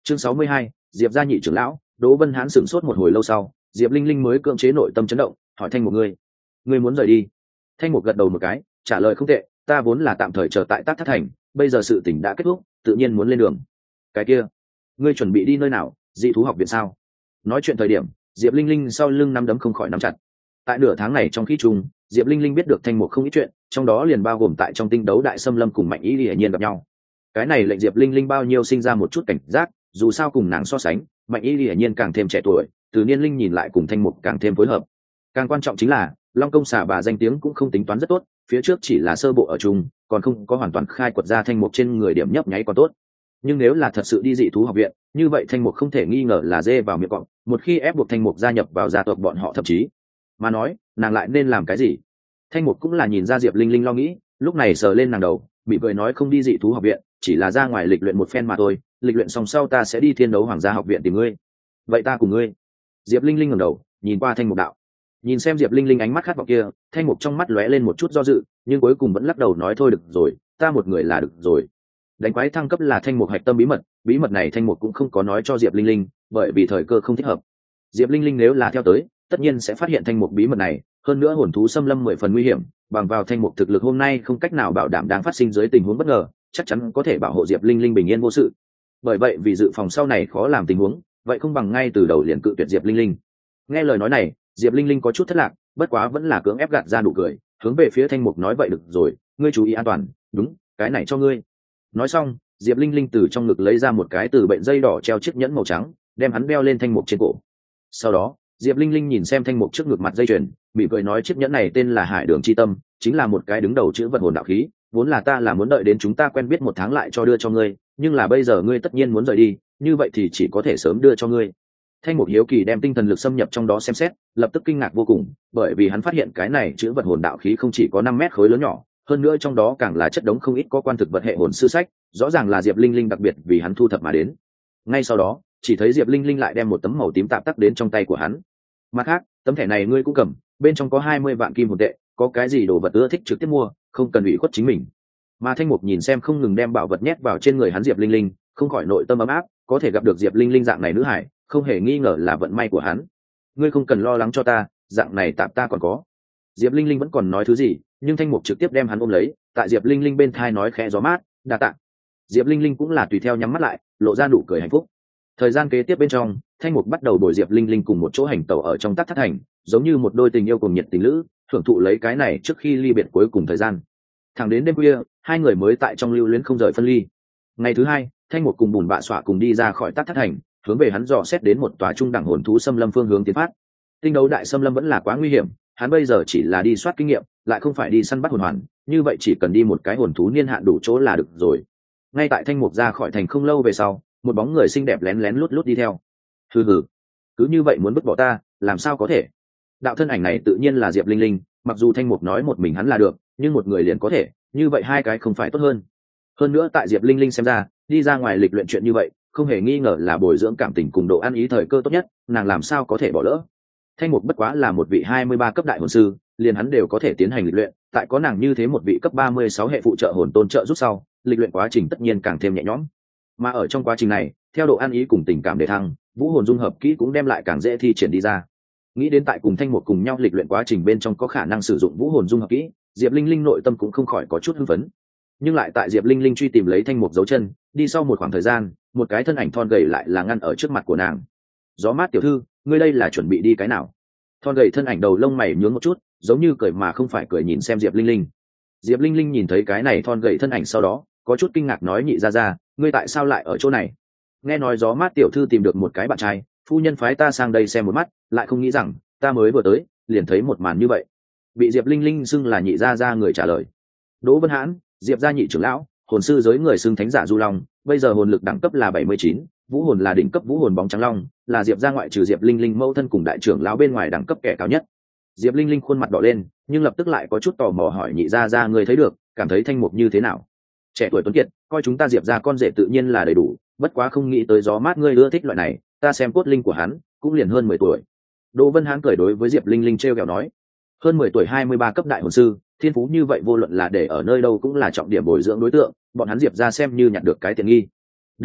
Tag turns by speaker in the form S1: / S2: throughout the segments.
S1: Chương 62, Diệp gia nhị trưởng lão. Đỗ Vân Hãn sửng sốt một hồi lâu sau, Diệp Linh Linh mới cưỡng chế nội tâm chấn động, hỏi Thanh Mục ngươi muốn rời đi? Thanh Mục gật đầu một cái, trả lời không tệ, ta vốn là tạm thời chờ tại Tác Thất Thành, bây giờ sự tình đã kết thúc, tự nhiên muốn lên đường. Cái kia, ngươi chuẩn bị đi nơi nào? Dị thú học viện sao? Nói chuyện thời điểm, Diệp Linh Linh sau lưng nắm đấm không khỏi nắm chặt. Tại nửa tháng này trong khí trùng, Diệp Linh Linh biết được Thanh Mục không ít chuyện, trong đó liền bao gồm tại trong tinh đấu đại xâm lâm cùng Mạnh Ý hiển nhiên gặp nhau. Cái này lệnh Diệp Linh Linh bao nhiêu sinh ra một chút cảnh giác, dù sao cùng nàng so sánh, Mạnh Ý hiển nhiên càng thêm trẻ tuổi, từ niên linh nhìn lại cùng Thanh Mục càng thêm phối hợp. Càng quan trọng chính là Long Công xà bà danh tiếng cũng không tính toán rất tốt, phía trước chỉ là sơ bộ ở chung, còn không có hoàn toàn khai quật ra Thanh Mục trên người điểm nhấp nháy còn tốt. Nhưng nếu là thật sự đi dị thú học viện, như vậy Thanh Mục không thể nghi ngờ là dê vào miệng cọp, một khi ép buộc Thanh Mục gia nhập vào gia tộc bọn họ thậm chí mà nói, nàng lại nên làm cái gì? Thanh Mục cũng là nhìn ra Diệp Linh Linh lo nghĩ, lúc này sờ lên nàng đầu, bị cười nói không đi dị thú học viện, chỉ là ra ngoài lịch luyện một phen mà thôi, lịch luyện xong sau ta sẽ đi thiên đấu hoàng gia học viện tìm ngươi. Vậy ta cùng ngươi. Diệp Linh Linh ngẩng đầu, nhìn qua Thanh Mục đạo. Nhìn xem Diệp Linh Linh ánh mắt khát vọng kia, Thanh Mục trong mắt lóe lên một chút do dự, nhưng cuối cùng vẫn lắc đầu nói thôi được rồi, ta một người là được rồi. Đánh quái thăng cấp là Thanh Mục hạch tâm bí mật này Thanh Mục cũng không có nói cho Diệp Linh Linh, bởi vì thời cơ không thích hợp. Diệp Linh Linh nếu là theo tới, tất nhiên sẽ phát hiện Thanh Mục bí mật này, hơn nữa hồn thú xâm lâm 10 phần nguy hiểm, bằng vào Thanh Mục thực lực hôm nay không cách nào bảo đảm đang phát sinh dưới tình huống bất ngờ, chắc chắn có thể bảo hộ Diệp Linh Linh bình yên vô sự. Bởi vậy vì dự phòng sau này khó làm tình huống, vậy không bằng ngay từ đầu liền cự tuyệt Diệp Linh Linh. Nghe lời nói này, Diệp Linh Linh có chút thất lạc, bất quá vẫn là cưỡng ép gạt ra nụ cười, hướng về phía Thanh Mục nói vậy được rồi, ngươi chú ý an toàn, đúng, cái này cho ngươi. Nói xong, Diệp Linh Linh từ trong ngực lấy ra một cái từ bệnh dây đỏ treo chiếc nhẫn màu trắng, đem hắn đeo lên Thanh Mục trên cổ. Sau đó, Diệp Linh Linh nhìn xem Thanh Mục trước ngực mặt dây chuyền, bị cười nói chiếc nhẫn này tên là Hải Đường Chi Tâm, chính là một cái đứng đầu chữ vật hồn đạo khí, vốn là ta là muốn đợi đến chúng ta quen biết 1 tháng lại cho đưa cho ngươi, nhưng là bây giờ ngươi tất nhiên muốn rời đi, như vậy thì chỉ có thể sớm đưa cho ngươi. Thanh Mục hiếu kỳ đem tinh thần lực xâm nhập trong đó xem xét, lập tức kinh ngạc vô cùng, bởi vì hắn phát hiện cái này chữ vật hồn đạo khí không chỉ có 5 mét khối lớn nhỏ, hơn nữa trong đó càng là chất đống không ít có quan thực vật hệ hồn sư sách, rõ ràng là Diệp Linh Linh đặc biệt vì hắn thu thập mà đến. Ngay sau đó, chỉ thấy Diệp Linh Linh lại đem một tấm màu tím tạp tắc đến trong tay của hắn. Mặt khác, tấm thẻ này ngươi cũng cầm, bên trong có 20 vạn kim hồn tệ, có cái gì đồ vật ưa thích trực tiếp mua, không cần ủy khuất chính mình. Mà Thanh Mục nhìn xem không ngừng đem bảo vật nhét vào trên người hắn Diệp Linh Linh, không khỏi nội tâm ấm áp, có thể gặp được Diệp Linh Linh dạng này nữ hải, không hề nghi ngờ là vận may của hắn. Ngươi không cần lo lắng cho ta, dạng này tạm ta còn có. Diệp Linh Linh vẫn còn nói thứ gì, nhưng Thanh Mục trực tiếp đem hắn ôm lấy, tại Diệp Linh Linh bên thai nói khẽ gió mát, đa tạ. Diệp Linh Linh cũng là tùy theo nhắm mắt lại, lộ ra nụ cười hạnh phúc. Thời gian kế tiếp bên trong, Thanh Mục bắt đầu bồi Diệp Linh Linh cùng một chỗ hành tẩu ở trong Tác Thất Thành, giống như một đôi tình yêu cùng nhiệt tình lữ, hưởng thụ lấy cái này trước khi ly biệt cuối cùng thời gian. Thẳng đến đêm khuya, hai người mới tại trong lưu luyến không rời phân ly. Ngày thứ hai, Thanh Mục cùng Bùn Bạ Xọa cùng đi ra khỏi Tác Thất Thành, hướng về hắn dò xét đến một tòa trung đẳng hồn thú xâm lâm phương hướng tiến phát. Tinh đấu đại xâm lâm vẫn là quá nguy hiểm, hắn bây giờ chỉ là đi soát kinh nghiệm, lại không phải đi săn bắt hồn hoàn, như vậy chỉ cần đi một cái hồn thú niên hạn đủ chỗ là được rồi. Ngay tại Thanh Mục ra khỏi thành không lâu về sau, một bóng người xinh đẹp lén lén lút lút đi theo. Hừ hừ, cứ như vậy muốn vứt bỏ ta, làm sao có thể? Đạo thân ảnh này tự nhiên là Diệp Linh Linh, mặc dù Thanh Mục nói một mình hắn là được, nhưng một người liền có thể, như vậy hai cái không phải tốt hơn. Hơn nữa tại Diệp Linh Linh xem ra, đi ra ngoài lịch luyện chuyện như vậy, không hề nghi ngờ là bồi dưỡng cảm tình cùng độ ăn ý thời cơ tốt nhất, nàng làm sao có thể bỏ lỡ. Thanh Mục bất quá là một vị 23 cấp đại hồn sư, liền hắn đều có thể tiến hành lịch luyện, tại có nàng như thế một vị cấp 36 hệ phụ trợ hồn tôn trợ giúp sau, lịch luyện quá trình tất nhiên càng thêm nhẹ nhõm. Mà ở trong quá trình này, theo độ ăn ý cùng tình cảm để thăng, vũ hồn dung hợp kỹ cũng đem lại càng dễ thi triển đi ra. Nghĩ đến tại cùng Thanh Mục cùng nhau lịch luyện quá trình bên trong có khả năng sử dụng vũ hồn dung hợp kỹ, Diệp Linh Linh nội tâm cũng không khỏi có chút hưng phấn. Nhưng lại tại Diệp Linh Linh truy tìm lấy Thanh Mục dấu chân, đi sau một khoảng thời gian, một cái thân ảnh thon gầy lại là ngăn ở trước mặt của nàng. Gió mát tiểu thư, ngươi đây là chuẩn bị đi cái nào? Thon gầy thân ảnh đầu lông mày nhướng một chút, giống như cười mà không phải cười nhìn xem Diệp Linh Linh. Diệp Linh Linh nhìn thấy cái này thon gầy thân ảnh sau đó, có chút kinh ngạc nói nhị ra, ngươi tại sao lại ở chỗ này? Nghe nói gió mát tiểu thư tìm được một cái bạn trai, phu nhân phái ta sang đây xem một mắt, lại không nghĩ rằng ta mới vừa tới, liền thấy một màn như vậy. Bị Diệp Linh Linh xưng là nhị ra người trả lời. Đỗ Vân Hãn, Diệp gia nhị trưởng lão, hồn sư giới người xưng thánh giả Du Long, bây giờ hồn lực đẳng cấp là 79, vũ hồn là đỉnh cấp vũ hồn bóng trắng long, là Diệp gia ngoại trừ Diệp Linh Linh mẫu thân cùng đại trưởng lão bên ngoài đẳng cấp kẻ cao nhất. Diệp Linh Linh khuôn mặt đỏ lên, nhưng lập tức lại có chút tò mò hỏi nhị ra người thấy được, cảm thấy Thanh Mục như thế nào? Trẻ tuổi tuấn kiệt, coi chúng ta Diệp gia con rể tự nhiên là đầy đủ, bất quá không nghĩ tới gió mát ngươi ưa thích loại này, ta xem cốt linh của hắn cũng liền hơn 10 tuổi. Đỗ Vân Hãn cười đối với Diệp Linh Linh trêu ghẹo nói, hơn 10 tuổi 23 cấp đại hồn sư, thiên phú như vậy vô luận là để ở nơi đâu cũng là trọng điểm bồi dưỡng đối tượng, bọn hắn Diệp gia xem như nhặt được cái tiện nghi. Đương nhiên,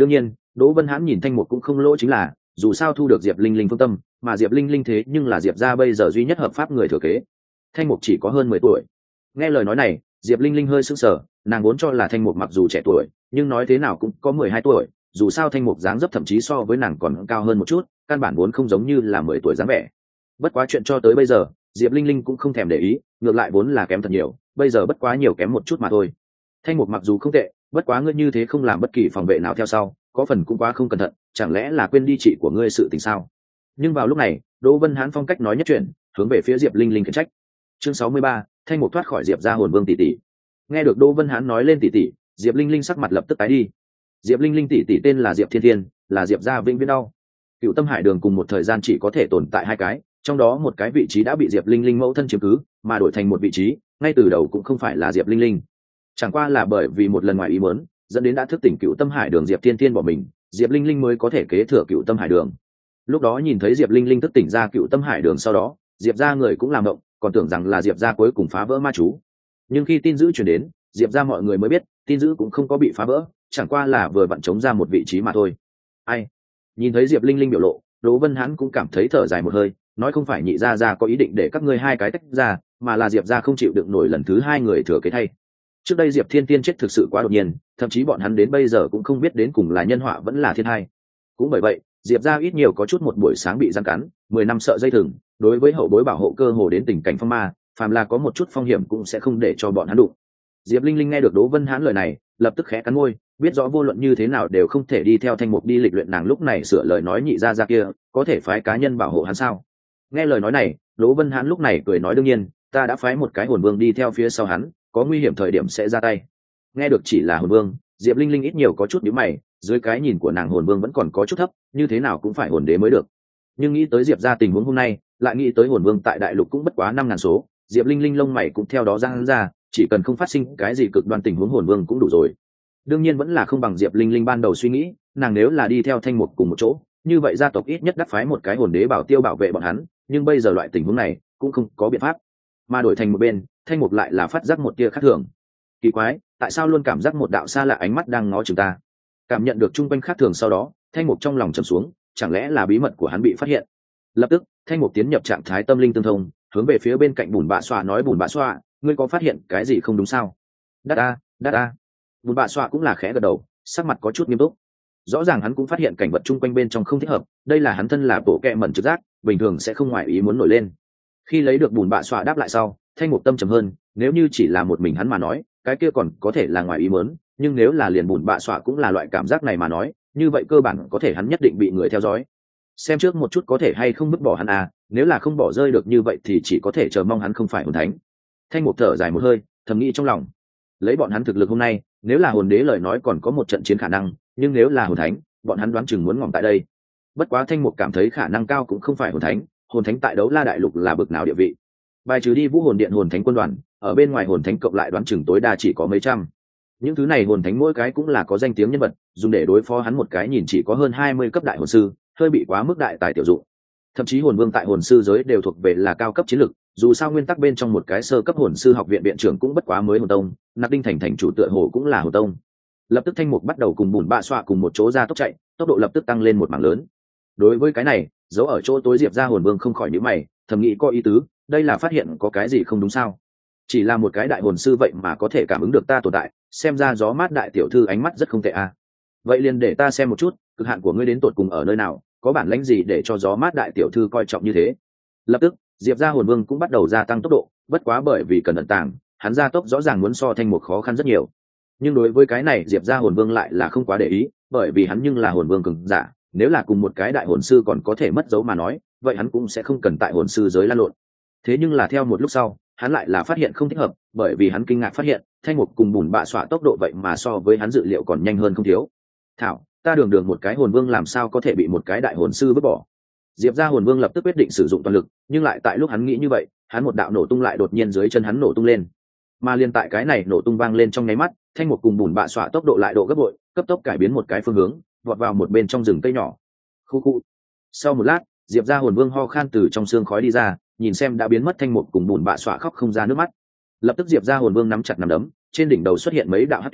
S1: Đỗ Vân Hãn nhìn Thanh Mục cũng không lỗ, chính là dù sao thu được Diệp Linh Linh phương tâm, mà Diệp Linh Linh thế nhưng là Diệp gia bây giờ duy nhất hợp pháp người thừa kế. Thanh Mục chỉ có hơn 10 tuổi. Nghe lời nói này, Diệp Linh Linh hơi sững sờ, nàng vốn cho là Thanh Mục mặc dù trẻ tuổi, nhưng nói thế nào cũng có 12 tuổi, dù sao Thanh Mục dáng dấp thậm chí so với nàng còn cao hơn một chút, căn bản vốn không giống như là 10 tuổi dáng vẻ. Bất quá chuyện cho tới bây giờ, Diệp Linh Linh cũng không thèm để ý, ngược lại vốn là kém thật nhiều, bây giờ bất quá nhiều kém một chút mà thôi. Thanh Mục mặc dù không tệ, bất quá ngươi như thế không làm bất kỳ phòng vệ nào theo sau, có phần cũng quá không cẩn thận, chẳng lẽ là quên đi chị của ngươi sự tình sao? Nhưng vào lúc này, Đỗ Vân Hãn phong cách nói nhất chuyện, hướng về phía Diệp Linh Linh khiển trách. Chương 63, Thanh Mục thoát khỏi Diệp gia hồn vương tỷ tỷ. Nghe được Đỗ Vân Hãn nói lên tỷ tỷ, Diệp Linh Linh sắc mặt lập tức tái đi. Diệp Linh Linh tỷ tỷ tên là Diệp Thiên Thiên, là Diệp gia vĩnh viễn đau. Cựu Tâm Hải Đường cùng một thời gian chỉ có thể tồn tại hai cái, trong đó một cái vị trí đã bị Diệp Linh Linh mẫu thân chiếm cứ, mà đổi thành một vị trí, ngay từ đầu cũng không phải là Diệp Linh Linh. Chẳng qua là bởi vì một lần ngoài ý muốn, dẫn đến đã thức tỉnh Cựu Tâm Hải Đường Diệp Thiên Thiên bỏ mình, Diệp Linh Linh mới có thể kế thừa Cựu Tâm Hải Đường. Lúc đó nhìn thấy Diệp Linh Linh thức tỉnh ra Cựu Tâm Hải Đường sau đó, Diệp gia người cũng làm động, còn tưởng rằng là Diệp gia cuối cùng phá vỡ ma chú. Nhưng khi tin dữ truyền đến, Diệp gia mọi người mới biết, tin dữ cũng không có bị phá vỡ, chẳng qua là vừa vặn chống ra một vị trí mà thôi. Ai? Nhìn thấy Diệp Linh Linh biểu lộ, Đỗ Vân Hãn cũng cảm thấy thở dài một hơi, nói không phải nhị gia gia có ý định để các ngươi hai cái tách ra, mà là Diệp gia không chịu đựng nổi lần thứ hai người thừa kế thay. Trước đây Diệp Thiên Tiên chết thực sự quá đột nhiên, thậm chí bọn hắn đến bây giờ cũng không biết đến cùng là nhân họa vẫn là thiên hai. Cũng bởi vậy, Diệp gia ít nhiều có chút một buổi sáng bị giăng cắn, 10 năm sợ dây thừng, đối với hậu bối bảo hộ cơ hồ đến tình cảnh phong ma, phàm là có một chút phong hiểm cũng sẽ không để cho bọn hắn đụng. Diệp Linh Linh nghe được Đỗ Vân Hãn lời này, lập tức khẽ cắn môi, biết rõ vô luận như thế nào đều không thể đi theo Thanh Mục đi lịch luyện, nàng lúc này sửa lời nói nhị gia gia kia, có thể phái cá nhân bảo hộ hắn sao? Nghe lời nói này, Đỗ Vân Hãn lúc này cười nói đương nhiên, ta đã phái một cái hồn vương đi theo phía sau hắn, có nguy hiểm thời điểm sẽ ra tay. Nghe được chỉ là hồn vương, Diệp Linh Linh ít nhiều có chút nhíu mày, dưới cái nhìn của nàng hồn vương vẫn còn có chút thấp, như thế nào cũng phải hồn đế mới được. Nhưng nghĩ tới Diệp gia tình huống hôm nay, lại nghĩ tới hồn vương tại đại lục cũng bất quá 5.000 số, Diệp Linh Linh lông mày cũng theo đó giãn ra, chỉ cần không phát sinh cái gì cực đoan tình huống hồn vương cũng đủ rồi. Đương nhiên vẫn là không bằng Diệp Linh Linh ban đầu suy nghĩ, nàng nếu là đi theo Thanh Mục cùng một chỗ, như vậy gia tộc ít nhất đắc phái một cái hồn đế bảo tiêu bảo vệ bọn hắn, nhưng bây giờ loại tình huống này cũng không có biện pháp. Mà đổi thành một bên, Thanh Mục lại là phát giác một tia khác thường. Kỳ quái, tại sao luôn cảm giác một đạo xa lạ ánh mắt đang ngó chừng ta? Cảm nhận được trung quanh khác thường sau đó, Thanh Mục trong lòng trầm xuống, chẳng lẽ là bí mật của hắn bị phát hiện? Lập tức, Thanh Mục tiến nhập trạng thái tâm linh tương thông, hướng về phía bên cạnh Bùn Bạ Xoa nói Bùn Bạ Xoa, ngươi có phát hiện cái gì không đúng sao? Đát a. Bùn Bạ Xoa cũng là khẽ gật đầu, sắc mặt có chút nghiêm túc. Rõ ràng hắn cũng phát hiện cảnh vật chung quanh bên trong không thích hợp, đây là hắn thân là bộ kệ mẩn trực giác, bình thường sẽ không ngoại ý muốn nổi lên. Khi lấy được Bùn Bạ Xoa đáp lại sau, Thanh Mục tâm trầm hơn, nếu như chỉ là một mình hắn mà nói, cái kia còn có thể là ngoại ý muốn, nhưng nếu là liền Bùn Bạ Xoa cũng là loại cảm giác này mà nói, như vậy cơ bản có thể hắn nhất định bị người theo dõi. Xem trước một chút có thể hay không vứt bỏ hắn à, nếu là không bỏ rơi được như vậy thì chỉ có thể chờ mong hắn không phải hồn thánh. Thanh Mục thở dài một hơi, thầm nghĩ trong lòng, lấy bọn hắn thực lực hôm nay, nếu là hồn đế lời nói còn có một trận chiến khả năng, nhưng nếu là hồn thánh, bọn hắn đoán chừng muốn ngỏm tại đây. Bất quá Thanh Mục cảm thấy khả năng cao cũng không phải hồn thánh tại Đấu La đại lục là bực nào địa vị. Bài trừ đi Vũ Hồn Điện hồn thánh quân đoàn, ở bên ngoài hồn thánh cộng lại đoán chừng tối đa chỉ có mấy trăm. Những thứ này hồn thánh mỗi cái cũng là có danh tiếng nhân vật, dùng để đối phó hắn một cái nhìn chỉ có hơn 20 cấp đại hồn sư, hơi bị quá mức đại tài tiểu dụng. Thậm chí hồn vương tại hồn sư giới đều thuộc về là cao cấp chiến lực, dù sao nguyên tắc bên trong một cái sơ cấp hồn sư học viện viện trưởng cũng bất quá mới hồn tông, Nạp Đinh thành chủ tựa hồ cũng là hồn tông. Lập tức Thanh Mục bắt đầu cùng Bùn Bạ Xoa cùng một chỗ ra tốc chạy, tốc độ lập tức tăng lên một mảng lớn. Đối với cái này, giấu ở chỗ tối Diệp gia hồn vương không khỏi nhíu mày, thầm nghĩ có ý tứ, đây là phát hiện có cái gì không đúng sao? Chỉ là một cái đại hồn sư vậy mà có thể cảm ứng được ta tồn tại, xem ra Gió Mát đại tiểu thư ánh mắt rất không tệ à. Vậy liền để ta xem một chút, cực hạn của ngươi đến tột cùng ở nơi nào, có bản lĩnh gì để cho Gió Mát đại tiểu thư coi trọng như thế. Lập tức Diệp gia hồn vương cũng bắt đầu gia tăng tốc độ, bất quá bởi vì cần ẩn tàng, hắn gia tốc rõ ràng muốn so Thanh Mục khó khăn rất nhiều. Nhưng đối với cái này Diệp gia hồn vương lại là không quá để ý, bởi vì hắn nhưng là hồn vương cường giả, nếu là cùng một cái đại hồn sư còn có thể mất dấu mà nói, vậy hắn cũng sẽ không cần tại hồn sư giới lan lộn. Thế nhưng là theo một lúc sau, hắn lại là phát hiện không thích hợp, bởi vì hắn kinh ngạc phát hiện Thanh Mục cùng Bùn Bạ Xoa tốc độ vậy mà so với hắn dự liệu còn nhanh hơn không thiếu. Thảo, ta đường đường một cái hồn vương làm sao có thể bị một cái đại hồn sư vứt bỏ? Diệp gia hồn vương lập tức quyết định sử dụng toàn lực, nhưng lại tại lúc hắn nghĩ như vậy, hắn một đạo nổ tung lại đột nhiên dưới chân hắn nổ tung lên. Mà liên tại cái này nổ tung vang lên trong nháy mắt, Thanh Mục cùng Bùn Bạ Xoa tốc độ lại độ gấp bội, cấp tốc cải biến một cái phương hướng, vọt vào một bên trong rừng cây nhỏ. Khu khu. Sau một lát, Diệp gia hồn vương ho khan từ trong xương khói đi ra, nhìn xem đã biến mất Thanh Mục cùng Bùn Bạ Xoa khóc không ra nước mắt. Lập tức Diệp gia hồn vương nắm chặt nắm đấm, trên đỉnh đầu xuất hiện mấy đạo hắc tuyến,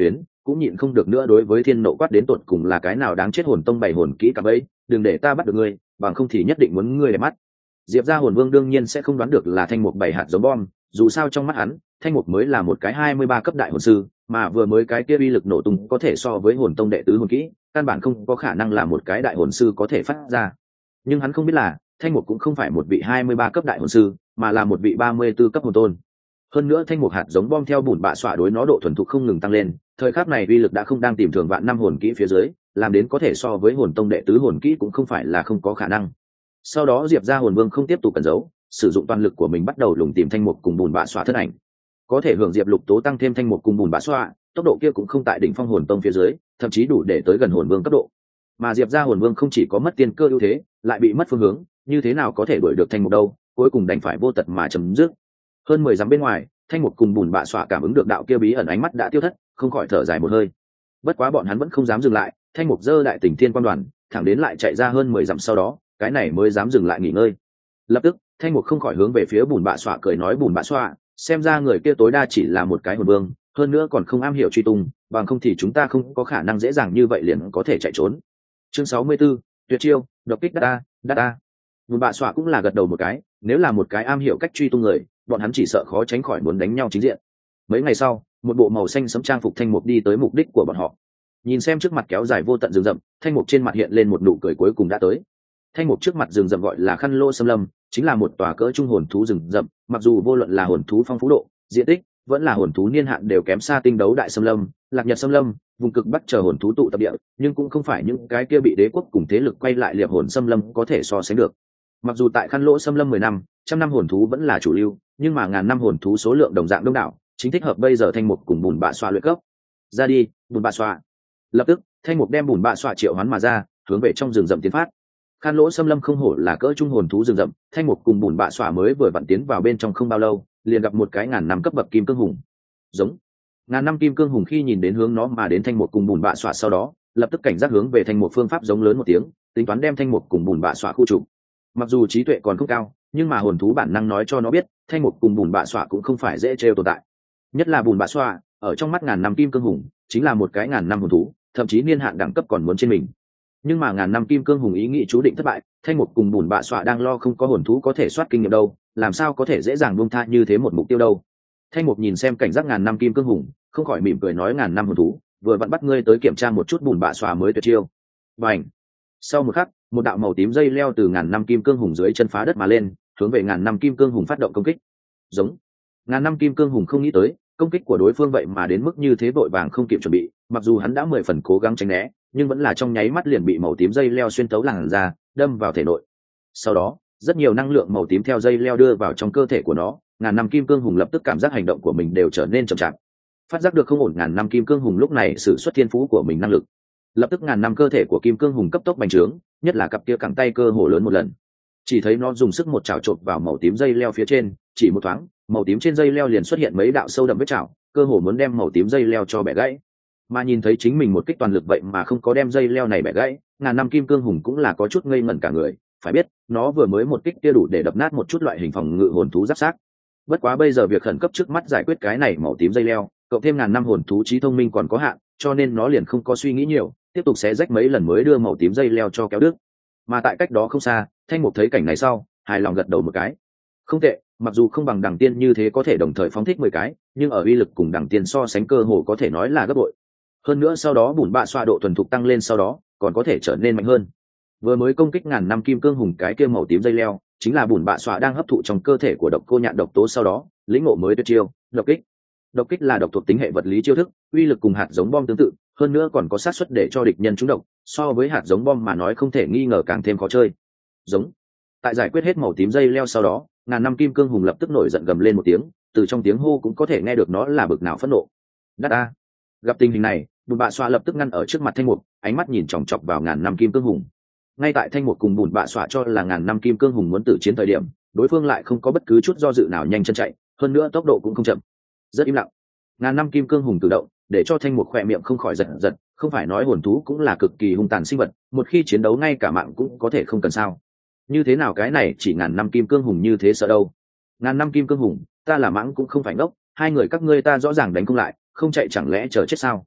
S1: cũng nhịn không được nữa đối với thiên nộ quát đến tột cùng là cái nào đáng chết hồn tông bày hồn kỹ cả bấy, đừng để ta bắt được ngươi, bằng không thì nhất định muốn ngươi để mắt. Diệp gia hồn vương đương nhiên sẽ không đoán được là thanh mục bày hạt giống bom, dù sao trong mắt hắn thanh mục mới là một cái 23 cấp đại hồn sư, mà vừa mới cái kia uy lực nổ tung có thể so với hồn tông đệ tứ hồn kỹ, căn bản không có khả năng là một cái đại hồn sư có thể phát ra. Nhưng hắn không biết là thanh mục cũng không phải một vị 23 cấp đại hồn sư, mà là một vị 34 cấp hồn tôn. Hơn nữa thanh mục hạt giống bom theo bùn bạ xọa đối nó độ thuần thục không ngừng tăng lên, thời khắc này uy lực đã không đang tìm thường vạn năm hồn kỹ phía dưới, làm đến có thể so với hồn tông đệ tứ hồn kỹ cũng không phải là không có khả năng. Sau đó Diệp gia hồn vương không tiếp tục cẩn giấu, sử dụng toàn lực của mình bắt đầu lùng tìm thanh mục cùng bùn bạ xọa thân ảnh. Có thể hưởng Diệp lục tố tăng thêm thanh mục cùng bùn bạ xọa, tốc độ kia cũng không tại đỉnh phong hồn tông phía dưới, thậm chí đủ để tới gần hồn vương cấp độ. Mà Diệp gia hồn vương không chỉ có mất tiên cơ ưu thế, lại bị mất phương hướng, như thế nào có thể đuổi được thanh mục đâu, cuối cùng đành phải vô tật mà chấm dứt. Hơn 10 dặm bên ngoài, thanh mục cùng bùn bạ xọa cảm ứng được đạo kia bí ẩn ánh mắt đã tiêu thất, không khỏi thở dài một hơi. Bất quá bọn hắn vẫn không dám dừng lại, thanh mục giơ đại tỉnh thiên quan đoàn, thẳng đến lại chạy ra hơn 10 dặm sau đó, cái này mới dám dừng lại nghỉ ngơi. Lập tức thanh mục không khỏi hướng về phía bùn bạ xọa cười nói, bùn bạ xọa, xem ra người kia tối đa chỉ là một cái hồn vương, hơn nữa còn không am hiểu truy tung, bằng không thì chúng ta không có khả năng dễ dàng như vậy liền có thể chạy trốn. Chương 64, tuyệt chiêu độc kích đata. Bùn bạ xọa cũng là gật đầu một cái, nếu là một cái am hiểu cách truy tung người, bọn hắn chỉ sợ khó tránh khỏi muốn đánh nhau chính diện. Mấy ngày sau, một bộ màu xanh sẫm trang phục thanh mục đi tới mục đích của bọn họ. Nhìn xem trước mặt kéo dài vô tận rừng rậm, thanh mục trên mặt hiện lên một nụ cười, cuối cùng đã tới. Thanh mục trước mặt rừng rậm gọi là Khăn Lô Xâm Lâm, chính là một tòa cỡ trung hồn thú rừng rậm, mặc dù vô luận là hồn thú phong phú độ, diện tích, vẫn là hồn thú niên hạn đều kém xa Tinh Đấu Đại Xâm Lâm, Lạc Nhật Xâm Lâm, vùng cực bắc chờ hồn thú tụ tập địa, nhưng cũng không phải những cái kia bị đế quốc cùng thế lực quay lại liệp hồn xâm lâm có thể so sánh được. Mặc dù tại Khăn Lỗ Xâm Lâm 10 năm, trăm năm hồn thú vẫn là chủ lưu, nhưng mà ngàn năm hồn thú số lượng đồng dạng đông đảo, chính thích hợp bây giờ thanh mục cùng bùn bạ xoa luyện cấp. Ra đi, bùn bạ xoa. Lập tức, thanh mục đem bùn bạ xoa triệu hoán mà ra, hướng về trong rừng rậm tiến phát. Khan Lỗ Xâm Lâm không hổ là cỡ trung hồn thú rừng rậm, thanh mục cùng bùn bạ xoa mới vừa vặn tiến vào bên trong không bao lâu, liền gặp một cái ngàn năm cấp bậc kim cương hùng. Giống. Ngàn năm kim cương hùng khi nhìn đến hướng nó mà đến thanh mục cùng bùn bạ xoa sau đó, lập tức cảnh giác hướng về thanh mục phương pháp giống lớn một tiếng, tính toán đem thanh mục cùng bùn bạ xoa khu trục. Mặc dù trí tuệ còn không cao, nhưng mà hồn thú bản năng nói cho nó biết, thanh mục cùng bùn bạ xoa cũng không phải dễ trêu tồn tại. Nhất là bùn bạ xoa, ở trong mắt ngàn năm kim cương hùng, chính là một cái ngàn năm hồn thú, thậm chí niên hạn đẳng cấp còn muốn trên mình. Nhưng mà ngàn năm kim cương hùng ý nghĩ chú định thất bại, thanh mục cùng bùn bạ xoa đang lo không có hồn thú có thể soát kinh nghiệm đâu, làm sao có thể dễ dàng buông tha như thế một mục tiêu đâu. Thanh mục nhìn xem cảnh giác ngàn năm kim cương hùng, không khỏi mỉm cười nói, ngàn năm hồn thú, vừa vặn bắt ngươi tới kiểm tra một chút bùn bạ xoa mới tuyệt chiêu. Bành. Sau một khắc, một đạo màu tím dây leo từ ngàn năm kim cương hùng dưới chân phá đất mà lên, hướng về ngàn năm kim cương hùng phát động công kích. Giống. Ngàn năm kim cương hùng không nghĩ tới công kích của đối phương vậy mà đến mức như thế, vội vàng không kịp chuẩn bị, mặc dù hắn đã 10 phần cố gắng tránh né, nhưng vẫn là trong nháy mắt liền bị màu tím dây leo xuyên tấu làn ra, đâm vào thể nội. Sau đó, rất nhiều năng lượng màu tím theo dây leo đưa vào trong cơ thể của nó, ngàn năm kim cương hùng lập tức cảm giác hành động của mình đều trở nên chậm chạp. Phát giác được không ổn, ngàn năm kim cương hùng lúc này sử xuất thiên phú của mình năng lực. Lập tức ngàn năm cơ thể của kim cương hùng cấp tốc bành trướng, nhất là cặp kia cẳng tay cơ hồ lớn một lần. Chỉ thấy nó dùng sức một chảo chộp vào màu tím dây leo phía trên, chỉ một thoáng, màu tím trên dây leo liền xuất hiện mấy đạo sâu đậm vết chảo, cơ hồ muốn đem màu tím dây leo cho bẻ gãy. Mà nhìn thấy chính mình một kích toàn lực vậy mà không có đem dây leo này bẻ gãy, ngàn năm kim cương hùng cũng là có chút ngây ngẩn cả người. Phải biết, nó vừa mới một kích kia đủ để đập nát một chút loại hình phòng ngự hồn thú giáp xác. Bất quá bây giờ việc khẩn cấp trước mắt giải quyết cái này màu tím dây leo, cộng thêm ngàn năm hồn thú trí thông minh còn có hạn, cho nên nó liền không có suy nghĩ nhiều, tiếp tục xé rách mấy lần mới đưa màu tím dây leo cho kéo đứt. Mà tại cách đó không xa, thanh mục thấy cảnh này sau, hài lòng gật đầu một cái. Không tệ, mặc dù không bằng đằng tiên như thế có thể đồng thời phóng thích 10 cái, nhưng ở uy lực cùng đằng tiên so sánh cơ hồ có thể nói là gấp bội. Hơn nữa sau đó bùn bạ xoa độ thuần thục tăng lên, sau đó còn có thể trở nên mạnh hơn. Vừa mới công kích ngàn năm kim cương hùng cái kia màu tím dây leo, chính là bùn bạ xoa đang hấp thụ trong cơ thể của độc cô nhạn độc tố, sau đó lĩnh ngộ mới tuyệt chiêu độc kích. Độc kích là độc thuộc tính hệ vật lý chiêu thức, uy lực cùng hạt giống bom tương tự, hơn nữa còn có xác suất để cho địch nhân trúng độc, so với hạt giống bom mà nói không thể nghi ngờ càng thêm khó chơi. Giống. Tại giải quyết hết màu tím dây leo sau đó, ngàn năm kim cương hùng lập tức nổi giận gầm lên một tiếng, từ trong tiếng hô cũng có thể nghe được nó là bực nào phẫn nộ. Đát a. Gặp tình hình này, bùn bạ xoa lập tức ngăn ở trước mặt thanh mục, ánh mắt nhìn chòng chọc vào ngàn năm kim cương hùng. Ngay tại thanh mục cùng bùn bạ xoa cho là ngàn năm kim cương hùng muốn tử chiến thời điểm, đối phương lại không có bất cứ chút do dự nào nhanh chân chạy, hơn nữa tốc độ cũng không chậm. Rất im lặng. Ngàn năm kim cương hùng tự động, để cho thanh mục khỏe miệng không khỏi giật giật, không phải nói hồn thú cũng là cực kỳ hung tàn sinh vật, một khi chiến đấu ngay cả mạng cũng có thể không cần sao. Như thế nào cái này chỉ ngàn năm kim cương hùng như thế sợ đâu. Ngàn năm kim cương hùng, ta là mãng cũng không phải ngốc, hai người các ngươi ta rõ ràng đánh không lại, không chạy chẳng lẽ chờ chết sao.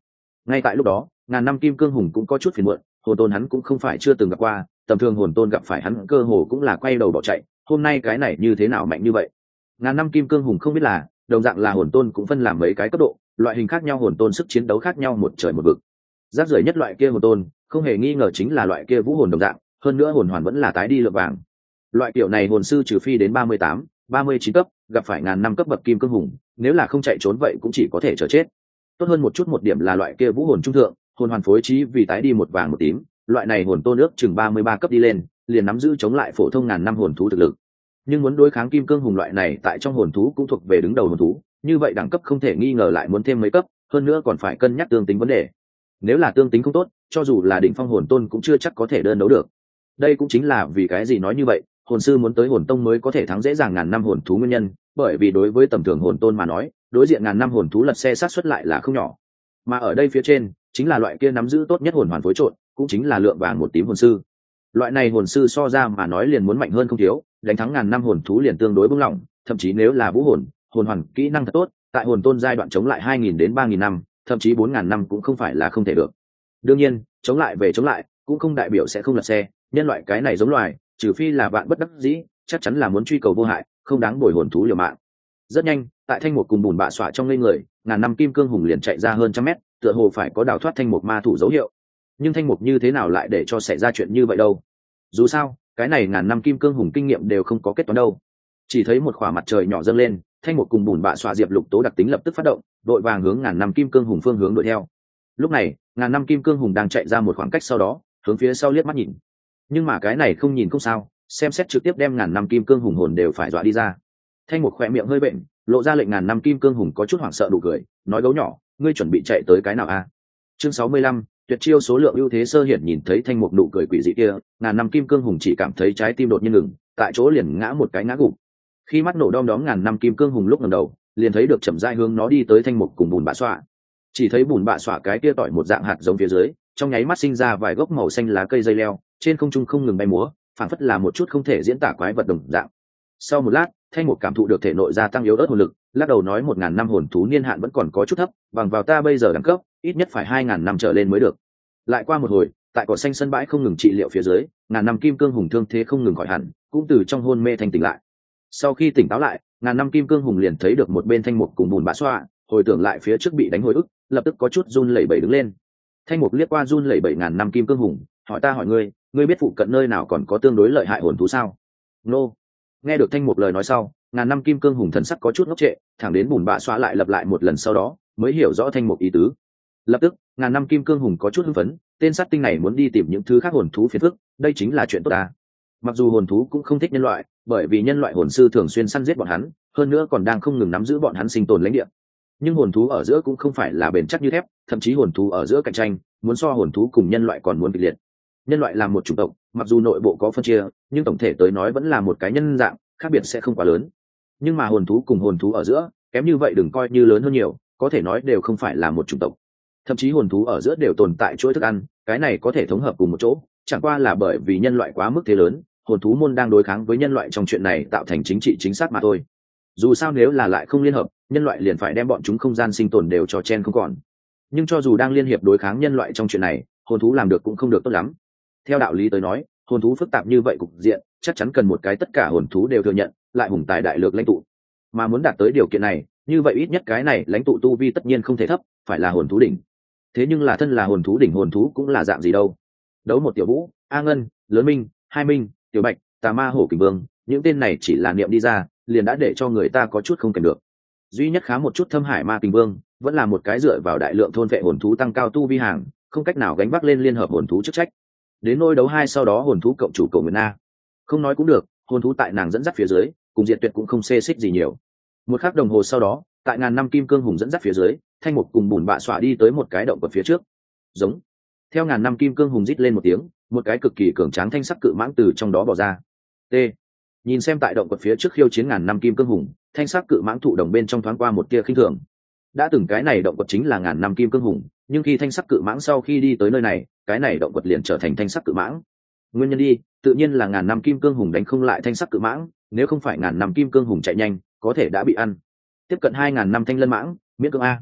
S1: Ngay tại lúc đó ngàn năm kim cương hùng cũng có chút phiền muộn, hồn tôn hắn cũng không phải chưa từng gặp qua, tầm thường hồn tôn gặp phải hắn cơ hồ cũng là quay đầu bỏ chạy, hôm nay cái này như thế nào mạnh như vậy. Ngàn năm kim cương hùng không biết là đồng dạng là hồn tôn cũng phân làm mấy cái cấp độ, loại hình khác nhau hồn tôn sức chiến đấu khác nhau một trời một vực. Rác rưởi nhất loại kia hồn tôn không hề nghi ngờ chính là loại kia vũ hồn đồng dạng, hơn nữa hồn hoàn vẫn là tái đi lượng vàng. Loại kiểu này hồn sư trừ phi đến 38, 39 cấp gặp phải ngàn năm cấp bậc kim cương hùng, nếu là không chạy trốn vậy cũng chỉ có thể chờ chết. Tốt hơn một chút một điểm là loại kia vũ hồn trung thượng, hồn hoàn phối trí vì tái đi một vàng một tím, loại này hồn tôn ước chừng 33 cấp đi lên liền nắm giữ chống lại phổ thông ngàn năm hồn thú thực lực. Nhưng muốn đối kháng kim cương hùng loại này tại trong hồn thú cũng thuộc về đứng đầu hồn thú, như vậy đẳng cấp không thể nghi ngờ lại muốn thêm mấy cấp, hơn nữa còn phải cân nhắc tương tính vấn đề. Nếu là tương tính không tốt, cho dù là đỉnh phong hồn tôn cũng chưa chắc có thể đơn đấu được. Đây cũng chính là vì cái gì nói như vậy, hồn sư muốn tới hồn tông mới có thể thắng dễ dàng ngàn năm hồn thú nguyên nhân, bởi vì đối với tầm thường hồn tôn mà nói, đối diện ngàn năm hồn thú lật xe sát xuất lại là không nhỏ. Mà ở đây phía trên chính là loại kia nắm giữ tốt nhất hồn hoàn phối trộn, cũng chính là lượng vàng một tím hồn sư. Loại này hồn sư so ra mà nói liền muốn mạnh hơn không thiếu, đánh thắng ngàn năm hồn thú liền tương đối bướng lỏng, thậm chí nếu là vũ hồn, hồn hoàn kỹ năng thật tốt, tại hồn tôn giai đoạn chống lại 2000 đến 3000 năm, thậm chí 4000 năm cũng không phải là không thể được. Đương nhiên, chống lại về chống lại, cũng không đại biểu sẽ không lật xe, nhân loại cái này giống loài, trừ phi là bạn bất đắc dĩ, chắc chắn là muốn truy cầu vô hại, không đáng bồi hồn thú liều mạng. Rất nhanh, tại thanh một cùng bùn bạ xọa trong ngây người, ngàn năm kim cương hùng liền chạy ra hơn trăm mét, tựa hồ phải có đào thoát thanh một ma thủ dấu hiệu. Nhưng thanh mục như thế nào lại để cho xảy ra chuyện như vậy đâu? Dù sao cái này ngàn năm kim cương hùng kinh nghiệm đều không có kết toán đâu. Chỉ thấy một khỏa mặt trời nhỏ dâng lên, thanh mục cùng bùn bạ xọa diệp lục tố đặc tính lập tức phát động, đội vàng hướng ngàn năm kim cương hùng phương hướng đuổi theo. Lúc này ngàn năm kim cương hùng đang chạy ra một khoảng cách, sau đó hướng phía sau liếc mắt nhìn. Nhưng mà cái này không nhìn không sao, xem xét trực tiếp đem ngàn năm kim cương hùng hồn đều phải dọa đi ra. Thanh mục khỏe miệng hơi bệnh, lộ ra lệnh ngàn năm kim cương hùng có chút hoảng sợ đủ cười, nói gấu nhỏ, ngươi chuẩn bị chạy tới cái nào a? Chương 65, tuyệt chiêu số lượng ưu thế sơ hiển. Nhìn thấy thanh mục nụ cười quỷ dị kia, ngàn năm kim cương hùng chỉ cảm thấy trái tim đột nhiên ngừng, tại chỗ liền ngã một cái ngã gục. Khi mắt nổ đom đóm ngàn năm kim cương hùng lúc ngẩng đầu, liền thấy được chậm rãi hướng nó đi tới thanh mục cùng bùn bạ xoa. Chỉ thấy bùn bạ xoa cái kia tỏi một dạng hạt giống phía dưới, trong nháy mắt sinh ra vài gốc màu xanh lá cây dây leo, trên không trung không ngừng bay múa, phảng phất là một chút không thể diễn tả quái vật đồng dạng. Sau một lát, thanh mục cảm thụ được thể nội gia tăng yếu ớt hồn lực, lắc đầu nói 1000 năm hồn thú niên hạn vẫn còn có chút thấp, bằng vào ta bây giờ đẳng cấp, ít nhất phải 2000 năm trở lên mới được. Lại qua một hồi, tại cỏ xanh sân bãi không ngừng trị liệu phía dưới, ngàn năm kim cương hùng thương thế không ngừng khỏi hẳn, cũng từ trong hôn mê thanh tỉnh lại. Sau khi tỉnh táo lại, ngàn năm kim cương hùng liền thấy được một bên thanh mục cùng bùn bã xoa, hồi tưởng lại phía trước bị đánh hồi ức, lập tức có chút run lẩy bẩy đứng lên. Thanh mục liếc qua run lẩy bẩy ngàn năm kim cương hùng, hỏi ta hỏi ngươi biết phụ cận nơi nào còn có tương đối lợi hại hồn thú sao? Nô. Nghe được thanh mục lời nói sau, ngàn năm kim cương hùng thần sắc có chút ngốc trệ, thẳng đến bùn bã xoa lại lặp lại một lần sau đó mới hiểu rõ thanh mục ý tứ. Lập tức ngàn năm kim cương hùng có chút hưng phấn, tên sát tinh này muốn đi tìm những thứ khác hồn thú phiền phức, đây chính là chuyện tốt ta. Mặc dù hồn thú cũng không thích nhân loại, bởi vì nhân loại hồn sư thường xuyên săn giết bọn hắn, hơn nữa còn đang không ngừng nắm giữ bọn hắn sinh tồn lãnh địa. Nhưng hồn thú ở giữa cũng không phải là bền chắc như thép, thậm chí hồn thú ở giữa cạnh tranh muốn so hồn thú cùng nhân loại còn muốn kịch liệt. Nhân loại là một chủng tộc, mặc dù nội bộ có phân chia, nhưng tổng thể tới nói vẫn là một cái nhân dạng, khác biệt sẽ không quá lớn. Nhưng mà hồn thú cùng hồn thú ở giữa kém như vậy đừng coi như lớn hơn nhiều, có thể nói đều không phải là một chủng tộc. Thậm chí hồn thú ở giữa đều tồn tại chuỗi thức ăn, cái này có thể thống hợp cùng một chỗ, chẳng qua là bởi vì nhân loại quá mức thế lớn, hồn thú môn đang đối kháng với nhân loại trong chuyện này tạo thành chính trị chính xác mà thôi. Dù sao nếu là lại không liên hợp, nhân loại liền phải đem bọn chúng không gian sinh tồn đều cho chen không còn. Nhưng cho dù đang liên hiệp đối kháng nhân loại trong chuyện này, hồn thú làm được cũng không được tốt lắm. Theo đạo lý tới nói, hồn thú phức tạp như vậy cục diện chắc chắn cần một cái tất cả hồn thú đều thừa nhận, lại hùng tài đại lược lãnh tụ. Mà muốn đạt tới điều kiện này, như vậy ít nhất cái này lãnh tụ tu vi tất nhiên không thể thấp, phải là hồn thú đỉnh. Thế nhưng là thân là hồn thú đỉnh hồn thú cũng là dạng gì đâu? Đấu một tiểu vũ, A Ngân, Lớn Minh, Hai Minh, Tiểu Bạch, Tà Ma Hổ Kình Vương, những tên này chỉ là niệm đi ra, liền đã để cho người ta có chút không kèm được. Duy nhất khá một chút Thâm Hải Ma Kình Vương, vẫn là một cái dựa vào đại lượng thôn vệ hồn thú tăng cao tu vi hàng, không cách nào gánh vác lên liên hợp hồn thú chức trách. Đến nôi đấu hai sau đó hồn thú cộng chủ Cổ Nguyệt Na, không nói cũng được, hồn thú tại nàng dẫn dắt phía dưới, cùng Diệt Tuyệt cũng không xê xích gì nhiều. Một khắc đồng hồ sau đó, tại ngàn năm kim cương hùng dẫn dắt phía dưới, thanh mục cùng bùn bạ xỏa đi tới một cái động vật phía trước. Giống. Theo ngàn năm kim cương hùng rít lên một tiếng, một cái cực kỳ cường tráng thanh sắc cự mãng từ trong đó bò ra. T. Nhìn xem tại động vật phía trước khiêu chiến ngàn năm kim cương hùng, thanh sắc cự mãng thụ đồng bên trong thoáng qua một tia khinh thường. Đã từng cái này động vật chính là ngàn năm kim cương hùng, nhưng khi thanh sắc cự mãng sau khi đi tới nơi này, cái này động vật liền trở thành thanh sắc cự mãng. Nguyên nhân đi, tự nhiên là ngàn năm kim cương hùng đánh không lại thanh sắc cự mãng, nếu không phải ngàn năm kim cương hùng chạy nhanh, có thể đã bị ăn. Tiếp cận 2000 năm thanh lân mãng, miễn cưỡng a.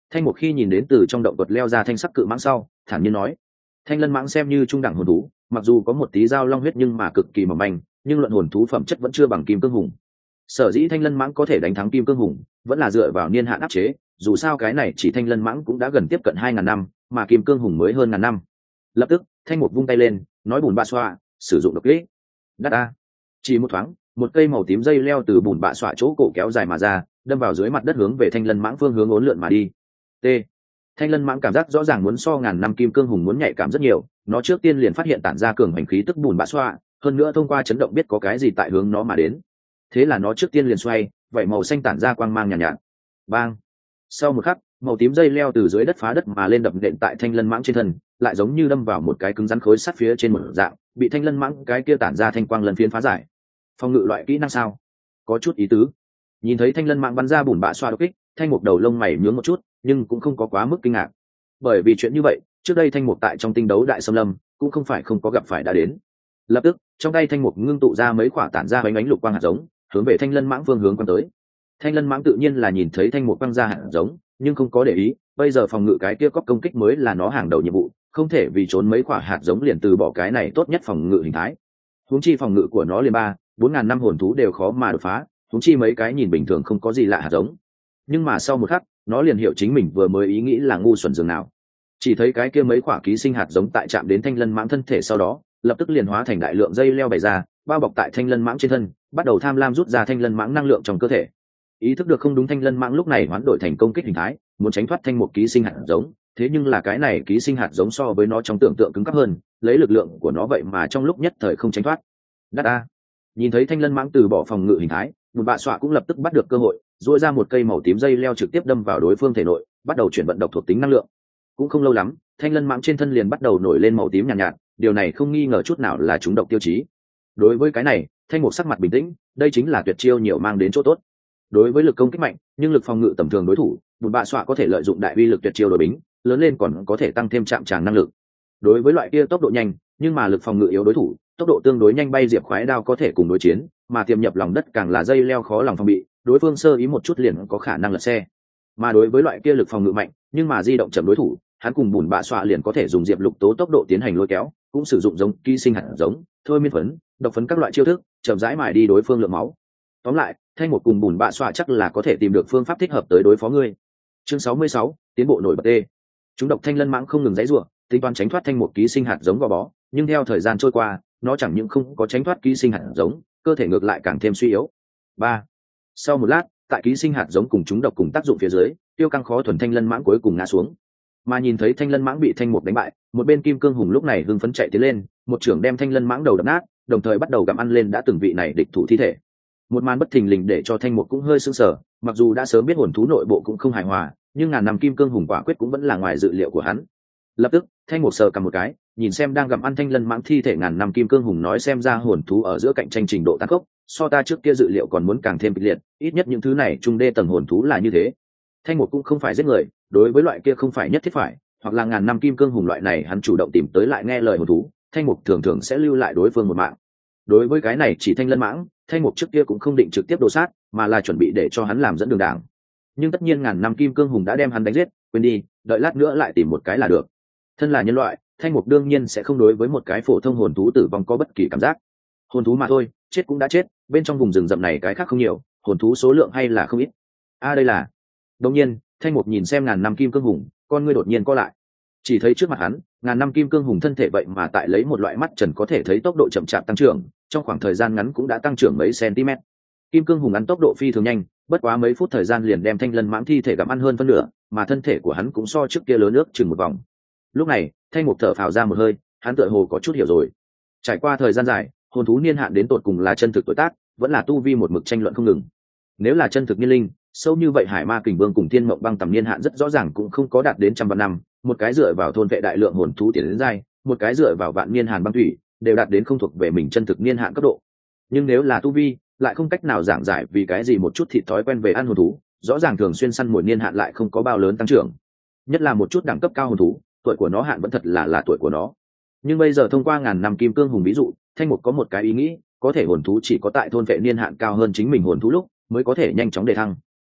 S1: Thanh Mục khi nhìn đến từ trong động vật leo ra thanh sắc cự mãng sau, thản nhiên nói: Thanh lân mãng xem như trung đẳng hồn thú, mặc dù có một tí dao long huyết nhưng mà cực kỳ mỏng manh, nhưng luận hồn thú phẩm chất vẫn chưa bằng kim cương hùng. Sở dĩ thanh lân mãng có thể đánh thắng kim cương hùng, vẫn là dựa vào niên hạn áp chế, dù sao cái này chỉ thanh lân mãng cũng đã gần tiếp cận 2.000 năm, mà kim cương hùng mới hơn ngàn năm. Lập tức, Thanh Mục vung tay lên, nói bùn bạ xoa, sử dụng độc kỹ. Đắt a! Chỉ một thoáng, một cây màu tím dây leo từ bùn bạ xoa chỗ cổ kéo dài mà ra, đâm vào dưới mặt đất hướng về thanh lân mãng phương hướng uốn lượn mà đi. T. Thanh lân mãng cảm giác rõ ràng muốn so ngàn năm kim cương hùng muốn nhạy cảm rất nhiều, nó trước tiên liền phát hiện tản ra cường hành khí tức bùn bạ xoa, hơn nữa thông qua chấn động biết có cái gì tại hướng nó mà đến. Thế là nó trước tiên liền xoay, vậy màu xanh tản ra quang mang nhàn nhạt. Bang! Sau một khắc, màu tím dây leo từ dưới đất phá đất mà lên đập nện tại thanh lân mãng trên thân, lại giống như đâm vào một cái cứng rắn khối sắt phía trên một dạng, bị thanh lân mãng cái kia tản ra thanh quang lần phiến phá giải. Phòng ngự loại kỹ năng sao? Có chút ý tứ. Nhìn thấy thanh lân mãng bắn ra bùn bạ xoa đột kích, Thanh Mục đầu lông mày nhướng một chút, nhưng cũng không có quá mức kinh ngạc. Bởi vì chuyện như vậy, trước đây Thanh Mục tại trong tinh đấu đại xâm lâm cũng không phải không có gặp phải đã đến. Lập tức, trong tay Thanh Mục ngưng tụ ra mấy quả tản ra bánh ánh lục quang hạt giống, hướng về thanh lân mãng phương hướng quăng tới. Thanh lân mãng tự nhiên là nhìn thấy Thanh Mục quăng ra hạt giống, nhưng không có để ý, bây giờ phòng ngự cái kia cóc công kích mới là nó hàng đầu nhiệm vụ, không thể vì trốn mấy quả hạt giống liền từ bỏ cái này tốt nhất phòng ngự hình thái. Huống chi phòng ngự của nó liền 3-4 ngàn năm hồn thú đều khó mà đột phá, huống chi mấy cái nhìn bình thường không có gì lạ hạt giống. Nhưng mà sau một khắc, nó liền hiểu chính mình vừa mới ý nghĩ là ngu xuẩn dường nào. Chỉ thấy cái kia mấy quả ký sinh hạt giống tại chạm đến thanh lân mãng thân thể sau đó, lập tức liền hóa thành đại lượng dây leo bày ra, bao bọc tại thanh lân mãng trên thân, bắt đầu tham lam rút ra thanh lân mãng năng lượng trong cơ thể. Ý thức được không đúng, thanh lân mãng lúc này hoán đổi thành công kích hình thái, muốn tránh thoát thanh một ký sinh hạt giống, thế nhưng là cái này ký sinh hạt giống so với nó trong tưởng tượng cứng cáp hơn, lấy lực lượng của nó vậy mà trong lúc nhất thời không tránh thoát. Đắt a! Nhìn thấy thanh lân mãng từ bỏ phòng ngự hình thái, một bạ xoa cũng lập tức bắt được cơ hội, duỗi ra một cây màu tím dây leo trực tiếp đâm vào đối phương thể nội, bắt đầu chuyển vận độc thuộc tính năng lượng. Cũng không lâu lắm, thanh lân mãng trên thân liền bắt đầu nổi lên màu tím nhàn nhạt, điều này không nghi ngờ chút nào là trúng độc tiêu chí. Đối với cái này, Thanh Mục sắc mặt bình tĩnh, đây chính là tuyệt chiêu nhiều mang đến chỗ tốt. Đối với lực công kích mạnh nhưng lực phòng ngự tầm thường đối thủ, một bạ xoa có thể lợi dụng đại uy lực tuyệt chiêu đối bính, lớn lên còn có thể tăng thêm chạm tràng năng lực. Đối với loại kia tốc độ nhanh nhưng mà lực phòng ngự yếu đối thủ, tốc độ tương đối nhanh bay diệp khoái đao có thể cùng đối chiến, mà tiềm nhập lòng đất càng là dây leo khó lòng phòng bị, đối phương sơ ý một chút liền có khả năng lật xe. Mà đối với loại kia lực phòng ngự mạnh nhưng mà di động chậm đối thủ, hắn cùng bùn bạ xoa liền có thể dùng diệp lục tố tốc độ tiến hành lôi kéo, cũng sử dụng giống ký sinh hạt giống, thôi miên phấn, độc phấn các loại chiêu thức, chậm rãi mài đi đối phương lượng máu. Tóm lại, Thanh Mục cùng bùn bạ xoa chắc là có thể tìm được phương pháp thích hợp tới đối phó ngươi. Chương 66, tiến bộ nổi bật tê. Chúng độc thanh lân mãng không ngừng giãy giụa, tính toán tránh thoát Thanh Mục ký sinh hạt giống gò bó, nhưng theo thời gian trôi qua, nó chẳng những không có tránh thoát ký sinh hạt giống, cơ thể ngược lại càng thêm suy yếu. 3. Sau một lát, tại ký sinh hạt giống cùng chúng độc cùng tác dụng phía dưới, tiêu căng khó thuần thanh lân mãng cuối cùng ngã xuống. Mà nhìn thấy thanh lân mãng bị Thanh Mục đánh bại, một bên kim cương hùng lúc này hưng phấn chạy tiến lên, một trưởng đem thanh lân mãng đầu đập nát, đồng thời bắt đầu gặm ăn lên đã từng vị này địch thủ thi thể. Một màn bất thình lình để cho Thanh Mục cũng hơi sững sờ, mặc dù đã sớm biết hồn thú nội bộ cũng không hài hòa, nhưng ngàn năm kim cương hùng quả quyết cũng vẫn là ngoài dự liệu của hắn. Lập tức, Thanh Mục sờ cầm một cái, nhìn xem đang gặm ăn thanh lân mãng thi thể ngàn năm kim cương hùng, nói xem ra hồn thú ở giữa cạnh tranh trình độ tàn khốc, so ta trước kia dự liệu còn muốn càng thêm kịch liệt, ít nhất những thứ này trung đê tầng hồn thú là như thế. Thanh Mục cũng không phải giết người, đối với loại kia không phải nhất thiết phải, hoặc là ngàn năm kim cương hùng loại này hắn chủ động tìm tới lại nghe lời hồn thú, Thanh Mục thường thường sẽ lưu lại đối phương một mạng. Đối với cái này chỉ thanh lân mãng, Thanh Mục trước kia cũng không định trực tiếp đồ sát, mà là chuẩn bị để cho hắn làm dẫn đường đảng. Nhưng tất nhiên ngàn năm kim cương hùng đã đem hắn đánh giết, quên đi, đợi lát nữa lại tìm một cái là được. Thân là nhân loại, Thanh Mục đương nhiên sẽ không đối với một cái phổ thông hồn thú tử vong có bất kỳ cảm giác. Hồn thú mà thôi, chết cũng đã chết, bên trong vùng rừng rậm này cái khác không nhiều, hồn thú số lượng hay là không ít. Đây là. Đột nhiên, Thanh Mục nhìn xem ngàn năm kim cương hùng, con ngươi đột nhiên co lại. Chỉ thấy trước mặt hắn, ngàn năm kim cương hùng thân thể vậy mà tại lấy một loại mắt trần có thể thấy tốc độ chậm chạp tăng trưởng, trong khoảng thời gian ngắn cũng đã tăng trưởng mấy cm. Kim cương hùng ăn tốc độ phi thường nhanh, bất quá mấy phút thời gian liền đem thanh lân mãng thi thể gặm ăn hơn phân nửa, mà thân thể của hắn cũng so trước kia lớn ước chừng một vòng. Lúc này, Thanh Mục thở phào ra một hơi, hắn tựa hồ có chút hiểu rồi. Trải qua thời gian dài, hồn thú niên hạn đến tột cùng là chân thực tuổi tác, vẫn là tu vi một mực tranh luận không ngừng. Nếu là chân thực niên linh, sâu như vậy Hải Ma Kình Vương cùng Thiên Mộng Băng tầm niên hạn rất rõ ràng cũng không có đạt đến 100 năm, một cái dựa vào thôn vệ đại lượng hồn thú tiến đến giai, một cái dựa vào vạn niên hàn băng thủy, đều đạt đến không thuộc về mình chân thực niên hạn cấp độ. Nhưng nếu là tu vi, lại không cách nào giảng giải vì cái gì một chút thịt thói quen về ăn hồn thú, rõ ràng thường xuyên săn mồi niên hạn lại không có bao lớn tăng trưởng. Nhất là một chút đẳng cấp cao hồn thú, tuổi của nó hạn vẫn thật là tuổi của nó. Nhưng bây giờ thông qua ngàn năm kim cương hùng ví dụ, Thanh Mục có một cái ý nghĩ, có thể hồn thú chỉ có tại thôn vệ niên hạn cao hơn chính mình hồn thú lúc mới có thể nhanh chóng đề thăng.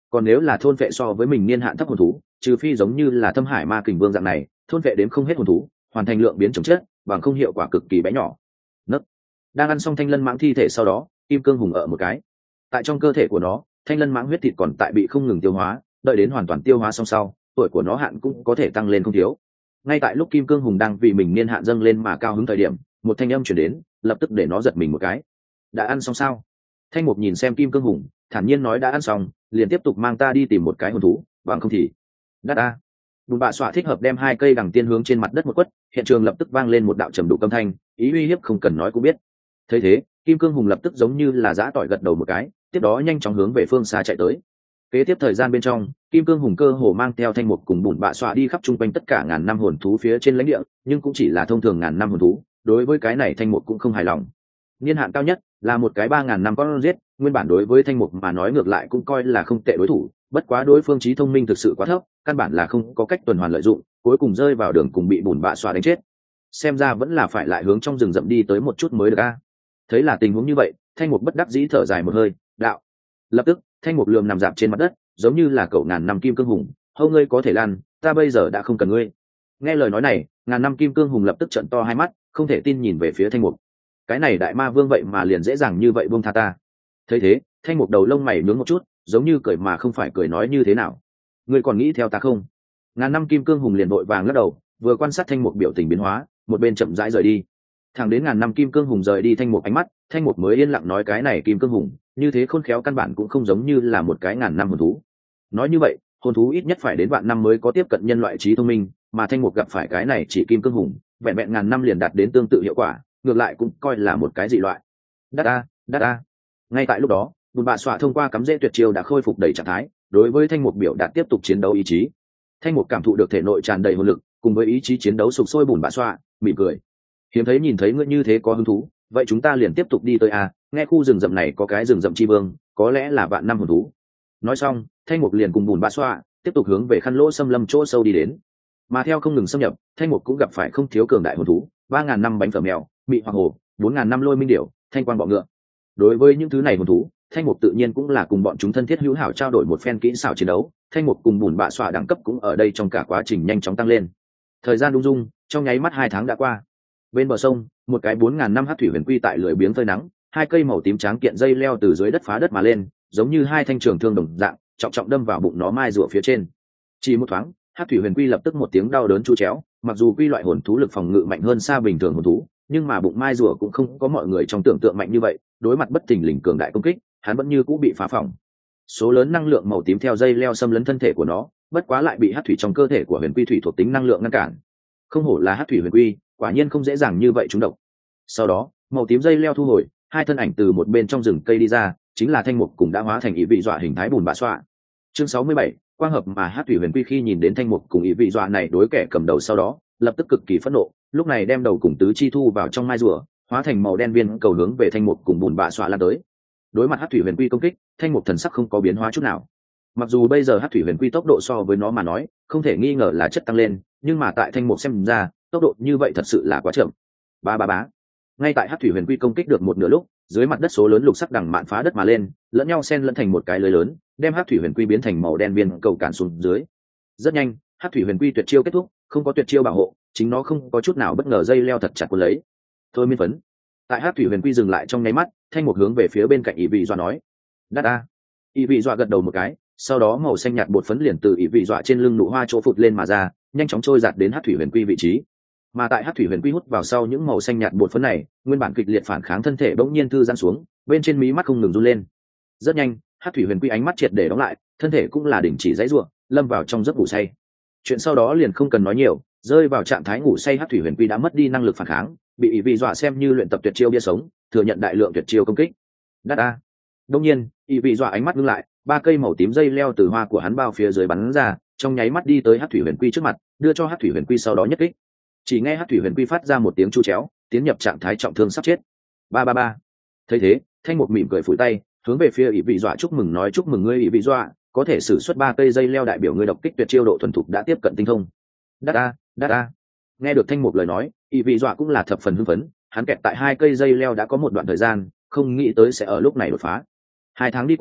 S1: còn nếu là thôn vệ so với mình niên hạn thấp hồn thú, trừ phi giống như là Thâm Hải Ma Kình Vương dạng này thôn vệ đến không hết hồn thú, hoàn thành lượng biến chồng chết bằng không hiệu quả cực kỳ bé nhỏ. Nấc. Đang ăn xong thanh lân mãng thi thể sau đó, kim cương hùng ở một cái. Tại trong cơ thể của nó, thanh lân mãng huyết thịt còn tại bị không ngừng tiêu hóa, đợi đến hoàn toàn tiêu hóa xong sau, tuổi của nó hạn cũng có thể tăng lên không thiếu. Ngay tại lúc kim cương hùng đang vì mình niên hạn dâng lên mà cao hứng thời điểm, một thanh âm chuyển đến, lập tức để nó giật mình một cái. Đã ăn xong sao? Thanh mục nhìn xem kim cương hùng, thản nhiên nói đã ăn xong, liền tiếp tục mang ta đi tìm một cái hồn thú, bằng không thì đắt a. Bùn bạ xoa thích hợp đem 2 cây đằng tiên hướng trên mặt đất một quất, hiện trường lập tức vang lên một đạo trầm đủ âm thanh, ý uy hiếp không cần nói cũng biết. Thấy thế, kim cương hùng lập tức giống như là giã tỏi gật đầu một cái, tiếp đó nhanh chóng hướng về phương xa chạy tới. Kế tiếp thời gian bên trong, kim cương hùng cơ hồ mang theo thanh mục cùng bùn bạ xoa đi khắp trung quanh tất cả ngàn năm hồn thú phía trên lãnh địa, nhưng cũng chỉ là thông thường ngàn năm hồn thú, đối với cái này thanh mục cũng không hài lòng. Niên hạn cao nhất là một cái 3000 năm con giết, nguyên bản đối với thanh mục mà nói ngược lại cũng coi là không tệ đối thủ, bất quá đối phương trí thông minh thực sự quá thấp, căn bản là không có cách tuần hoàn lợi dụng, cuối cùng rơi vào đường cùng bị bùn bạ xoa đánh chết. Xem ra vẫn là phải lại hướng trong rừng rậm đi tới một chút mới được a. Thấy là tình huống như vậy, thanh mục bất đắc dĩ thở dài một hơi, đạo. Lập tức, thanh mục lườm nằm dạp trên mặt đất, giống như là cậu ngàn năm kim cương hùng, hâu ngươi có thể lan, ta bây giờ đã không cần ngươi. Nghe lời nói này, ngàn năm kim cương hùng lập tức trợn to hai mắt, không thể tin nhìn về phía thanh mục. Cái này đại ma vương vậy mà liền dễ dàng như vậy buông tha ta. Thấy thế, thanh mục đầu lông mày nhướng một chút, giống như cười mà không phải cười nói như thế nào. Ngươi còn nghĩ theo ta không? Ngàn năm kim cương hùng liền vội vàng lắc đầu, vừa quan sát thanh mục biểu tình biến hóa, một bên chậm rãi rời đi. Thẳng đến ngàn năm kim cương hùng rời đi thanh mục ánh mắt, thanh mục mới yên lặng nói cái này kim cương hùng, như thế khôn khéo căn bản cũng không giống như là một cái ngàn năm hồn thú. Nói như vậy, hồn thú ít nhất phải đến vạn năm mới có tiếp cận nhân loại trí thông minh, mà thanh mục gặp phải cái này chỉ kim cương hùng, vẹn vẹn ngàn năm liền đạt đến tương tự hiệu quả, ngược lại cũng coi là một cái dị loại. Đắt a. Ngay tại lúc đó, bùn bạ xoa thông qua cắm rễ tuyệt chiêu đã khôi phục đầy trạng thái, đối với thanh mục biểu đạt tiếp tục chiến đấu ý chí. Thanh mục cảm thụ được thể nội tràn đầy hồn lực, cùng với ý chí chiến đấu sục sôi bùn bạ xoa, mỉm cười. Hiếm thấy nhìn thấy ngươi như thế có hứng thú, vậy chúng ta liền tiếp tục đi tới a, nghe khu rừng rậm này có cái rừng rậm chi vương, có lẽ là vạn năm hồn thú. Nói xong, thanh mục liền cùng bùn bạ xoa tiếp tục hướng về khăn lỗ xâm lâm chỗ sâu đi đến. Mà theo không ngừng xâm nhập, thanh mục cũng gặp phải không thiếu cường đại hồn thú, 3000 năm bánh phở mèo, mị hoặc hồ, 4000 năm lôi minh điểu, thanh quan bọ ngựa. Đối với những thứ này hồn thú, thanh mục tự nhiên cũng là cùng bọn chúng thân thiết hữu hảo trao đổi một phen kỹ xảo chiến đấu. Thanh mục cùng bùn bạ xoa đẳng cấp cũng ở đây trong cả quá trình nhanh chóng tăng lên. Thời gian đung dung, trong nháy mắt 2 tháng đã qua. Bên bờ sông, một cái 4000 năm hắc thủy huyền quy tại lười biếng phơi nắng, 2 cây màu tím trắng kiện dây leo từ dưới đất phá đất mà lên, giống như 2 thanh trường thương đồng dạng, trọng trọng đâm vào bụng nó mai rùa phía trên. Chỉ một thoáng, hắc thủy huyền quy lập tức một tiếng đau đớn chu chéo, mặc dù quy loại hồn thú lực phòng ngự mạnh hơn xa bình thường hồn thú, nhưng mà bụng mai rùa cũng không có mọi người trong tưởng tượng mạnh như vậy, đối mặt bất thình lình cường đại công kích, hắn vẫn như cũ bị phá phỏng. Số lớn năng lượng màu tím theo dây leo xâm lấn thân thể của nó, bất quá lại bị hắc thủy trong cơ thể của huyền quy thủy thuộc tính năng lượng ngăn cản. Không hổ là hắc thủy huyền quy, quả nhiên không dễ dàng như vậy trúng độc. Sau đó, màu tím dây leo thu hồi, 2 thân ảnh từ một bên trong rừng cây đi ra, chính là thanh mục cũng đã hóa thành ý vị dọa hình thái bùn bạ xoa. Chương 67, quang hợp mà hắc thủy huyền quy khi nhìn đến thanh mục cùng ý vị dọa này đối kẻ cầm đầu sau đó, lập tức cực kỳ phẫn nộ, lúc này đem đầu cùng tứ chi thu vào trong mai rùa, hóa thành màu đen viên cầu hướng về thanh mục cùng bùn bạ xoa lan tới. Đối mặt hắc thủy huyền quy công kích, thanh mục thần sắc không có biến hóa chút nào. Mặc dù bây giờ hắc thủy huyền quy tốc độ so với nó mà nói không thể nghi ngờ là chất tăng lên, nhưng mà tại thanh mục xem ra tốc độ như vậy thật sự là quá chậm. Bá. Ngay tại hắc thủy huyền quy công kích được một nửa lúc, dưới mặt đất số lớn lục sắc đằng mạn phá đất mà lên, lẫn nhau xen lẫn thành một cái lưới lớn, đem hắc thủy huyền quy biến thành màu đen viên cầu cản xuống dưới. Rất nhanh, hắc thủy huyền quy tuyệt chiêu kết thúc, không có tuyệt chiêu bảo hộ, chính nó không có chút nào bất ngờ dây leo thật chặt cuốn lấy. Thôi miên phấn. Tại hắc thủy huyền quy dừng lại trong nháy mắt, thanh mục hướng về phía bên cạnh ý vị dọa nói: "Đắt a." Ý vị dọa gật đầu một cái, sau đó màu xanh nhạt bột phấn liền từ ý vị dọa trên lưng nụ hoa chỗ phụt lên mà ra, nhanh chóng trôi giạt đến hắc thủy huyền quy vị trí. Mà tại hắc thủy huyền quy hút vào sau những màu xanh nhạt bột phấn này, nguyên bản kịch liệt phản kháng thân thể bỗng nhiên thư giãn xuống, bên trên mí mắt không ngừng run lên. Rất nhanh, hắc thủy huyền quy ánh mắt triệt để đóng lại, thân thể cũng là đình chỉ giãy giụa, lâm vào trong giấc ngủ say. Chuyện sau đó liền không cần nói nhiều, rơi vào trạng thái ngủ say hắc thủy huyền quy đã mất đi năng lực phản kháng, bị ý vị dọa xem như luyện tập tuyệt chiêu bia sống, thừa nhận đại lượng tuyệt chiêu công kích. Đắt a. Đông nhiên, ý vị dọa ánh mắt ngưng lại, 3 cây màu tím dây leo từ hoa của hắn bao phía dưới bắn ra, trong nháy mắt đi tới hắc thủy huyền quy trước mặt, đưa cho hắc thủy huyền quy sau đó nhất kích. Chỉ nghe hắc thủy huyền quy phát ra một tiếng chu chéo, tiến nhập trạng thái trọng thương sắp chết. Ba. Thấy thế, thanh mục mỉm cười phủi tay, hướng về phía ý vị dọa chúc mừng nói: "Chúc mừng ngươi ý vị dọa, có thể sử xuất 3 cây dây leo đại biểu ngươi độc kích tuyệt chiêu độ thuần thục đã tiếp cận tinh thông." Đắt a. Nghe được thanh mục lời nói, ý vị dọa cũng là thập phần hưng phấn, hắn kẹt tại 2 cây dây leo đã có một đoạn thời gian, không nghĩ tới sẽ ở lúc này đột phá. 2 tháng đi qua,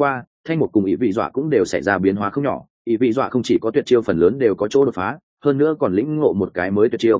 S1: thanh mục cùng ý vị dọa cũng đều xảy ra biến hóa không nhỏ. Ý vị dọa không chỉ có tuyệt chiêu phần lớn đều có chỗ đột phá, hơn nữa còn lĩnh ngộ một cái mới tuyệt chiêu,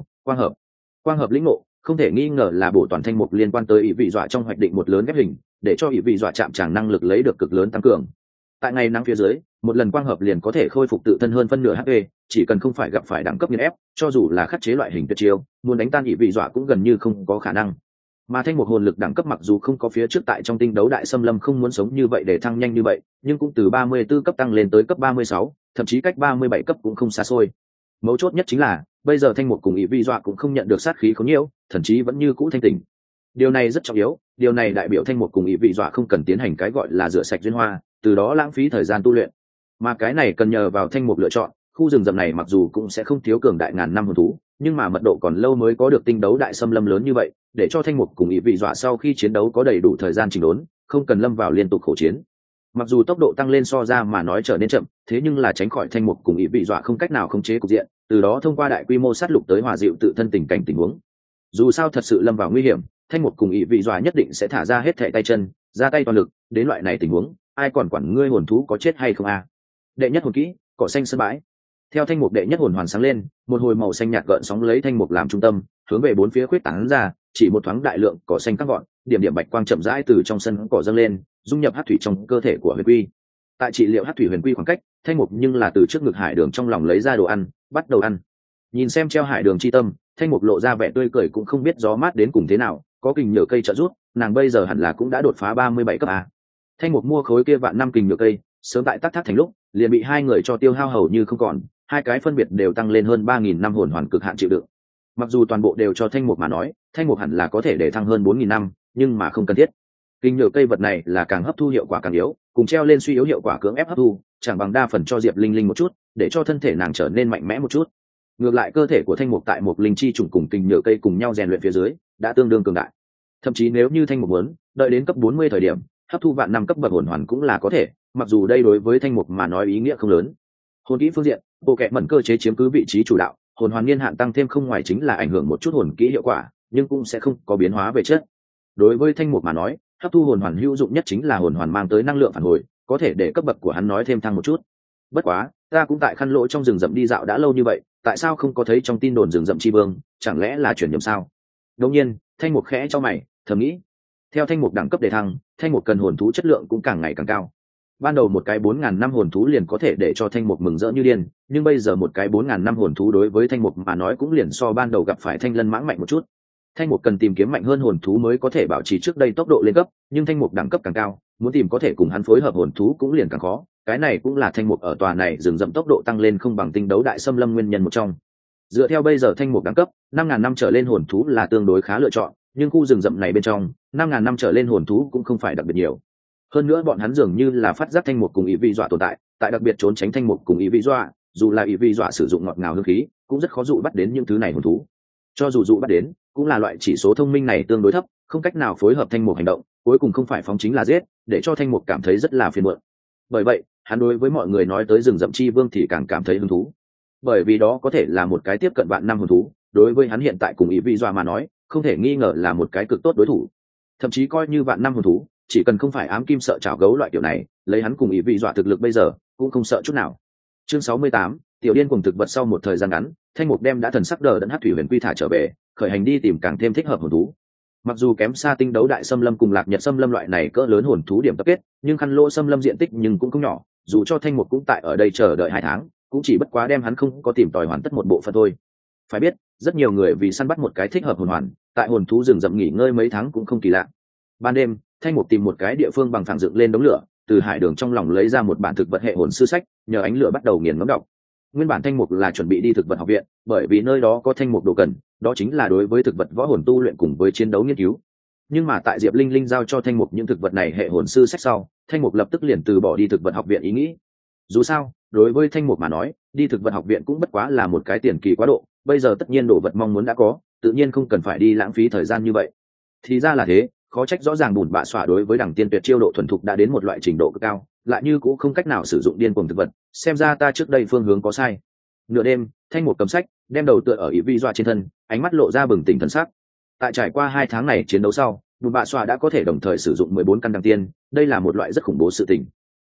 S1: quang hợp lĩnh ngộ, không thể nghi ngờ là bổ toàn thanh mục liên quan tới ý vị dọa trong hoạch định một lớn ghép hình, để cho ý vị dọa chạm tràng năng lực lấy được cực lớn tăng cường. Tại ngày nắng phía dưới, một lần quang hợp liền có thể khôi phục tự thân hơn phân nửa HP, chỉ cần không phải gặp phải đẳng cấp nghiền ép, cho dù là khắc chế loại hình tuyệt chiêu, muốn đánh tan ý vị dọa cũng gần như không có khả năng. Mà thanh mục hồn lực đẳng cấp mặc dù không có phía trước tại trong tinh đấu đại xâm lâm không muốn sống như vậy để thăng nhanh như vậy, nhưng cũng từ 34 cấp tăng lên tới cấp 36, thậm chí cách 37 cấp cũng không xa xôi. Mấu chốt nhất chính là bây giờ thanh mục cùng ý vị dọa cũng không nhận được sát khí khốn nhiễu, thậm chí vẫn như cũ thanh tỉnh. Điều này rất trọng yếu, điều này đại biểu thanh mục cùng ý vị dọa không cần tiến hành cái gọi là rửa sạch duyên hoa, từ đó lãng phí thời gian tu luyện. Mà cái này cần nhờ vào thanh mục lựa chọn. Khu rừng rậm này mặc dù cũng sẽ không thiếu cường đại ngàn năm hồn thú, nhưng mà mật độ còn lâu mới có được tinh đấu đại xâm lâm lớn như vậy, để cho thanh mục cùng ý vị dọa sau khi chiến đấu có đầy đủ thời gian chỉnh đốn, không cần lâm vào liên tục khổ chiến. Mặc dù tốc độ tăng lên so ra mà nói trở nên chậm, thế nhưng là tránh khỏi thanh mục cùng ý vị dọa không cách nào khống chế cục diện, từ đó thông qua đại quy mô sát lục tới hòa dịu tự thân tình cảnh tình huống. Dù sao thật sự lâm vào nguy hiểm, thanh mục cùng ý vị dọa nhất định sẽ thả ra hết thảy tay chân, ra tay toàn lực, đến loại này tình huống, ai còn quản ngươi hồn thú có chết hay không a. Đệ nhất hồn kỹ, cỏ xanh sân bãi. Theo thanh mục đệ nhất hồn hoàn sáng lên, một hồi màu xanh nhạt gợn sóng lấy thanh mục làm trung tâm, hướng về bốn phía khuyết tán ra, chỉ một thoáng đại lượng cỏ xanh căng gọn, điểm điểm bạch quang chậm rãi từ trong sân cỏ dâng lên, dung nhập hắc thủy trong cơ thể của huyền quy. Tại trị liệu hắc thủy huyền quy khoảng cách, thanh mục nhưng là từ trước ngực hải đường trong lòng lấy ra đồ ăn, bắt đầu ăn. Nhìn xem treo hải đường chi tâm, thanh mục lộ ra vẻ tươi cười cũng không biết gió mát đến cùng thế nào, có kình nhựa cây trợ giúp, nàng bây giờ hẳn là cũng đã đột phá 37 cấp a. Thanh mục mua khối kia vạn năm kình nhựa cây, sớm tại tác thác thành lúc, liền bị hai người cho tiêu hao hầu như không còn, hai cái phân biệt đều tăng lên hơn 3000 năm hồn hoàn cực hạn chịu đựng. Mặc dù toàn bộ đều cho thanh mục mà nói, thanh mục hẳn là có thể để thăng hơn 4000 năm, nhưng mà không cần thiết. Kình nhựa cây vật này là càng hấp thu hiệu quả càng yếu, cùng treo lên suy yếu hiệu quả cưỡng ép hấp thu, chẳng bằng đa phần cho Diệp Linh Linh một chút, để cho thân thể nàng trở nên mạnh mẽ một chút. Ngược lại cơ thể của thanh mục tại một linh chi trùng cùng kình nhựa cây cùng nhau rèn luyện phía dưới, đã tương đương cường đại. Thậm chí nếu như thanh mục muốn, đợi đến cấp 40 thời điểm, hấp thu vạn năm cấp bậc hồn hoàn cũng là có thể, mặc dù đây đối với thanh mục mà nói ý nghĩa không lớn. Hồn kỹ phương diện, bộ kệ mẩn cơ chế chiếm cứ vị trí chủ đạo, hồn hoàn niên hạn tăng thêm không ngoài chính là ảnh hưởng một chút hồn kỹ hiệu quả, nhưng cũng sẽ không có biến hóa về chất. Đối với thanh mục mà nói, hấp thu hồn hoàn hữu dụng nhất chính là hồn hoàn mang tới năng lượng phản hồi, có thể để cấp bậc của hắn nói thêm thăng một chút. Bất quá, ta cũng tại khăn lỗ trong rừng rậm đi dạo đã lâu như vậy, tại sao không có thấy trong tin đồn rừng rậm chi vương, chẳng lẽ là chuyển nhầm sao? Đương nhiên, thanh mục khẽ cho mày, thầm nghĩ. Theo thanh mục đẳng cấp đề thăng, thanh mục cần hồn thú chất lượng cũng càng ngày càng cao. Ban đầu một cái 4000 năm hồn thú liền có thể để cho thanh mục mừng rỡ như điên, nhưng bây giờ một cái 4000 năm hồn thú đối với thanh mục mà nói cũng liền so ban đầu gặp phải thanh lân mãng mạnh một chút. Thanh mục cần tìm kiếm mạnh hơn hồn thú mới có thể bảo trì trước đây tốc độ lên cấp, nhưng thanh mục đẳng cấp càng cao, muốn tìm có thể cùng hắn phối hợp hồn thú cũng liền càng khó. Cái này cũng là thanh mục ở tòa này rừng rậm tốc độ tăng lên không bằng tinh đấu đại xâm lâm nguyên nhân một trong. Dựa theo bây giờ thanh mục đẳng cấp, 5000 năm trở lên hồn thú là tương đối khá lựa chọn, nhưng khu rừng rậm này bên trong, 5000 năm trở lên hồn thú cũng không phải đặc biệt nhiều. Hơn nữa bọn hắn dường như là phát giác thanh mục cùng ý vị dọa tồn tại, tại đặc biệt trốn tránh thanh mục cùng ý vị dọa, dù là ý vị dọa sử dụng ngọt ngào hương khí, cũng rất khó dụ bắt đến những thứ này hồn thú. Cho dù dụ bắt đến, cũng là loại chỉ số thông minh này tương đối thấp, không cách nào phối hợp thanh mục hành động, cuối cùng không phải phóng chính là giết, để cho thanh mục cảm thấy rất là phiền muộn. Bởi vậy, hắn đối với mọi người nói tới rừng rậm chi vương thì càng cảm thấy hứng thú. Bởi vì đó có thể là một cái tiếp cận vạn năm hồn thú, đối với hắn hiện tại cùng ý vị dọa mà nói, không thể nghi ngờ là một cái cực tốt đối thủ. Thậm chí coi như vạn năm hồn thú, chỉ cần không phải ám kim sợ chảo gấu loại kiểu này, lấy hắn cùng ý vị dọa thực lực bây giờ, cũng không sợ chút nào. Chương 68, tiểu điên cùng thực vật. Sau một thời gian ngắn, thanh mục đem đã thần sắc đờ đẫn hắc thủy huyền quy thả trở về, khởi hành đi tìm càng thêm thích hợp hồn thú. Mặc dù kém xa tinh đấu đại xâm lâm cùng lạc nhật xâm lâm loại này cỡ lớn hồn thú điểm tập kết, nhưng khăn lỗ xâm lâm diện tích nhưng cũng không nhỏ, dù cho thanh mục cũng tại ở đây chờ đợi 2 tháng, cũng chỉ bất quá đem hắn không có tìm tòi hoàn tất một bộ phận thôi. Phải biết, rất nhiều người vì săn bắt một cái thích hợp hồn hoàn, tại hồn thú rừng rậm nghỉ ngơi mấy tháng cũng không kỳ lạ. Ban đêm, thanh mục tìm một cái địa phương bằng phẳng dựng lên đống lửa, từ hải đường trong lòng lấy ra một bản thực vật hệ hồn sư sách, nhờ ánh lửa bắt đầu nghiền ngẫm đọc. Nguyên bản thanh mục là chuẩn bị đi thực vật học viện, bởi vì nơi đó có thanh mục đồ cần, đó chính là đối với thực vật võ hồn tu luyện cùng với chiến đấu nghiên cứu. Nhưng mà tại Diệp Linh Linh giao cho thanh mục những thực vật này hệ hồn sư sách sau, thanh mục lập tức liền từ bỏ đi thực vật học viện ý nghĩ. Dù sao, đối với thanh mục mà nói, đi thực vật học viện cũng bất quá là một cái tiền kỳ quá độ, bây giờ tất nhiên đồ vật mong muốn đã có, tự nhiên không cần phải đi lãng phí thời gian như vậy. Thì ra là thế, khó trách rõ ràng bùn bạ xỏa đối với đẳng tiên tuyệt chiêu độ thuần thục đã đến một loại trình độ cực cao, lại như cũng không cách nào sử dụng điên cuồng thực vật, xem ra ta trước đây phương hướng có sai. Nửa đêm, thanh mục cầm sách, đem đầu tựa ở ý vi dọa trên thân, ánh mắt lộ ra bừng tỉnh thần sắc. Tại trải qua 2 tháng này chiến đấu sau, bùn bạ xỏa đã có thể đồng thời sử dụng 14 căn đẳng tiên, đây là một loại rất khủng bố sự tình.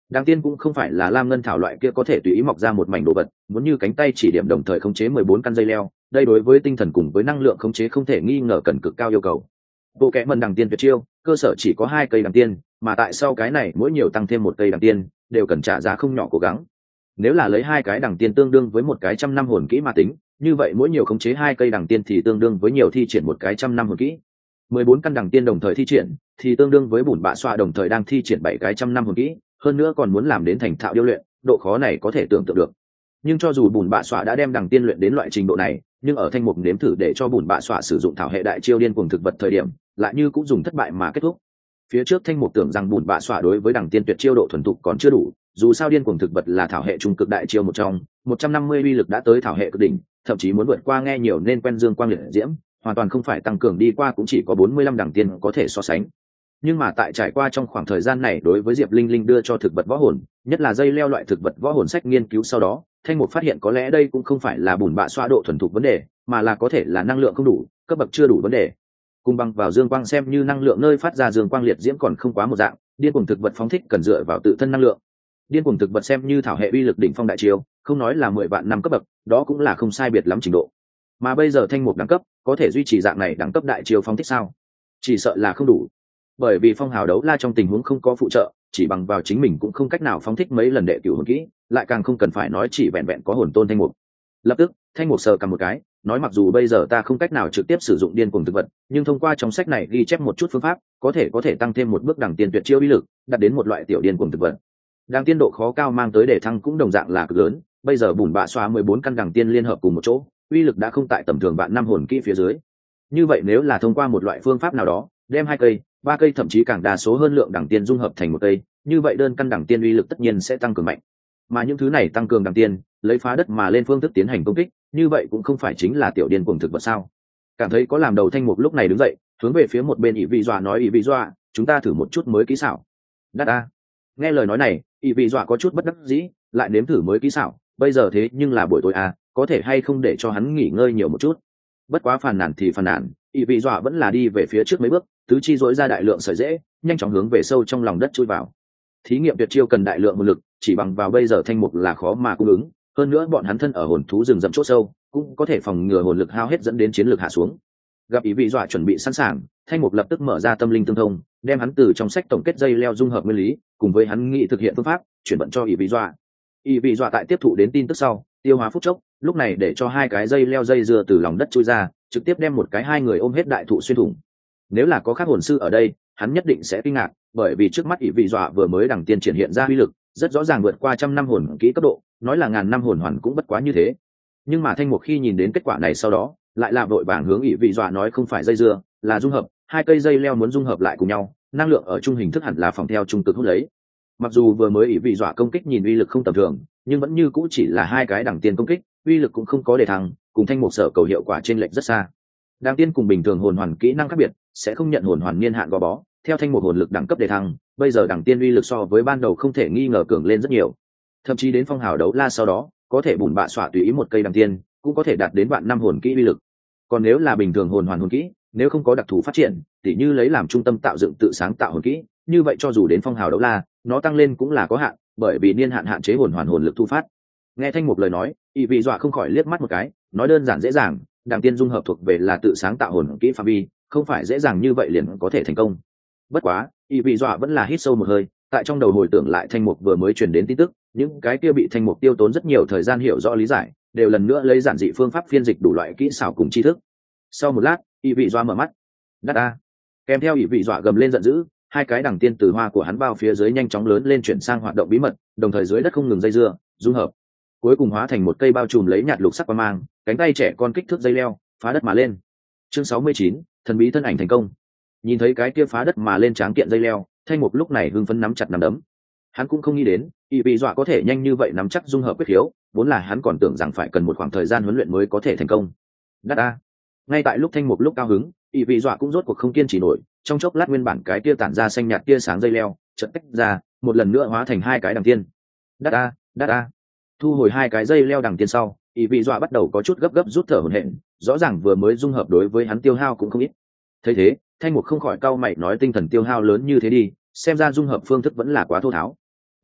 S1: Đàng tiên cũng không phải là lam ngân thảo loại kia có thể tùy ý mọc ra một mảnh đồ vật, muốn như cánh tay chỉ điểm đồng thời khống chế 14 căn dây leo, đây đối với tinh thần cùng với năng lượng khống chế không thể nghi ngờ cần cực cao yêu cầu. Bộ kẽ mần đằng tiên tuyệt chiêu, cơ sở chỉ có 2 cây đằng tiên, mà tại sau cái này mỗi nhiều tăng thêm một cây đằng tiên, đều cần trả giá không nhỏ cố gắng. Nếu là lấy 2 cái đằng tiên tương đương với một cái trăm năm hồn kỹ mà tính, như vậy mỗi nhiều khống chế 2 cây đằng tiên thì tương đương với nhiều thi triển một cái trăm năm hồn kỹ. 14 căn đằng tiên đồng thời thi triển thì tương đương với bùn bạ xoa đồng thời đang thi triển 7 cái trăm năm hồn kỹ, hơn nữa còn muốn làm đến thành thạo điêu luyện, độ khó này có thể tưởng tượng được. Nhưng cho dù bùn bạ xoa đã đem đằng tiên luyện đến loại trình độ này, nhưng ở thanh mục nếm thử để cho bùn bạ xoa sử dụng thảo hệ đại chiêu điên cuồng thực vật thời điểm, lại như cũng dùng thất bại mà kết thúc. Phía trước thanh mục tưởng rằng bùn bạ xoa đối với đằng tiên tuyệt chiêu độ thuần thục còn chưa đủ, dù sao điên cuồng thực vật là thảo hệ trung cực đại chiêu một trong, 150 uy lực đã tới thảo hệ cực đỉnh, thậm chí muốn vượt qua nghe nhiều nên quen dương quang liệt diễm, hoàn toàn không phải tăng cường đi qua cũng chỉ có 45 đằng tiên có thể so sánh. Nhưng mà tại trải qua trong khoảng thời gian này đối với Diệp Linh Linh đưa cho thực vật võ hồn, nhất là dây leo loại thực vật võ hồn sách nghiên cứu sau đó, thanh mục phát hiện có lẽ đây cũng không phải là bùn bạ xoa độ thuần thục vấn đề, mà là có thể là năng lượng không đủ, cấp bậc chưa đủ vấn đề. Cùng băng vào dương quang xem như năng lượng nơi phát ra dương quang liệt diễm còn không quá một dạng, điên cuồng thực vật phóng thích cần dựa vào tự thân năng lượng. Điên cuồng thực vật xem như thảo hệ uy lực đỉnh phong đại chiêu, không nói là 10 vạn năm cấp bậc, đó cũng là không sai biệt lắm trình độ. Mà bây giờ thanh mục đẳng cấp có thể duy trì dạng này đẳng cấp đại chiêu phóng thích sao? Chỉ sợ là không đủ, bởi vì phong hào đấu la trong tình huống không có phụ trợ, chỉ bằng vào chính mình cũng không cách nào phóng thích mấy lần đệ cửu hồn kỹ, lại càng không cần phải nói chỉ vẹn vẹn có hồn tôn thanh mục. Lập tức thanh mục sờ cầm một cái, nói mặc dù bây giờ ta không cách nào trực tiếp sử dụng điên cuồng thực vật, nhưng thông qua trong sách này ghi chép một chút phương pháp, có thể tăng thêm một bước đẳng tiên tuyệt chiêu uy lực, đạt đến một loại tiểu điên cuồng thực vật. Đẳng tiên độ khó cao mang tới để thăng cũng đồng dạng là cực lớn, bây giờ bùn bạ xóa 14 căn đẳng tiên liên hợp cùng một chỗ, uy lực đã không tại tầm thường vạn năm hồn kỹ phía dưới. Như vậy nếu là thông qua một loại phương pháp nào đó, đem 2 cây, 3 cây thậm chí càng đa số hơn lượng đẳng tiên dung hợp thành một cây, như vậy đơn căn đẳng tiên uy lực tất nhiên sẽ tăng cường mạnh. Mà những thứ này tăng cường đẳng tiên, lấy phá đất mà lên phương thức tiến hành công kích, như vậy cũng không phải chính là tiểu điên cuồng thực vật sao? Cảm thấy có làm đầu thanh mục lúc này đứng dậy, hướng về phía một bên ỷ vị dọa nói ỷ vị dọa, chúng ta thử một chút mới kỹ xảo. Đắt a. Nghe lời nói này, ỷ vị dọa có chút bất đắc dĩ, lại nếm thử mới kỹ xảo, bây giờ thế nhưng là buổi tối a, có thể hay không để cho hắn nghỉ ngơi nhiều một chút. Bất quá phàn nàn thì phàn nàn, ỷ vị dọa vẫn là đi về phía trước mấy bước, tứ chi dối ra đại lượng sợi dễ, nhanh chóng hướng về sâu trong lòng đất chui vào. Thí nghiệm tuyệt chiêu cần đại lượng nguồn lực, chỉ bằng vào bây giờ thanh mục là khó mà cung ứng, hơn nữa bọn hắn thân ở hồn thú rừng rậm chỗ sâu, cũng có thể phòng ngừa hồn lực hao hết dẫn đến chiến lược hạ xuống. Gặp ý vị dọa chuẩn bị sẵn sàng, thanh mục lập tức mở ra tâm linh tương thông, đem hắn từ trong sách tổng kết dây leo dung hợp nguyên lý, cùng với hắn nghĩ thực hiện phương pháp, chuyển vận cho ý vị dọa. Ý vị dọa tại tiếp thụ đến tin tức sau, tiêu hóa phút chốc, lúc này để cho 2 cái dây leo dây dưa từ lòng đất chui ra, trực tiếp đem một cái 2 người ôm hết đại thụ xuyên thủng. Nếu là có khác hồn sư ở đây, hắn nhất định sẽ kinh ngạc, bởi vì trước mắt ỷ vị dọa vừa mới đằng tiên triển hiện ra uy lực, rất rõ ràng vượt qua trăm năm hồn kỹ cấp độ, nói là ngàn năm hồn hoàn cũng bất quá như thế. Nhưng mà thanh mục khi nhìn đến kết quả này sau đó, lại là vội vàng hướng ỷ vị dọa nói không phải dây dưa, là dung hợp, 2 cây dây leo muốn dung hợp lại cùng nhau, năng lượng ở trung hình thức hẳn là phòng theo trung cực hút lấy. Mặc dù vừa mới ỷ vị dọa công kích nhìn uy lực không tầm thường, nhưng vẫn như cũ chỉ là 2 cái đằng tiên công kích, uy lực cũng không có đề thăng, cùng thanh mục sở cầu hiệu quả trên lệch rất xa. Đằng tiên cùng bình thường hồn hoàn kỹ năng khác biệt, sẽ không nhận hồn hoàn niên hạn gò bó, theo thanh mục hồn lực đẳng cấp đề thăng, bây giờ đẳng tiên uy lực so với ban đầu không thể nghi ngờ cường lên rất nhiều. Thậm chí đến phong hào đấu la sau đó, có thể bùn bạ xỏa tùy ý một cây đẳng tiên, cũng có thể đạt đến vạn năm hồn kỹ uy lực. Còn nếu là bình thường hồn hoàn hồn kỹ, nếu không có đặc thù phát triển, tỉ như lấy làm trung tâm tạo dựng tự sáng tạo hồn kỹ, như vậy cho dù đến phong hào đấu la, nó tăng lên cũng là có hạn, bởi vì niên hạn hạn chế hồn hoàn hồn lực thu phát. Nghe thanh mục lời nói, ý vị dọa không khỏi liếc mắt một cái, nói đơn giản dễ dàng, đẳng tiên dung hợp thuộc về là tự sáng tạo hồn kỹ phạm vi, không phải dễ dàng như vậy liền có thể thành công. Bất quá ý vị dọa vẫn là hít sâu một hơi, tại trong đầu hồi tưởng lại thanh mục vừa mới truyền đến tin tức, những cái kia bị thanh mục tiêu tốn rất nhiều thời gian hiểu rõ lý giải, đều lần nữa lấy giản dị phương pháp phiên dịch đủ loại kỹ xảo cùng tri thức. Sau một lát, ý vị dọa mở mắt. Đắt a. Kèm theo ý vị dọa gầm lên giận dữ, 2 cái đằng tiên từ hoa của hắn bao phía dưới nhanh chóng lớn lên chuyển sang hoạt động bí mật, đồng thời dưới đất không ngừng dây dưa dung hợp, cuối cùng hóa thành một cây bao trùm lấy nhạt lục sắc quang mang, cánh tay trẻ con kích thước dây leo phá đất mà lên. Chương 69, thần bí thân ảnh thành công. Nhìn thấy cái kia phá đất mà lên tráng kiện dây leo, thanh mục lúc này hưng phấn nắm chặt nắm đấm. Hắn cũng không nghĩ đến ý vị dọa có thể nhanh như vậy nắm chắc dung hợp quyết khiếu, vốn là hắn còn tưởng rằng phải cần một khoảng thời gian huấn luyện mới có thể thành công. Đắt a. Ngay tại lúc thanh mục lúc cao hứng, ý vị dọa cũng rốt cuộc không kiên trì nổi, trong chốc lát nguyên bản cái kia tản ra xanh nhạt tia sáng dây leo chợt tách ra, một lần nữa hóa thành 2 cái đằng tiên. Đắt a, đắt a. Thu hồi 2 cái dây leo đằng tiên sau, ý vị dọa bắt đầu có chút gấp gấp rút thở hổn hển, rõ ràng vừa mới dung hợp đối với hắn tiêu hao cũng không ít. Thấy thế, thanh mục không khỏi cau mày nói tinh thần tiêu hao lớn như thế đi, xem ra dung hợp phương thức vẫn là quá thô tháo.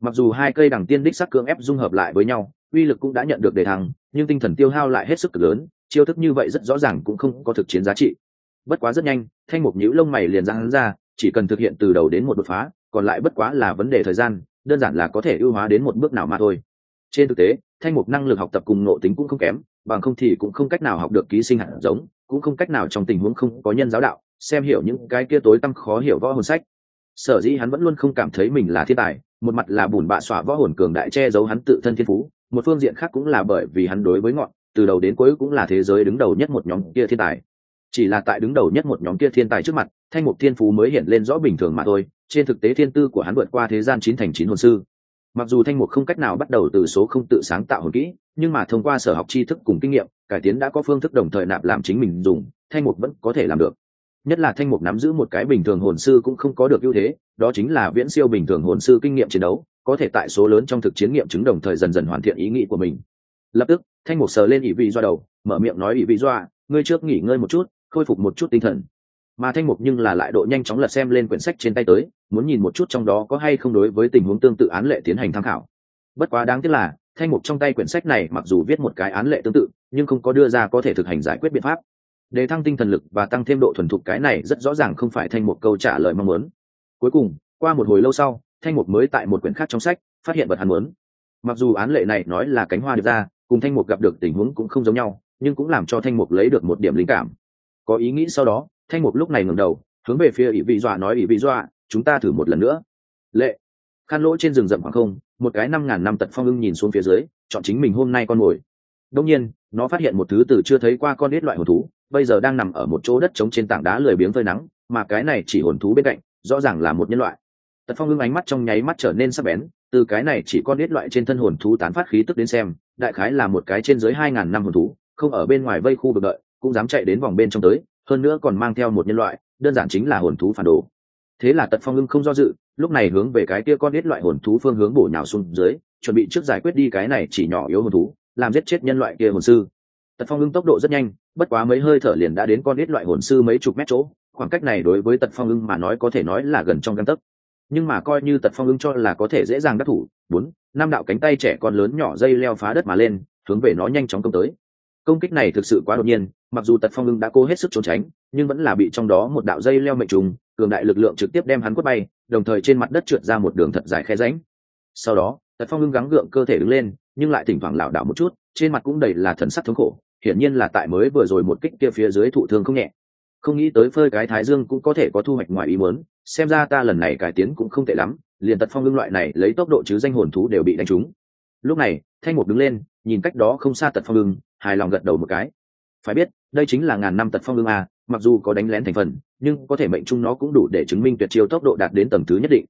S1: Mặc dù hai cây đằng tiên đích sắc cưỡng ép dung hợp lại với nhau, uy lực cũng đã nhận được đề thăng, nhưng tinh thần tiêu hao lại hết sức cực lớn, chiêu thức như vậy rất rõ ràng cũng không có thực chiến giá trị. Bất quá rất nhanh, Thanh Mục nhíu lông mày liền ra hắn ra, chỉ cần thực hiện từ đầu đến một đột phá, còn lại bất quá là vấn đề thời gian, đơn giản là có thể ưu hóa đến một bước nào mà thôi. Trên thực tế, Thanh Mục năng lực học tập cùng nội tính cũng không kém, bằng không thì cũng không cách nào học được ký sinh hạt giống, cũng không cách nào trong tình huống không có nhân giáo đạo, xem hiểu những cái kia tối tăm khó hiểu võ hồn sách. Sở dĩ hắn vẫn luôn không cảm thấy mình là thiên tài, một mặt là bùn bạ xóa võ hồn cường đại che giấu hắn tự thân thiên phú, một phương diện khác cũng là bởi vì hắn đối với ngọn từ đầu đến cuối cũng là thế giới đứng đầu nhất một nhóm kia thiên tài. Chỉ là tại đứng đầu nhất một nhóm kia thiên tài trước mặt, Thanh Mục thiên phú mới hiện lên rõ bình thường mà thôi, trên thực tế thiên tư của hắn vượt qua thế gian 9 thành 9 hồn sư. Mặc dù Thanh Mục không cách nào bắt đầu từ số không tự sáng tạo hồn kỹ, nhưng mà thông qua sở học tri thức cùng kinh nghiệm, cải tiến đã có phương thức đồng thời nạp làm chính mình dùng, Thanh Mục vẫn có thể làm được. Nhất là Thanh Mục nắm giữ một cái bình thường hồn sư cũng không có được ưu thế, đó chính là viễn siêu bình thường hồn sư kinh nghiệm chiến đấu, có thể tại số lớn trong thực chiến nghiệm chứng đồng thời dần dần hoàn thiện ý nghĩ của mình. Lập tức, Thanh Mục sờ lên ỷ vị doa đầu, mở miệng nói ỷ vị doa, ngươi trước nghỉ ngơi một chút, khôi phục một chút tinh thần. Mà Thanh Mục nhưng là lại độ nhanh chóng lật xem lên quyển sách trên tay tới, muốn nhìn một chút trong đó có hay không đối với tình huống tương tự án lệ tiến hành tham khảo. Bất quá đáng tiếc là, Thanh Mục trong tay quyển sách này mặc dù viết một cái án lệ tương tự, nhưng không có đưa ra có thể thực hành giải quyết biện pháp. Để thăng tinh thần lực và tăng thêm độ thuần thục cái này rất rõ ràng không phải Thanh Mục câu trả lời mong muốn. Cuối cùng, qua một hồi lâu sau, Thanh Mục mới tại một quyển khác trong sách phát hiện vật hắn muốn. Mặc dù án lệ này nói là cánh hoa điệp ra, cùng Thanh Mục gặp được tình huống cũng không giống nhau, nhưng cũng làm cho Thanh Mục lấy được một điểm linh cảm. Có ý nghĩ sau đó, Thanh Mục lúc này ngẩng đầu, hướng về phía ỷ vị dọa nói ỷ vị dọa, chúng ta thử một lần nữa. Lệ. Khan lỗ trên rừng rậm khoảng không, một cái 5.000 năm tật phong ưng nhìn xuống phía dưới, chọn chính mình hôm nay con mồi. Đương nhiên, nó phát hiện một thứ từ chưa thấy qua con đít loại hồn thú, bây giờ đang nằm ở một chỗ đất trống trên tảng đá lười biếng phơi nắng, mà cái này chỉ hồn thú bên cạnh, rõ ràng là một nhân loại. Tật phong ưng ánh mắt trong nháy mắt trở nên sắc bén, từ cái này chỉ con đít loại trên thân hồn thú tán phát khí tức đến xem, đại khái là một cái trên dưới 2.000 năm hồn thú, không ở bên ngoài vây khu vực đợi, cũng dám chạy đến vòng bên trong tới, hơn nữa còn mang theo một nhân loại, đơn giản chính là hồn thú phản đồ. Thế là Tật phong ưng không do dự, lúc này hướng về cái kia con đít loại hồn thú phương hướng bổ nhào xuống dưới, chuẩn bị trước giải quyết đi cái này chỉ nhỏ yếu hồn thú, làm giết chết nhân loại kia hồn sư. Tật phong ưng tốc độ rất nhanh, bất quá mấy hơi thở liền đã đến con đít loại hồn sư mấy chục mét chỗ, khoảng cách này đối với Tật phong ưng mà nói có thể nói là gần trong gang tấc. Nhưng mà coi như Tật phong ưng cho là có thể dễ dàng đắc thủ, 4, 5 đạo cánh tay trẻ con lớn nhỏ dây leo phá đất mà lên, hướng về nó nhanh chóng công tới. Công kích này thực sự quá đột nhiên, mặc dù Tật phong ưng đã cố hết sức trốn tránh, nhưng vẫn là bị trong đó một đạo dây leo mệnh trùng, cường đại lực lượng trực tiếp đem hắn quất bay, đồng thời trên mặt đất trượt ra một đường thật dài khe rãnh. Sau đó, Tật phong ưng gắng gượng cơ thể đứng lên, nhưng lại thỉnh thoảng lảo đảo một chút, trên mặt cũng đầy là thần sắc thống khổ, hiển nhiên là tại mới vừa rồi một kích kia phía dưới thụ thương không nhẹ. Không nghĩ tới phơi cái thái dương cũng có thể có thu hoạch ngoài ý muốn, xem ra ta lần này cải tiến cũng không tệ lắm, liền Tật phong ưng loại này lấy tốc độ chứ danh hồn thú đều bị đánh trúng. Lúc này, Thanh Mục đứng lên, nhìn cách đó không xa Tật phong ưng, hài lòng gật đầu một cái. Phải biết, đây chính là ngàn năm Tật phong ưng à, mặc dù có đánh lén thành phần, nhưng có thể mệnh trung nó cũng đủ để chứng minh tuyệt chiêu tốc độ đạt đến tầng thứ nhất định.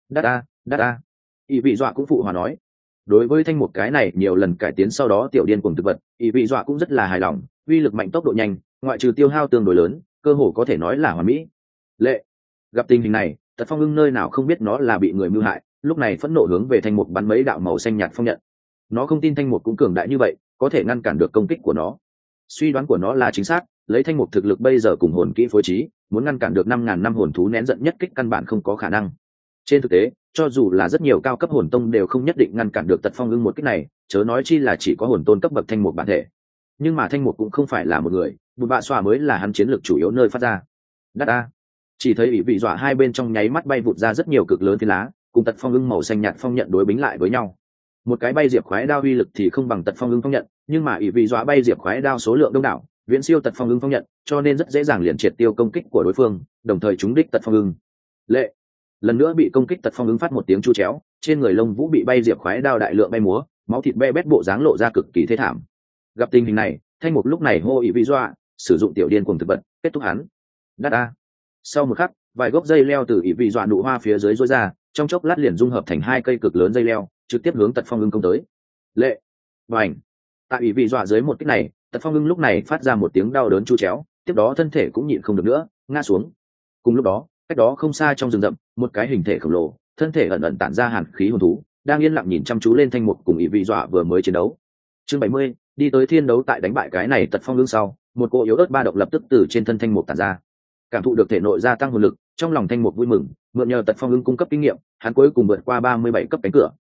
S1: Đát a. Ý vị dọa cũng phụ hòa nói. Đối với Thanh Mục cái này nhiều lần cải tiến sau đó tiểu điên cuồng thực vật, ý vị dọa cũng rất là hài lòng, uy lực mạnh tốc độ nhanh, ngoại trừ tiêu hao tương đối lớn, cơ hồ có thể nói là hoàn mỹ. Lệ. Gặp tình hình này, Tật phong ưng nơi nào không biết nó là bị người mưu hại, lúc này phẫn nộ hướng về Thanh Mục bắn mấy đạo màu xanh nhạt phong nhận. Nó không tin Thanh Mục cũng cường đại như vậy, có thể ngăn cản được công kích của nó. Suy đoán của nó là chính xác, lấy Thanh Mục thực lực bây giờ cùng hồn kỹ phối trí, muốn ngăn cản được 5.000 năm hồn thú nén giận nhất kích căn bản không có khả năng. Trên thực tế, cho dù là rất nhiều cao cấp hồn tông đều không nhất định ngăn cản được Tật phong ưng một kích này, chớ nói chi là chỉ có hồn tôn cấp bậc Thanh Mục bản thể. Nhưng mà Thanh Mục cũng không phải là một người, bùn bạ xoa mới là hắn chiến lược chủ yếu nơi phát ra. Đát a. Chỉ thấy ủy vị dọa hai bên trong nháy mắt bay vụt ra rất nhiều cực lớn phi lá, cùng Tật phong ưng màu xanh nhạt phong nhận đối bính lại với nhau. Một cái bay diệp khoái đao uy lực thì không bằng Tật phong ưng phong nhận, nhưng mà ủy vị dọa bay diệp khoái đao số lượng đông đảo, viễn siêu Tật phong ưng phong nhận, cho nên rất dễ dàng liền triệt tiêu công kích của đối phương, đồng thời trúng đích Tật phong ưng. Lệ. Lần nữa bị công kích Tật phong ưng phát một tiếng chu chéo, trên người lông vũ bị bay diệp khoái đao đại lượng bay múa, máu thịt be bét bộ dáng lộ ra cực kỳ thê thảm. Gặp tình hình này, Thanh Mục lúc này hô ủy vị dọa, sử dụng tiểu điên cuồng thực vật, kết thúc hắn. Đát a. Sau một khắc, vài gốc dây leo từ ủy vị dọa nụ hoa phía dưới rối ra, trong chốc lát liền dung hợp thành hai cây cực lớn dây leo, trực tiếp hướng Tật phong ưng công tới. Lệ. Bành. Tại ủy vị dọa dưới một kích này, Tật phong ưng lúc này phát ra một tiếng đau đớn chu chéo, tiếp đó thân thể cũng nhịn không được nữa, ngã xuống. Cùng lúc đó, cách đó không xa trong rừng rậm, một cái hình thể khổng lồ, thân thể ẩn ẩn tản ra hàn khí hồn thú, đang yên lặng nhìn chăm chú lên Thanh Mục cùng ủy vị dọa vừa mới chiến đấu. Chương 70, đi tới thiên đấu tại đánh bại cái này Tật phong ưng sau, một cỗ yếu ớt ba động lập tức từ trên thân Thanh Mục tản ra. Cảm thụ được thể nội gia tăng hồn lực, trong lòng Thanh Mục vui mừng, mượn nhờ Tật phong ưng cung cấp kinh nghiệm, hắn cuối cùng vượt qua 37 cấp cánh cửa,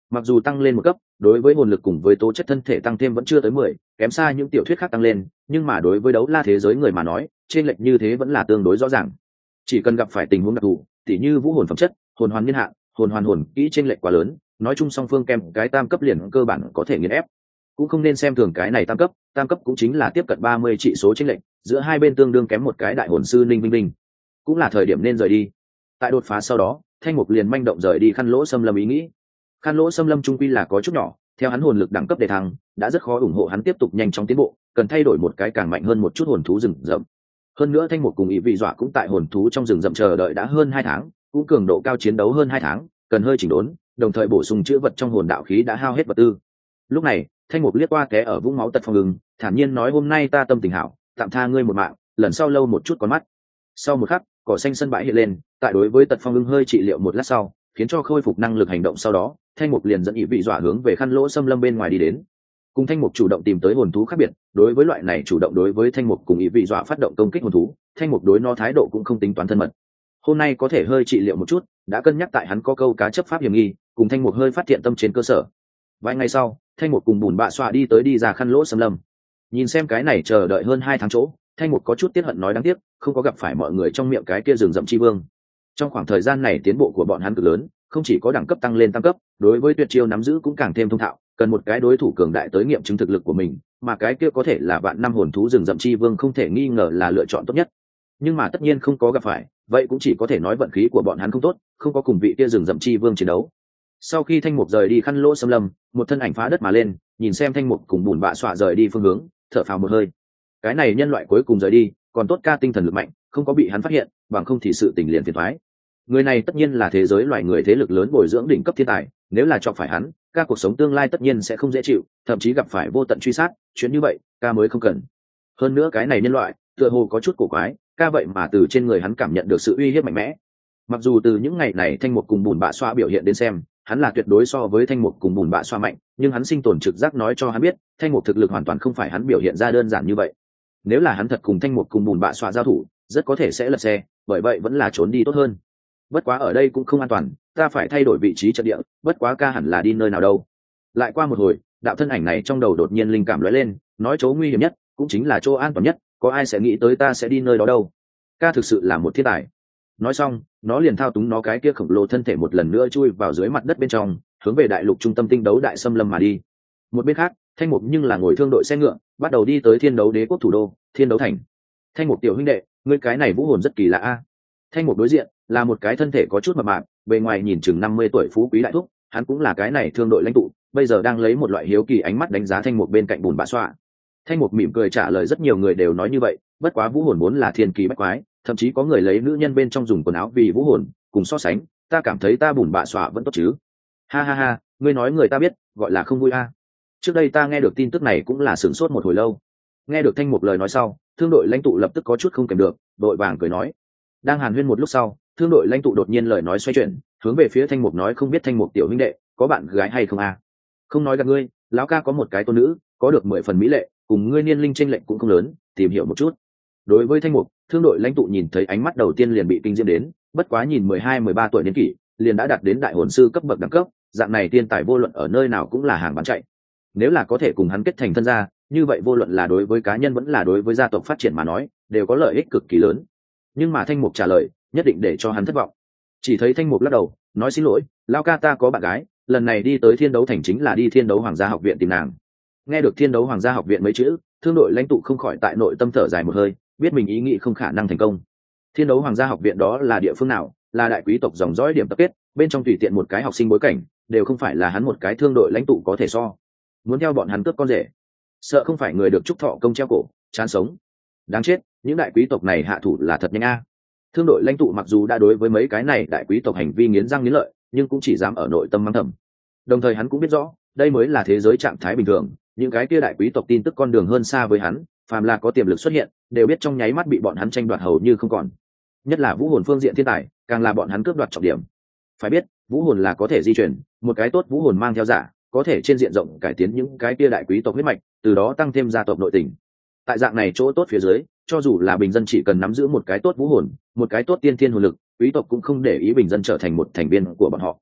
S1: Mặc dù tăng lên một cấp, đối với hồn lực cùng với tố chất thân thể tăng thêm vẫn chưa tới 10, kém xa những tiểu thuyết khác tăng lên, nhưng mà đối với đấu la thế giới người mà nói, trên lệch như thế vẫn là tương đối rõ ràng. Chỉ cần gặp phải tình huống đặc thù, tỉ như vũ hồn phẩm chất, hồn hoàn niên hạn, hồn hoàn hồn kỹ trên lệch quá lớn, nói chung song phương kèm cái tam cấp liền cơ bản có thể nghiền ép. Cũng không nên xem thường cái này tam cấp cũng chính là tiếp cận 30 trị số chênh lệch, giữa hai bên tương đương kém một cái đại hồn sư Ninh Vinh Vinh. Cũng là thời điểm nên rời đi. Tại đột phá sau đó, Thanh Mục liền manh động rời đi Khăn Lỗ Xâm Lâm ý nghĩ. Khăn Lỗ Xâm Lâm trung quy là có chút nhỏ, theo hắn hồn lực đẳng cấp đề thăng, đã rất khó ủng hộ hắn tiếp tục nhanh chóng tiến bộ, cần thay đổi một cái càng mạnh hơn một chút hồn thú rừng rậm. Hơn nữa Thanh Mục cùng Ý Vị Dọa cũng tại hồn thú trong rừng rậm chờ đợi đã hơn 2 tháng, cũng cường độ cao chiến đấu hơn 2 tháng, cần hơi chỉnh đốn, đồng thời bổ sung chữa vật trong hồn đạo khí đã hao hết vật tư. Lúc này, Thanh Mục liếc qua té ở vũng máu Tật Phong Ưng, thản nhiên nói hôm nay ta tâm tình hảo, tạm tha ngươi một mạng, lần sau lâu một chút con mắt. Sau một khắc, cỏ xanh sân bãi hiện lên, tại đối với Tật Phong Ưng hơi trị liệu một lát sau, khiến cho khôi phục năng lực hành động sau đó, Thanh Mục liền dẫn Ý Vị Dọa hướng về Khăn Lỗ Xâm Lâm bên ngoài đi đến. Cùng Thanh Mục chủ động tìm tới hồn thú khác biệt, đối với loại này chủ động đối với Thanh Mục cùng Ý Vị Dọa phát động công kích hồn thú, Thanh Mục đối nó thái độ cũng không tính toán thân mật. Hôm nay có thể hơi trị liệu một chút, đã cân nhắc tại hắn có câu cá chấp pháp hiểm nghi, cùng Thanh Mục hơi phát hiện tâm trên cơ sở. Vài ngày sau, Thanh Mục cùng Bùn Bạ Xoa đi ra Khăn Lỗ Xâm Lâm. Nhìn xem cái này chờ đợi hơn 2 tháng chỗ, Thanh Mục có chút tiếc hận nói đáng tiếc, không có gặp phải mọi người trong miệng cái kia rừng rậm chi vương. Trong khoảng thời gian này tiến bộ của bọn hắn cực lớn, không chỉ có đẳng cấp tăng lên tam cấp, đối với tuyệt chiêu nắm giữ cũng càng thêm thông thạo, cần một cái đối thủ cường đại tới nghiệm chứng thực lực của mình, mà cái kia có thể là vạn năm hồn thú rừng rậm chi vương không thể nghi ngờ là lựa chọn tốt nhất. Nhưng mà tất nhiên không có gặp phải, vậy cũng chỉ có thể nói vận khí của bọn hắn không tốt, không có cùng vị kia rừng rậm chi vương chiến đấu. Sau khi Thanh Mục rời đi Khăn Lỗ Xâm Lâm, một thân ảnh phá đất mà lên, nhìn xem Thanh Mục cùng Bùn Bạ Xoa rời đi phương hướng, thở phào một hơi. Cái này nhân loại cuối cùng rời đi, còn tốt ca tinh thần lực mạnh, không có bị hắn phát hiện, bằng không thì sự tình liền phiền toái. Người này tất nhiên là thế giới loài người thế lực lớn bồi dưỡng đỉnh cấp thiên tài, nếu là chọc phải hắn, ca cuộc sống tương lai tất nhiên sẽ không dễ chịu, thậm chí gặp phải vô tận truy sát, chuyện như vậy, ca mới không cần. Hơn nữa cái này nhân loại, tựa hồ có chút cổ quái, ca vậy mà từ trên người hắn cảm nhận được sự uy hiếp mạnh mẽ. Mặc dù từ những ngày này Thanh Mục cùng Bùn Bạ Xoa biểu hiện đến xem, hắn là tuyệt đối so với Thanh Mục cùng Bùn Bạ Xoa mạnh, nhưng hắn sinh tồn trực giác nói cho hắn biết, Thanh Mục thực lực hoàn toàn không phải hắn biểu hiện ra đơn giản như vậy. Nếu là hắn thật cùng Thanh Mục cùng Bùn Bạ Xoa giao thủ, rất có thể sẽ lật xe, bởi vậy vẫn là trốn đi tốt hơn. Bất quá ở đây cũng không an toàn, ta phải thay đổi vị trí trận địa, bất quá ca hẳn là đi nơi nào đâu. Lại qua một hồi, đạo thân ảnh này trong đầu đột nhiên linh cảm lóe lên, nói chỗ nguy hiểm nhất cũng chính là chỗ an toàn nhất, có ai sẽ nghĩ tới ta sẽ đi nơi đó đâu. Ca thực sự là một thiên tài. Nói xong, nó liền thao túng nó cái kia khổng lồ thân thể một lần nữa chui vào dưới mặt đất bên trong, hướng về đại lục trung tâm tinh đấu đại xâm lâm mà đi. Một bên khác, Thanh Mục nhưng là ngồi thương đội xe ngựa, bắt đầu đi tới Thiên Đấu Đế quốc thủ đô, Thiên Đấu thành. Thanh Mục tiểu huynh đệ, ngươi cái này vũ hồn rất kỳ lạ a. Thanh Mục đối diện là một cái thân thể có chút mập mạp, bề ngoài nhìn chừng 50 tuổi phú quý đại thúc, hắn cũng là cái này thương đội lãnh tụ, bây giờ đang lấy một loại hiếu kỳ ánh mắt đánh giá Thanh Mục bên cạnh Bùn Bạ Xoa. Thanh Mục mỉm cười trả lời rất nhiều người đều nói như vậy, bất quá vũ hồn vốn là thiên kỳ bách quái, thậm chí có người lấy nữ nhân bên trong dùng quần áo vì vũ hồn, cùng so sánh, ta cảm thấy ta Bùn Bạ Xoa vẫn tốt chứ. Ha ha ha, ngươi nói người ta biết, gọi là không vui a. Trước đây ta nghe được tin tức này cũng là sửng sốt một hồi lâu. Nghe được Thanh Mục lời nói sau, thương đội lãnh tụ lập tức có chút không kèm được, đội vàng cười nói. Đang hàn huyên một lúc sau, thương đội lãnh tụ đột nhiên lời nói xoay chuyển, hướng về phía Thanh Mục nói không biết Thanh Mục tiểu huynh đệ có bạn gái hay không a? Không nói gặp ngươi, lão ca có một cái tôn nữ, có được 10 phần mỹ lệ, cùng ngươi niên linh chênh lệch cũng không lớn, tìm hiểu một chút. Đối với Thanh Mục, thương đội lãnh tụ nhìn thấy ánh mắt đầu tiên liền bị kinh diễm đến, bất quá nhìn 12-13 tuổi niên kỷ, liền đã đạt đến đại hồn sư cấp bậc đẳng cấp, dạng này tiên tài vô luận ở nơi nào cũng là hàng bán chạy. Nếu là có thể cùng hắn kết thành thân gia, như vậy vô luận là đối với cá nhân vẫn là đối với gia tộc phát triển mà nói, đều có lợi ích cực kỳ lớn. Nhưng mà Thanh Mục trả lời, nhất định để cho hắn thất vọng. Chỉ thấy Thanh Mục lắc đầu, nói xin lỗi, lão ca ta có bạn gái, lần này đi tới Thiên Đấu thành chính là đi Thiên Đấu Hoàng gia học viện tìm nàng. Nghe được Thiên Đấu Hoàng gia học viện mấy chữ, thương đội lãnh tụ không khỏi tại nội tâm thở dài một hơi, biết mình ý nghĩ không khả năng thành công. Thiên Đấu Hoàng gia học viện đó là địa phương nào, là đại quý tộc dòng dõi điểm tập kết, bên trong tùy tiện một cái học sinh bối cảnh, đều không phải là hắn một cái thương đội lãnh tụ có thể so. Muốn theo bọn hắn cướp con rể, sợ không phải người được chúc thọ công treo cổ, chán sống. Đáng chết, những đại quý tộc này hạ thủ là thật nhanh a. Thương đội lãnh tụ mặc dù đã đối với mấy cái này đại quý tộc hành vi nghiến răng nghiến lợi, nhưng cũng chỉ dám ở nội tâm mắng thầm. Đồng thời hắn cũng biết rõ, đây mới là thế giới trạng thái bình thường, những cái kia đại quý tộc tin tức con đường hơn xa với hắn, phàm là có tiềm lực xuất hiện, đều biết trong nháy mắt bị bọn hắn tranh đoạt hầu như không còn. Nhất là vũ hồn phương diện thiên tài, càng là bọn hắn cướp đoạt trọng điểm. Phải biết, vũ hồn là có thể di chuyển, một cái tốt vũ hồn mang theo giả, có thể trên diện rộng cải tiến những cái kia đại quý tộc huyết mạch, từ đó tăng thêm gia tộc nội tình. Tại dạng này chỗ tốt phía dưới, cho dù là bình dân chỉ cần nắm giữ một cái tốt vũ hồn, một cái tốt tiên thiên hồn lực, quý tộc cũng không để ý bình dân trở thành một thành viên của bọn họ.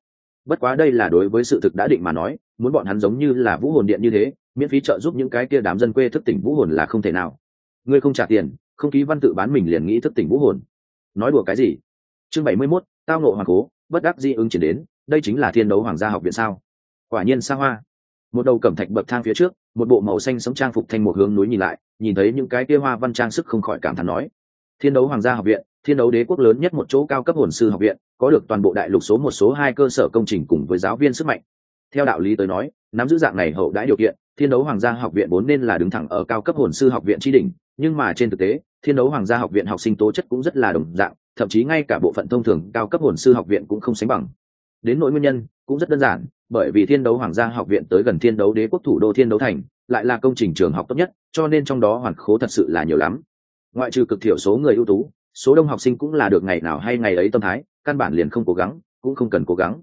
S1: bất quá đây là đối với sự thực đã định mà nói, muốn bọn hắn giống như là vũ hồn điện như thế miễn phí trợ giúp những cái kia đám dân quê thức tỉnh vũ hồn là không thể nào. Ngươi không trả tiền, không ký văn tự bán mình liền nghĩ thức tỉnh vũ hồn, nói đùa cái gì? Chương 71, tao ngộ hoàng cố, bất đắc dĩ ứng chuyển đến, đây chính là Thiên Đấu Hoàng gia học viện sao? Quả nhiên xa hoa. Một đầu cẩm thạch bậc thang phía trước, một bộ màu xanh sống trang phục Thanh một hướng núi nhìn lại, nhìn thấy những cái kia hoa văn trang sức không khỏi cảm thán nói: Thiên Đấu Hoàng gia học viện, Thiên Đấu đế quốc lớn nhất một chỗ cao cấp hồn sư học viện, có được toàn bộ đại lục số một số hai cơ sở công trình cùng với giáo viên sức mạnh. Theo đạo lý tới nói, nắm giữ dạng này hậu đãi điều kiện, Thiên Đấu Hoàng gia học viện vốn nên là đứng thẳng ở cao cấp hồn sư học viện chi đỉnh, nhưng mà trên thực tế, Thiên Đấu Hoàng gia học viện học sinh tố chất cũng rất là đồng dạng, thậm chí ngay cả bộ phận thông thường cao cấp hồn sư học viện cũng không sánh bằng. Đến nỗi nguyên nhân cũng rất đơn giản, bởi vì Thiên Đấu Hoàng gia học viện tới gần Thiên Đấu đế quốc thủ đô Thiên Đấu thành, lại là công trình trường học tốt nhất, cho nên trong đó hoàn khố thật sự là nhiều lắm. Ngoại trừ cực thiểu số người ưu tú, số đông học sinh cũng là được ngày nào hay ngày ấy tâm thái, căn bản liền không cố gắng, cũng không cần cố gắng.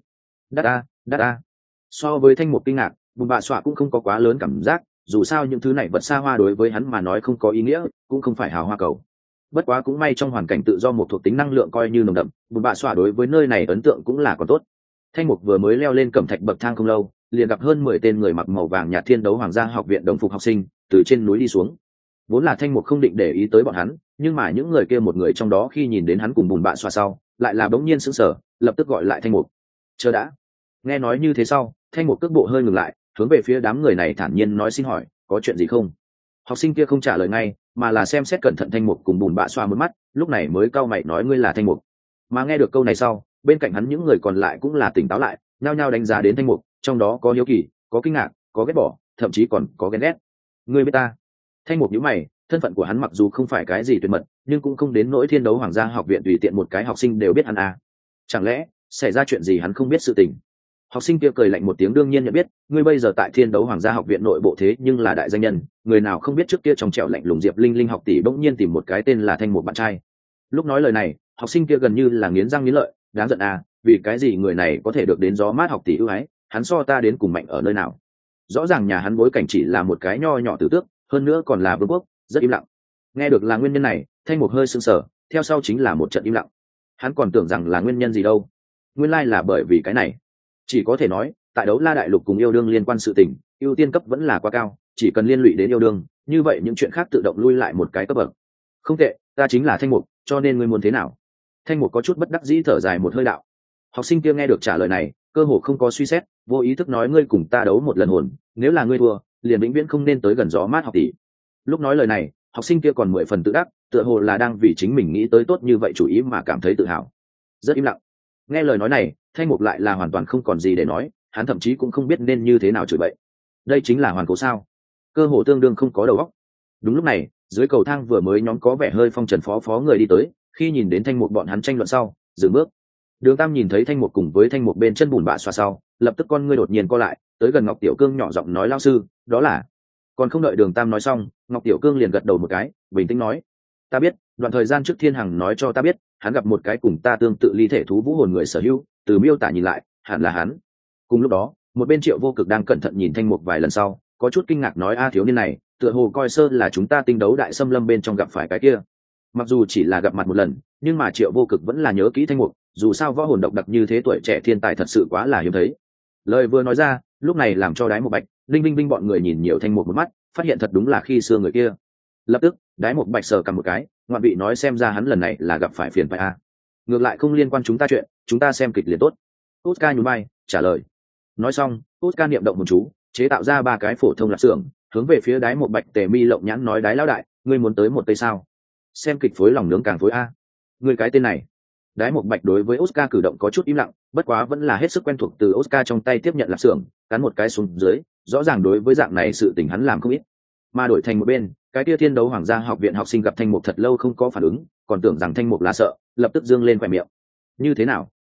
S1: Đắt a. So với Thanh Mục kinh ngạc, Bùn Bạ Xoa cũng không có quá lớn cảm giác, dù sao những thứ này vật xa hoa đối với hắn mà nói không có ý nghĩa, cũng không phải hào hoa cầu. Bất quá cũng may trong hoàn cảnh tự do một thuộc tính năng lượng coi như nồng đậm, Bùn Bạ Xoa đối với nơi này ấn tượng cũng là còn tốt. Thanh Mục vừa mới leo lên cẩm thạch bậc thang không lâu, liền gặp hơn 10 tên người mặc màu vàng nhạt Thiên Đấu Hoàng gia học viện đồng phục học sinh từ trên núi đi xuống. Vốn là Thanh Mục không định để ý tới bọn hắn, nhưng mà những người kia một người trong đó khi nhìn đến hắn cùng Bùn Bạ Xoa sau, lại là bỗng nhiên sững sờ, lập tức gọi lại Thanh Mục. Chờ đã. Nghe nói như thế sau, Thanh Mục cước bộ hơi ngừng lại, hướng về phía đám người này thản nhiên nói: xin hỏi, có chuyện gì không? Học sinh kia không trả lời ngay, mà là xem xét cẩn thận Thanh Mục cùng Bùn Bạ Xoa một mắt, lúc này mới cau mày nói: ngươi là Thanh Mục? Mà nghe được câu này sau, bên cạnh hắn những người còn lại cũng là tỉnh táo lại, nhao nhao đánh giá đến Thanh Mục, trong đó có hiếu kỳ, có kinh ngạc, có ghét bỏ, thậm chí còn có ghen ghét. Ngươi biết ta? Thanh Mục nhíu mày, thân phận của hắn mặc dù không phải cái gì tuyệt mật, nhưng cũng không đến nỗi Thiên Đấu Hoàng gia học viện tùy tiện một cái học sinh đều biết hắn à. Chẳng lẽ xảy ra chuyện gì hắn không biết sự tình? Học sinh kia cười lạnh một tiếng: đương nhiên nhận biết, ngươi bây giờ tại Thiên Đấu Hoàng gia học viện nội bộ thế nhưng là đại danh nhân, người nào không biết trước kia trong trẻo lạnh lùng Diệp Linh Linh học tỷ bỗng nhiên tìm một cái tên là Thanh Mục bạn trai. Lúc nói lời này, học sinh kia gần như là nghiến răng nghiến lợi, đáng giận à, vì cái gì người này có thể được đến gió mát học tỷ ưu ái, hắn so ta đến cùng mạnh ở nơi nào? Rõ ràng nhà hắn bối cảnh chỉ là một cái nho nhỏ tử tước, hơn nữa còn là vương quốc, rất im lặng. Nghe được là nguyên nhân này, Thanh Mục hơi sững sờ, theo sau chính là một trận im lặng. Hắn còn tưởng rằng là nguyên nhân gì đâu, nguyên lai là bởi vì cái này. Chỉ có thể nói, tại Đấu La đại lục cùng yêu đương liên quan sự tình, ưu tiên cấp vẫn là quá cao, chỉ cần liên lụy đến yêu đương, như vậy những chuyện khác tự động lui lại một cái cấp bậc. Không tệ, ta chính là Thanh Mục, cho nên ngươi muốn thế nào? Thanh Mục có chút bất đắc dĩ thở dài một hơi đạo. Học sinh kia nghe được trả lời này, cơ hồ không có suy xét, vô ý thức nói: ngươi cùng ta đấu một lần hồn, nếu là ngươi thua, liền vĩnh viễn không nên tới gần gió mát học tỷ. Lúc nói lời này, học sinh kia còn 10 phần tự đắc, tựa hồ là đang vì chính mình nghĩ tới tốt như vậy chủ ý mà cảm thấy tự hào. Rất im lặng. Nghe lời nói này, Thanh Mục lại là hoàn toàn không còn gì để nói, hắn thậm chí cũng không biết nên như thế nào chửi bậy. Đây chính là hoàn cố sao? Cơ hồ tương đương không có đầu óc. Đúng lúc này, dưới cầu thang vừa mới nhóm có vẻ hơi phong trần phó người đi tới, khi nhìn đến Thanh Mục bọn hắn tranh luận sau, dừng bước. Đường Tam nhìn thấy Thanh Mục cùng với Thanh Mục bên chân Bùn Bạ Xoa sau, lập tức con ngươi đột nhiên co lại, tới gần Ngọc Tiểu Cương nhỏ giọng nói: lao sư, đó là... Còn không đợi Đường Tam nói xong, Ngọc Tiểu Cương liền gật đầu một cái, bình tĩnh nói: ta biết, đoạn thời gian trước Thiên Hằng nói cho ta biết, hắn gặp một cái cùng ta tương tự ly thể thú vũ hồn người sở hữu, từ miêu tả nhìn lại, hẳn là hắn. Cùng lúc đó, một bên Triệu Vô Cực đang cẩn thận nhìn Thanh Mục vài lần sau, có chút kinh ngạc nói: a, thiếu niên này, tựa hồ coi sơ là chúng ta tinh đấu đại xâm lâm bên trong gặp phải cái kia. Mặc dù chỉ là gặp mặt một lần, nhưng mà Triệu Vô Cực vẫn là nhớ kỹ Thanh Mục, dù sao võ hồn độc đặc như thế tuổi trẻ thiên tài thật sự quá là hiếm thấy. Lời vừa nói ra, lúc này làm cho Đái Một Bạch, Linh Vinh Vinh bọn người nhìn nhiều Thanh Mục một mắt, phát hiện thật đúng là khi xưa người kia. Lập tức, Đái Một Bạch sờ cầm một cái, ngoạn vị nói: xem ra hắn lần này là gặp phải phiền phải a. Ngược lại không liên quan chúng ta chuyện, chúng ta xem kịch liền tốt. Oscar nhún vai, trả lời. Nói xong, Oscar niệm động một chú, chế tạo ra 3 cái phổ thông lạp xưởng, hướng về phía Đái Một Bạch tề mi lộng nhãn nói: Đái lão đại, ngươi muốn tới một tây sao? Xem kịch phối lòng nướng càng phối a. Ngươi cái tên này. Đái Một Bạch đối với Oscar cử động có chút im lặng, bất quá vẫn là hết sức quen thuộc từ Oscar trong tay tiếp nhận lạp xưởng, cắn một cái xuống dưới, rõ ràng đối với dạng này sự tình hắn làm không ít. Mà đổi thành một bên, cái kia Thiên Đấu Hoàng gia học viện học sinh gặp Thanh Mục thật lâu không có phản ứng, còn tưởng rằng Thanh Mục là sợ, lập tức dương lên khóe miệng. Như thế nào?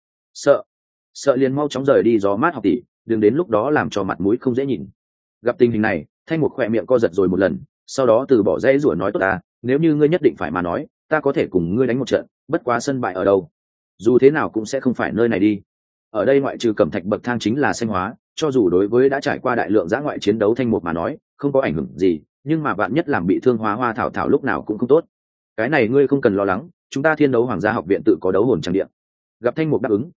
S1: Sợ liền mau chóng rời đi gió mát học tỷ, đừng đến lúc đó làm cho mặt mũi không dễ nhìn. Gặp tình hình này, Thanh Mục khóe miệng co giật rồi một lần, sau đó từ bỏ dãy rủa nói: tốt à, nếu như ngươi nhất định phải mà nói, ta có thể cùng ngươi đánh một trận, bất quá sân bại ở đâu? Dù thế nào cũng sẽ không phải nơi này đi. Ở đây ngoại trừ cẩm thạch bậc thang chính là xanh hóa, cho dù đối với đã trải qua đại lượng dã ngoại chiến đấu Thanh Mục mà nói, không có ảnh hưởng gì, nhưng mà bạn nhất làm bị thương hóa hoa thảo thảo lúc nào cũng không tốt. Cái này ngươi không cần lo lắng, chúng ta Thiên Đấu Hoàng gia học viện tự có đấu hồn trang địa. Gặp Thanh Mục đáp ứng,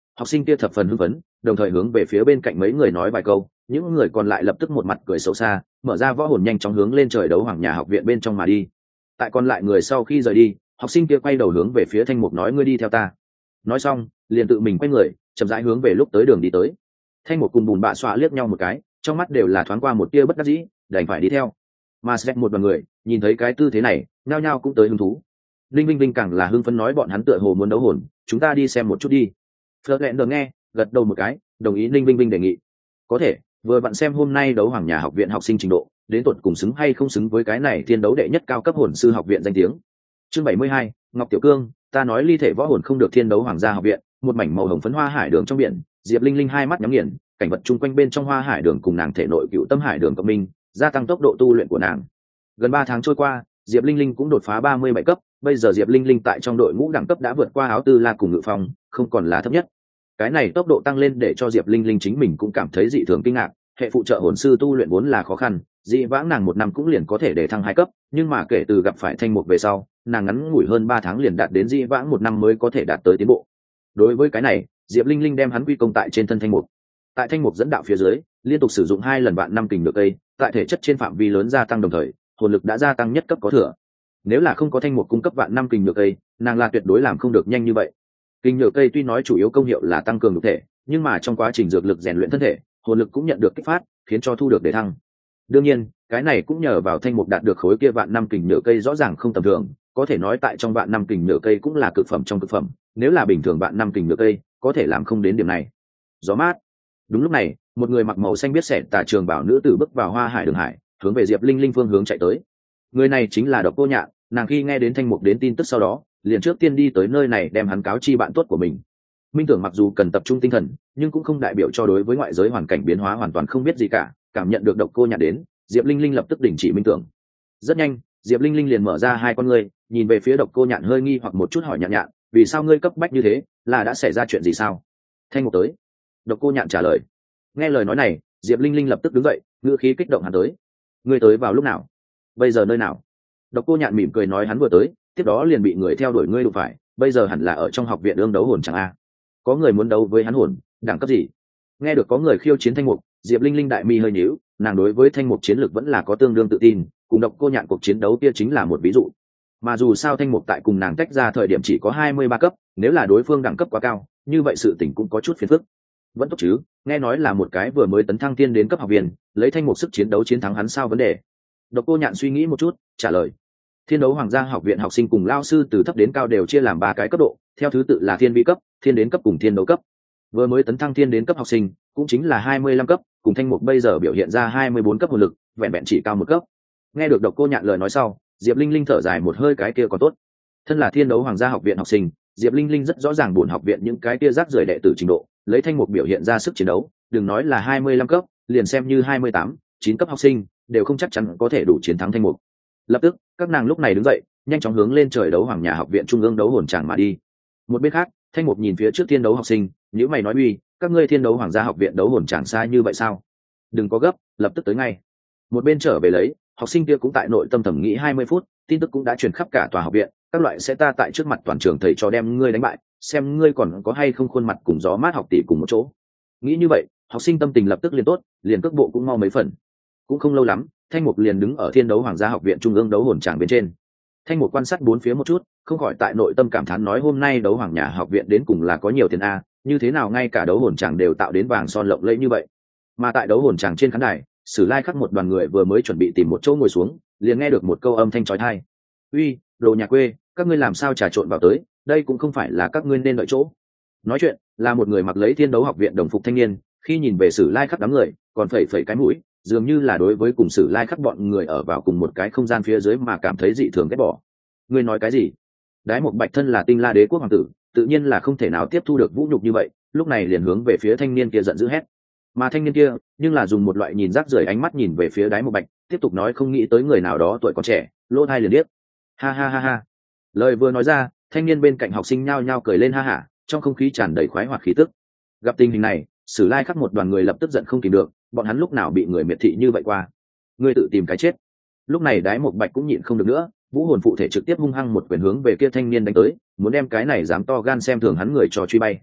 S1: học sinh kia thập phần hưng phấn, đồng thời hướng về phía bên cạnh mấy người nói vài câu, những người còn lại lập tức một mặt cười xấu xa, mở ra võ hồn nhanh chóng hướng lên trời đấu hoàng nhà học viện bên trong mà đi. Tại còn lại người sau khi rời đi, học sinh kia quay đầu hướng về phía Thanh Mục nói ngươi đi theo ta. Nói xong liền tự mình quay người chậm rãi hướng về lúc tới đường đi tới. Thanh Mục cùng Bùn Bạ Xoa liếc nhau một cái, trong mắt đều là thoáng qua một tia bất đắc dĩ, đành phải đi theo. Mà Sét một đoàn người nhìn thấy cái tư thế này, nhao nhao cũng tới hứng thú. Linh Vinh Vinh càng là hưng phấn nói bọn hắn tựa hồ muốn đấu hồn, chúng ta đi xem một chút đi. Phớt lẹn được nghe, gật đầu một cái, đồng ý Linh Vinh Vinh đề nghị. Có thể, vừa bạn xem hôm nay đấu hoàng nhà học viện học sinh trình độ, đến tột cùng xứng hay không xứng với cái này thiên đấu đệ nhất cao cấp hồn sư học viện danh tiếng. Chương 72, Ngọc Tiểu Cương, ta nói ly thể võ hồn không được thiên đấu hoàng gia học viện, một mảnh màu hồng phấn hoa hải đường trong biển, Diệp Linh Linh hai mắt nhắm nghiền, cảnh vật chung quanh bên trong hoa hải đường cùng nàng thể nội cựu tâm hải đường cộng minh, gia tăng tốc độ tu luyện của nàng. Gần 3 tháng trôi qua, Diệp Linh Linh cũng đột phá 37 cấp, bây giờ Diệp Linh Linh tại trong đội ngũ đẳng cấp đã vượt qua Áo Tư La cùng Ngự Phong, không còn là thấp nhất. Cái này tốc độ tăng lên để cho Diệp Linh Linh chính mình cũng cảm thấy dị thường kinh ngạc, hệ phụ trợ hồn sư tu luyện vốn là khó khăn, dị vãng nàng một năm cũng liền có thể để thăng 2 cấp, nhưng mà kể từ gặp phải Thanh Mục về sau, nàng ngắn ngủi hơn 3 tháng liền đạt đến dị vãng một năm mới có thể đạt tới tiến bộ. Đối với cái này, Diệp Linh Linh đem hắn quy công tại trên thân Thanh Mục. Tại Thanh Mục dẫn đạo phía dưới, liên tục sử dụng 2 lần vạn năm kình được cây, tại thể chất trên phạm vi lớn gia tăng đồng thời, hồn lực đã gia tăng nhất cấp có thừa. Nếu là không có Thanh Mục cung cấp vạn năm kình được cây, nàng là tuyệt đối làm không được nhanh như vậy. Kình nhựa cây tuy nói chủ yếu công hiệu là tăng cường nhục thể, nhưng mà trong quá trình dược lực rèn luyện thân thể, hồn lực cũng nhận được kích phát, khiến cho thu được đề thăng. Đương nhiên, cái này cũng nhờ vào Thanh Mục đạt được khối kia vạn năm kình nhựa cây rõ ràng không tầm thường, có thể nói tại trong vạn năm kình nhựa cây cũng là cực phẩm trong cực phẩm, nếu là bình thường vạn năm kình nhựa cây, có thể làm không đến điểm này. Gió mát. Đúng lúc này, một người mặc màu xanh biết xẻ tà trường bảo nữ tử bước vào hoa hải đường hải, hướng về Diệp Linh Linh phương hướng chạy tới. Người này chính là Độc Cô Nhạn, nàng khi nghe đến Thanh Mục đến tin tức sau đó, liền trước tiên đi tới nơi này đem hắn cáo chi bạn tốt của mình. Minh Tưởng mặc dù cần tập trung tinh thần, nhưng cũng không đại biểu cho đối với ngoại giới hoàn cảnh biến hóa hoàn toàn không biết gì cả, cảm nhận được Độc Cô Nhạn đến, Diệp Linh Linh lập tức đình chỉ Minh Tưởng. Rất nhanh, Diệp Linh Linh liền mở ra hai con ngươi, nhìn về phía Độc Cô Nhạn hơi nghi hoặc một chút hỏi Nhạn Nhạn, vì sao ngươi cấp bách như thế, là đã xảy ra chuyện gì sao? Thanh Mục tới. Độc Cô Nhạn trả lời. Nghe lời nói này, Diệp Linh Linh lập tức đứng dậy, ngữ khí kích động hắn tới. Ngươi tới vào lúc nào? Bây giờ nơi nào? Độc Cô Nhạn mỉm cười nói hắn vừa tới, tiếp đó liền bị người theo đuổi ngươi đụng phải, bây giờ hẳn là ở trong học viện ương đấu hồn chẳng a. Có người muốn đấu với hắn hồn, đẳng cấp gì? Nghe được có người khiêu chiến Thanh Mục, Diệp Linh Linh đại mi hơi nhíu, nàng đối với Thanh Mục chiến lược vẫn là có tương đương tự tin, cùng Độc Cô Nhạn cuộc chiến đấu kia chính là một ví dụ. Mà dù sao Thanh Mục tại cùng nàng tách ra thời điểm chỉ có 23 cấp, nếu là đối phương đẳng cấp quá cao, như vậy sự tình cũng có chút phiền phức. Vẫn tốt chứ, nghe nói là một cái vừa mới tấn thăng tiên đến cấp học viên, lấy Thanh Mục sức chiến đấu chiến thắng hắn sao vấn đề. Độc Cô Nhạn suy nghĩ một chút, trả lời. Thiên đấu hoàng gia học viện học sinh cùng lao sư từ thấp đến cao đều chia làm 3 cái cấp độ, theo thứ tự là thiên vị cấp, thiên đến cấp cùng thiên đấu cấp. Vừa mới tấn thăng thiên đến cấp học sinh, cũng chính là 25 cấp, cùng Thanh Mục bây giờ biểu hiện ra 24 cấp hồn lực, vẹn vẹn chỉ cao một cấp. Nghe được Độc Cô Nhạn lời nói sau, Diệp Linh Linh thở dài một hơi cái kia còn tốt. Thân là thiên đấu hoàng gia học viện học sinh, Diệp Linh Linh rất rõ ràng buồn học viện những cái kia rác rưởi đệ tử trình độ, lấy Thanh Mục biểu hiện ra sức chiến đấu, đừng nói là 25 cấp, liền xem như 28, 9 cấp học sinh, đều không chắc chắn có thể đủ chiến thắng Thanh Mục. Lập tức, các nàng lúc này đứng dậy, nhanh chóng hướng lên trời đấu hoàng nhà học viện trung ương đấu hồn tràng mà đi. Một bên khác, Thanh Mục nhìn phía trước thiên đấu học sinh, nhíu mày nói uy, các ngươi thiên đấu hoàng gia học viện đấu hồn tràng xa như vậy sao? Đừng có gấp, lập tức tới ngay. Một bên trở về lấy, học sinh kia cũng tại nội tâm thẩm nghĩ 20 phút, tin tức cũng đã truyền khắp cả tòa học viện, các loại sẽ ta tại trước mặt toàn trường thầy cho đem ngươi đánh bại, xem ngươi còn có hay không khuôn mặt cùng gió mát học tỷ cùng một chỗ. Nghĩ như vậy, học sinh tâm tình lập tức liền tốt, liền cước bộ cũng mau mấy phần. Cũng không lâu lắm, Thanh Mục liền đứng ở thiên đấu hoàng gia học viện trung ương đấu hồn tràng bên trên. Thanh Mục quan sát bốn phía một chút, không khỏi tại nội tâm cảm thán nói hôm nay đấu hoàng nhà học viện đến cùng là có nhiều tiền a, như thế nào ngay cả đấu hồn tràng đều tạo đến vàng son lộng lẫy như vậy. Mà tại đấu hồn tràng trên khán đài, Sử Lai Khắc một đoàn người vừa mới chuẩn bị tìm một chỗ ngồi xuống, liền nghe được một câu âm thanh chói tai. "Uy, đồ nhà quê, các ngươi làm sao trà trộn vào tới, đây cũng không phải là các ngươi nên đợi chỗ." Nói chuyện là một người mặc lấy thiên đấu học viện đồng phục thanh niên, khi nhìn về Sử Lai Khắc đám người, còn phẩy phẩy cái mũi, dường như là đối với cùng Sử Lai Khắc bọn người ở vào cùng một cái không gian phía dưới mà cảm thấy dị thường ghét bỏ. Ngươi nói cái gì? Đái Mộc Bạch thân là Tinh La Đế quốc hoàng tử, tự nhiên là không thể nào tiếp thu được vũ nhục như vậy, lúc này liền hướng về phía thanh niên kia giận dữ hét. Mà thanh niên kia, nhưng là dùng một loại nhìn rác rưởi ánh mắt nhìn về phía Đái Mộc Bạch, tiếp tục nói không nghĩ tới người nào đó tuổi còn trẻ, lỗ tai liền điếc. Ha ha ha ha. Lời vừa nói ra, thanh niên bên cạnh học sinh nhao nhao cười lên ha hả, trong không khí tràn đầy khoái hoạt khí tức. Gặp tình hình này, Sử Lai Khắc một đoàn người lập tức giận không kìm được, bọn hắn lúc nào bị người miệt thị như vậy qua? Ngươi tự tìm cái chết. Lúc này Đái Mộc Bạch cũng nhịn không được nữa, vũ hồn phụ thể trực tiếp hung hăng một quyền hướng về kia thanh niên đánh tới, muốn đem cái này dám to gan xem thường hắn người cho truy bay.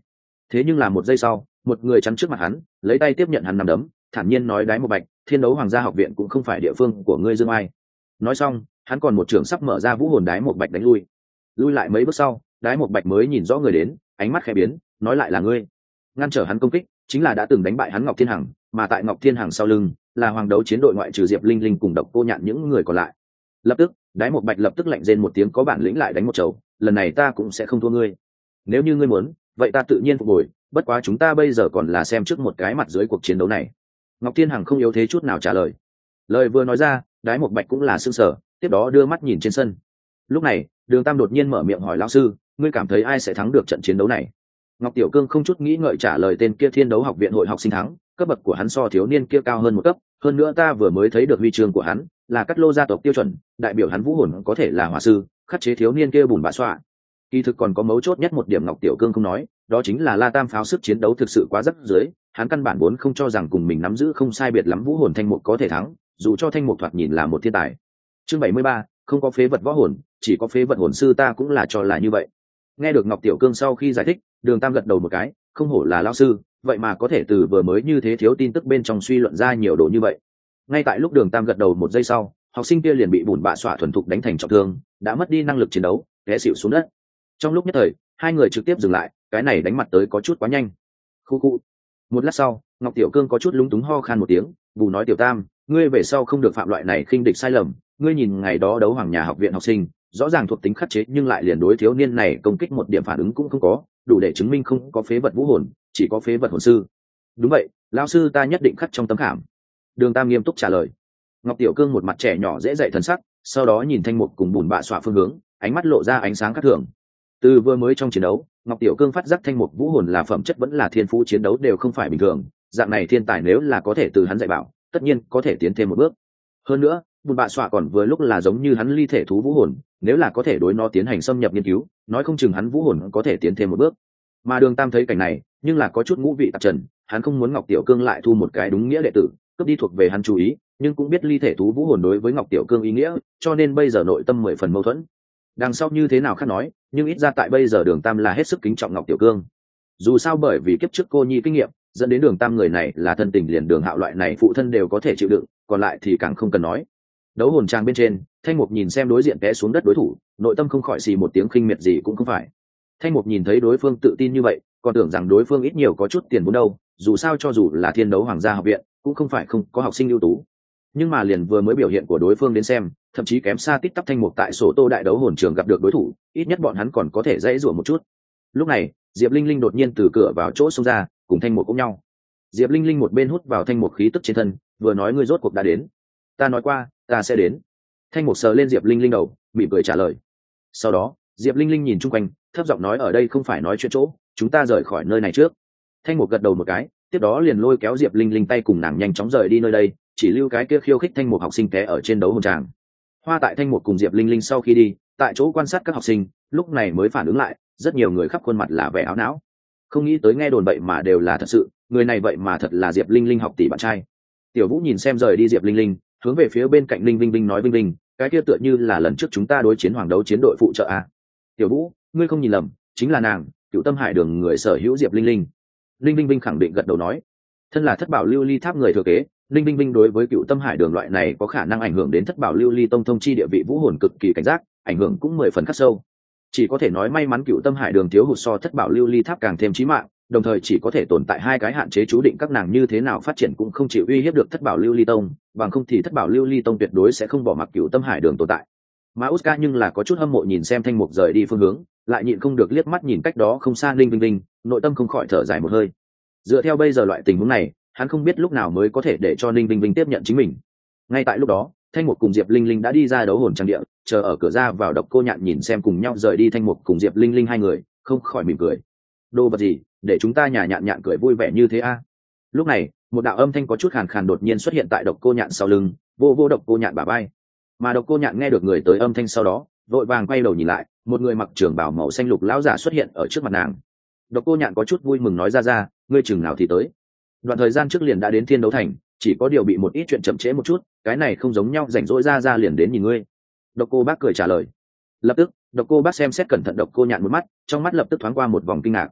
S1: Thế nhưng là một giây sau, một người chắn trước mặt hắn, lấy tay tiếp nhận hắn nắm đấm, thản nhiên nói: Đái Một Bạch, Thiên Đấu Hoàng gia học viện cũng không phải địa phương của ngươi Dương Ai. Nói xong, hắn còn một trường sắp mở ra vũ hồn Đái Một Bạch đánh lui lại mấy bước sau, Đái Một Bạch mới nhìn rõ người đến, ánh mắt khẽ biến, nói: lại là ngươi. Ngăn trở hắn công kích chính là đã từng đánh bại hắn Ngọc Thiên Hằng, mà tại Ngọc Thiên Hằng sau lưng là Hoàng Đấu chiến đội ngoại trừ Diệp Linh Linh cùng Độc Cô Nhạn những người còn lại. Lập tức, Đái Một Bạch lập tức lạnh rên một tiếng: có bản lĩnh lại đánh một chầu, lần này ta cũng sẽ không thua ngươi. Nếu như ngươi muốn, vậy ta tự nhiên phục hồi, bất quá chúng ta bây giờ còn là xem trước một cái mặt dưới cuộc chiến đấu này. Ngọc Thiên Hằng không yếu thế chút nào trả lời. Lời vừa nói ra, Đái Một Bạch cũng là sững sờ, tiếp đó đưa mắt nhìn trên sân. Lúc này, Đường Tam đột nhiên mở miệng hỏi: lão sư, ngươi cảm thấy ai sẽ thắng được trận chiến đấu này? Ngọc Tiểu Cương không chút nghĩ ngợi trả lời: tên kia Thiên Đấu học viện hội học sinh thắng, cấp bậc của hắn so thiếu niên kia cao hơn một cấp, hơn nữa ta vừa mới thấy được huy chương của hắn là Cắt Lô gia tộc tiêu chuẩn, đại biểu hắn vũ hồn có thể là hỏa sư, khắc chế thiếu niên kia bùn bã xoa. Kỳ thực còn có mấu chốt nhất một điểm Ngọc Tiểu Cương không nói, đó chính là La Tam pháo sức chiến đấu thực sự quá rất dưới, hắn căn bản vốn không cho rằng cùng mình nắm giữ không sai biệt lắm vũ hồn Thanh Mục có thể thắng, dù cho Thanh Mục thoạt nhìn là một thiên tài. Chương 73, không có phế vật võ hồn, chỉ có phế vật hồn sư, ta cũng là cho là như vậy. Nghe được Ngọc Tiểu Cương sau khi giải thích, Đường Tam gật đầu một cái, không hổ là lão sư, vậy mà có thể từ vừa mới như thế thiếu tin tức bên trong suy luận ra nhiều đồ như vậy. Ngay tại lúc Đường Tam gật đầu một giây sau, học sinh kia liền bị bùn bạ xỏa thuần thục đánh thành trọng thương, đã mất đi năng lực chiến đấu, té xỉu xuống đất. Trong lúc nhất thời, hai người trực tiếp dừng lại, cái này đánh mặt tới có chút quá nhanh. Khu khu. Một lát sau, Ngọc Tiểu Cương có chút lúng túng ho khan một tiếng, bù nói: Tiểu Tam, ngươi về sau không được phạm loại này khinh địch sai lầm, ngươi nhìn ngày đó đấu Hoàng nhà học viện học sinh, rõ ràng thuộc tính khắc chế nhưng lại liền đối thiếu niên này công kích một điểm phản ứng cũng không có, đủ để chứng minh không có phế vật vũ hồn, chỉ có phế vật hồn sư. Đúng vậy, lão sư ta nhất định khắc trong tấm khảm. Đường Tam nghiêm túc trả lời. Ngọc Tiểu Cương một mặt trẻ nhỏ dễ dạy thần sắc, sau đó nhìn Thanh Mục cùng bùn bạ xọa phương hướng, ánh mắt lộ ra ánh sáng khác thường. Từ vừa mới trong chiến đấu, Ngọc Tiểu Cương phát giác Thanh Mục vũ hồn là phẩm chất vẫn là thiên phú chiến đấu đều không phải bình thường, dạng này thiên tài nếu là có thể từ hắn dạy bảo, tất nhiên có thể tiến thêm một bước. Hơn nữa, bùn bạ xọa còn vừa lúc là giống như hắn ly thể thú vũ hồn, nếu là có thể đối nó tiến hành xâm nhập nghiên cứu, nói không chừng hắn vũ hồn có thể tiến thêm một bước. Mà Đường Tam thấy cảnh này, nhưng là có chút ngũ vị tạp trần, hắn không muốn Ngọc Tiểu Cương lại thu một cái đúng nghĩa đệ tử, cướp đi thuộc về hắn chú ý, nhưng cũng biết ly thể thú vũ hồn đối với Ngọc Tiểu Cương ý nghĩa, cho nên bây giờ nội tâm 10 phần mâu thuẫn. Đằng sau như thế nào khác nói, nhưng ít ra tại bây giờ Đường Tam là hết sức kính trọng Ngọc Tiểu Cương. Dù sao bởi vì kiếp trước cô nhi kinh nghiệm, dẫn đến Đường Tam người này là thân tình liền Đường Hạo loại này phụ thân đều có thể chịu đựng, còn lại thì càng không cần nói. Đấu hồn trang bên trên, Thanh Mục nhìn xem đối diện té xuống đất đối thủ, nội tâm không khỏi xì một tiếng khinh miệt gì cũng không phải. Thanh Mục nhìn thấy đối phương tự tin như vậy, còn tưởng rằng đối phương ít nhiều có chút tiền vốn đâu, dù sao cho dù là Thiên Đấu Hoàng gia học viện, cũng không phải không có học sinh ưu tú. Nhưng mà liền vừa mới biểu hiện của đối phương đến xem, thậm chí kém xa tít tắp Thanh Mục tại sổ tô đại đấu hồn trường gặp được đối thủ, ít nhất bọn hắn còn có thể dãy rủa một chút. Lúc này, Diệp Linh Linh đột nhiên từ cửa vào chỗ xông ra, cùng Thanh Mục ôm nhau. Diệp Linh Linh một bên hút vào Thanh Mục khí tức trên thân, vừa nói: ngươi rốt cuộc đã đến. Ta nói qua, ta sẽ đến. Thanh Mục sờ lên Diệp Linh Linh đầu, mỉm cười trả lời. Sau đó, Diệp Linh Linh nhìn chung quanh, thấp giọng nói: ở đây không phải nói chuyện chỗ, chúng ta rời khỏi nơi này trước. Thanh Mục gật đầu một cái, tiếp đó liền lôi kéo Diệp Linh Linh tay cùng nàng nhanh chóng rời đi nơi đây, chỉ lưu cái kia khiêu khích Thanh Mục học sinh té ở trên đấu hồn tràng. Hoa tại Thanh Mục cùng Diệp Linh Linh sau khi đi, tại chỗ quan sát các học sinh, lúc này mới phản ứng lại, rất nhiều người khắp khuôn mặt là vẻ áo não. Không nghĩ tới nghe đồn vậy mà đều là thật sự, người này vậy mà thật là Diệp Linh Linh học tỷ bạn trai. Tiểu Vũ nhìn xem rời đi Diệp Linh Linh, hướng về phía bên cạnh Linh Vinh Vinh nói: Vinh Vinh, cái kia tựa như là lần trước chúng ta đối chiến Hoàng Đấu chiến đội phụ trợ à? Tiểu Vũ, ngươi không nhìn lầm, chính là nàng, Cựu Tâm Hải Đường người sở hữu Diệp Linh Linh. Linh Vinh Vinh khẳng định gật đầu nói. Thân là Thất Bảo Lưu Ly Tháp người thừa kế, Linh Vinh Vinh đối với Cựu Tâm Hải Đường loại này có khả năng ảnh hưởng đến Thất Bảo Lưu Ly tông thông chi địa vị vũ hồn cực kỳ cảnh giác, ảnh hưởng cũng 10 phần khắc sâu. Chỉ có thể nói may mắn Cựu Tâm Hải Đường thiếu hụt so Thất Bảo Lưu Ly Tháp càng thêm chí mạng, đồng thời chỉ có thể tồn tại hai cái hạn chế chú định các nàng như thế nào phát triển cũng không chịu uy hiếp được Thất Bảo Lưu Ly tông, bằng không thì Thất Bảo Lưu Ly tông tuyệt đối sẽ không bỏ mặc Cựu Tâm Hải Đường tồn tại. Mà Oscar nhưng là có chút hâm mộ nhìn xem Thanh Mục rời đi phương hướng, lại nhịn không được liếc mắt nhìn cách đó không xa Linh Vinh Vinh, nội tâm không khỏi thở dài một hơi. Dựa theo bây giờ loại tình huống này, hắn không biết lúc nào mới có thể để cho Linh Vinh Vinh tiếp nhận chính mình. Ngay tại lúc đó, Thanh Mục cùng Diệp Linh Linh đã đi ra đấu hồn trang địa, chờ ở cửa ra vào Độc Cô Nhạn nhìn xem cùng nhau rời đi Thanh Mục cùng Diệp Linh Linh hai người, không khỏi mỉm cười. Đồ vật gì, để chúng ta nhàn nhạn cười vui vẻ như thế a? Lúc này, một đạo âm thanh có chút khàn khàn đột nhiên xuất hiện tại Độc Cô Nhạn sau lưng, vô vô Độc Cô Nhạn bả vai. Mà Độc Cô Nhạn nghe được người tới âm thanh sau đó, vội vàng quay đầu nhìn lại, một người mặc trường bào màu xanh lục lão giả xuất hiện ở trước mặt nàng. Độc Cô Nhạn có chút vui mừng nói: ra, ngươi chừng nào thì tới. Đoạn thời gian trước liền đã đến Thiên Đấu Thành, chỉ có điều bị một ít chuyện chậm trễ một chút, cái này không giống nhau, rảnh rỗi ra liền đến nhìn ngươi. Độc Cô Bác cười trả lời. Lập tức, Độc Cô Bác xem xét cẩn thận Độc Cô Nhạn một mắt, trong mắt lập tức thoáng qua một vòng kinh ngạc.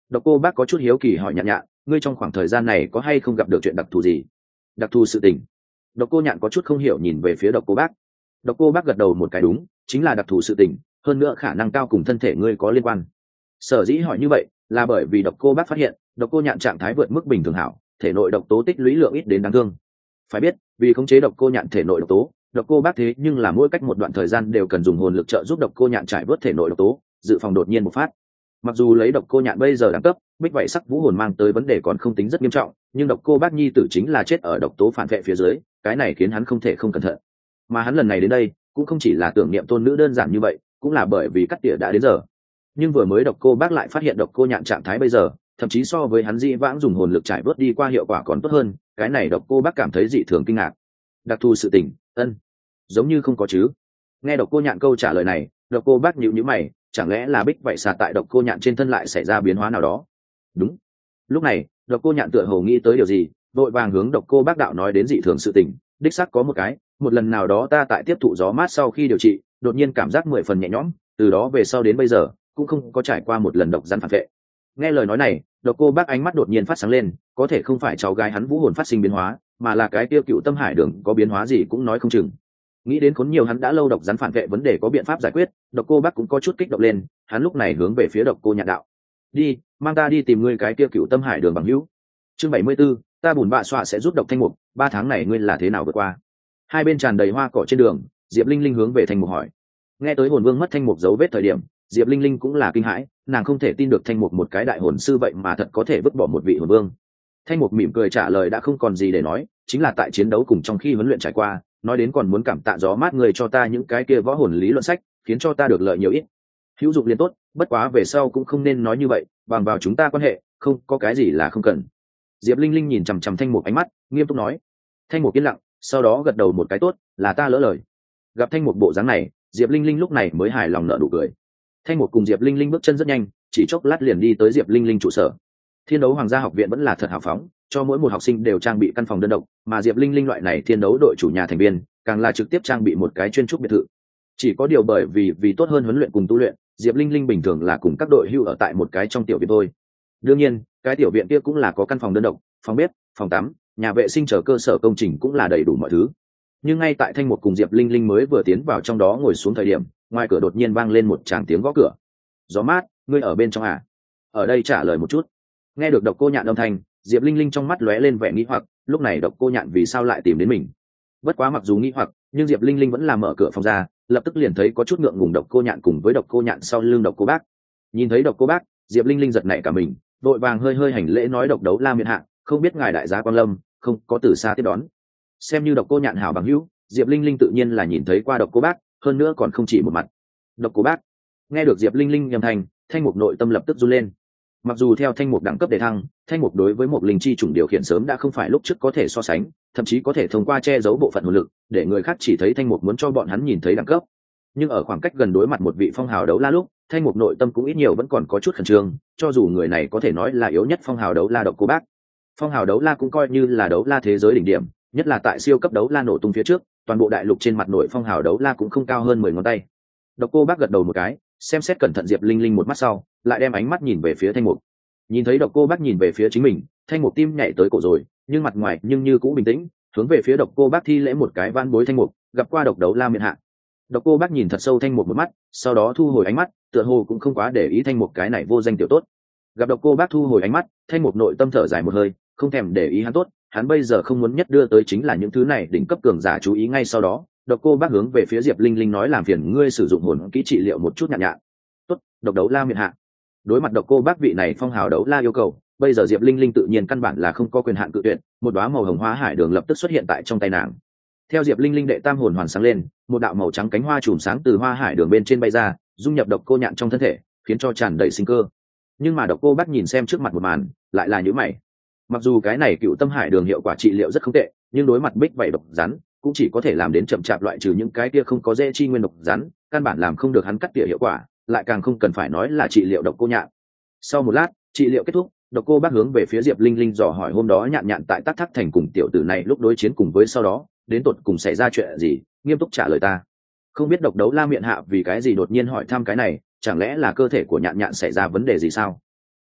S1: Độc Cô Bác có chút hiếu kỳ hỏi Nhạn Nhạn, ngươi trong khoảng thời gian này có hay không gặp được chuyện đặc thù gì? Đặc thù sự tình? Độc Cô Nhạn có chút không hiểu nhìn về phía Độc Cô Bác. Độc Cô Bác gật đầu một cái đúng, chính là đặc thù sự tình, hơn nữa khả năng cao cùng thân thể ngươi có liên quan. Sở dĩ hỏi như vậy là bởi vì Độc Cô Bác phát hiện Độc Cô Nhạn trạng thái vượt mức bình thường hảo, thể nội độc tố tích lũy lượng ít đến đáng thương. Phải biết, vì khống chế Độc Cô Nhạn thể nội độc tố, Độc Cô Bác thế nhưng là mỗi cách một đoạn thời gian đều cần dùng hồn lực trợ giúp Độc Cô Nhạn trải vớt thể nội độc tố, dự phòng đột nhiên bộc phát. Mặc dù lấy Độc Cô Nhạn bây giờ đẳng cấp, bích vậy sắc vũ hồn mang tới vấn đề còn không tính rất nghiêm trọng, nhưng Độc Cô Bác nhi tử chính là chết ở độc tố phản vệ phía dưới, cái này khiến hắn không thể không cẩn thận. Mà hắn lần này đến đây cũng không chỉ là tưởng niệm tôn nữ đơn giản như vậy, cũng là bởi vì cắt tỉa đã đến giờ. Nhưng vừa mới Độc Cô Bác lại phát hiện Độc Cô Nhạn trạng thái bây giờ thậm chí so với hắn dĩ vãng dùng hồn lực trải vớt đi qua hiệu quả còn tốt hơn, cái này Độc Cô Bác cảm thấy dị thường kinh ngạc. Đặc thù sự tình, giống như không có chứ. Nghe Độc Cô Nhạn câu trả lời này, Độc Cô Bác nhíu nhíu mày, chẳng lẽ là bích vậy xà tại Độc Cô Nhạn trên thân lại xảy ra biến hóa nào đó? Đúng. Lúc này Độc Cô Nhạn tựa hồ nghĩ tới điều gì, vội vàng hướng Độc Cô Bác đạo nói đến dị thường sự tình. Đích xác có một lần nào đó ta tại tiếp thụ gió mát sau khi điều trị, đột nhiên cảm giác 10 phần nhẹ nhõm, từ đó về sau đến bây giờ cũng không có trải qua một lần độc rắn phản vệ. Nghe lời nói này, Độc Cô Bác ánh mắt đột nhiên phát sáng lên, có thể không phải cháu gái hắn vũ hồn phát sinh biến hóa, mà là cái tiêu cựu tâm hải đường có biến hóa gì cũng nói không chừng. Nghĩ đến khốn nhiều hắn đã lâu độc rắn phản vệ vấn đề có biện pháp giải quyết, Độc Cô Bác cũng có chút kích động lên, hắn lúc này hướng về phía Độc Cô Nhạn đạo: đi, mang ta đi tìm ngươi cái tiêu cựu tâm hải đường bằng hữu. Chương 74, ta bùn bạ xoa sẽ giúp Độc Thanh Mục, 3 tháng này ngươi là thế nào vượt qua? Hai bên tràn đầy hoa cỏ trên đường, Diệp Linh Linh hướng về Thanh Mục hỏi. Nghe tới hồn vương mất Thanh Mục dấu vết thời điểm, Diệp Linh Linh cũng là kinh hãi, nàng không thể tin được Thanh Mục một cái đại hồn sư vậy mà thật có thể vứt bỏ một vị hồn vương. Thanh Mục mỉm cười trả lời đã không còn gì để nói, chính là tại chiến đấu cùng trong khi huấn luyện trải qua, nói đến còn muốn cảm tạ gió mát người cho ta những cái kia võ hồn lý luận sách, khiến cho ta được lợi nhiều ít. Hữu dụng liền tốt, bất quá về sau cũng không nên nói như vậy, bằng vào chúng ta quan hệ, không có cái gì là không cần. Diệp Linh Linh nhìn chằm chằm Thanh Mục ánh mắt, nghiêm túc nói. Thanh Mục yên lặng, sau đó gật đầu một cái tốt, là ta lỡ lời. Gặp Thanh Mục bộ dáng này, Diệp Linh Linh lúc này mới hài lòng nở nụ cười. Thanh Mục cùng Diệp Linh Linh bước chân rất nhanh, chỉ chốc lát liền đi tới Diệp Linh Linh trụ sở. Thiên đấu hoàng gia học viện vẫn là thật hào phóng, cho mỗi một học sinh đều trang bị căn phòng đơn độc, mà Diệp Linh Linh loại này thiên đấu đội chủ nhà thành viên, càng là trực tiếp trang bị một cái chuyên trúc biệt thự. Chỉ có điều bởi vì tốt hơn huấn luyện cùng tu luyện, Diệp Linh Linh bình thường là cùng các đội hưu ở tại một cái trong tiểu viện thôi. Đương nhiên, cái tiểu viện kia cũng là có căn phòng đơn độc, phòng bếp, phòng tắm, nhà vệ sinh chờ cơ sở công trình cũng là đầy đủ mọi thứ. Nhưng ngay tại Thanh Mục cùng Diệp Linh Linh mới vừa tiến vào trong đó ngồi xuống thời điểm, ngoài cửa đột nhiên vang lên một tràng tiếng gõ cửa. Gió mát, ngươi ở bên trong à? Ở đây trả lời một chút. Nghe được Độc Cô Nhạn âm thanh, Diệp Linh Linh trong mắt lóe lên vẻ nghi hoặc, lúc này Độc Cô Nhạn vì sao lại tìm đến mình? Bất quá mặc dù nghi hoặc, nhưng Diệp Linh Linh vẫn là mở cửa phòng ra, lập tức liền thấy có chút ngượng ngùng Độc Cô Nhạn cùng với Độc Cô Nhạn sau lưng Độc Cô Bác. Nhìn thấy Độc Cô Bác, Diệp Linh Linh giật nảy cả mình, vội vàng hơi hành lễ nói Độc Đấu La miện hạ, không biết ngài đại gia Quan Lâm, không có từ xa tiếp đón. Xem như Độc Cô Nhạn hảo bằng hữu, Diệp Linh Linh tự nhiên là nhìn thấy qua Độc Cô Bác, hơn nữa còn không chỉ một mặt. Độc Cô Bác. Nghe được Diệp Linh Linh nhầm thành, Thanh Mục nội tâm lập tức run lên. Mặc dù theo Thanh Mục đẳng cấp đề thăng, Thanh Mục đối với một linh chi chủng điều khiển sớm đã không phải lúc trước có thể so sánh, thậm chí có thể thông qua che giấu bộ phận hồn lực, để người khác chỉ thấy Thanh Mục muốn cho bọn hắn nhìn thấy đẳng cấp. Nhưng ở khoảng cách gần đối mặt một vị phong hào đấu la lúc, Thanh Mục nội tâm cũng ít nhiều vẫn còn có chút khẩn trương, cho dù người này có thể nói là yếu nhất phong hào đấu la Độc Cô Bác. Phong hào đấu la cũng coi như là đấu la thế giới đỉnh điểm, nhất là tại siêu cấp đấu la nổ tung phía trước, toàn bộ đại lục trên mặt nội phong hào đấu la cũng không cao hơn 10 ngón tay. Độc Cô Bác gật đầu một cái, xem xét cẩn thận Diệp Linh Linh một mắt sau, lại đem ánh mắt nhìn về phía Thanh Mục. Nhìn thấy Độc Cô Bác nhìn về phía chính mình, Thanh Mục tim nhảy tới cổ rồi, nhưng mặt ngoài nhưng như cũ bình tĩnh, hướng về phía Độc Cô Bác thi lễ một cái van bối Thanh Mục, gặp qua Độc Đấu La miện hạ. Độc Cô Bác nhìn thật sâu Thanh Mục một mắt, sau đó thu hồi ánh mắt, tựa hồ cũng không quá để ý Thanh Mục cái này vô danh tiểu tốt. Gặp Độc Cô Bác thu hồi ánh mắt, Thanh Mục nội tâm thở dài một hơi, không thèm để ý hắn tốt, hắn bây giờ không muốn nhất đưa tới chính là những thứ này đỉnh cấp cường giả chú ý ngay sau đó. Độc Cô Bác hướng về phía Diệp Linh Linh nói làm phiền ngươi sử dụng hồn kỹ trị liệu một chút nhạn nhạn. Tốt, Độc Đấu La miện hạ. Đối mặt Độc Cô Bác vị này phong hào đấu la yêu cầu, bây giờ Diệp Linh Linh tự nhiên căn bản là không có quyền hạn cự tuyệt, một đóa màu hồng hoa hải đường lập tức xuất hiện tại trong tay nàng. Theo Diệp Linh Linh đệ tam hồn hoàn sáng lên, một đạo màu trắng cánh hoa chùm sáng từ hoa hải đường bên trên bay ra, dung nhập Độc Cô Nhạn trong thân thể, khiến cho tràn đầy sinh cơ. Nhưng mà Độc Cô Bác nhìn xem trước mặt một màn, lại là nhíu mày. Mặc dù cái này cựu tâm hải đường hiệu quả trị liệu rất không tệ, nhưng đối mặt bích vảy độc rắn, cũng chỉ có thể làm đến chậm chạp loại trừ những cái kia không có dễ chi nguyên độc rắn, căn bản làm không được hắn cắt tỉa hiệu quả, lại càng không cần phải nói là trị liệu Độc Cô Nhạn. Sau một lát, trị liệu kết thúc, Độc Cô Bác hướng về phía Diệp Linh Linh dò hỏi hôm đó Nhạn Nhạn tại Tắc Thác thành cùng tiểu tử này lúc đối chiến cùng với sau đó, đến tột cùng xảy ra chuyện gì, nghiêm túc trả lời ta. Không biết Độc Đấu La miện hạ vì cái gì đột nhiên hỏi thăm cái này, chẳng lẽ là cơ thể của Nhạn Nhạn xảy ra vấn đề gì sao?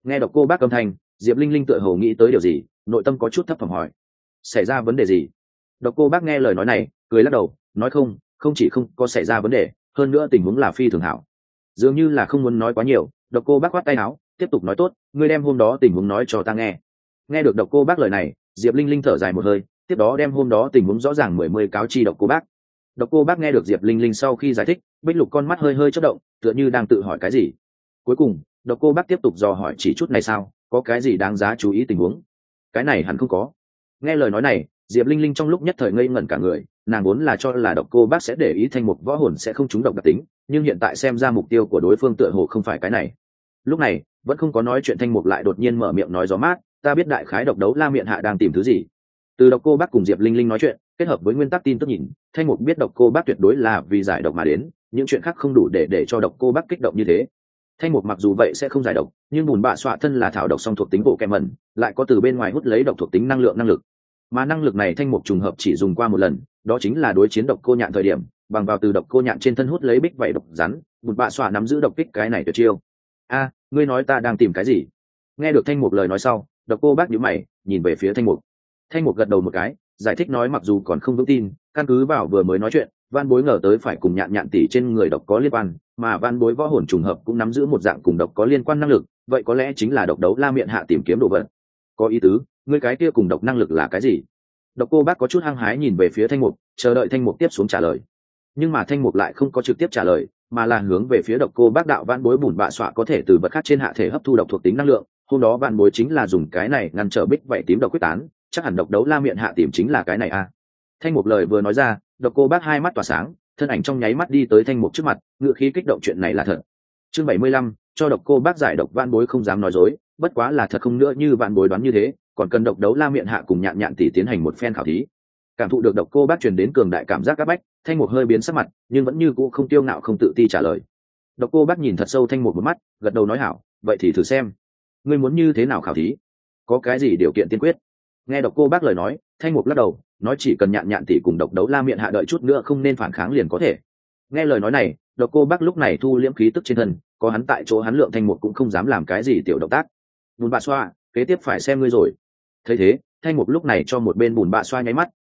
S1: Nghe độc cô bác âm thanh, Diệp Linh Linh tựa hồ nghĩ tới điều gì, nội tâm có chút thấp thỏm hỏi: xảy ra vấn đề gì? Độc cô bác nghe lời nói này, cười lắc đầu, nói không, không chỉ không có xảy ra vấn đề, hơn nữa tình huống là phi thường hảo. Dường như là không muốn nói quá nhiều, độc cô bác khoát tay áo, tiếp tục nói: tốt, ngươi đem hôm đó tình huống nói cho ta nghe. Nghe được độc cô bác lời này, Diệp Linh Linh thở dài một hơi, tiếp đó đem hôm đó tình huống rõ ràng mười cáo chi độc cô bác. Độc cô bác nghe được Diệp Linh Linh sau khi giải thích, bích lục con mắt hơi hơi chớp động, tựa như đang tự hỏi cái gì. Cuối cùng, độc cô bác tiếp tục dò hỏi: chỉ chút này sao, có cái gì đáng giá chú ý tình huống? Cái này hẳn không có. Nghe lời nói này, Diệp Linh Linh trong lúc nhất thời ngây ngẩn cả người, nàng vốn là cho là độc cô bác sẽ để ý Thanh Mục võ hồn sẽ không trúng độc đặc tính, nhưng hiện tại xem ra mục tiêu của đối phương tựa hồ không phải cái này. Lúc này, vẫn không có nói chuyện Thanh Mục lại đột nhiên mở miệng nói: gió mát, ta biết đại khái độc đấu la miện hạ đang tìm thứ gì. Từ độc cô bác cùng Diệp Linh Linh nói chuyện, kết hợp với nguyên tắc tin tức nhìn, Thanh Mục biết độc cô bác tuyệt đối là vì giải độc mà đến, những chuyện khác không đủ để cho độc cô bác kích động như thế. Thanh Mục mặc dù vậy sẽ không giải độc, nhưng bùn bạ xoa thân là thảo độc song thuộc tính bộ kẹm mẩn, lại có từ bên ngoài hút lấy độc thuộc tính năng lực. Mà năng lực này Thanh Mục trùng hợp chỉ dùng qua một lần, đó chính là đối chiến độc cô nhạn thời điểm, bằng vào từ độc cô nhạn trên thân hút lấy bích vảy độc rắn, bùn bạ xoa nắm giữ độc kích cái này tuyệt chiêu. A, ngươi nói ta đang tìm cái gì? Nghe được Thanh Mục lời nói sau, độc cô bác nhíu mày, nhìn về phía Thanh Mục. Thanh Mục gật đầu một cái, giải thích nói: mặc dù còn không vững tin, căn cứ vào vừa mới nói chuyện, Van Bối ngờ tới phải cùng nhạn tỷ trên người độc có liên quan, mà Van Bối võ hồn trùng hợp cũng nắm giữ một dạng cùng độc có liên quan năng lực, vậy có lẽ chính là độc đấu la miện hạ tìm kiếm đồ vật. Có ý tứ, ngươi cái kia cùng độc năng lực là cái gì? Độc cô bác có chút hăng hái nhìn về phía Thanh Mục, chờ đợi Thanh Mục tiếp xuống trả lời. Nhưng mà Thanh Mục lại không có trực tiếp trả lời, mà là hướng về phía độc cô bác đạo: Van Bối bùn bạ xoa có thể từ vật khác trên hạ thể hấp thu độc thuộc tính năng lượng, hôm đó Van Bối chính là dùng cái này ngăn trở bích vảy tím độc quyết tán, chắc hẳn độc đấu la miện hạ tìm chính là cái này a. Thanh Mục lời vừa nói ra, độc cô bác hai mắt tỏa sáng, thân ảnh trong nháy mắt đi tới Thanh Mục trước mặt, ngựa khí kích động: chuyện này là thật. Chương 75, cho độc cô bác giải độc. Van Bối không dám nói dối, bất quá là thật không nữa như Van Bối đoán như thế, còn cần độc đấu la miện hạ cùng nhạn tỷ tiến hành một phen khảo thí. Cảm thụ được độc cô bác truyền đến cường đại cảm giác áp bách, Thanh Mục hơi biến sắc mặt, nhưng vẫn như cũ không tiêu ngạo không tự ti trả lời. Độc cô bác nhìn thật sâu Thanh Mục một mắt, gật đầu nói: hảo, vậy thì thử xem. Ngươi muốn như thế nào khảo thí? Có cái gì điều kiện tiên quyết? Nghe độc cô bác lời nói, Thanh Mục lắc đầu, nói: chỉ cần nhạn tỷ cùng độc đấu la miện hạ đợi chút nữa không nên phản kháng liền có thể. Nghe lời nói này, độc cô bác lúc này thu liễm khí tức trên thân, có hắn tại chỗ hắn lượng Thanh Mục cũng không dám làm cái gì tiểu động tác. Bùn bạ xoa, kế tiếp phải xem ngươi rồi. Thấy thế, Thanh Mục lúc này cho một bên bùn bạ xoa nháy mắt.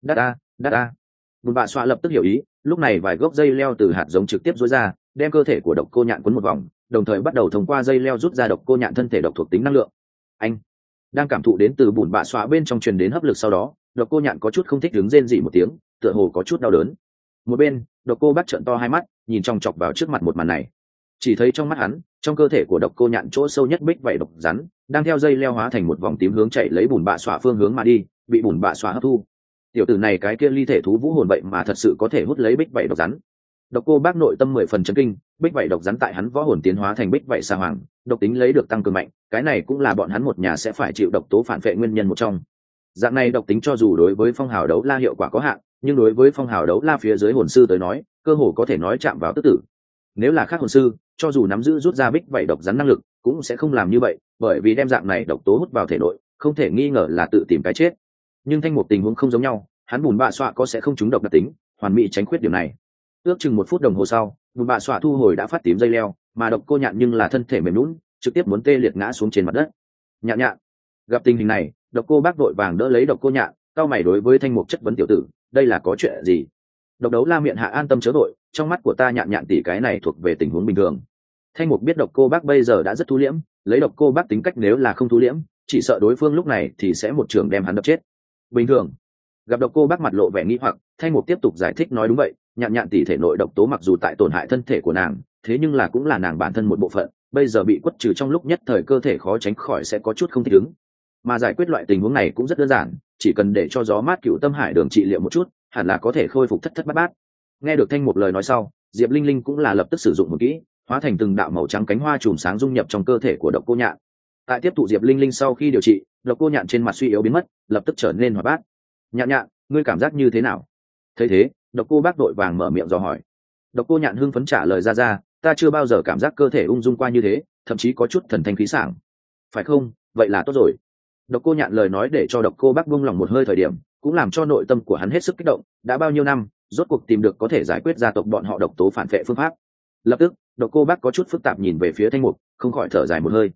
S1: Đát a. Bùn bạ xoa lập tức hiểu ý, lúc này vài gốc dây leo từ hạt giống trực tiếp rối ra, đem cơ thể của độc cô nhạn quấn một vòng, đồng thời bắt đầu thông qua dây leo rút ra độc cô nhạn thân thể độc thuộc tính năng lượng. Anh đang cảm thụ đến từ bùn bạ xoa bên trong truyền đến hấp lực sau đó, độc cô nhạn có chút không thích đứng rên rỉ một tiếng, tựa hồ có chút đau đớn. Một bên, độc cô bắt trợn to hai mắt, nhìn chòng chọc vào trước mặt một màn này. Chỉ thấy trong mắt hắn, trong cơ thể của độc cô nhạn chỗ sâu nhất bích vảy độc rắn, đang theo dây leo hóa thành một vòng tím hướng chạy lấy bùn bạ xoa phương hướng mà đi, bị bùn bạ xoa hấp thu. Tiểu tử này cái kia ly thể thú vũ hồn vậy mà thật sự có thể hút lấy bích vảy độc rắn. Độc cô bác nội tâm 10 phần chấn kinh, bích vảy độc rắn tại hắn võ hồn tiến hóa thành bích vảy sa hoàng, độc tính lấy được tăng cường mạnh, cái này cũng là bọn hắn một nhà sẽ phải chịu độc tố phản vệ nguyên nhân một trong. Dạng này độc tính cho dù đối với phong hào đấu la hiệu quả có hạn, nhưng đối với phong hào đấu la phía dưới hồn sư tới nói, cơ hồ có thể nói chạm vào tức tử. Nếu là khác hồn sư, cho dù nắm giữ rút ra bích vảy độc rắn năng lực, cũng sẽ không làm như vậy, bởi vì đem dạng này độc tố hút vào thể nội, không thể nghi ngờ là tự tìm cái chết. Nhưng Thanh Mục tình huống không giống nhau, hắn bùn bạ xoa có sẽ không trúng độc đặc tính, hoàn mỹ tránh khuyết điểm này. Ước chừng 1 phút đồng hồ sau, bùn bạ xoa thu hồi đã phát tím dây leo, mà độc cô nhạn nhưng là thân thể mềm nhũn, trực tiếp muốn tê liệt ngã xuống trên mặt đất. Nhạn nhạn. Gặp tình hình này, độc cô bác vội vàng đỡ lấy độc cô nhạn, cao mày đối với Thanh Mục chất vấn: tiểu tử, đây là có chuyện gì? Độc đấu la miện hạ an tâm chớ vội, trong mắt của ta nhạn tỷ cái này thuộc về tình huống bình thường. Thanh Mục biết độc cô bác bây giờ đã rất thu liễm, lấy độc cô bác tính cách nếu là không thu liễm, chỉ sợ đối phương lúc này thì sẽ một trường đem hắn đập chết. Bình thường. Gặp độc cô bác mặt lộ vẻ nghi hoặc, Thanh Mục tiếp tục giải thích nói: đúng vậy, nhạn tỷ thể nội độc tố mặc dù tại tổn hại thân thể của nàng, thế nhưng là cũng là nàng bản thân một bộ phận, bây giờ bị quất trừ trong lúc nhất thời cơ thể khó tránh khỏi sẽ có chút không thích ứng. Mà giải quyết loại tình huống này cũng rất đơn giản, chỉ cần để cho gió mát cựu tâm hải đường trị liệu một chút, hẳn là có thể khôi phục thất thất bát bát. Nghe được Thanh Mục lời nói sau, Diệp Linh Linh cũng là lập tức sử dụng một kỹ, hóa thành từng đạo màu trắng cánh hoa chùm sáng dung nhập trong cơ thể của độc cô nhạn. Tại tiếp thụ Diệp Linh Linh sau khi điều trị, độc cô nhạn trên mặt suy yếu biến mất, lập tức trở nên hoạt bát. Nhạn nhạn, ngươi cảm giác như thế nào? Thấy thế, độc cô bác đội vàng mở miệng dò hỏi. Độc cô nhạn hưng phấn trả lời ra, ta chưa bao giờ cảm giác cơ thể ung dung qua như thế, thậm chí có chút thần thanh khí sảng. Phải không? Vậy là tốt rồi. Độc cô nhạn lời nói để cho độc cô bác buông lòng một hơi thời điểm, cũng làm cho nội tâm của hắn hết sức kích động, đã bao nhiêu năm, rốt cuộc tìm được có thể giải quyết gia tộc bọn họ độc tố phản vệ phương pháp. Lập tức, độc cô bác có chút phức tạp nhìn về phía Thanh Mục, không khỏi thở dài một hơi.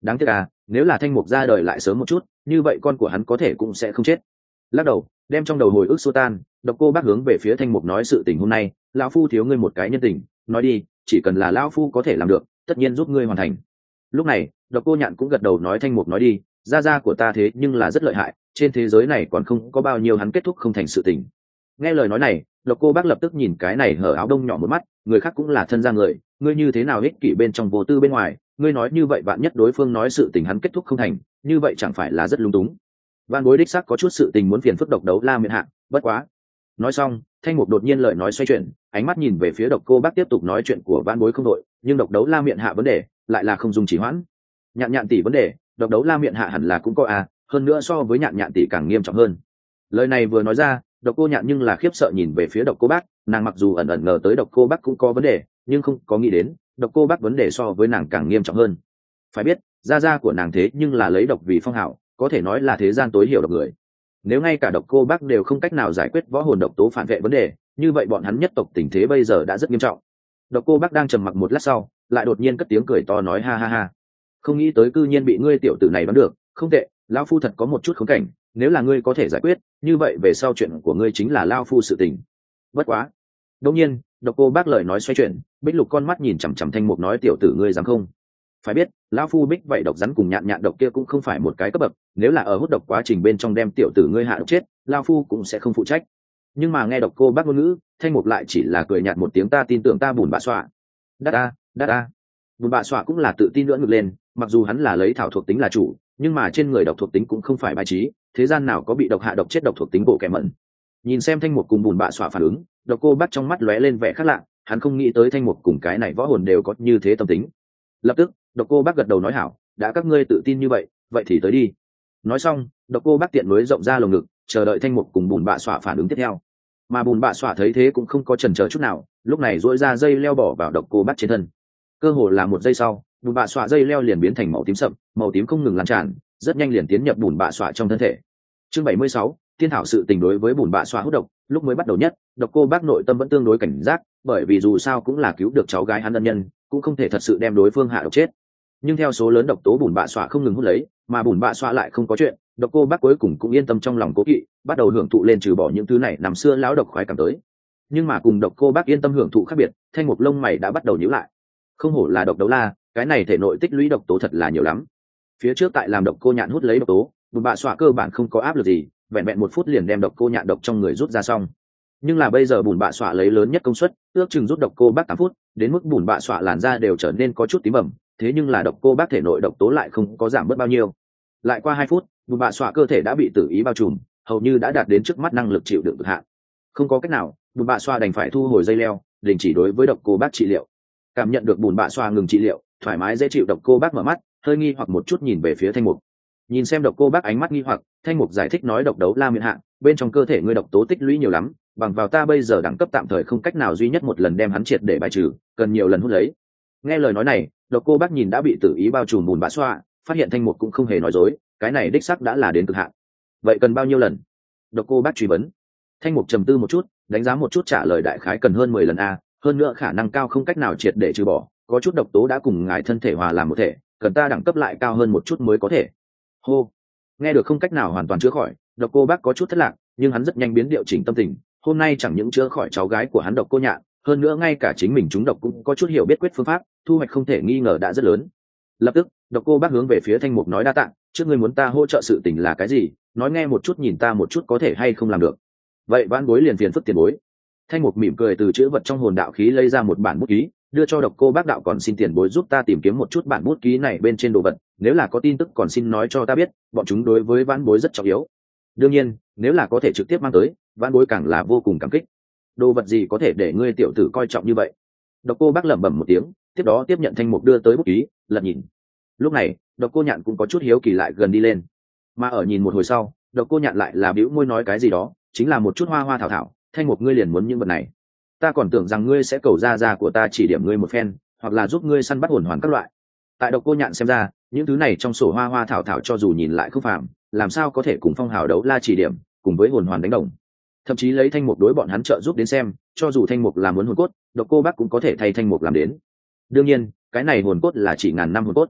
S1: đáng tiếc à, nếu là Thanh Mục ra đời lại sớm một chút, như vậy con của hắn có thể cũng sẽ không chết. Lắc đầu, đem trong đầu hồi ức xua tan, Độc Cô Bác hướng về phía Thanh Mục nói sự tình hôm nay, lão phu thiếu ngươi một cái nhân tình, nói đi, chỉ cần là lão phu có thể làm được, tất nhiên giúp ngươi hoàn thành. Lúc này, Độc Cô Nhạn cũng gật đầu nói Thanh Mục nói đi, gia gia của ta thế nhưng là rất lợi hại, trên thế giới này còn không có bao nhiêu hắn kết thúc không thành sự tình. Nghe lời nói này, Độc Cô Bác lập tức nhìn cái này hở áo đông nhỏ một mắt, người khác cũng là thân gia người, ngươi như thế nào ích kỷ bên trong vô tư bên ngoài, ngươi nói như vậy bạn nhất đối phương nói sự tình hắn kết thúc không thành, như vậy chẳng phải là rất lung túng. Van Bối đích xác có chút sự tình muốn phiền phức Độc Đấu La miện hạ, bất quá. Nói xong, Thanh Mục đột nhiên lời nói xoay chuyển, ánh mắt nhìn về phía Độc Cô Bác tiếp tục nói chuyện của Van Bối không đội, nhưng Độc Đấu La miện hạ vấn đề, lại là không dùng chỉ hoãn. Nhạn Nhạn tỷ vấn đề, Độc Đấu La miện hạ hẳn là cũng có à, hơn nữa so với Nhạn Nhạn tỷ càng nghiêm trọng hơn. Lời này vừa nói ra, Độc Cô Nhạn nhưng là khiếp sợ nhìn về phía Độc Cô Bác, nàng mặc dù ẩn ẩn ngờ tới Độc Cô Bác cũng có vấn đề, nhưng không có nghĩ đến Độc Cô Bác vấn đề so với nàng càng nghiêm trọng hơn. Phải biết, gia gia của nàng thế nhưng là lấy độc vì phong hào, có thể nói là thế gian tối hiểu độc người. Nếu ngay cả Độc Cô Bác đều không cách nào giải quyết võ hồn độc tố phản vệ vấn đề, như vậy bọn hắn nhất tộc tình thế bây giờ đã rất nghiêm trọng. Độc Cô Bác đang trầm mặc một lát sau, lại đột nhiên cất tiếng cười to nói ha ha ha, không nghĩ tới cư nhiên bị ngươi tiểu tử này đoán được, không tệ, lão phu thật có một chút khốn cảnh, nếu là ngươi có thể giải quyết, như vậy về sau chuyện của ngươi chính là lão phu sự tình. Bất quá. Đương nhiên, Độc Cô Bác lời nói xoay chuyển, Bích Lục con mắt nhìn chằm chằm Thanh Mục nói tiểu tử ngươi dám không? Phải biết, lão phu Bích vậy độc rắn cùng Nhạn Nhạn độc kia cũng không phải một cái cấp bậc, nếu là ở hút độc quá trình bên trong đem tiểu tử ngươi hạ độc chết, lão phu cũng sẽ không phụ trách. Nhưng mà nghe Độc Cô Bác ngôn ngữ, Thanh Mục lại chỉ là cười nhạt một tiếng ta tin tưởng ta bùn bạ xoa. Đát a. Bùn bạ xoa cũng là tự tin nữa ngược lên, mặc dù hắn là lấy thảo thuộc tính là chủ, nhưng mà trên người độc thuộc tính cũng không phải bài trí, thế gian nào có bị độc hạ độc chết độc thuộc tính bộ kẻ mẫn. Nhìn xem Thanh Mục cùng bùn bạ xoa phản ứng, Độc Cô Bác trong mắt lóe lên vẻ khác lạ, hắn không nghĩ tới Thanh Mục cùng cái này võ hồn đều có như thế tâm tính. Lập tức, Độc Cô Bác gật đầu nói hảo, đã các ngươi tự tin như vậy, vậy thì tới đi. Nói xong, Độc Cô Bác tiện nối rộng ra lồng ngực, chờ đợi Thanh Mục cùng bùn bạ xoa phản ứng tiếp theo. Mà bùn bạ xoa thấy thế cũng không có chần chờ chút nào, lúc này duỗi ra dây leo bỏ vào Độc Cô Bác trên thân. Cơ hồ là một giây sau, bùn bạ xoa dây leo liền biến thành màu tím sậm, màu tím không ngừng lan tràn, rất nhanh liền tiến nhập bùn bạ xoa trong thân thể. Chương 76, tiên thảo sự tình đối với bùn bạ xoa hút độc, lúc mới bắt đầu nhất, Độc Cô Bác nội tâm vẫn tương đối cảnh giác, bởi vì dù sao cũng là cứu được cháu gái hắn ân nhân, cũng không thể thật sự đem đối phương hạ độc chết. Nhưng theo số lớn độc tố bùn bạ xoa không ngừng hút lấy, mà bùn bạ xoa lại không có chuyện, Độc Cô Bác cuối cùng cũng yên tâm trong lòng cố kỵ, bắt đầu hưởng thụ lên trừ bỏ những thứ này năm xưa lão độc khoái cảm tới. Nhưng mà cùng Độc Cô Bác yên tâm hưởng thụ khác biệt, Thanh Mục lông mày đã bắt đầu nhíu lại. Không hổ là Độc Đấu La, cái này thể nội tích lũy độc tố thật là nhiều lắm. Phía trước tại làm Độc Cô Nhạn hút lấy độc tố, bùn bạ xoa cơ bản không có áp lực gì, vẹn vẹn 1 phút liền đem Độc Cô Nhạn độc trong người rút ra xong. Nhưng là bây giờ bùn bạ xoa lấy lớn nhất công suất, ước chừng rút Độc Cô Bác 8 phút, đến mức bùn bạ xoa làn da đều trở nên có chút tím bầm, thế nhưng là Độc Cô Bác thể nội độc tố lại không có giảm bớt bao nhiêu. Lại qua 2 phút, bùn bạ xoa cơ thể đã bị tử ý bao trùm, hầu như đã đạt đến trước mắt năng lực chịu đựng cực hạn. Không có cách nào, bùn bạ xoa đành phải thu hồi dây leo, đình chỉ đối với Độc Cô Bác trị liệu. Cảm nhận được bùn bạ xoa ngừng trị liệu, thoải mái dễ chịu, Độc Cô Bác mở mắt, hơi nghi hoặc một chút nhìn về phía Thanh Mục. Nhìn xem Độc Cô Bác ánh mắt nghi hoặc, Thanh Mục giải thích nói độc đấu la miện hạ, bên trong cơ thể ngươi độc tố tích lũy nhiều lắm, bằng vào ta bây giờ đẳng cấp tạm thời không cách nào duy nhất một lần đem hắn triệt để bài trừ, cần nhiều lần hút lấy. Nghe lời nói này, Độc Cô Bác nhìn đã bị tử ý bao trùm bùn bạ xoa, phát hiện Thanh Mục cũng không hề nói dối, cái này đích xác đã là đến cực hạn. Vậy cần bao nhiêu lần? Độc Cô Bác truy vấn. Thanh Mục trầm tư một chút, đánh giá một chút trả lời đại khái cần hơn 10 lần a, hơn nữa khả năng cao không cách nào triệt để trừ bỏ, có chút độc tố đã cùng ngài thân thể hòa làm một thể, cần ta đẳng cấp lại cao hơn một chút mới có thể. Hô. Nghe được không cách nào hoàn toàn chữa khỏi, Độc Cô Bác có chút thất lạc, nhưng hắn rất nhanh biến điệu chỉnh tâm tình, hôm nay chẳng những chữa khỏi cháu gái của hắn Độc Cô Nhạn, hơn nữa ngay cả chính mình chúng độc cũng có chút hiểu biết quyết phương pháp, thu hoạch không thể nghi ngờ đã rất lớn. Lập tức, Độc Cô Bác hướng về phía Thanh Mục nói đa tạ, trước ngươi muốn ta hỗ trợ sự tình là cái gì, nói nghe một chút nhìn ta một chút có thể hay không làm được. Vậy Vãn Bối liền phiền phức tiền bối. Thanh Mục mỉm cười từ chữ vật trong hồn đạo khí lấy ra một bản bút ký, đưa cho Độc Cô Bác đạo còn xin tiền bối giúp ta tìm kiếm một chút bản bút ký này bên trên đồ vật, nếu là có tin tức còn xin nói cho ta biết, bọn chúng đối với Vãn Bối rất trọng yếu. Đương nhiên, nếu là có thể trực tiếp mang tới, Vãn Bối càng là vô cùng cảm kích. Đồ vật gì có thể để ngươi tiểu tử coi trọng như vậy? Độc Cô Bác lẩm bẩm một tiếng, tiếp đó tiếp nhận Thanh Mục đưa tới bút ký, lật nhìn. Lúc này, Độc Cô Nhạn cũng có chút hiếu kỳ lại gần đi lên. Mà ở nhìn một hồi sau, Độc Cô Nhạn lại là bĩu môi nói cái gì đó, chính là một chút hoa hoa thảo thảo, Thanh Mục ngươi liền muốn những vật này. Ta còn tưởng rằng ngươi sẽ cầu ra của ta chỉ điểm ngươi một phen, hoặc là giúp ngươi săn bắt hồn hoàn các loại. Tại Độc Cô Nhạn xem ra, những thứ này trong sổ hoa hoa thảo thảo cho dù nhìn lại không phàm, làm sao có thể cùng Phong Hào Đấu La chỉ điểm, cùng với hồn hoàn đánh đồng. Thậm chí lấy Thanh Mục đối bọn hắn trợ giúp đến xem, cho dù Thanh Mục làm muốn hồn cốt, Độc Cô Bác cũng có thể thay Thanh Mục làm đến. Đương nhiên, cái này hồn cốt là chỉ ngàn năm hồn cốt.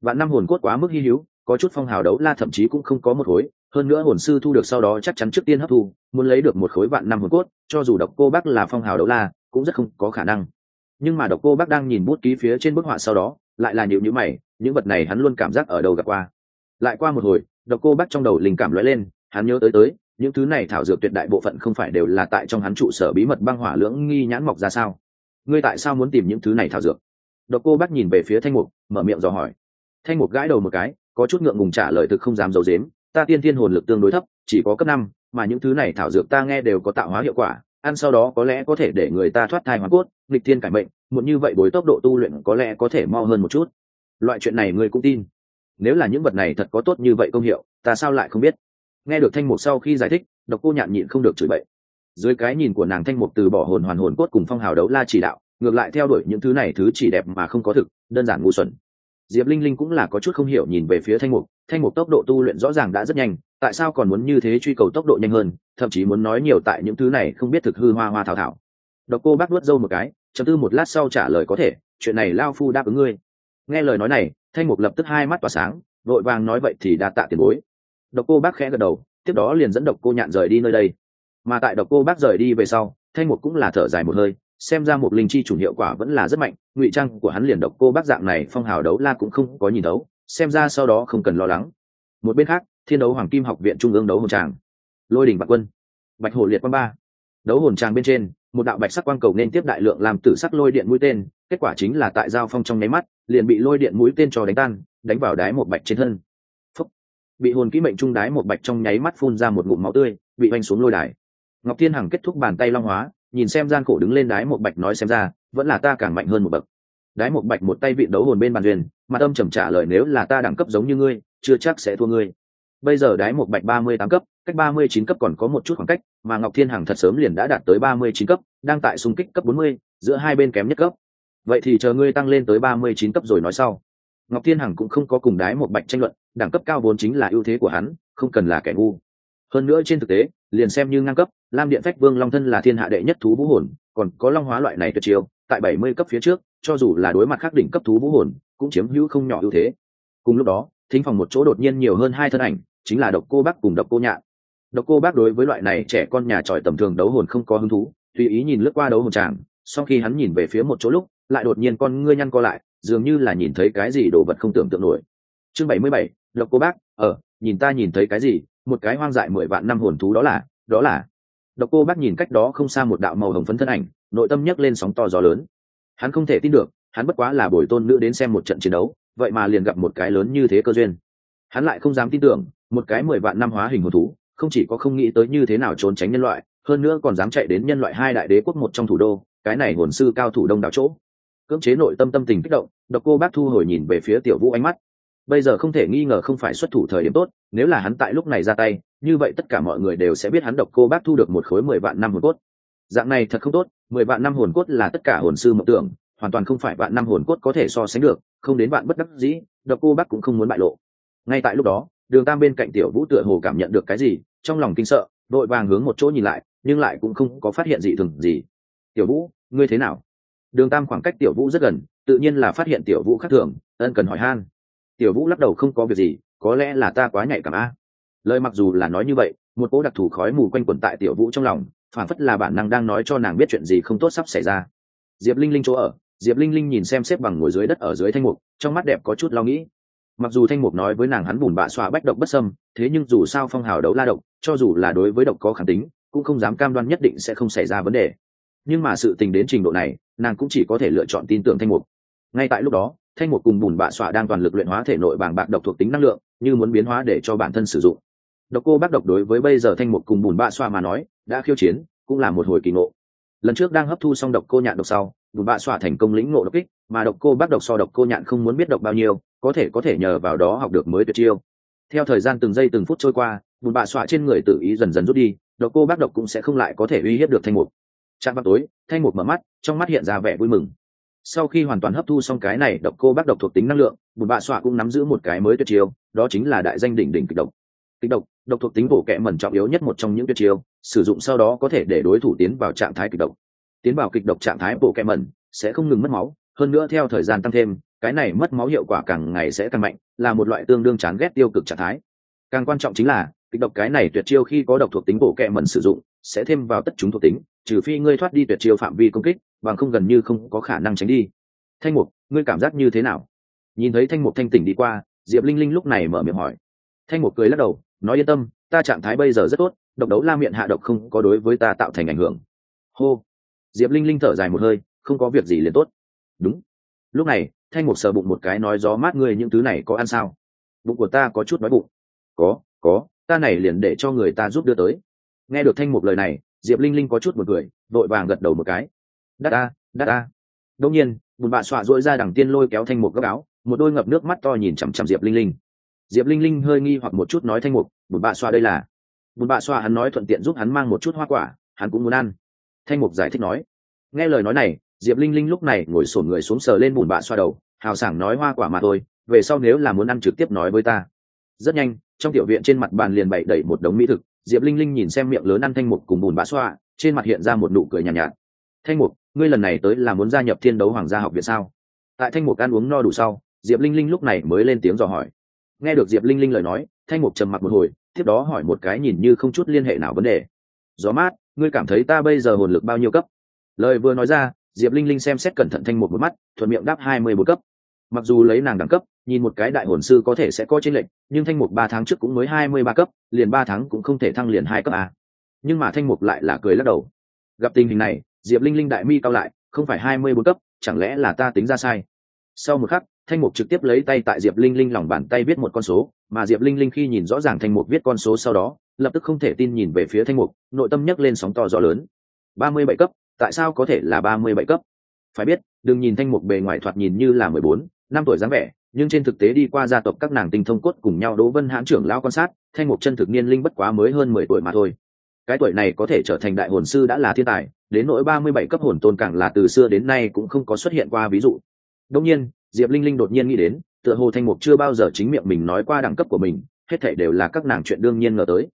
S1: Vạn năm hồn cốt quá mức hy hữu, có chút phong hào đấu la thậm chí cũng không có một khối, hơn nữa hồn sư thu được sau đó chắc chắn trước tiên hấp thu, muốn lấy được một khối vạn năm hồn cốt, cho dù Độc Cô Bác là phong hào đấu la, cũng rất không có khả năng. Nhưng mà Độc Cô Bác đang nhìn bút ký phía trên bức họa sau đó, lại là nhíu mày, những vật này hắn luôn cảm giác ở đâu gặp qua. Lại qua một hồi, Độc Cô Bác trong đầu linh cảm lóe lên, hắn nhớ tới, những thứ này thảo dược tuyệt đại bộ phận không phải đều là tại trong hắn trụ sở bí mật băng hỏa lưỡng nghi nhãn mọc ra sao? Ngươi tại sao muốn tìm những thứ này thảo dược? Độc Cô Bác nhìn về phía Thanh Mục, mở miệng dò hỏi. Thanh Mục gãi đầu một cái, có chút ngượng ngùng trả lời thực không dám giấu giếm, ta tiên thiên hồn lực tương đối thấp, chỉ có cấp 5, mà những thứ này thảo dược ta nghe đều có tạo hóa hiệu quả, ăn sau đó có lẽ có thể để người ta thoát thai hóa cốt, nghịch thiên cải mệnh, muốn như vậy bồi tốc độ tu luyện có lẽ có thể mau hơn một chút. Loại chuyện này ngươi cũng tin? Nếu là những vật này thật có tốt như vậy công hiệu, ta sao lại không biết? Nghe được Thanh Mục sau khi giải thích, Độc Cô Nhạn nhịn không được chửi bậy. Dưới cái nhìn của nàng, Thanh Mục từ bỏ hồn hoàn hồn cốt cùng phong hào đấu la chỉ đạo, ngược lại theo đuổi những thứ này thứ chỉ đẹp mà không có thực, đơn giản ngu xuẩn. Diệp Linh Linh cũng là có chút không hiểu nhìn về phía Thanh Mục tốc độ tu luyện rõ ràng đã rất nhanh, tại sao còn muốn như thế truy cầu tốc độ nhanh hơn, thậm chí muốn nói nhiều tại những thứ này không biết thực hư hoa hoa thảo thảo. Độc Cô Bác nuốt râu một cái, trầm tư một lát sau trả lời có thể, chuyện này lao phu đáp ứng ngươi. Nghe lời nói này, Thanh Mục lập tức hai mắt tỏa sáng, vội vàng nói vậy thì đa tạ tiền bối. Độc Cô Bác khẽ gật đầu, tiếp đó liền dẫn Độc Cô Nhạn rời đi nơi đây. Mà tại Độc Cô Bác rời đi về sau, Thanh Mục cũng là thở dài một hơi, xem ra một linh chi chủ hiệu quả vẫn là rất mạnh, ngụy trang của hắn liền Độc Cô Bác dạng này phong hào đấu la cũng không có nhìn đấu, xem ra sau đó không cần lo lắng. Một bên khác, Thiên Đấu Hoàng Kim Học viện trung ương đấu hồn tràng, Lôi đỉnh Bạc Quân, Bạch Hổ Liệt Quang Ba, đấu hồn tràng bên trên, một đạo bạch sắc quang cầu nên tiếp đại lượng làm tử sắc lôi điện mũi tên, kết quả chính là tại giao phong trong nháy mắt, liền bị lôi điện mũi tên cho đánh tan, đánh vào đái một bạch trên thân. Phúc. Bị hồn kỹ mệnh trung đái một bạch trong nháy mắt phun ra một ngụm máu tươi, bị vanh xuống lôi đài. Ngọc Thiên Hằng kết thúc bàn tay long hóa, nhìn xem gian khổ đứng lên đái một bạch nói xem ra, vẫn là ta càng mạnh hơn một bậc. Đái một bạch một tay vị đấu hồn bên bàn duyên, mà âm trầm trả lời nếu là ta đẳng cấp giống như ngươi, chưa chắc sẽ thua ngươi. Bây giờ đái một bạch 38 cấp, cách 39 cấp còn có một chút khoảng cách, mà Ngọc Thiên Hằng thật sớm liền đã đạt tới 39 cấp, đang tại xung kích cấp 40, giữa hai bên kém nhất cấp. Vậy thì chờ ngươi tăng lên tới 39 cấp rồi nói sau. Ngọc Thiên Hằng cũng không có cùng đái một bạch tranh luận, đẳng cấp cao vốn chính là ưu thế của hắn, không cần là kẻ ngu. Hơn nữa trên thực tế, liền xem như ngang cấp, Lam Điện Phách Vương Long thân là thiên hạ đệ nhất thú vũ hồn, còn có long hóa loại này tuyệt chiêu, tại 70 cấp phía trước, cho dù là đối mặt khắc đỉnh cấp thú vũ hồn, cũng chiếm hữu không nhỏ ưu thế. Cùng lúc đó, thính phòng một chỗ đột nhiên nhiều hơn hai thân ảnh, chính là Độc Cô Bác cùng Độc Cô Nhạn. Độc Cô Bác đối với loại này trẻ con nhà tròi tầm thường đấu hồn không có hứng thú, tùy ý nhìn lướt qua đấu hồn tràng, sau khi hắn nhìn về phía một chỗ lúc, lại đột nhiên con ngươi nhăn co lại, dường như là nhìn thấy cái gì đồ vật không tưởng tượng nổi. Chương 77, Độc Cô Bác, nhìn ta nhìn thấy cái gì? Một cái hoang dại 10 vạn năm hồn thú đó là. Độc Cô Bác nhìn cách đó không xa một đạo màu hồng phấn thân ảnh, nội tâm nhấc lên sóng to gió lớn. Hắn không thể tin được, hắn bất quá là bồi tôn nữ đến xem một trận chiến đấu, vậy mà liền gặp một cái lớn như thế cơ duyên. Hắn lại không dám tin tưởng, một cái 10 vạn năm hóa hình hồn thú, không chỉ có không nghĩ tới như thế nào trốn tránh nhân loại, hơn nữa còn dám chạy đến nhân loại hai đại đế quốc một trong thủ đô, cái này hồn sư cao thủ đông đảo chỗ. Cưỡng chế nội tâm tâm tình kích động, Độc Cô Bác thu hồi nhìn về phía Tiểu Vũ ánh mắt. Bây giờ không thể nghi ngờ không phải xuất thủ thời điểm tốt, nếu là hắn tại lúc này ra tay, như vậy tất cả mọi người đều sẽ biết hắn Độc Cô Bác thu được một khối 10 vạn năm hồn cốt. Dạng này thật không tốt, 10 vạn năm hồn cốt là tất cả hồn sư mộng tưởng, hoàn toàn không phải vạn năm hồn cốt có thể so sánh được, không đến vạn bất đắc dĩ, Độc Cô Bác cũng không muốn bại lộ. Ngay tại lúc đó, Đường Tam bên cạnh Tiểu Vũ tựa hồ cảm nhận được cái gì, trong lòng kinh sợ, đội vàng hướng một chỗ nhìn lại, nhưng lại cũng không có phát hiện gì thường gì. Tiểu Vũ, ngươi thế nào? Đường Tam khoảng cách Tiểu Vũ rất gần, tự nhiên là phát hiện Tiểu Vũ khác thường, ân cần hỏi han. Tiểu Vũ lắc đầu không có việc gì, có lẽ là ta quá nhạy cảm a. Lời mặc dù là nói như vậy, một cỗ đặc thù khói mù quanh quẩn tại Tiểu Vũ trong lòng, phản phất là bản năng đang nói cho nàng biết chuyện gì không tốt sắp xảy ra. Diệp Linh Linh chỗ ở, Diệp Linh Linh nhìn xem xếp bằng ngồi dưới đất ở dưới thanh mục, trong mắt đẹp có chút lo nghĩ. Mặc dù thanh mục nói với nàng hắn bùn bạ xóa bách độc bất xâm, thế nhưng dù sao phong hào đấu la độc, cho dù là đối với độc có kháng tính, cũng không dám cam đoan nhất định sẽ không xảy ra vấn đề. Nhưng mà sự tình đến trình độ này, nàng cũng chỉ có thể lựa chọn tin tưởng thanh mục. Ngay tại lúc đó, thanh mục cùng bùn bạ xóa đang toàn lực luyện hóa thể nội bàng bạc độc thuộc tính năng lượng, như muốn biến hóa để cho bản thân sử dụng. Độc Cô Bác độc đối với bây giờ thanh mục cùng bùn bạ xóa mà nói, đã khiêu chiến, cũng là một hồi kỳ ngộ. Lần trước đang hấp thu xong Độc Cô Nhạn độc sau, bùn bạ xóa thành công lĩnh ngộ độc kích, mà Độc Cô Bác độc so Độc Cô Nhạn không muốn biết độc bao nhiêu, có thể nhờ vào đó học được mới tuyệt chiêu. Theo thời gian từng giây từng phút trôi qua, bùn bạ xóa trên người tự ý dần dần rút đi, Độc Cô Bác độc cũng sẽ không lại có thể uy hiếp được thanh mục. Trạm vào tối, thanh mục mở mắt, trong mắt hiện ra vẻ vui mừng. Sau khi hoàn toàn hấp thu xong cái này Độc Cô Bác độc thuộc tính năng lượng, bùn bạ xóa cũng nắm giữ một cái mới tuyệt chiêu, đó chính là đại danh đỉnh đỉnh kịch độc. Kịch độc, độc thuộc tính bổ kẹ mẩn trọng yếu nhất một trong những tuyệt chiêu, sử dụng sau đó có thể để đối thủ tiến vào trạng thái kịch độc. Tiến vào kịch độc trạng thái bổ kẹ mẩn sẽ không ngừng mất máu, hơn nữa theo thời gian tăng thêm, cái này mất máu hiệu quả càng ngày sẽ càng mạnh, là một loại tương đương chán ghét tiêu cực trạng thái. Càng quan trọng chính là kịch độc cái này tuyệt chiêu khi có độc thuộc tính bổ kẹ mẩn sử dụng sẽ thêm vào tất chúng thuộc tính, trừ phi ngươi thoát đi tuyệt chiêu phạm vi công kích, bằng không gần như không có khả năng tránh đi. Thanh Mục, ngươi cảm giác như thế nào? Nhìn thấy Thanh Mục thanh tỉnh đi qua, Diệp Linh Linh lúc này mở miệng hỏi. Thanh Mục cười lắc đầu, nói yên tâm, ta trạng thái bây giờ rất tốt, độc đấu la miệng hạ độc không có đối với ta tạo thành ảnh hưởng. Hô. Diệp Linh Linh thở dài một hơi, không có việc gì liền tốt. Đúng. Lúc này, Thanh Mục sờ bụng một cái nói gió mát, ngươi những thứ này có ăn sao? Bụng của ta có chút đói bụng. Có, ta này liền để cho người ta giúp đưa tới. Nghe được Thanh Mục lời này, Diệp Linh Linh có chút một cười, vội vàng gật đầu một cái. Đát a. Đương nhiên, bùn bạ xoa duỗi ra đằng tiên lôi kéo Thanh Mục góc áo, một đôi ngập nước mắt to nhìn chằm chằm Diệp Linh Linh. Diệp Linh Linh hơi nghi hoặc một chút nói Thanh Mục, bùn bạ xoa đây là? Bùn bạ xoa hắn nói thuận tiện giúp hắn mang một chút hoa quả, hắn cũng muốn ăn. Thanh Mục giải thích nói. Nghe lời nói này, Diệp Linh Linh lúc này ngồi xổm người xuống sờ lên bùn bạ xoa đầu, hào sảng nói hoa quả mà thôi, về sau nếu là muốn ăn trực tiếp nói với ta. Rất nhanh, trong tiểu viện trên mặt bàn liền bày đầy một đống mỹ thực. Diệp Linh Linh nhìn xem miệng lớn ăn Thanh Mục cùng bùn bạ xoa, trên mặt hiện ra một nụ cười nhàn nhạt. Thanh Mục, ngươi lần này tới là muốn gia nhập Thiên Đấu Hoàng gia học viện sao? Tại Thanh Mục ăn uống no đủ sau, Diệp Linh Linh lúc này mới lên tiếng dò hỏi. Nghe được Diệp Linh Linh lời nói, Thanh Mục trầm mặc một hồi, tiếp đó hỏi một cái nhìn như không chút liên hệ nào vấn đề. Gió mát, ngươi cảm thấy ta bây giờ hồn lực bao nhiêu cấp? Lời vừa nói ra, Diệp Linh Linh xem xét cẩn thận Thanh Mục một mắt, thuận miệng đáp 24 cấp. Mặc dù lấy nàng đẳng cấp, nhìn một cái đại hồn sư có thể sẽ có chênh lệch, nhưng Thanh Mục 3 tháng trước cũng mới 23 cấp, liền 3 tháng cũng không thể thăng liền 2 cấp à? Nhưng mà Thanh Mục lại là cười lắc đầu. Gặp tình hình này, Diệp Linh Linh đại mi cao lại, không phải 24 cấp, chẳng lẽ là ta tính ra sai? Sau một khắc, Thanh Mục trực tiếp lấy tay tại Diệp Linh Linh lòng bàn tay viết một con số, mà Diệp Linh Linh khi nhìn rõ ràng Thanh Mục viết con số sau đó, lập tức không thể tin nhìn về phía Thanh Mục, nội tâm nhấc lên sóng to gió lớn. 37 cấp, tại sao có thể là 37 cấp? Phải biết, đừng nhìn Thanh Mục bề ngoài thoạt nhìn như là 14 năm tuổi dáng vẻ, nhưng trên thực tế đi qua gia tộc các nàng tinh thông cốt cùng nhau Đỗ Vân Hãn trưởng lão quan sát, Thanh Mục chân thực niên linh bất quá mới hơn 10 tuổi mà thôi. Cái tuổi này có thể trở thành đại hồn sư đã là thiên tài, đến nỗi 37 cấp hồn tôn càng là từ xưa đến nay cũng không có xuất hiện qua ví dụ. Đương nhiên, Diệp Linh Linh đột nhiên nghĩ đến, tựa hồ Thanh Mục chưa bao giờ chính miệng mình nói qua đẳng cấp của mình, hết thảy đều là các nàng chuyện đương nhiên ngờ tới.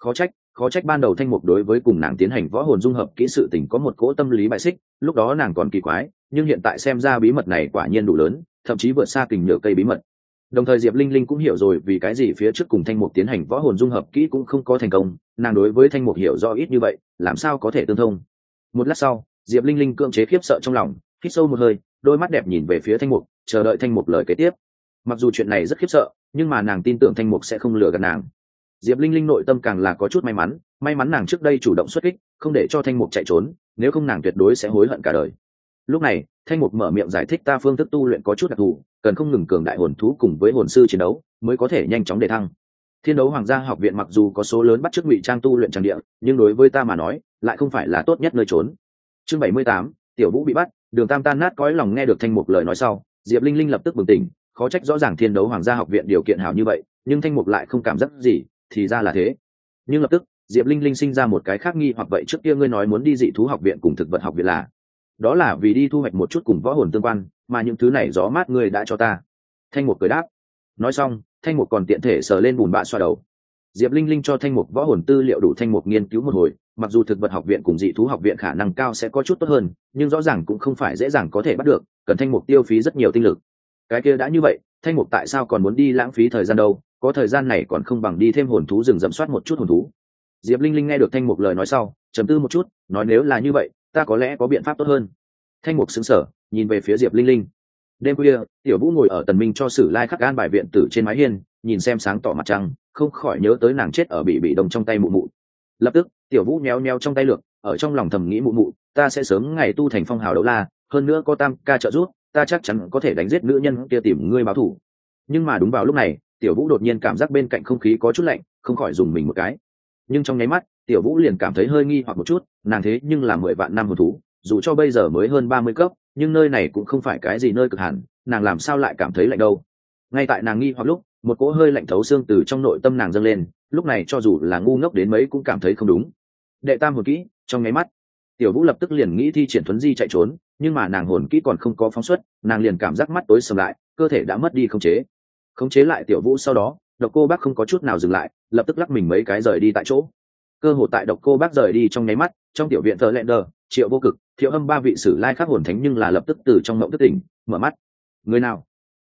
S1: Khó trách ban đầu Thanh Mục đối với cùng nàng tiến hành võ hồn dung hợp kỹ sự tình có một cỗ tâm lý bại xích, lúc đó nàng còn kỳ quái, nhưng hiện tại xem ra bí mật này quả nhiên đủ lớn, thậm chí vượt xa kình nhựa cây bí mật. Đồng thời Diệp Linh Linh cũng hiểu rồi vì cái gì phía trước cùng Thanh Mục tiến hành võ hồn dung hợp kỹ cũng không có thành công, nàng đối với Thanh Mục hiểu rõ ít như vậy, làm sao có thể tương thông. Một lát sau, Diệp Linh Linh cưỡng chế khiếp sợ trong lòng, hít sâu một hơi, đôi mắt đẹp nhìn về phía Thanh Mục, chờ đợi Thanh Mục lời kế tiếp. Mặc dù chuyện này rất khiếp sợ, nhưng mà nàng tin tưởng Thanh Mục sẽ không lừa gạt nàng. Diệp Linh Linh nội tâm càng là có chút may mắn nàng trước đây chủ động xuất kích, không để cho Thanh Mục chạy trốn, nếu không nàng tuyệt đối sẽ hối hận cả đời. Lúc này, Thanh Mục mở miệng giải thích ta phương thức tu luyện có chút đặc thù, cần không ngừng cường đại hồn thú cùng với hồn sư chiến đấu, mới có thể nhanh chóng đề thăng. Thiên Đấu Hoàng gia học viện mặc dù có số lớn bắt chước ngụy trang tu luyện trang địa, nhưng đối với ta mà nói, lại không phải là tốt nhất nơi trốn. Chương 78, Tiểu Vũ bị bắt, Đường Tam tan nát cõi lòng nghe được Thanh Mục lời nói sau, Diệp Linh Linh lập tức bừng tỉnh, khó trách rõ ràng Thiên Đấu Hoàng gia học viện điều kiện hảo như vậy, nhưng Thanh Mục lại không cảm giác gì, thì ra là thế. Nhưng lập tức, Diệp Linh Linh sinh ra một cái khác nghi hoặc vậy trước kia ngươi nói muốn đi dị thú học viện cùng thực vật học viện là? Đó là vì đi thu hoạch một chút cùng võ hồn tương quan, mà những thứ này gió mát ngươi đã cho ta. Thanh Mục cười đáp. Nói xong, Thanh Mục còn tiện thể sờ lên bùn bạ xoa đầu. Diệp Linh Linh cho Thanh Mục võ hồn tư liệu đủ Thanh Mục nghiên cứu một hồi, mặc dù thực vật học viện cùng dị thú học viện khả năng cao sẽ có chút tốt hơn, nhưng rõ ràng cũng không phải dễ dàng có thể bắt được, cần Thanh Mục tiêu phí rất nhiều tinh lực. Cái kia đã như vậy, Thanh Mục tại sao còn muốn đi lãng phí thời gian đâu, có thời gian này còn không bằng đi thêm hồn thú rừng rậm soát một chút hồn thú. Diệp Linh Linh nghe được Thanh Mục lời nói sau, trầm tư một chút, nói nếu là như vậy, ta có lẽ có biện pháp tốt hơn. Thanh Mục sững sờ, nhìn về phía Diệp Linh Linh. Đêm khuya, Tiểu Vũ ngồi ở Tần Minh cho Sử Lai khắc gan bài viện tử trên mái hiên, nhìn xem sáng tỏ mặt trăng, không khỏi nhớ tới nàng chết ở bị đồng trong tay mụ mụ. Lập tức, Tiểu Vũ nhéo nhéo trong tay lược, ở trong lòng thầm nghĩ mụ mụ, ta sẽ sớm ngày tu thành phong hào đấu la, hơn nữa có Tam ca trợ giúp, ta chắc chắn có thể đánh giết nữ nhân kia tìm ngươi báo thù. Nhưng mà đúng vào lúc này, Tiểu Vũ đột nhiên cảm giác bên cạnh không khí có chút lạnh, không khỏi dùng mình một cái. Nhưng trong nháy mắt, Tiểu Vũ liền cảm thấy hơi nghi hoặc một chút, nàng thế nhưng là 10 vạn năm hồn thú, dù cho bây giờ mới hơn 30 cấp, nhưng nơi này cũng không phải cái gì nơi cực hàn, nàng làm sao lại cảm thấy lạnh đâu. Ngay tại nàng nghi hoặc lúc, một cỗ hơi lạnh thấu xương từ trong nội tâm nàng dâng lên, lúc này cho dù là ngu ngốc đến mấy cũng cảm thấy không đúng. Đệ tam hồn kỹ, trong nháy mắt, Tiểu Vũ lập tức liền nghĩ thi triển thuấn di chạy trốn, nhưng mà nàng hồn kỹ còn không có phóng xuất, nàng liền cảm giác mắt tối sầm lại, cơ thể đã mất đi khống chế lại Tiểu Vũ sau đó, Độc Cô Bác không có chút nào dừng lại, lập tức lắc mình mấy cái rời đi tại chỗ. Cơ hội tại Độc Cô Bác rời đi trong nháy mắt, trong tiểu viện thờ lẹn đờ, Triệu Vô Cực, Thiệu Âm ba vị Sử Lai khắc hồn thánh nhưng là lập tức từ trong mộng thức tỉnh, mở mắt. Người nào,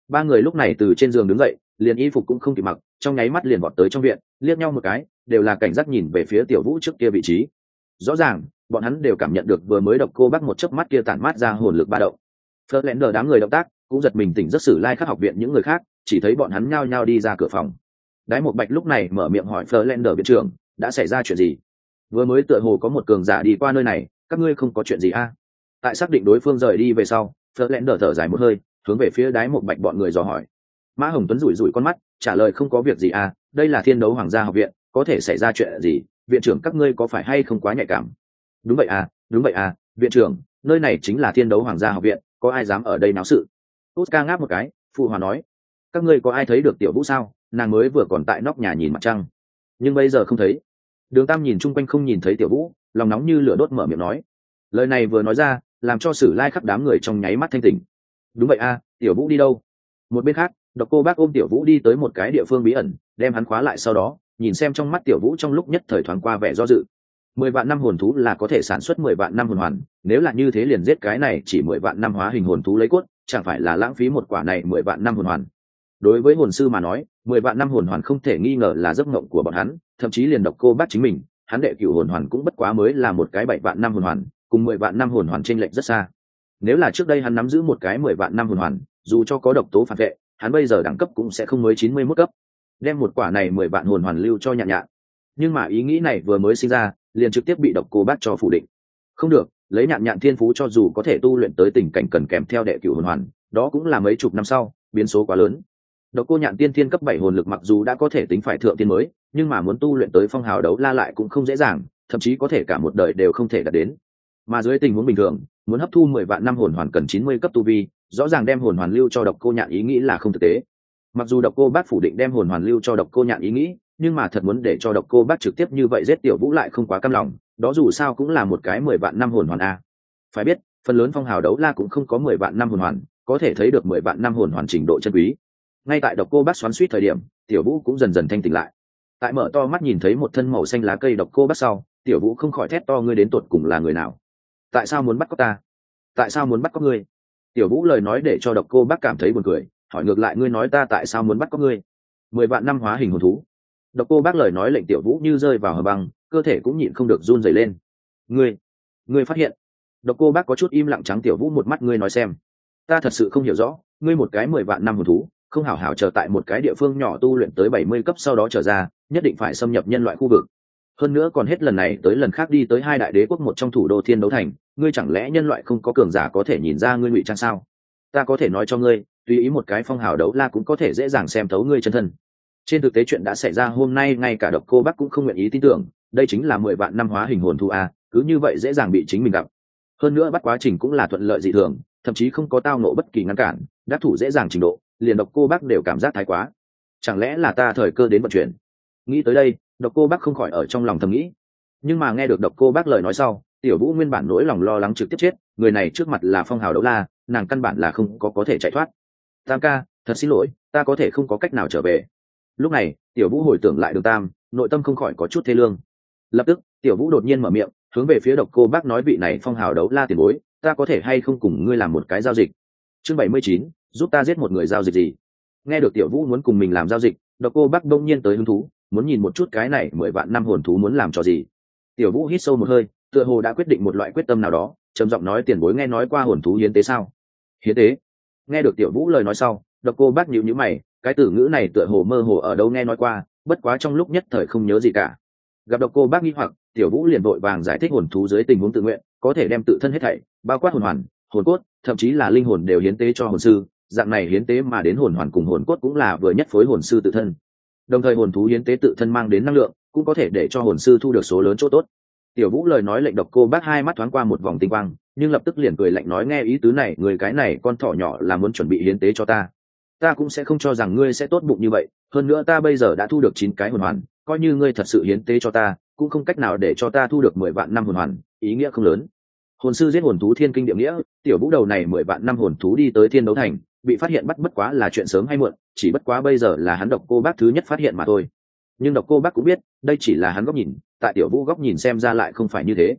S1: ba người lúc này từ trên giường đứng dậy, liền y phục cũng không kịp mặc, trong nháy mắt liền vọt tới trong viện, liếc nhau một cái, đều là cảnh giác nhìn về phía Tiểu Vũ trước kia vị trí. Rõ ràng bọn hắn đều cảm nhận được vừa mới độc cô bác một chớp mắt kia tản mát ra hồn lực ba động. Fleur đám người động tác cũng giật mình tỉnh giấc, Sử Lai Khắc học viện những người khác chỉ thấy bọn hắn nhao nhao đi ra cửa phòng. Đái Một Bạch lúc này mở miệng hỏi Fleur viện trưởng, đã xảy ra chuyện gì? Vừa mới tựa hồ có một cường giả đi qua nơi này, các ngươi không có chuyện gì a? Tại xác định đối phương rời đi về sau, Fleur thở dài một hơi, hướng về phía Đái Một Bạch bọn người dò hỏi. Mã Hồng Tuấn rủi rủi con mắt, trả lời không có việc gì a, đây là Thiên Đấu Hoàng gia học viện, có thể xảy ra chuyện gì, viện trưởng các ngươi có phải hay không quá nhạy cảm? Đúng vậy à, viện trưởng, nơi này chính là Thiên Đấu Hoàng gia học viện, có ai dám ở đây náo sự? Oscar ngáp một cái, phụ hòa nói, các ngươi có ai thấy được Tiểu Vũ sao? Nàng mới vừa còn tại nóc nhà nhìn mặt trăng, nhưng bây giờ không thấy. Đường Tam nhìn chung quanh không nhìn thấy Tiểu Vũ, lòng nóng như lửa đốt mở miệng nói. Lời này vừa nói ra, làm cho Sử Lai Khắc đám người trong nháy mắt thanh tỉnh. Đúng vậy a, Tiểu Vũ đi đâu? Một bên khác, Độc Cô Bác ôm Tiểu Vũ đi tới một cái địa phương bí ẩn, đem hắn khóa lại, sau đó nhìn xem trong mắt Tiểu Vũ trong lúc nhất thời thoáng qua vẻ do dự. 10 vạn năm hồn thú là có thể sản xuất 10 vạn năm hồn hoàn, nếu là như thế liền giết cái này chỉ 10 vạn năm hóa hình hồn thú lấy cốt, chẳng phải là lãng phí một quả này 10 vạn năm hồn hoàn. Đối với hồn sư mà nói, 10 vạn năm hồn hoàn không thể nghi ngờ là giấc mộng của bọn hắn, thậm chí liền Độc Cô Bác chính mình, hắn đệ cửu hồn hoàn cũng bất quá mới là một cái 7 vạn năm hồn hoàn, cùng 10 vạn năm hồn hoàn chênh lệch rất xa. Nếu là trước đây hắn nắm giữ một cái 10 vạn năm hồn hoàn, dù cho có độc tố phản vệ, hắn bây giờ đẳng cấp cũng sẽ không mới 91 cấp. Đem một quả này 10 vạn hồn hoàn lưu cho Nhạn Nhạn. Nhưng mà ý nghĩ này vừa mới sinh ra, liền trực tiếp bị Độc Cô Bác cho phủ định. Không được, lấy Nhạn Nhạn thiên phú cho dù có thể tu luyện tới tình cảnh cần kèm theo đệ cửu hồn hoàn, đó cũng là mấy chục năm sau, biến số quá lớn. Độc Cô Nhạn tiên thiên cấp 7 hồn lực mặc dù đã có thể tính phải thượng tiên mới, nhưng mà muốn tu luyện tới phong hào đấu la lại cũng không dễ dàng, thậm chí có thể cả một đời đều không thể đạt đến. Mà dưới tình huống bình thường, muốn hấp thu 10 vạn năm hồn hoàn cần 90 cấp tu vi, rõ ràng đem hồn hoàn lưu cho Độc Cô Nhạn ý nghĩ là không thực tế. Mặc dù Độc Cô Bác phủ định đem hồn hoàn lưu cho Độc Cô Nhạn ý nghĩ, nhưng mà thật muốn để cho Độc Cô Bác trực tiếp như vậy giết Tiểu Vũ lại không quá cam lòng, đó dù sao cũng là một cái 10 vạn năm hồn hoàn a. Phải biết, phần lớn phong hào đấu la cũng không có 10 vạn năm hồn hoàn, có thể thấy được 10 vạn năm hồn hoàn trình độ chân quý. Ngay tại Độc Cô Bác xoắn xuýt thời điểm, Tiểu Vũ cũng dần dần thanh tỉnh lại. Tại mở to mắt nhìn thấy một thân màu xanh lá cây Độc Cô Bác sau, Tiểu Vũ không khỏi thét to, ngươi đến tột cùng là người nào? Tại sao muốn bắt cóc ta? Tại sao muốn bắt cóc ngươi? Tiểu Vũ lời nói để cho Độc Cô Bác cảm thấy buồn cười, hỏi ngược lại, ngươi nói ta tại sao muốn bắt cóc ngươi? 10 vạn năm hóa hình hồn thú. Độc Cô Bác lời nói lệnh Tiểu Vũ như rơi vào hầm băng, cơ thể cũng nhịn không được run rẩy lên. Ngươi phát hiện? Độc Cô Bác có chút im lặng trắng Tiểu Vũ một mắt, ngươi nói xem. Ta thật sự không hiểu rõ, ngươi một cái 10 vạn năm hồn thú, không hảo hảo chờ tại một cái địa phương nhỏ tu luyện tới 70 cấp sau đó trở ra, nhất định phải xâm nhập nhân loại khu vực. Hơn nữa còn hết lần này tới lần khác đi tới hai đại đế quốc một trong thủ đô Thiên Đấu Thành, ngươi chẳng lẽ nhân loại không có cường giả có thể nhìn ra ngươi ngụy trang sao? Ta có thể nói cho ngươi, tùy ý một cái phong hào đấu la cũng có thể dễ dàng xem thấu ngươi chân thân. Trên thực tế chuyện đã xảy ra hôm nay ngay cả Độc Cô Bác cũng không nguyện ý tin tưởng, đây chính là 10 vạn năm hóa hình hồn thú a, cứ như vậy dễ dàng bị chính mình gặp. Hơn nữa bắt quá trình cũng là thuận lợi dị thường, thậm chí không có tao nộ bất kỳ ngăn cản, đắc thủ dễ dàng trình độ, liền Độc Cô Bác đều cảm giác thái quá. Chẳng lẽ là ta thời cơ đến vận chuyển? Nghĩ tới đây, Độc Cô Bác không khỏi ở trong lòng thầm nghĩ. Nhưng mà nghe được Độc Cô Bác lời nói sau, Tiểu Vũ nguyên bản nỗi lòng lo lắng trực tiếp chết, người này trước mặt là phong hào đấu la, nàng căn bản là không có thể chạy thoát. Tam ca, thật xin lỗi, ta có thể không có cách nào trở về. Lúc này, Tiểu Vũ hồi tưởng lại Đường Tam, nội tâm không khỏi có chút thê lương. Lập tức, Tiểu Vũ đột nhiên mở miệng, hướng về phía Độc Cô Bác nói, vị này phong hào đấu la tiền bối, ta có thể hay không cùng ngươi làm một cái giao dịch? Chương 79, giúp ta giết một người, giao dịch gì? Nghe được Tiểu Vũ muốn cùng mình làm giao dịch, Độc Cô Bác đông nhiên tới hứng thú, muốn nhìn một chút cái này 10 vạn năm hồn thú muốn làm trò gì. Tiểu Vũ hít sâu một hơi, tựa hồ đã quyết định một loại quyết tâm nào đó, trầm giọng nói, tiền bối nghe nói qua hồn thú hiến tế sao? Hiến tế? Nghe được Tiểu Vũ lời nói sau, Độc Cô Bác nhíu nhíu mày, cái từ ngữ này tựa hồ mơ hồ ở đâu nghe nói qua, bất quá trong lúc nhất thời không nhớ gì cả. Gặp Độc Cô Bác nghi hoặc, Tiểu Vũ liền vội vàng giải thích hồn thú dưới tình huống tự nguyện, có thể đem tự thân hết thảy, bao quát hồn hoàn, hồn cốt, thậm chí là linh hồn đều hiến tế cho hồn sư, dạng này hiến tế mà đến hồn hoàn cùng hồn cốt cũng là vừa nhất phối hồn sư tự thân. Đồng thời hồn thú hiến tế tự thân mang đến năng lượng, cũng có thể để cho hồn sư thu được số lớn chỗ tốt. Tiểu Vũ lời nói lệnh Độc Cô Bác hai mắt thoáng qua một vòng tinh quang, nhưng lập tức liền cười lạnh nói, nghe ý tứ này, người cái này con thỏ nhỏ là muốn chuẩn bị hiến tế cho ta. Ta cũng sẽ không cho rằng ngươi sẽ tốt bụng như vậy, hơn nữa ta bây giờ đã thu được 9 cái hồn hoàn, coi như ngươi thật sự hiến tế cho ta, cũng không cách nào để cho ta thu được 10 vạn năm hồn hoàn, ý nghĩa không lớn. Hồn sư giết hồn thú thiên kinh địa nghĩa, Tiểu Vũ đầu này 10 vạn năm hồn thú đi tới Thiên Đấu Thành, bị phát hiện bắt bất quá là chuyện sớm hay muộn, chỉ bất quá bây giờ là hắn Độc Cô Bác thứ nhất phát hiện mà thôi. Nhưng Độc Cô Bác cũng biết, đây chỉ là hắn góc nhìn, tại Tiểu Vũ góc nhìn xem ra lại không phải như thế.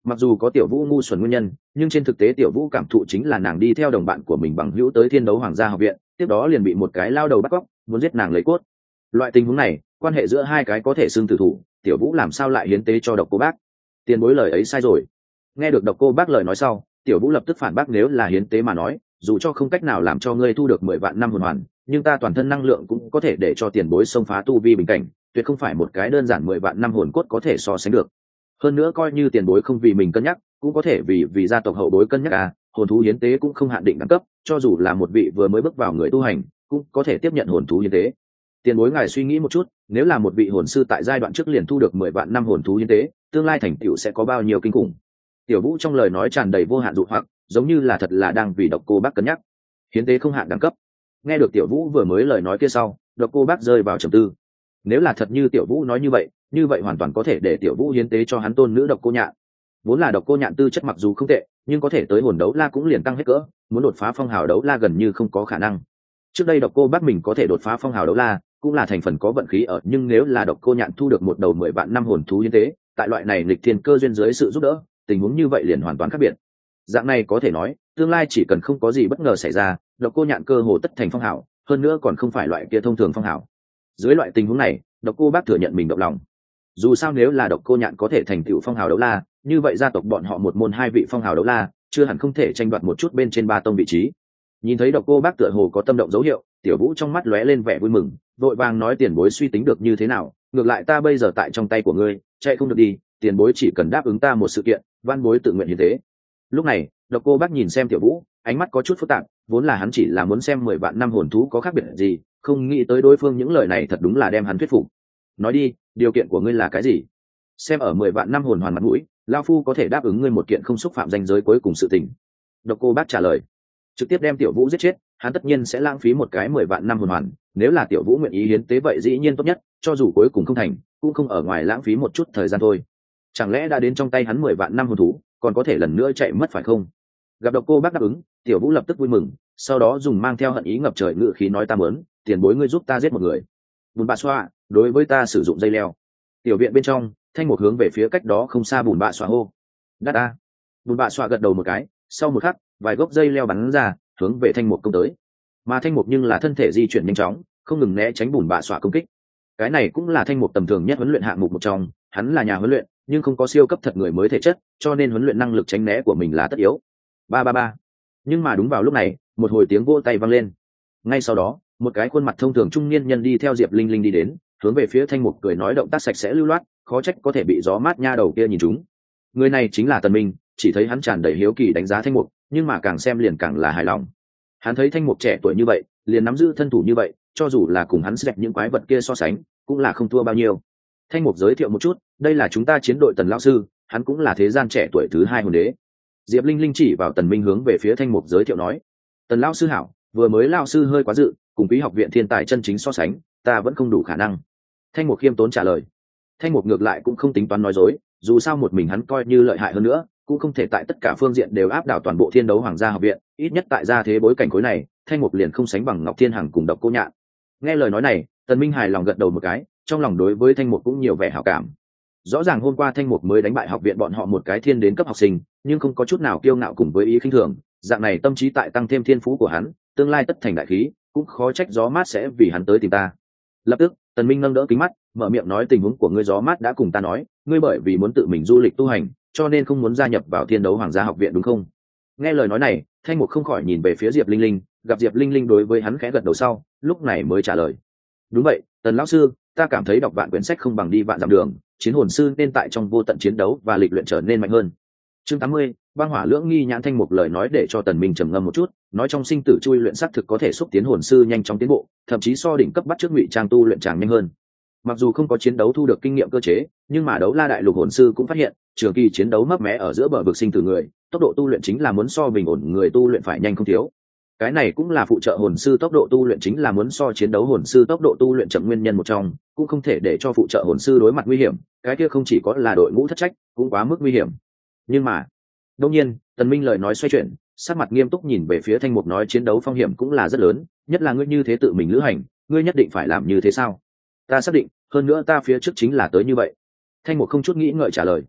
S1: Mặc dù có tiểu vũ ngu xuẩn nguyên nhân, nhưng trên thực tế tiểu vũ cảm thụ chính là nàng đi theo đồng bạn của mình bằng hữu tới thiên đấu hoàng gia học viện, tiếp đó liền bị một cái lao đầu bắt cóc muốn giết nàng lấy cốt. Loại tình huống này, quan hệ giữa hai cái có thể xưng tử thủ, tiểu vũ làm sao lại hiến tế cho độc cô bác? Tiền bối lời ấy sai rồi. Nghe được độc cô bác lời nói sau, tiểu vũ lập tức phản bác, nếu là hiến tế mà nói, dù cho không cách nào làm cho ngươi thu được 10 vạn năm hồn hoàn, nhưng ta toàn thân năng lượng cũng có thể để cho tiền bối xông phá tu vi bình cảnh, tuyệt không phải một cái đơn giản 10 vạn năm hồn cốt có thể so sánh được. Hơn nữa coi như tiền bối không vì mình cân nhắc, cũng có thể vì gia tộc hậu bối cân nhắc à, hồn thú hiến tế cũng không hạn định đẳng cấp, cho dù là một vị vừa mới bước vào người tu hành, cũng có thể tiếp nhận hồn thú hiến tế. Tiền bối ngài suy nghĩ một chút, nếu là một vị hồn sư tại giai đoạn trước liền thu được 10 vạn năm hồn thú hiến tế, tương lai thành tựu sẽ có bao nhiêu kinh khủng. Tiểu vũ trong lời nói tràn đầy vô hạn dụ hoặc, giống như là thật là đang vì độc cô bác cân nhắc. Hiến tế không hạn đẳng cấp. Nghe được tiểu vũ vừa mới lời nói kia sau, độc cô bác rơi vào trầm tư. Nếu là thật như tiểu vũ nói như vậy hoàn toàn có thể để tiểu vũ hiến tế cho hắn tôn nữ độc cô nhạn. Vốn là độc cô nhạn tư chất mặc dù không tệ, nhưng có thể tới hồn đấu la cũng liền tăng hết cỡ, muốn đột phá phong hào đấu la gần như không có khả năng. Trước đây độc cô bác mình có thể đột phá phong hào đấu la, cũng là thành phần có vận khí ở, nhưng nếu là độc cô nhạn thu được một đầu 10 vạn năm hồn thú hiến tế, tại loại này nghịch thiên cơ duyên dưới sự giúp đỡ, tình huống như vậy liền hoàn toàn khác biệt. Dạng này có thể nói, tương lai chỉ cần không có gì bất ngờ xảy ra, độc cô nhạn cơ hồ tất thành phong hào, hơn nữa còn không phải loại kia thông thường phong hào. Dưới loại tình huống này, độc cô bác thừa nhận mình động lòng. Dù sao nếu là độc cô nhạn có thể thành tựu phong hào đấu la, như vậy gia tộc bọn họ một môn hai vị phong hào đấu la, chưa hẳn không thể tranh đoạt một chút bên trên ba tông vị trí. Nhìn thấy độc cô bác tựa hồ có tâm động dấu hiệu, tiểu vũ trong mắt lóe lên vẻ vui mừng, vội vàng nói, tiền bối suy tính được như thế nào, ngược lại ta bây giờ tại trong tay của ngươi, chạy không được đi, tiền bối chỉ cần đáp ứng ta một sự kiện, van bối tự nguyện hiến tế. Lúc này độc cô bác nhìn xem tiểu vũ, ánh mắt có chút phức tạp, vốn là hắn chỉ là muốn xem 10 vạn năm hồn thú có khác biệt gì, không nghĩ tới đối phương những lời này thật đúng là đem hắn thuyết phục. Nói đi, điều kiện của ngươi là cái gì? Xem ở 10 vạn năm hồn hoàn mặt mũi, lao phu có thể đáp ứng ngươi một kiện không xúc phạm danh giới cuối cùng sự tình. Độc cô bác trả lời. Trực tiếp đem tiểu vũ giết chết, hắn tất nhiên sẽ lãng phí một cái 10 vạn năm hồn hoàn, nếu là tiểu vũ nguyện ý hiến tế vậy dĩ nhiên tốt nhất, cho dù cuối cùng không thành, cũng không ở ngoài lãng phí một chút thời gian thôi. Chẳng lẽ đã đến trong tay hắn 10 vạn năm hồn thú, còn có thể lần nữa chạy mất phải không? Gặp độc cô bác đáp ứng, tiểu vũ lập tức vui mừng, sau đó dùng mang theo hận ý ngập trời ngự khí nói, ta muốn tiền bối ngươi giúp ta giết một người. Bùn bạ xoa, đối với ta sử dụng dây leo. Tiểu viện bên trong, thanh một hướng về phía cách đó không xa bùn bạ xoa hô. Đắt a. Bùn bạ xoa gật đầu một cái, sau một khắc, vài gốc dây leo bắn ra, hướng về thanh một công tới. Mà thanh một nhưng là thân thể di chuyển nhanh chóng, không ngừng né tránh bùn bạ xoa công kích. Cái này cũng là thanh một tầm thường nhất huấn luyện hạng mục một trong, hắn là nhà huấn luyện, nhưng không có siêu cấp thật người mới thể chất, cho nên huấn luyện năng lực tránh né của mình là tất yếu. Ba ba ba. Nhưng mà đúng vào lúc này, một hồi tiếng vỗ tay vang lên. Ngay sau đó, một cái khuôn mặt thông thường trung niên nhân đi theo Diệp Linh Linh đi đến, hướng về phía thanh mục cười nói, động tác sạch sẽ lưu loát, khó trách có thể bị gió mát nha đầu kia nhìn trúng. Người này chính là Tần Minh, chỉ thấy hắn tràn đầy hiếu kỳ đánh giá thanh mục, nhưng mà càng xem liền càng là hài lòng. Hắn thấy thanh mục trẻ tuổi như vậy, liền nắm giữ thân thủ như vậy, cho dù là cùng hắn xếp những quái vật kia so sánh, cũng là không thua bao nhiêu. Thanh mục giới thiệu một chút, đây là chúng ta chiến đội Tần lão sư, hắn cũng là thế gian trẻ tuổi thứ 2 hồn đế. Diệp Linh Linh chỉ vào Tần Minh hướng về phía thanh mục giới thiệu nói, Tần lão sư hảo, vừa mới lão sư hơi quá dự, cùng quý học viện thiên tài chân chính so sánh, ta vẫn không đủ khả năng. Thanh mục khiêm tốn trả lời. Thanh mục ngược lại cũng không tính toán nói dối, dù sao một mình hắn coi như lợi hại hơn nữa, cũng không thể tại tất cả phương diện đều áp đảo toàn bộ thiên đấu hoàng gia học viện, ít nhất tại gia thế bối cảnh khối này, thanh mục liền không sánh bằng Ngọc Thiên Hằng cùng độc cô nhạn. Nghe lời nói này, Tần Minh hài lòng gật đầu một cái, trong lòng đối với thanh mục cũng nhiều vẻ hảo cảm. Rõ ràng hôm qua thanh mục mới đánh bại học viện bọn họ một cái thiên đến cấp học sinh, nhưng không có chút nào kiêu ngạo cùng với ý khinh thường, dạng này tâm trí tại tăng thêm thiên phú của hắn, tương lai tất thành đại khí, cũng khó trách gió mát sẽ vì hắn tới tìm ta. Lập tức Tần Minh nâng đỡ kính mắt, mở miệng nói, tình huống của ngươi gió mát đã cùng ta nói, ngươi bởi vì muốn tự mình du lịch tu hành, cho nên không muốn gia nhập vào thiên đấu hoàng gia học viện đúng không? Nghe lời nói này, thanh mục không khỏi nhìn về phía Diệp Linh Linh, gặp Diệp Linh Linh đối với hắn khẽ gật đầu sau, lúc này mới trả lời, đúng vậy, Tần lão sư, ta cảm thấy đọc vạn quyển sách không bằng đi vạn dặm đường, chiến hồn sư nên tại trong vô tận chiến đấu và lịch luyện trở nên mạnh hơn. Chương 80, băng hỏa lưỡng nghi nhãn. Thanh mục lời nói để cho Tần Minh trầm ngâm một chút, nói trong sinh tử chui luyện xác thực có thể xúc tiến hồn sư nhanh chóng tiến bộ, thậm chí so đỉnh cấp bắt trước ngụy trang tu luyện chàng nhanh hơn. Mặc dù không có chiến đấu thu được kinh nghiệm cơ chế, nhưng mà đấu la đại lục hồn sư cũng phát hiện, trường kỳ chiến đấu mấp mé ở giữa bờ vực sinh tử người, tốc độ tu luyện chính là muốn so bình ổn người tu luyện phải nhanh không thiếu. Cái này cũng là phụ trợ hồn sư tốc độ tu luyện chính là muốn so chiến đấu hồn sư tốc độ tu luyện chậm nguyên nhân một trong, cũng không thể để cho phụ trợ hồn sư đối mặt nguy hiểm, cái kia không chỉ có là đội ngũ thất trách, cũng quá mức nguy hiểm. Nhưng mà, đương nhiên, Tần Minh lời nói xoay chuyển, sắc mặt nghiêm túc nhìn về phía thanh mục nói, chiến đấu phong hiểm cũng là rất lớn, nhất là ngươi như thế tự mình lữ hành, ngươi nhất định phải làm như thế sao? Ta xác định, hơn nữa ta phía trước chính là tới như vậy. Thanh mục không chút nghĩ ngợi trả lời.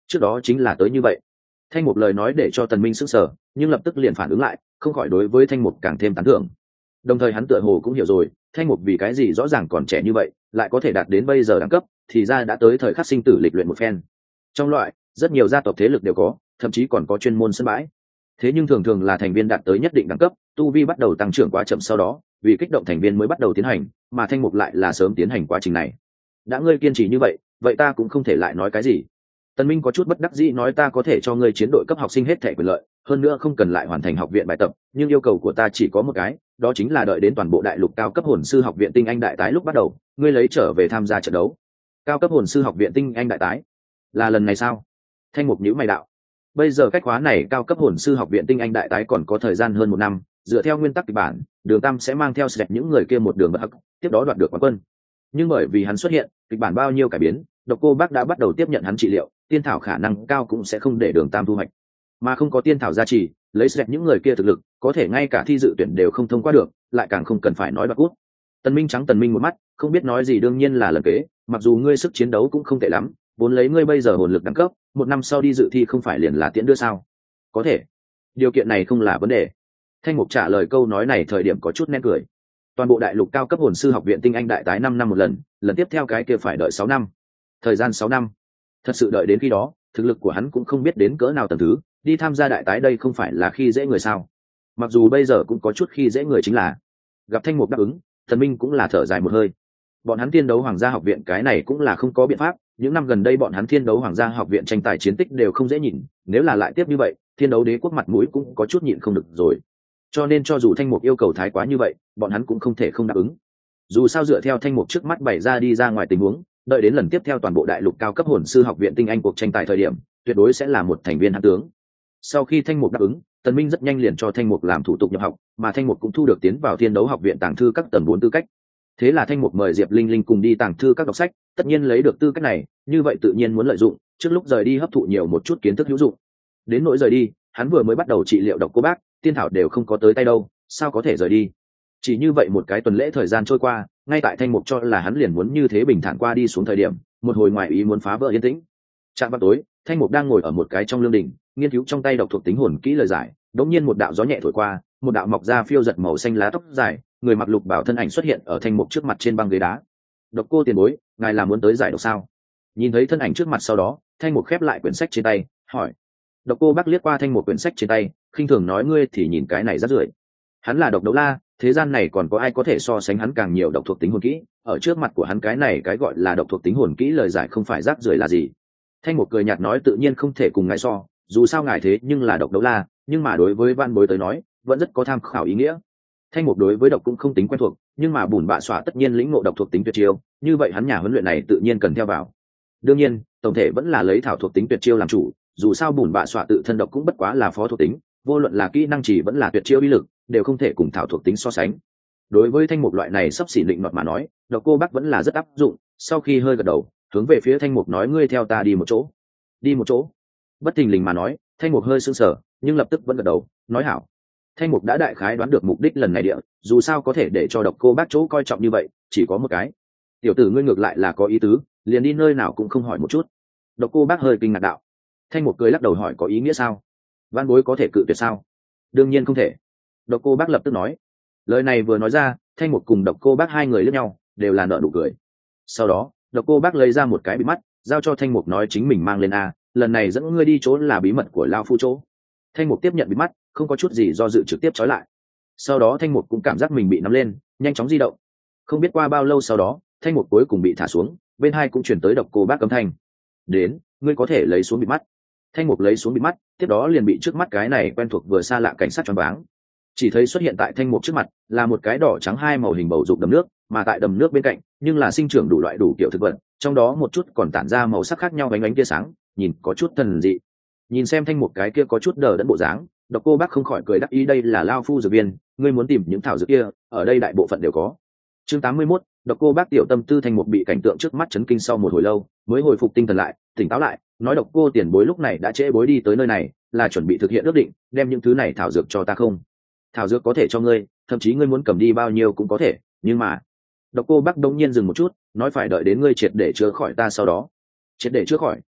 S1: trước đó chính là tới như vậy. Thanh Mục lời nói để cho Tần Minh sững sờ, nhưng lập tức liền phản ứng lại, không khỏi đối với Thanh Mục càng thêm tán thưởng. Đồng thời hắn tựa hồ cũng hiểu rồi, Thanh Mục vì cái gì rõ ràng còn trẻ như vậy, lại có thể đạt đến bây giờ đẳng cấp, thì ra đã tới thời khắc sinh tử lịch luyện một phen. Trong loại, rất nhiều gia tộc thế lực đều có, thậm chí còn có chuyên môn sân bãi. Thế nhưng thường thường là thành viên đạt tới nhất định đẳng cấp, tu vi bắt đầu tăng trưởng quá chậm sau đó, vì kích động thành viên mới bắt đầu tiến hành, mà Thanh Mục lại là sớm tiến hành quá trình này. Đã ngươi kiên trì như vậy, vậy ta cũng không thể lại nói cái gì. Tần Minh có chút bất đắc dĩ nói ta có thể cho ngươi chiến đội cấp học sinh hết thảy quyền lợi, hơn nữa không cần lại hoàn thành học viện bài tập, nhưng yêu cầu của ta chỉ có một cái, đó chính là đợi đến toàn bộ đại lục cao cấp hồn sư học viện tinh anh đại tái lúc bắt đầu, ngươi lấy trở về tham gia trận đấu. Cao cấp hồn sư học viện tinh anh đại tái? Là lần này sao? Thanh Mục nhíu mày đạo. Bây giờ cách khóa này cao cấp hồn sư học viện tinh anh đại tái còn có thời gian hơn 1 năm, dựa theo nguyên tắc kịch bản, Đường Tam sẽ mang theo sẹt những người kia một đường bậc, tiếp đó đoạt được quán quân. Nhưng bởi vì hắn xuất hiện, kịch bản bao nhiêu cải biến, Độc Cô Bác đã bắt đầu tiếp nhận hắn trị liệu, tiên thảo khả năng cao cũng sẽ không để Đường Tam thu hoạch. Mà không có tiên thảo gia trì, lấy sẹt những người kia thực lực, có thể ngay cả thi dự tuyển đều không thông qua được, lại càng không cần phải nói đoạt cút. Tần Minh trắng Tần Minh một mắt, không biết nói gì đương nhiên là lần kế, mặc dù ngươi sức chiến đấu cũng không tệ lắm, vốn lấy ngươi bây giờ hồn lực đẳng cấp, 1 năm sau đi dự thi không phải liền là tiễn đưa sao? Có thể, điều kiện này không là vấn đề. Thanh Mục trả lời câu nói này thời điểm có chút nén cười. Toàn bộ đại lục cao cấp hồn sư học viện tinh anh đại tái 5 năm một lần, lần tiếp theo cái kia phải đợi 6 năm. Thời gian 6 năm. Thật sự đợi đến khi đó, thực lực của hắn cũng không biết đến cỡ nào tầng thứ, đi tham gia đại tái đây không phải là khi dễ người sao? Mặc dù bây giờ cũng có chút khi dễ người chính là. Gặp Thanh Mục đáp ứng, Thần Minh cũng là thở dài một hơi. Bọn hắn Thiên đấu hoàng gia học viện cái này cũng là không có biện pháp, những năm gần đây bọn hắn Thiên đấu hoàng gia học viện tranh tài chiến tích đều không dễ nhìn, nếu là lại tiếp như vậy, Thiên đấu đế quốc mặt mũi cũng có chút nhịn không được rồi. Cho nên cho dù Thanh Mục yêu cầu thái quá như vậy, bọn hắn cũng không thể không đáp ứng. Dù sao dựa theo Thanh Mục trước mắt bày ra đi ra ngoài tình huống, đợi đến lần tiếp theo toàn bộ đại lục cao cấp hồn sư học viện tinh anh cuộc tranh tài thời điểm, tuyệt đối sẽ là một thành viên hãn tướng. Sau khi Thanh Mục đáp ứng, Tần Minh rất nhanh liền cho Thanh Mục làm thủ tục nhập học, mà Thanh Mục cũng thu được tiến vào Thiên đấu học viện tàng thư các tầng 4 tư cách. Thế là Thanh Mục mời Diệp Linh Linh cùng đi tàng thư các đọc sách, tất nhiên lấy được tư cách này, như vậy tự nhiên muốn lợi dụng, trước lúc rời đi hấp thụ nhiều một chút kiến thức hữu dụng. Đến nỗi rời đi, hắn vừa mới bắt đầu trị liệu Độc Cô Bác, tiên thảo đều không có tới tay đâu, sao có thể rời đi. Chỉ như vậy một cái tuần lễ thời gian trôi qua, ngay tại Thanh Mục cho là hắn liền muốn như thế bình thản qua đi xuống thời điểm, một hồi ngoại ý muốn phá vỡ yên tĩnh. Trạm vào tối, Thanh Mục đang ngồi ở một cái trong lương đình, nghiên cứu trong tay độc thuộc tính hồn kỹ lời giải, đột nhiên một đạo gió nhẹ thổi qua, một đạo mọc ra phiêu giật màu xanh lá tóc dài, người mặc lục bảo thân ảnh xuất hiện ở Thanh Mục trước mặt trên băng ghế đá. Độc Cô tiền bối, ngài là muốn tới giải độc sao? Nhìn thấy thân ảnh trước mặt sau đó, Thanh Mục khép lại quyển sách trên tay, hỏi. Độc Cô Bác liếc qua Thanh Mục quyển sách trên tay, khinh thường nói ngươi thì nhìn cái này rất rưởi. Hắn là Độc Đấu La, thế gian này còn có ai có thể so sánh hắn càng nhiều độc thuộc tính hồn kỹ, ở trước mặt của hắn cái này cái gọi là độc thuộc tính hồn kỹ lời giải không phải rác rưởi là gì. Thanh Mục cười nhạt nói tự nhiên không thể cùng ngài so, dù sao ngài thế nhưng là Độc Đấu La, nhưng mà đối với Van Bối tới nói, vẫn rất có tham khảo ý nghĩa. Thanh Mục đối với độc cũng không tính quen thuộc, nhưng mà bùn bạ xóa tất nhiên lĩnh ngộ độc thuộc tính tuyệt chiêu, như vậy hắn nhà huấn luyện này tự nhiên cần theo vào. Đương nhiên, tổng thể vẫn là lấy thảo thuộc tính tuyệt chiêu làm chủ, dù sao bùn bạ xóa tự thân độc cũng bất quá là phó thuộc tính, vô luận là kỹ năng chỉ vẫn là tuyệt chiêu uy lực, đều không thể cùng thảo thuộc tính so sánh. Đối với Thanh Mục loại này sắp xỉ định nọt mà nói, Độc Cô Bác vẫn là rất áp dụng, sau khi hơi gật đầu, hướng về phía Thanh Mục nói ngươi theo ta đi một chỗ. Đi một chỗ? Bất thình lình mà nói, Thanh Mục hơi sững sờ, nhưng lập tức vẫn gật đầu, nói hảo. Thanh Mục đã đại khái đoán được mục đích lần này địa, dù sao có thể để cho Độc Cô Bác chỗ coi trọng như vậy, chỉ có một cái. Tiểu tử ngươi ngược lại là có ý tứ, liền đi nơi nào cũng không hỏi một chút. Độc Cô Bác hơi kinh ngạc đạo. Thanh Mục cười lắc đầu hỏi có ý nghĩa sao? Van Bối có thể cự tuyệt sao? Đương nhiên không thể. Độc Cô Bác lập tức nói. Lời này vừa nói ra, Thanh Mục cùng Độc Cô Bác hai người liếc nhau, đều là nở nụ cười. Sau đó, Độc Cô Bác lấy ra một cái bịt mắt, giao cho Thanh Mục nói chính mình mang lên a, lần này dẫn ngươi đi chỗ là bí mật của lão phu chỗ. Thanh Mục tiếp nhận bịt mắt, không có chút gì do dự trực tiếp trói lại. Sau đó Thanh Mục cũng cảm giác mình bị nắm lên, nhanh chóng di động. Không biết qua bao lâu sau đó, Thanh Mục cuối cùng bị thả xuống, bên hai cũng chuyển tới Độc Cô Bác âm thanh. Đến, ngươi có thể lấy xuống bịt mắt. Thanh Mục lấy xuống bịt mắt, tiếp đó liền bị trước mắt cái này quen thuộc vừa xa lạ cảnh sát choáng váng. Chỉ thấy xuất hiện tại Thanh Mục trước mặt là một cái đỏ trắng hai màu hình bầu dục đầm nước, mà tại đầm nước bên cạnh nhưng là sinh trưởng đủ loại đủ kiểu thực vật, trong đó một chút còn tản ra màu sắc khác nhau ánh ánh tia sáng, nhìn có chút thần dị. Nhìn xem Thanh Mục cái kia có chút đờ đẫn bộ dáng, Độc Cô Bác không khỏi cười đắc ý đây là lao phu dược viên, ngươi muốn tìm những thảo dược kia, ở đây đại bộ phận đều có. Chương 81, Độc Cô Bác tiểu tâm tư Thanh Mục bị cảnh tượng trước mắt chấn kinh sau một hồi lâu, mới hồi phục tinh thần lại, tỉnh táo lại, nói Độc Cô tiền bối lúc này đã trễ bối đi tới nơi này, là chuẩn bị thực hiện ước định, đem những thứ này thảo dược cho ta không? Thảo dược có thể cho ngươi, thậm chí ngươi muốn cầm đi bao nhiêu cũng có thể, nhưng mà Độc Cô Bác đông nhiên dừng một chút, nói phải đợi đến ngươi triệt để chữa khỏi ta sau đó. Triệt để chữa khỏi?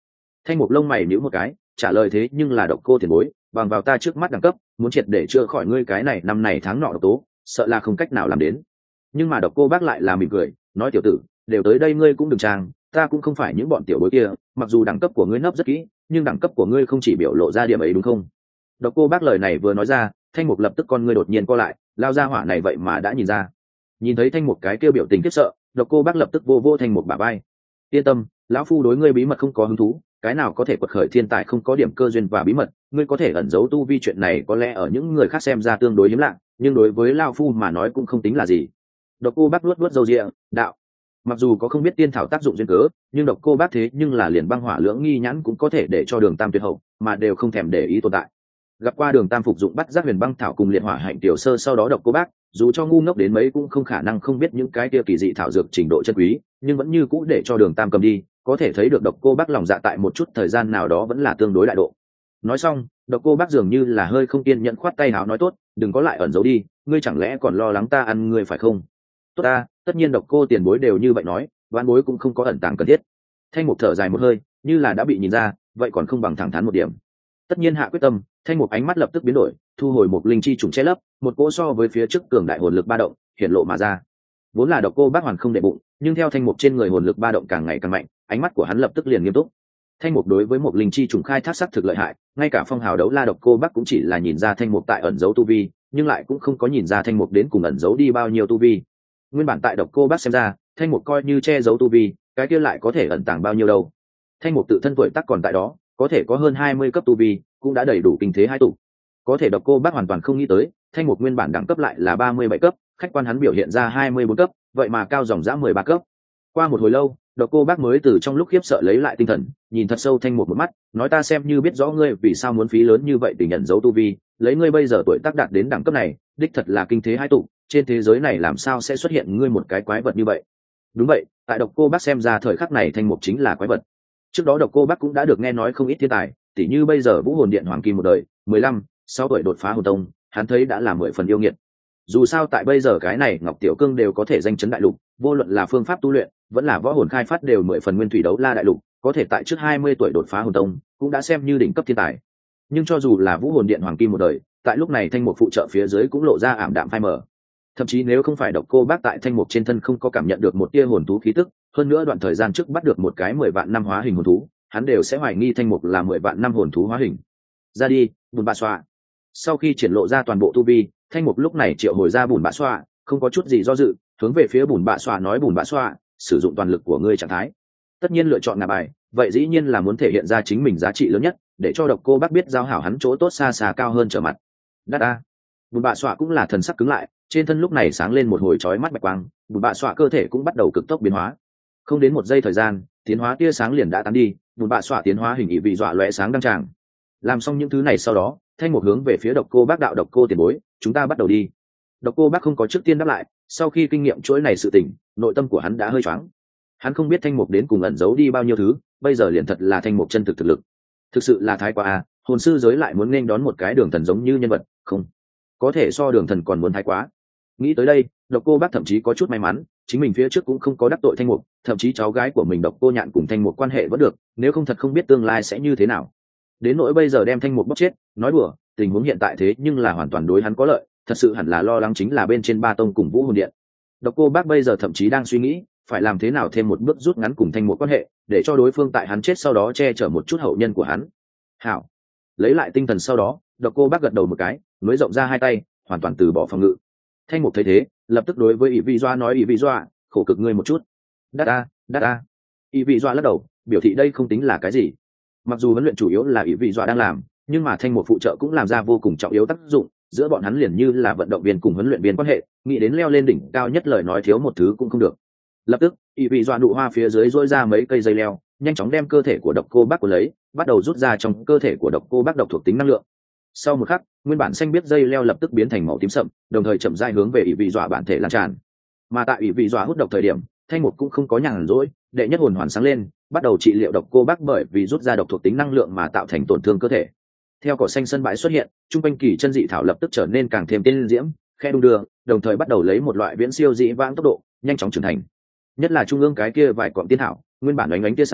S1: Thanh Mục lông mày nhíu một cái, trả lời thế nhưng là độc cô tiền bối, bằng vào ta trước mắt đẳng cấp, muốn triệt để chữa khỏi ngươi cái này năm này tháng nọ độc tố, sợ là không cách nào làm đến. Nhưng mà độc cô bác lại là mỉm cười, nói tiểu tử, đều tới đây ngươi cũng đừng trang, ta cũng không phải những bọn tiểu bối kia, mặc dù đẳng cấp của ngươi nấp rất kỹ, nhưng đẳng cấp của ngươi không chỉ biểu lộ ra điểm ấy đúng không? Độc cô bác lời này vừa nói ra, Thanh Mục lập tức con ngươi đột nhiên co lại, lao ra hỏa này vậy mà đã nhìn ra. Nhìn thấy Thanh Mục cái kêu biểu tình khiếp sợ, độc cô bác lập tức vô vô Thanh Mục bả vai. Yên tâm, lão phu đối ngươi bí mật không có hứng thú, cái nào có thể quật khởi thiên tài không có điểm cơ duyên và bí mật, ngươi có thể ẩn giấu tu vi chuyện này có lẽ ở những người khác xem ra tương đối hiếm lạ, nhưng đối với lão phu mà nói cũng không tính là gì. Độc cô bác luốt luốt râu ria, đạo, mặc dù có không biết tiên thảo tác dụng duyên cớ, nhưng độc cô bác thế nhưng là liền băng hỏa lưỡng nghi nhãn cũng có thể để cho Đường Tam tuyệt hậu, mà đều không thèm để ý tồn tại. Gặp qua Đường Tam phục dụng bắt giác huyền băng thảo cùng liệt hỏa hạnh tiểu sơ, sau đó độc cô bác dù cho ngu ngốc đến mấy cũng không khả năng không biết những cái kia kỳ dị thảo dược trình độ chân quý, nhưng vẫn như cũ để cho Đường Tam cầm đi, có thể thấy được độc cô bác lòng dạ tại một chút thời gian nào đó vẫn là tương đối đại độ. Nói xong, độc cô bác dường như là hơi không kiên nhẫn khoát tay áo nói tốt, đừng có lại ẩn giấu đi, ngươi chẳng lẽ còn lo lắng ta ăn ngươi phải không? Tốt ta, tất nhiên độc cô tiền bối đều như vậy nói, đoán bối cũng không có ẩn tàng cần thiết. Thanh Mục thở dài một hơi, như là đã bị nhìn ra, vậy còn không bằng thẳng thắn một điểm. Tất nhiên hạ quyết tâm, Thanh Mục ánh mắt lập tức biến đổi, thu hồi một linh chi trùng che lấp, một cỗ so với phía trước cường đại hồn lực ba động hiện lộ mà ra. Vốn là độc cô bác hoàn không để bụng, nhưng theo Thanh Mục trên người hồn lực ba động càng ngày càng mạnh, ánh mắt của hắn lập tức liền nghiêm túc. Thanh Mục đối với một linh chi trùng khai thác sắc thực lợi hại, ngay cả phong hào đấu la độc cô bác cũng chỉ là nhìn ra Thanh Mục tại ẩn giấu tu vi, nhưng lại cũng không có nhìn ra Thanh Mục đến cùng ẩn giấu đi bao nhiêu tu vi. Nguyên bản tại độc cô bác xem ra, Thanh Mục coi như che giấu tu vi, cái kia lại có thể ẩn tàng bao nhiêu đâu. Thanh Mục tự thân tuổi tác còn tại đó, có thể có hơn 20 cấp tu vi, cũng đã đầy đủ kinh thế hai tụ. Có thể độc cô bác hoàn toàn không nghĩ tới, Thanh Mục nguyên bản đẳng cấp lại là 37 cấp, khách quan hắn biểu hiện ra 24 cấp, vậy mà cao dòng dã 13 cấp. Qua một hồi lâu, độc cô bác mới từ trong lúc khiếp sợ lấy lại tinh thần, nhìn thật sâu Thanh Mục một mắt, nói ta xem như biết rõ ngươi vì sao muốn phí lớn như vậy để nhận dấu tu vi, lấy ngươi bây giờ tuổi tác đạt đến đẳng cấp này, đích thật là kinh thế hai tụ, trên thế giới này làm sao sẽ xuất hiện ngươi một cái quái vật như vậy? Đúng vậy, tại độc cô bác xem ra thời khắc này Thanh Mục chính là quái vật. Trước đó độc cô bác cũng đã được nghe nói không ít thiên tài, tỉ như bây giờ Vũ Hồn Điện Hoàng Kim một đời, 15, 6 tuổi đột phá hồn tông, hắn thấy đã là 10 phần yêu nghiệt. Dù sao tại bây giờ cái này Ngọc Tiểu Cương đều có thể danh chấn đại lục, vô luận là phương pháp tu luyện, vẫn là võ hồn khai phát đều 10 phần nguyên thủy đấu la đại lục, có thể tại trước 20 tuổi đột phá hồn tông, cũng đã xem như đỉnh cấp thiên tài. Nhưng cho dù là Vũ Hồn Điện Hoàng Kim một đời, tại lúc này Thanh Mục phụ trợ phía dưới cũng lộ ra ảm đạm phai mờ. Thậm chí nếu không phải độc cô bác tại Thanh Mục trên thân không có cảm nhận được một tia hồn thú khí tức, hơn nữa đoạn thời gian trước bắt được một cái 10 vạn năm hóa hình hồn thú, hắn đều sẽ hoài nghi Thanh Mục là 10 vạn năm hồn thú hóa hình. Ra đi, Bùn Bạ Xoa. Sau khi triển lộ ra toàn bộ tu vi, Thanh Mục lúc này triệu hồi ra Bùn Bạ Xoa, không có chút gì do dự, hướng về phía Bùn Bạ Xoa nói Bùn Bạ Xoa, sử dụng toàn lực của ngươi trạng thái. Tất nhiên lựa chọn ngả bài, vậy dĩ nhiên là muốn thể hiện ra chính mình giá trị lớn nhất, để cho độc cô bác biết giao hảo hắn chỗ tốt xa xa cao hơn trở mặt. Đát a. Bùn Bạ Xoa cũng là thần sắc cứng lại, trên thân lúc này sáng lên một hồi chói mắt bạch quang, Bùn Bạ Xoa cơ thể cũng bắt đầu cực tốc biến hóa. Không đến một giây thời gian, tiến hóa tia sáng liền đã tán đi, Bùn Bạ Xoa tiến hóa hình ý vị dọa lóe sáng đăng tràng. Làm xong những thứ này sau đó, Thanh Mục hướng về phía độc cô bác đạo độc cô tiền bối, chúng ta bắt đầu đi. Độc cô bác không có trước tiên đáp lại, sau khi kinh nghiệm chuỗi này sự tình, nội tâm của hắn đã hơi choáng. Hắn không biết Thanh Mục đến cùng ẩn giấu đi bao nhiêu thứ, bây giờ liền thật là Thanh Mục chân thực thực lực. Thực sự là thái quá à, hồn sư giới lại muốn nên đón một cái Đường Thần giống như nhân vật, không, có thể so Đường Thần còn muốn thái quá. Nghĩ tới đây, độc cô bác thậm chí có chút may mắn, chính mình phía trước cũng không có đắc tội Thanh Mục, thậm chí cháu gái của mình độc cô Nhạn cùng Thanh Mục quan hệ vẫn được, nếu không thật không biết tương lai sẽ như thế nào. Đến nỗi bây giờ đem Thanh Mục bóc chết, nói đùa, tình huống hiện tại thế nhưng là hoàn toàn đối hắn có lợi, thật sự hẳn là lo lắng chính là bên trên ba tông cùng Vũ Hồn Điện. Độc cô bác bây giờ thậm chí đang suy nghĩ, phải làm thế nào thêm một bước rút ngắn cùng Thanh Mục quan hệ, để cho đối phương tại hắn chết sau đó che chở một chút hậu nhân của hắn. Hảo. Lấy lại tinh thần sau đó, độc cô bác gật đầu một cái, nối rộng ra hai tay, hoàn toàn từ bỏ phòng ngự. Thanh Mục thấy thế, lập tức đối với ỷ vị doa nói ỷ vị doa, khổ cực ngươi một chút. Đát a, đát a. ỷ vị doa lắc đầu, biểu thị đây không tính là cái gì. Mặc dù huấn luyện chủ yếu là ỷ vị doa đang làm, nhưng mà Thanh Mục phụ trợ cũng làm ra vô cùng trọng yếu tác dụng, giữa bọn hắn liền như là vận động viên cùng huấn luyện viên quan hệ, nghĩ đến leo lên đỉnh cao nhất lời nói thiếu một thứ cũng không được. Lập tức, ỷ vị doa nụ hoa phía dưới rỗi ra mấy cây dây leo, nhanh chóng đem cơ thể của độc cô bác của lấy, bắt đầu rút ra trong cơ thể của độc cô bác độc thuộc tính năng lượng. Sau một khắc, nguyên bản xanh biết dây leo lập tức biến thành màu tím sậm, đồng thời chậm rãi hướng về ỷ vị dọa bản thể lan tràn. Mà tại ỷ vị dọa hút độc thời điểm, Thanh Mục cũng không có nhàn rỗi, đệ nhất hồn hoàn sáng lên, bắt đầu trị liệu độc cô bác bởi vì rút ra độc thuộc tính năng lượng mà tạo thành tổn thương cơ thể. Theo cỏ xanh sân bãi xuất hiện, trung quanh kỳ chân dị thảo lập tức trở nên càng thêm tiên diễm, khe đung đưa, đồng thời bắt đầu lấy một loại viễn siêu dị vãng tốc độ, nhanh chóng trưởng thành. Nhất là trung ương cái kia vài cọng tiên thảo, nguyên bản ánh ánh tia sáng,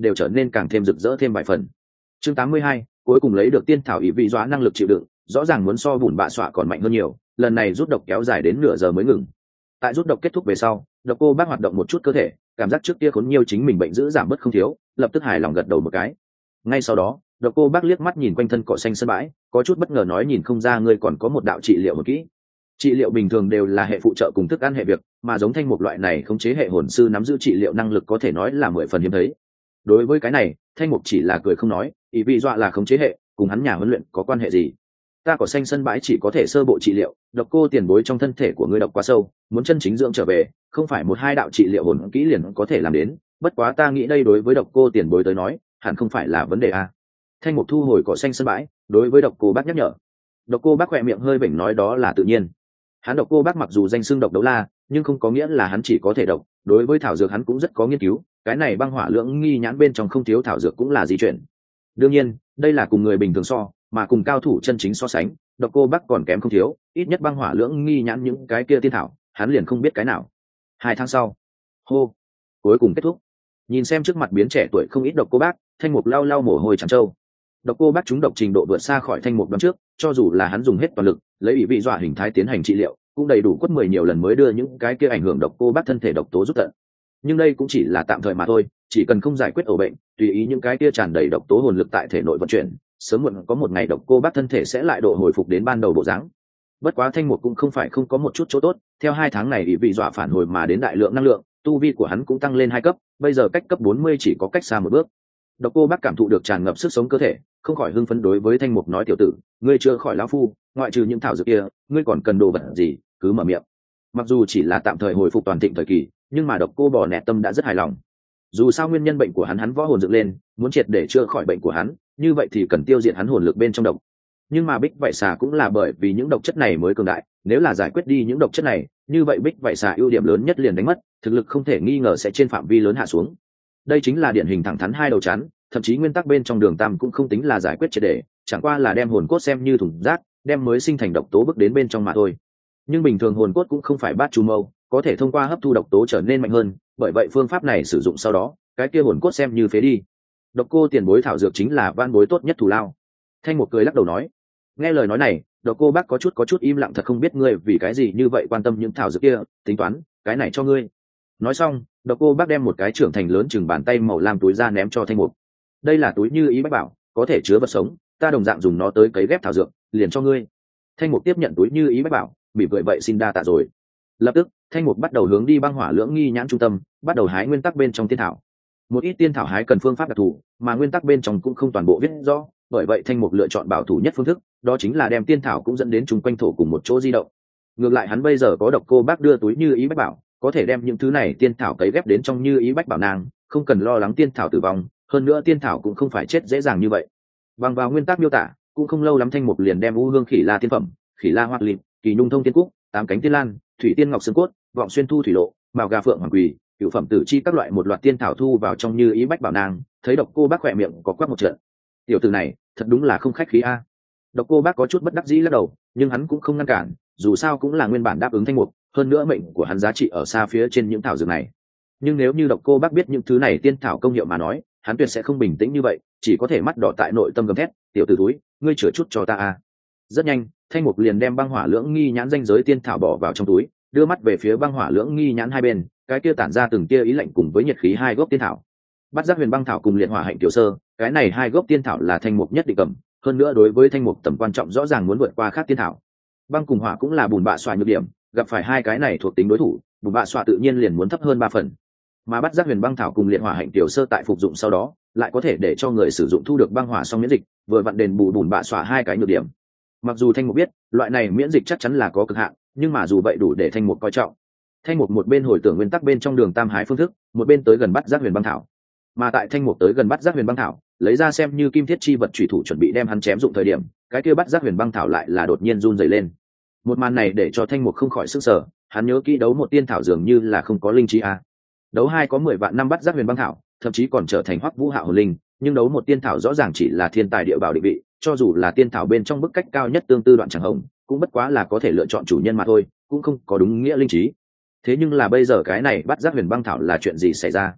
S1: đều trở nên càng thêm rực rỡ thêm vài phần. Chương 82, cuối cùng lấy được tiên thảo ý vị dọa năng lực chịu đựng, rõ ràng muốn so bùn bạ xọa còn mạnh hơn nhiều, lần này rút độc kéo dài đến nửa giờ mới ngừng. Tại rút độc kết thúc về sau, độc cô bác hoạt động một chút cơ thể, cảm giác trước kia khốn nhiều chính mình bệnh dữ giảm bớt không thiếu, lập tức hài lòng gật đầu một cái. Ngay sau đó, độc cô bác liếc mắt nhìn quanh thân cỏ xanh sân bãi, có chút bất ngờ nói nhìn không ra ngươi còn có một đạo trị liệu một kỹ. Trị liệu bình thường đều là hệ phụ trợ cùng thức ăn hệ việc, mà giống thanh mục loại này khống chế hệ hồn sư nắm giữ trị liệu năng lực có thể nói là 10 phần hiếm thấy. Đối với cái này, thanh mục chỉ là cười không nói, ý vị dọa là khống chế hệ, cùng hắn nhà huấn luyện có quan hệ gì? Ta cỏ xanh sân bãi chỉ có thể sơ bộ trị liệu, độc cô tiền bối trong thân thể của ngươi độc quá sâu, muốn chân chính dưỡng trở về, không phải một hai đạo trị liệu hồn kỹ liền có thể làm đến, bất quá ta nghĩ đây đối với độc cô tiền bối tới nói, hẳn không phải là vấn đề a. Thanh mục thu hồi cỏ xanh sân bãi, đối với độc cô bác nhắc nhở. Độc cô bác khỏe miệng hơi vểnh nói đó là tự nhiên. Hắn độc cô bác mặc dù danh xưng độc đấu la, nhưng không có nghĩa là hắn chỉ có thể độc, đối với thảo dược hắn cũng rất có nghiên cứu, cái này băng hỏa lưỡng nghi nhãn bên trong không thiếu thảo dược cũng là di chuyển. Đương nhiên, đây là cùng người bình thường so, mà cùng cao thủ chân chính so sánh, độc cô bác còn kém không thiếu, ít nhất băng hỏa lưỡng nghi nhãn những cái kia tiên thảo, hắn liền không biết cái nào. 2 tháng sau, hô, cuối cùng kết thúc. Nhìn xem trước mặt biến trẻ tuổi không ít độc cô bác, thanh mục lau lau mồ hôi trắng trâu. Độc cô bác chúng độc trình độ vượt xa khỏi thanh mục năm trước, cho dù là hắn dùng hết toàn lực, lấy ủy vị dọa hình thái tiến hành trị liệu, cũng đầy đủ quất 10 nhiều lần mới đưa những cái kia ảnh hưởng độc cô bác thân thể độc tố rút tận. Nhưng đây cũng chỉ là tạm thời mà thôi, chỉ cần không giải quyết ổ bệnh, tùy ý những cái kia tràn đầy độc tố hồn lực tại thể nội vận chuyển, sớm muộn có một ngày độc cô bác thân thể sẽ lại độ hồi phục đến ban đầu bộ dáng. Bất quá thanh mục cũng không phải không có một chút chỗ tốt, theo 2 tháng này ủy vị dọa phản hồi mà đến đại lượng năng lượng, tu vi của hắn cũng tăng lên 2 cấp, bây giờ cách cấp 40 chỉ có cách xa một bước. Độc cô bác cảm thụ được tràn ngập sức sống cơ thể, không khỏi hưng phấn đối với thanh mục nói tiểu tử, ngươi chưa khỏi lão phu, ngoại trừ những thảo dược kia, ngươi còn cần đồ vật gì, cứ mở miệng. Mặc dù chỉ là tạm thời hồi phục toàn thịnh thời kỳ, nhưng mà độc cô bò nẹt tâm đã rất hài lòng. Dù sao nguyên nhân bệnh của hắn võ hồn dựng lên, muốn triệt để chữa khỏi bệnh của hắn, như vậy thì cần tiêu diệt hắn hồn lực bên trong độc. Nhưng mà bích vảy xà cũng là bởi vì những độc chất này mới cường đại, nếu là giải quyết đi những độc chất này, như vậy bích vảy xà ưu điểm lớn nhất liền đánh mất, thực lực không thể nghi ngờ sẽ trên phạm vi lớn hạ xuống. Đây chính là điển hình thẳng thắn hai đầu chắn, thậm chí nguyên tắc bên trong đường tam cũng không tính là giải quyết triệt để, chẳng qua là đem hồn cốt xem như thùng rác, đem mới sinh thành độc tố bước đến bên trong mà thôi. Nhưng bình thường hồn cốt cũng không phải bát chu mâu, có thể thông qua hấp thu độc tố trở nên mạnh hơn, bởi vậy phương pháp này sử dụng sau đó, cái kia hồn cốt xem như phế đi. Độc cô tiền bối thảo dược chính là van bối tốt nhất thù lao. Thanh một cười lắc đầu nói. Nghe lời nói này, độc cô bác có chút im lặng, thật không biết ngươi vì cái gì như vậy quan tâm những thảo dược kia, tính toán cái này cho ngươi. Nói xong, độc cô bác đem một cái trưởng thành lớn chừng bàn tay màu lam túi ra ném cho thanh mục. Đây là túi như ý bách bảo, có thể chứa vật sống, ta đồng dạng dùng nó tới cấy ghép thảo dược, liền cho ngươi. Thanh mục tiếp nhận túi như ý bách bảo, mỉm cười vậy xin đa tạ rồi. Lập tức, thanh mục bắt đầu hướng đi băng hỏa lưỡng nghi nhãn trung tâm, bắt đầu hái nguyên tắc bên trong tiên thảo. Một ít tiên thảo hái cần phương pháp đặc thù, mà nguyên tắc bên trong cũng không toàn bộ viết rõ, bởi vậy thanh mục lựa chọn bảo thủ nhất phương thức, đó chính là đem tiên thảo cũng dẫn đến chung quanh thổ cùng một chỗ di động. Ngược lại hắn bây giờ có độc cô bác đưa túi như ý bách bảo, có thể đem những thứ này tiên thảo cấy ghép đến trong như ý bách bảo nàng, không cần lo lắng tiên thảo tử vong, hơn nữa tiên thảo cũng không phải chết dễ dàng như vậy. Bằng vào nguyên tắc miêu tả, cũng không lâu lắm thanh mục liền đem u hương khỉ la tiên phẩm, khỉ la hoạt lịm, kỳ nhung thông tiên cúc, tám cánh tiên lan, thủy tiên ngọc xương cốt, vọng xuyên thu thủy lộ, mào gà phượng hoàng quỳ, cựu phẩm tử chi các loại một loạt tiên thảo thu vào trong như ý bách bảo nàng, thấy độc cô bác khỏe miệng có quắc một trận. Tiểu tử này thật đúng là không khách khí a. Độc cô bác có chút bất đắc dĩ lắc đầu, nhưng hắn cũng không ngăn cản, dù sao cũng là nguyên bản đáp ứng thanh mục, hơn nữa mệnh của hắn giá trị ở xa phía trên những thảo dược này. Nhưng nếu như độc cô bác biết những thứ này tiên thảo công hiệu mà nói, hắn tuyệt sẽ không bình tĩnh như vậy, chỉ có thể mắt đỏ tại nội tâm gầm thét, tiểu tử túi, ngươi chữa chút cho ta a. Rất nhanh, thanh mục liền đem băng hỏa lưỡng nghi nhãn danh giới tiên thảo bỏ vào trong túi, đưa mắt về phía băng hỏa lưỡng nghi nhãn hai bên, cái kia tản ra từng tia ý lạnh cùng với nhiệt khí hai gốc tiên thảo. Bát giác huyền băng thảo cùng liệt hỏa hạnh tiểu sơ, cái này hai gốc tiên thảo là thanh mục nhất định cầm, hơn nữa đối với thanh mục tầm quan trọng rõ ràng muốn vượt qua khác tiên thảo. Băng cùng hỏa cũng là bùn bạ xoa nhược điểm, gặp phải hai cái này thuộc tính đối thủ, bùn bạ xoa tự nhiên liền muốn thấp hơn 3 phần. Mà bát giác huyền băng thảo cùng liệt hỏa hạnh tiểu sơ tại phục dụng sau đó, lại có thể để cho người sử dụng thu được băng hỏa song miễn dịch, vừa vặn đền bù bùn bạ xoa hai cái nhược điểm. Mặc dù thanh mục biết, loại này miễn dịch chắc chắn là có cực hạn, nhưng mà dù vậy đủ để thanh mục coi trọng. Thanh mục một bên hồi tưởng nguyên tắc bên trong đường tam hái phương thức, một bên tới gần bát giác huyền băng thảo. Mà tại thanh mục tới gần bát giác huyền băng thảo, lấy ra xem như kim thiết chi vật chủy thủ chuẩn bị đem hắn chém dụng thời điểm, cái kia bát giác huyền băng thảo lại là đột nhiên run rẩy lên. Một màn này để cho thanh mục không khỏi sức sở, hắn nhớ kỹ đấu một tiên thảo dường như là không có linh trí a. Đấu hai có 10 vạn năm bát giác huyền băng thảo, thậm chí còn trở thành hoắc vũ hạo hồn linh, nhưng đấu một tiên thảo rõ ràng chỉ là thiên tài địa bảo định vị, cho dù là tiên thảo bên trong bức cách cao nhất tương tư đoạn chẳng hồng, cũng bất quá là có thể lựa chọn chủ nhân mà thôi, cũng không có đúng nghĩa linh trí. Thế nhưng là bây giờ cái này bát giác huyền băng thảo là chuyện gì xảy ra?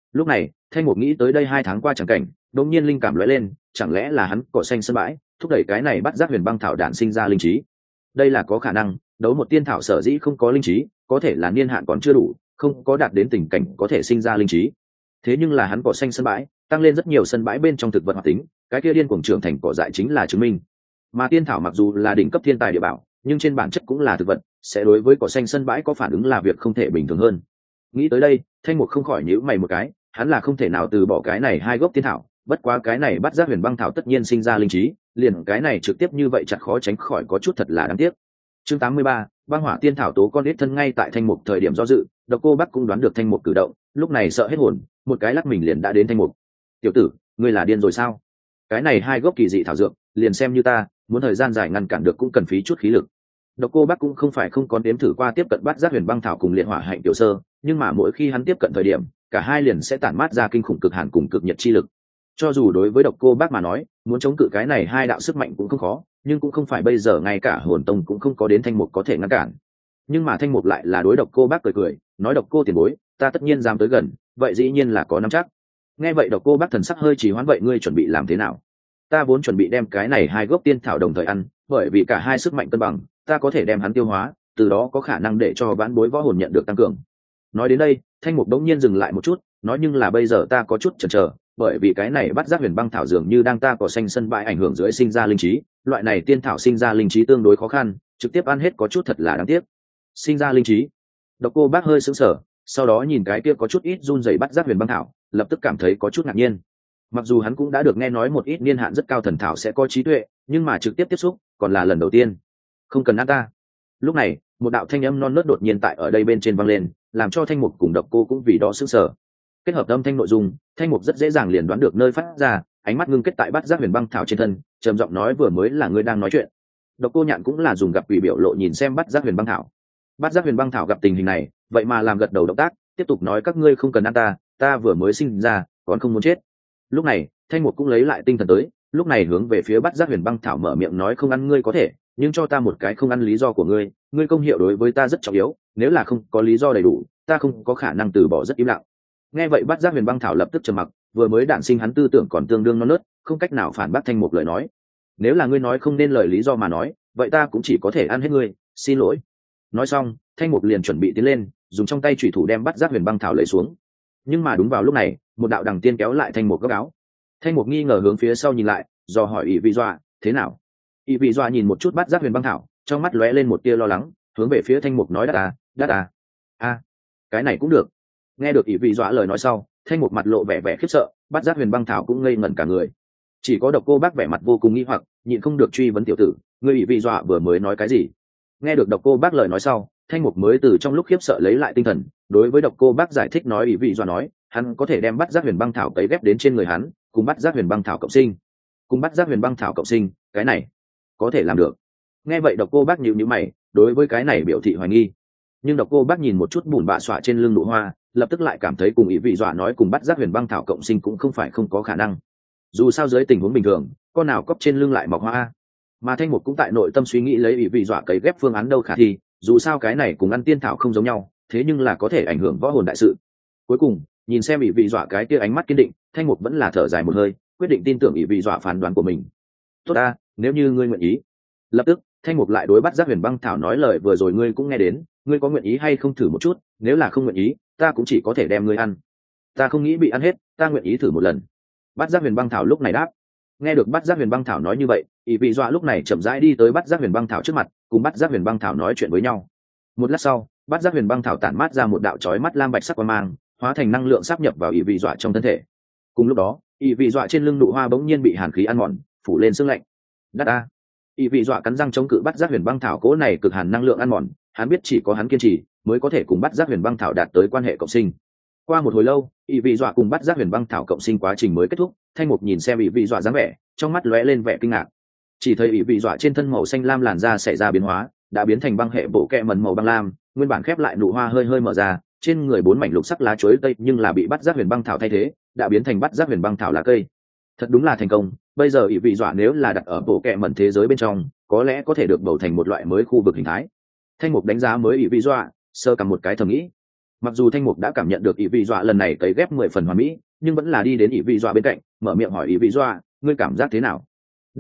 S1: Lúc này thanh mục nghĩ tới đây 2 tháng qua chẳng cảnh, đột nhiên linh cảm lóe lên, chẳng lẽ là hắn cỏ xanh sân bãi thúc đẩy cái này bắt giác huyền băng thảo đản sinh ra linh trí. Đây là có khả năng, đấu một tiên thảo sở dĩ không có linh trí, có thể là niên hạn còn chưa đủ, không có đạt đến tình cảnh có thể sinh ra linh trí. Thế nhưng là hắn cỏ xanh sân bãi tăng lên rất nhiều sân bãi bên trong thực vật hoạt tính, cái kia điên cuồng trưởng thành cỏ dại chính là chứng minh. Mà tiên thảo mặc dù là đỉnh cấp thiên tài địa bảo, nhưng trên bản chất cũng là thực vật, sẽ đối với cỏ xanh sân bãi có phản ứng là việc không thể bình thường hơn. Nghĩ tới đây thanh mục không khỏi nhíu mày một cái, hắn là không thể nào từ bỏ cái này 2 gốc tiên thảo, bất quá cái này bắt giác huyền băng thảo tất nhiên sinh ra linh trí, liền cái này trực tiếp như vậy chặt khó tránh khỏi có chút thật là đáng tiếc. Chương 83, băng hỏa tiên thảo tố con ít thân. Ngay tại thanh mục thời điểm do dự, Độc Cô Bắc cũng đoán được thanh mục cử động, lúc này sợ hết hồn, một cái lắc mình liền đã đến thanh mục. Tiểu tử, ngươi là điên rồi sao? Cái này 2 gốc kỳ dị thảo dược, liền xem như ta muốn thời gian dài ngăn cản được cũng cần phí chút khí lực. Độc Cô Bắc cũng không phải không có đếm thử qua tiếp cận bắt giác huyền băng thảo cùng liệt hỏa hạnh tiểu sơ, nhưng mà mỗi khi hắn tiếp cận thời điểm, cả hai liền sẽ tản mát ra kinh khủng cực hàn cùng cực nhiệt chi lực. Cho dù đối với Độc Cô Bác mà nói, muốn chống cự cái này 2 đạo sức mạnh cũng không khó, nhưng cũng không phải bây giờ ngay cả hồn tông cũng không có đến thanh mục có thể ngăn cản. Nhưng mà thanh mục lại là đối Độc Cô Bác cười cười, nói: Độc Cô tiền bối, ta tất nhiên dám tới gần, vậy dĩ nhiên là có nắm chắc. Nghe vậy Độc Cô Bác thần sắc hơi trì hoãn: vậy ngươi chuẩn bị làm thế nào? Ta vốn chuẩn bị đem cái này 2 gốc tiên thảo đồng thời ăn, bởi vì cả hai sức mạnh cân bằng, ta có thể đem hắn tiêu hóa, từ đó có khả năng để cho vãn bối võ hồn nhận được tăng cường. Nói đến đây thanh mục đống nhiên dừng lại một chút, nói: nhưng là bây giờ ta có chút chần chờ, bởi vì cái này bắt giác huyền băng thảo dường như đang ta cỏ xanh sân bãi ảnh hưởng dưới sinh ra linh trí, loại này tiên thảo sinh ra linh trí tương đối khó khăn, trực tiếp ăn hết có chút thật là đáng tiếc. Sinh ra linh trí? Độc Cô Bác hơi sững sờ, sau đó nhìn cái kia có chút ít run rẩy bắt giác huyền băng thảo, lập tức cảm thấy có chút ngạc nhiên. Mặc dù hắn cũng đã được nghe nói một ít niên hạn rất cao thần thảo sẽ có trí tuệ, nhưng mà trực tiếp tiếp xúc còn là lần đầu tiên. Không cần ăn ta. Lúc này một đạo thanh âm non nớt đột nhiên tại ở đây bên trên vang lên, làm cho thanh mục cùng Độc Cô cũng vì đó sững sờ. Kết hợp âm thanh nội dung, thanh mục rất dễ dàng liền đoán được nơi phát ra, ánh mắt ngưng kết tại bát giác huyền băng thảo trên thân, trầm giọng nói: vừa mới là ngươi đang nói chuyện. Độc Cô Nhạn cũng là dùng gặp quỷ biểu lộ nhìn xem bát giác huyền băng thảo. Bát giác huyền băng thảo gặp tình hình này, vậy mà làm gật đầu động tác, tiếp tục nói: các ngươi không cần ăn ta, ta vừa mới sinh ra còn không muốn chết. Lúc này thanh mục cũng lấy lại tinh thần tới, lúc này hướng về phía bát giác huyền băng thảo mở miệng nói: không ăn ngươi có thể, nhưng cho ta một cái không ăn lý do của ngươi, ngươi công hiệu đối với ta rất trọng yếu, nếu là không có lý do đầy đủ, ta không có khả năng từ bỏ. Rất im lặng. Nghe vậy bát giác huyền băng thảo lập tức trầm mặc, vừa mới đản sinh hắn tư tưởng còn tương đương non nớt, không cách nào phản bác thanh mục lời nói. Nếu là ngươi nói không nên lời lý do mà nói, vậy ta cũng chỉ có thể ăn hết ngươi, xin lỗi. Nói xong thanh mục liền chuẩn bị tiến lên, dùng trong tay chủy thủ đem bát giác huyền băng thảo lấy xuống. Nhưng mà đúng vào lúc này một đạo đằng tiên kéo lại thanh mục góc áo. Thanh mục nghi ngờ hướng phía sau nhìn lại, do hỏi: ỷ vị dọa thế nào? Ỷ vị dọa nhìn một chút bát giác huyền băng thảo, trong mắt lóe lên một tia lo lắng, hướng về phía thanh mục nói: đắt à. A, cái này cũng được. Nghe được ỷ vị dọa lời nói sau, thanh mục mặt lộ vẻ vẻ khiếp sợ, bát giác huyền băng thảo cũng ngây ngẩn cả người. Chỉ có Độc Cô Bác vẻ mặt vô cùng nghi hoặc, nhịn không được truy vấn: tiểu tử, ngươi ỷ vị dọa vừa mới nói cái gì? Nghe được Độc Cô Bác lời nói sau, thanh mục mới từ trong lúc khiếp sợ lấy lại tinh thần, đối với Độc Cô Bác giải thích nói: ỷ vị dọa nói hắn có thể đem bát giác huyền băng thảo cấy ghép đến trên người hắn, cùng bát giác huyền băng thảo cộng sinh. Cùng bát giác huyền băng thảo cộng sinh, cái này có thể làm được? Nghe vậy Độc Cô Bác nhíu nhíu mày, đối với cái này biểu thị hoài nghi. Nhưng Độc Cô Bác nhìn một chút bùn bạ xọa trên lưng nụ hoa, lập tức lại cảm thấy cùng ý vị dọa nói cùng bắt giác huyền băng thảo cộng sinh cũng không phải không có khả năng. Dù sao dưới tình huống bình thường, con nào cóc trên lưng lại mọc hoa. Mà thanh mục cũng tại nội tâm suy nghĩ lấy ý vị dọa cấy ghép phương án đâu khả thi, dù sao cái này cùng ăn tiên thảo không giống nhau, thế nhưng là có thể ảnh hưởng võ hồn đại sự. Cuối cùng nhìn xem ý vị dọa cái kia ánh mắt kiên định, thanh mục vẫn là thở dài một hơi, quyết định tin tưởng ý vị dọa phán đoán của mình. Tốt ta, nếu như ngươi nguyện ý. Lập tức thanh mục lại đối bắt giác huyền băng thảo nói: lời vừa rồi ngươi cũng nghe đến, ngươi có nguyện ý hay không thử một chút? Nếu là không nguyện ý, ta cũng chỉ có thể đem ngươi ăn. Ta không nghĩ bị ăn hết, ta nguyện ý thử một lần. Bát giác huyền băng thảo lúc này đáp. Nghe được bát giác huyền băng thảo nói như vậy, ỷ vị dọa lúc này chậm rãi đi tới bát giác huyền băng thảo trước mặt, cùng bát giác huyền băng thảo nói chuyện với nhau. Một lát sau, bát giác huyền băng thảo tản mát ra một đạo chói mắt lam bạch sắc quang mang, hóa thành năng lượng sáp nhập vào ỷ vị dọa trong thân thể. Cùng lúc đó ỷ vị dọa trên lưng nụ hoa bỗng nhiên bị hàn khí ăn mòn, phủ lên sương lạnh. Đắt a! Ỷ vị dọa cắn răng chống cự bát giác huyền băng thảo cố này cực hàn năng lượng ăn mòn, hắn biết chỉ có hắn kiên trì mới có thể cùng bát giác huyền băng thảo đạt tới quan hệ cộng sinh. Qua một hồi lâu, ỷ vị dọa cùng bát giác huyền băng thảo cộng sinh quá trình mới kết thúc. Thanh mục nhìn xem ỷ vị dọa dáng vẻ, trong mắt lóe lên vẻ kinh ngạc. Chỉ thấy ỷ vị dọa trên thân màu xanh lam làn da xảy ra biến hóa, đã biến thành băng hệ bộ kẹ mần màu băng lam, nguyên bản khép lại nụ hoa hơi hơi mở ra, trên người 4 mảnh lục sắc lá chuối tây nhưng là bị bát giác huyền băng thảo thay thế, đã biến thành bát giác huyền băng thảo lá cây. Thật đúng là thành công. Bây giờ ỷ vị dọa nếu là đặt ở bộ kẹ mần thế giới bên trong, có lẽ có thể được bầu thành một loại mới khu vực hình thái. Thanh mục đánh giá mới ỷ vị dọa, sơ cầm một cái thầm nghĩ. Mặc dù thanh mục đã cảm nhận được ỷ vị dọa lần này cấy ghép 10 phần hoàn mỹ, nhưng vẫn là đi đến ỷ vị dọa bên cạnh, mở miệng hỏi ỷ vị dọa, ngươi cảm giác thế nào?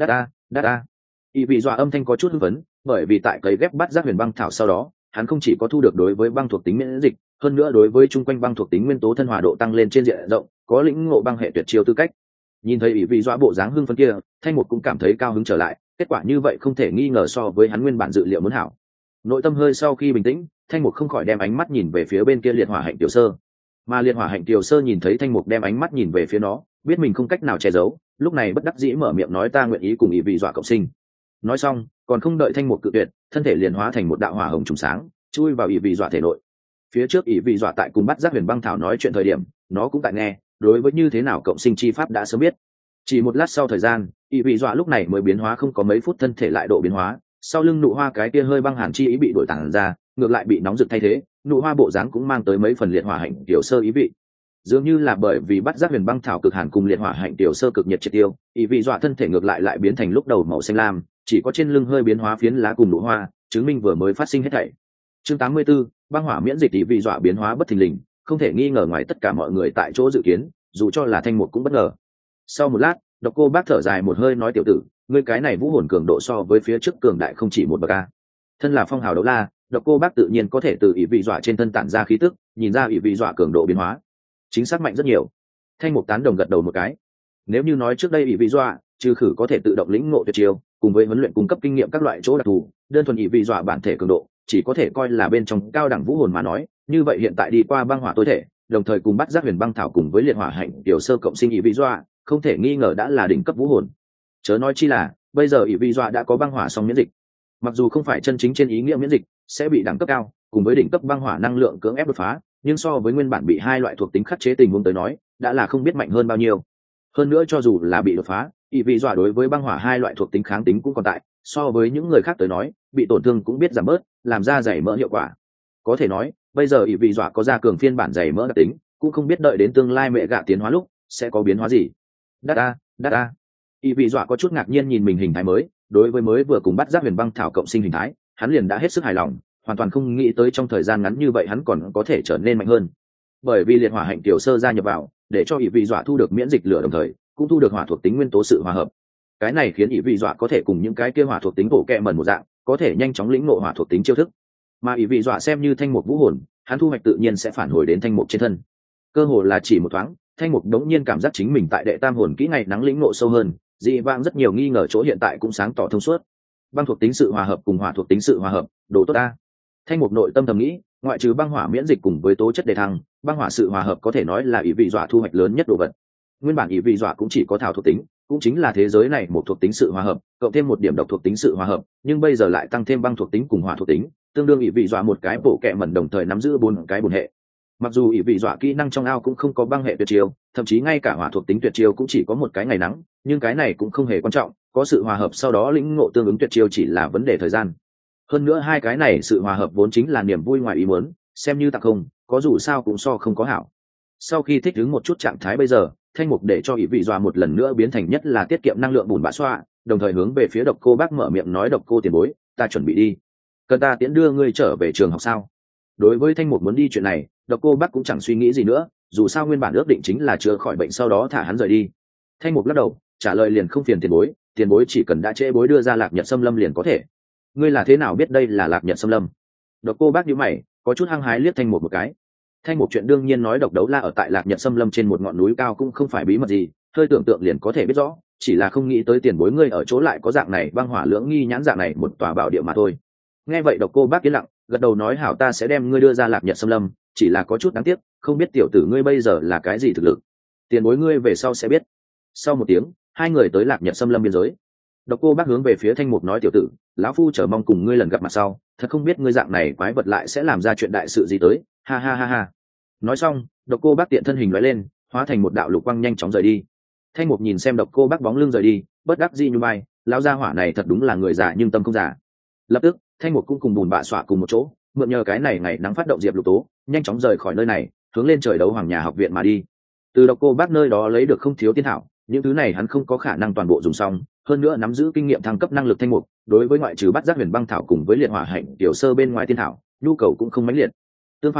S1: Đát a. ỷ vị dọa âm thanh có chút hưng phấn, bởi vì tại cấy ghép bắt giác huyền băng thảo sau đó, hắn không chỉ có thu được đối với băng thuộc tính miễn dịch, hơn nữa đối với chung quanh băng thuộc tính nguyên tố thân hòa độ tăng lên trên diện rộng, có lĩnh ngộ băng hệ tuyệt chiêu tư cách. Nhìn thấy ỷ vị dọa bộ dáng hưng phấn kia, thanh mục cũng cảm thấy cao hứng trở lại, kết quả như vậy không thể nghi ngờ so với hắn nguyên bản dự liệu muốn hảo. Nội tâm hơi sau khi bình tĩnh, thanh mục không khỏi đem ánh mắt nhìn về phía bên kia liệt hỏa hạnh tiểu sơ, mà liệt hỏa hạnh tiểu sơ nhìn thấy thanh mục đem ánh mắt nhìn về phía nó, biết mình không cách nào che giấu, lúc này bất đắc dĩ mở miệng nói ta nguyện ý cùng ỷ vị dọa cộng sinh. Nói xong còn không đợi thanh mục cự tuyệt, thân thể liền hóa thành một đạo hỏa hồng trùng sáng chui vào ỷ vị dọa thể nội. Phía trước ỷ vị dọa tại cùng bắt giác huyền băng thảo nói chuyện thời điểm, nó cũng tại nghe, đối với như thế nào cộng sinh chi pháp đã sớm biết. Chỉ một lát sau thời gian, ỷ vị dọa lúc này mới biến hóa không có mấy phút thân thể lại độ biến hóa, sau lưng nụ hoa cái kia hơi băng hàn chi ý bị đổi tản ra, ngược lại bị nóng rực thay thế, nụ hoa bộ dáng cũng mang tới mấy phần liệt hỏa hạnh tiểu sơ ý vị. Dường như là bởi vì bắt giác huyền băng thảo cực hàn cùng liệt hỏa hạnh tiểu sơ cực nhiệt triệt tiêu, ỷ vị dọa thân thể ngược lại biến thành lúc đầu màu xanh lam, chỉ có trên lưng hơi biến hóa phiến lá cùng nụ hoa, chứng minh vừa mới phát sinh hết thảy. Chương 84, băng hỏa miễn dịch ỷ vị dọa biến hóa bất thình lình, không thể nghi ngờ ngoài tất cả mọi người tại chỗ dự kiến, dù cho là thanh mục cũng bất ngờ. Sau một lát, Độc Cô Bác thở dài một hơi nói tiểu tử, ngươi cái này vũ hồn cường độ so với phía trước cường đại không chỉ một bậc a. Thân là phong hào đấu la, Độc Cô Bác tự nhiên có thể từ ỷ vị dọa trên thân tản ra khí tức, nhìn ra ỷ vị dọa cường độ biến hóa, chính xác mạnh rất nhiều. Thanh mục tán đồng gật đầu một cái. Nếu như nói trước đây ỷ vị dọa trừ khử có thể tự động lĩnh ngộ tuyệt chiêu, cùng với huấn luyện cung cấp kinh nghiệm các loại chỗ đặc thù, đơn thuần ỷ vị dọa bản thể cường độ chỉ có thể coi là bên trong cao đẳng vũ hồn mà nói, như vậy hiện tại đi qua băng hỏa tối thể, đồng thời cùng bắt giác huyền băng thảo cùng với liệt hỏa hạnh tiểu sơ cộng sinh ỷ vị dọa, không thể nghi ngờ đã là đỉnh cấp vũ hồn. Chớ nói chi là bây giờ ỷ vị dọa đã có băng hỏa song miễn dịch, mặc dù không phải chân chính trên ý nghĩa miễn dịch sẽ bị đẳng cấp cao cùng với đỉnh cấp băng hỏa năng lượng cưỡng ép đột phá, nhưng so với nguyên bản bị hai loại thuộc tính khắc chế tình huống tới nói, đã là không biết mạnh hơn bao nhiêu. Hơn nữa cho dù là bị đột phá, ỷ vị dọa đối với băng hỏa hai loại thuộc tính kháng tính cũng còn tại, so với những người khác tới nói, bị tổn thương cũng biết giảm bớt, làm ra dày mỡ hiệu quả. Có thể nói bây giờ ỷ vị dọa có ra cường phiên bản dày mỡ đặc tính, cũng không biết đợi đến tương lai mẹ gạ tiến hóa lúc sẽ có biến hóa gì. Đát a. ỷ vị dọa có chút ngạc nhiên nhìn mình hình thái mới, đối với mới vừa cùng bắt giác huyền băng thảo cộng sinh hình thái, hắn liền đã hết sức hài lòng, hoàn toàn không nghĩ tới trong thời gian ngắn như vậy hắn còn có thể trở nên mạnh hơn. Bởi vì liệt hỏa hạnh tiểu sơ gia nhập vào, để cho ỷ vị dọa thu được miễn dịch lửa, đồng thời cũng thu được hỏa thuộc tính nguyên tố sự hòa hợp. Cái này khiến ỷ vị dọa có thể cùng những cái kia hỏa thuộc tính bổ kẹ mẩn một dạng, có thể nhanh chóng lĩnh ngộ hỏa thuộc tính chiêu thức. Mà ỷ vị dọa xem như thanh mục vũ hồn, hắn thu hoạch tự nhiên sẽ phản hồi đến thanh mục trên thân. Cơ hồ là chỉ một thoáng, thanh mục đống nhiên cảm giác chính mình tại đệ tam hồn kỹ ngày nắng lĩnh ngộ sâu hơn, dị vãng rất nhiều nghi ngờ chỗ hiện tại cũng sáng tỏ thông suốt. Băng thuộc tính sự hòa hợp cùng hỏa thuộc tính sự hòa hợp, đồ tốt ta. Thanh mục nội tâm thầm nghĩ, ngoại trừ băng hỏa miễn dịch cùng với tố chất đề thăng, băng hỏa sự hòa hợp có thể nói là ỷ vị dọa thu hoạch lớn nhất đồ vật. Nguyên bản ỷ vị dọa cũng chỉ có thảo thuộc tính, cũng chính là thế giới này một thuộc tính sự hòa hợp, cộng thêm một điểm độc thuộc tính sự hòa hợp, nhưng bây giờ lại tăng thêm băng thuộc tính cùng hỏa thuộc tính, tương đương ỷ vị dọa một cái bổ kẹ mẩn đồng thời nắm giữ 4 cái bổn hệ. Mặc dù ỷ vị dọa kỹ năng trong ao cũng không có băng hệ tuyệt chiêu, thậm chí ngay cả hỏa thuộc tính tuyệt chiêu cũng chỉ có một cái ngày nắng, nhưng cái này cũng không hề quan trọng, có sự hòa hợp sau đó lĩnh ngộ tương ứng tuyệt chiêu chỉ là vấn đề thời gian. Hơn nữa hai cái này sự hòa hợp vốn chính là niềm vui ngoài ý muốn, xem như tặng không, có dù sao cũng so không có hảo. Sau khi thích ứng một chút trạng thái bây giờ, thanh mục để cho ỷ vị dọa một lần nữa biến thành nhất là tiết kiệm năng lượng bùn bã xoa, đồng thời hướng về phía Độc Cô Bác mở miệng nói độc cô tiền bối, ta chuẩn bị đi. Cần ta tiễn đưa ngươi trở về trường học sao? Đối với thanh mục muốn đi chuyện này, Độc Cô Bác cũng chẳng suy nghĩ gì nữa, dù sao nguyên bản ước định chính là chữa khỏi bệnh sau đó thả hắn rời đi. Thanh mục lắc đầu, trả lời liền không phiền tiền bối chỉ cần đã trễ bối đưa ra Lạc Nhật Xâm Lâm liền có thể. Ngươi là thế nào biết đây là Lạc Nhật Xâm Lâm? Độc Cô Bác nhíu mày, có chút hăng hái liếc thanh mục một cái. Thanh mục chuyện đương nhiên nói độc đấu la ở tại Lạc Nhật Xâm Lâm trên một ngọn núi cao cũng không phải bí mật gì, hơi tưởng tượng liền có thể biết rõ, chỉ là không nghĩ tới tiền bối ngươi ở chỗ lại có dạng này băng hỏa lưỡng nghi nhãn dạng này một tòa bảo địa mà thôi. Nghe vậy Độc Cô Bác yên lặng, gật đầu nói hảo, ta sẽ đem ngươi đưa ra Lạc Nhật Xâm Lâm, chỉ là có chút đáng tiếc, không biết tiểu tử ngươi bây giờ là cái gì thực lực. Tiền bối ngươi về sau sẽ biết. Sau một tiếng, hai người tới Lạc Nhật Xâm Lâm biên giới. Độc Cô Bác hướng về phía thanh mục nói tiểu tử, lão phu chờ mong cùng ngươi lần gặp mặt sau, thật không biết ngươi dạng này quái vật lại sẽ làm ra chuyện đại sự gì tới, ha ha ha ha. Nói xong, Độc Cô Bác tiện thân hình lóe lên, hóa thành một đạo lục quang nhanh chóng rời đi. Thanh mục nhìn xem Độc Cô Bác bóng lưng rời đi, bất đắc dĩ như bay, lão gia hỏa này thật đúng là người già nhưng tâm không già. Lập tức, thanh mục cũng cùng bùn bạ xọa cùng một chỗ, mượn nhờ cái này ngày nắng phát động diệp lục tố, nhanh chóng rời khỏi nơi này, hướng lên trời đấu hoàng nhà học viện mà đi. Từ Độc Cô Bác nơi đó lấy được không thiếu tiên thảo, những thứ này hắn không có khả năng toàn bộ dùng xong, hơn nữa nắm giữ kinh nghiệm thăng cấp năng lực thanh mục, đối với ngoại trừ bắt giác huyền băng thảo cùng với liệt hỏa hạnh tiểu sơ bên ngoài tiên thảo, nhu cầu cũng không mãnh liệt. Tương phản,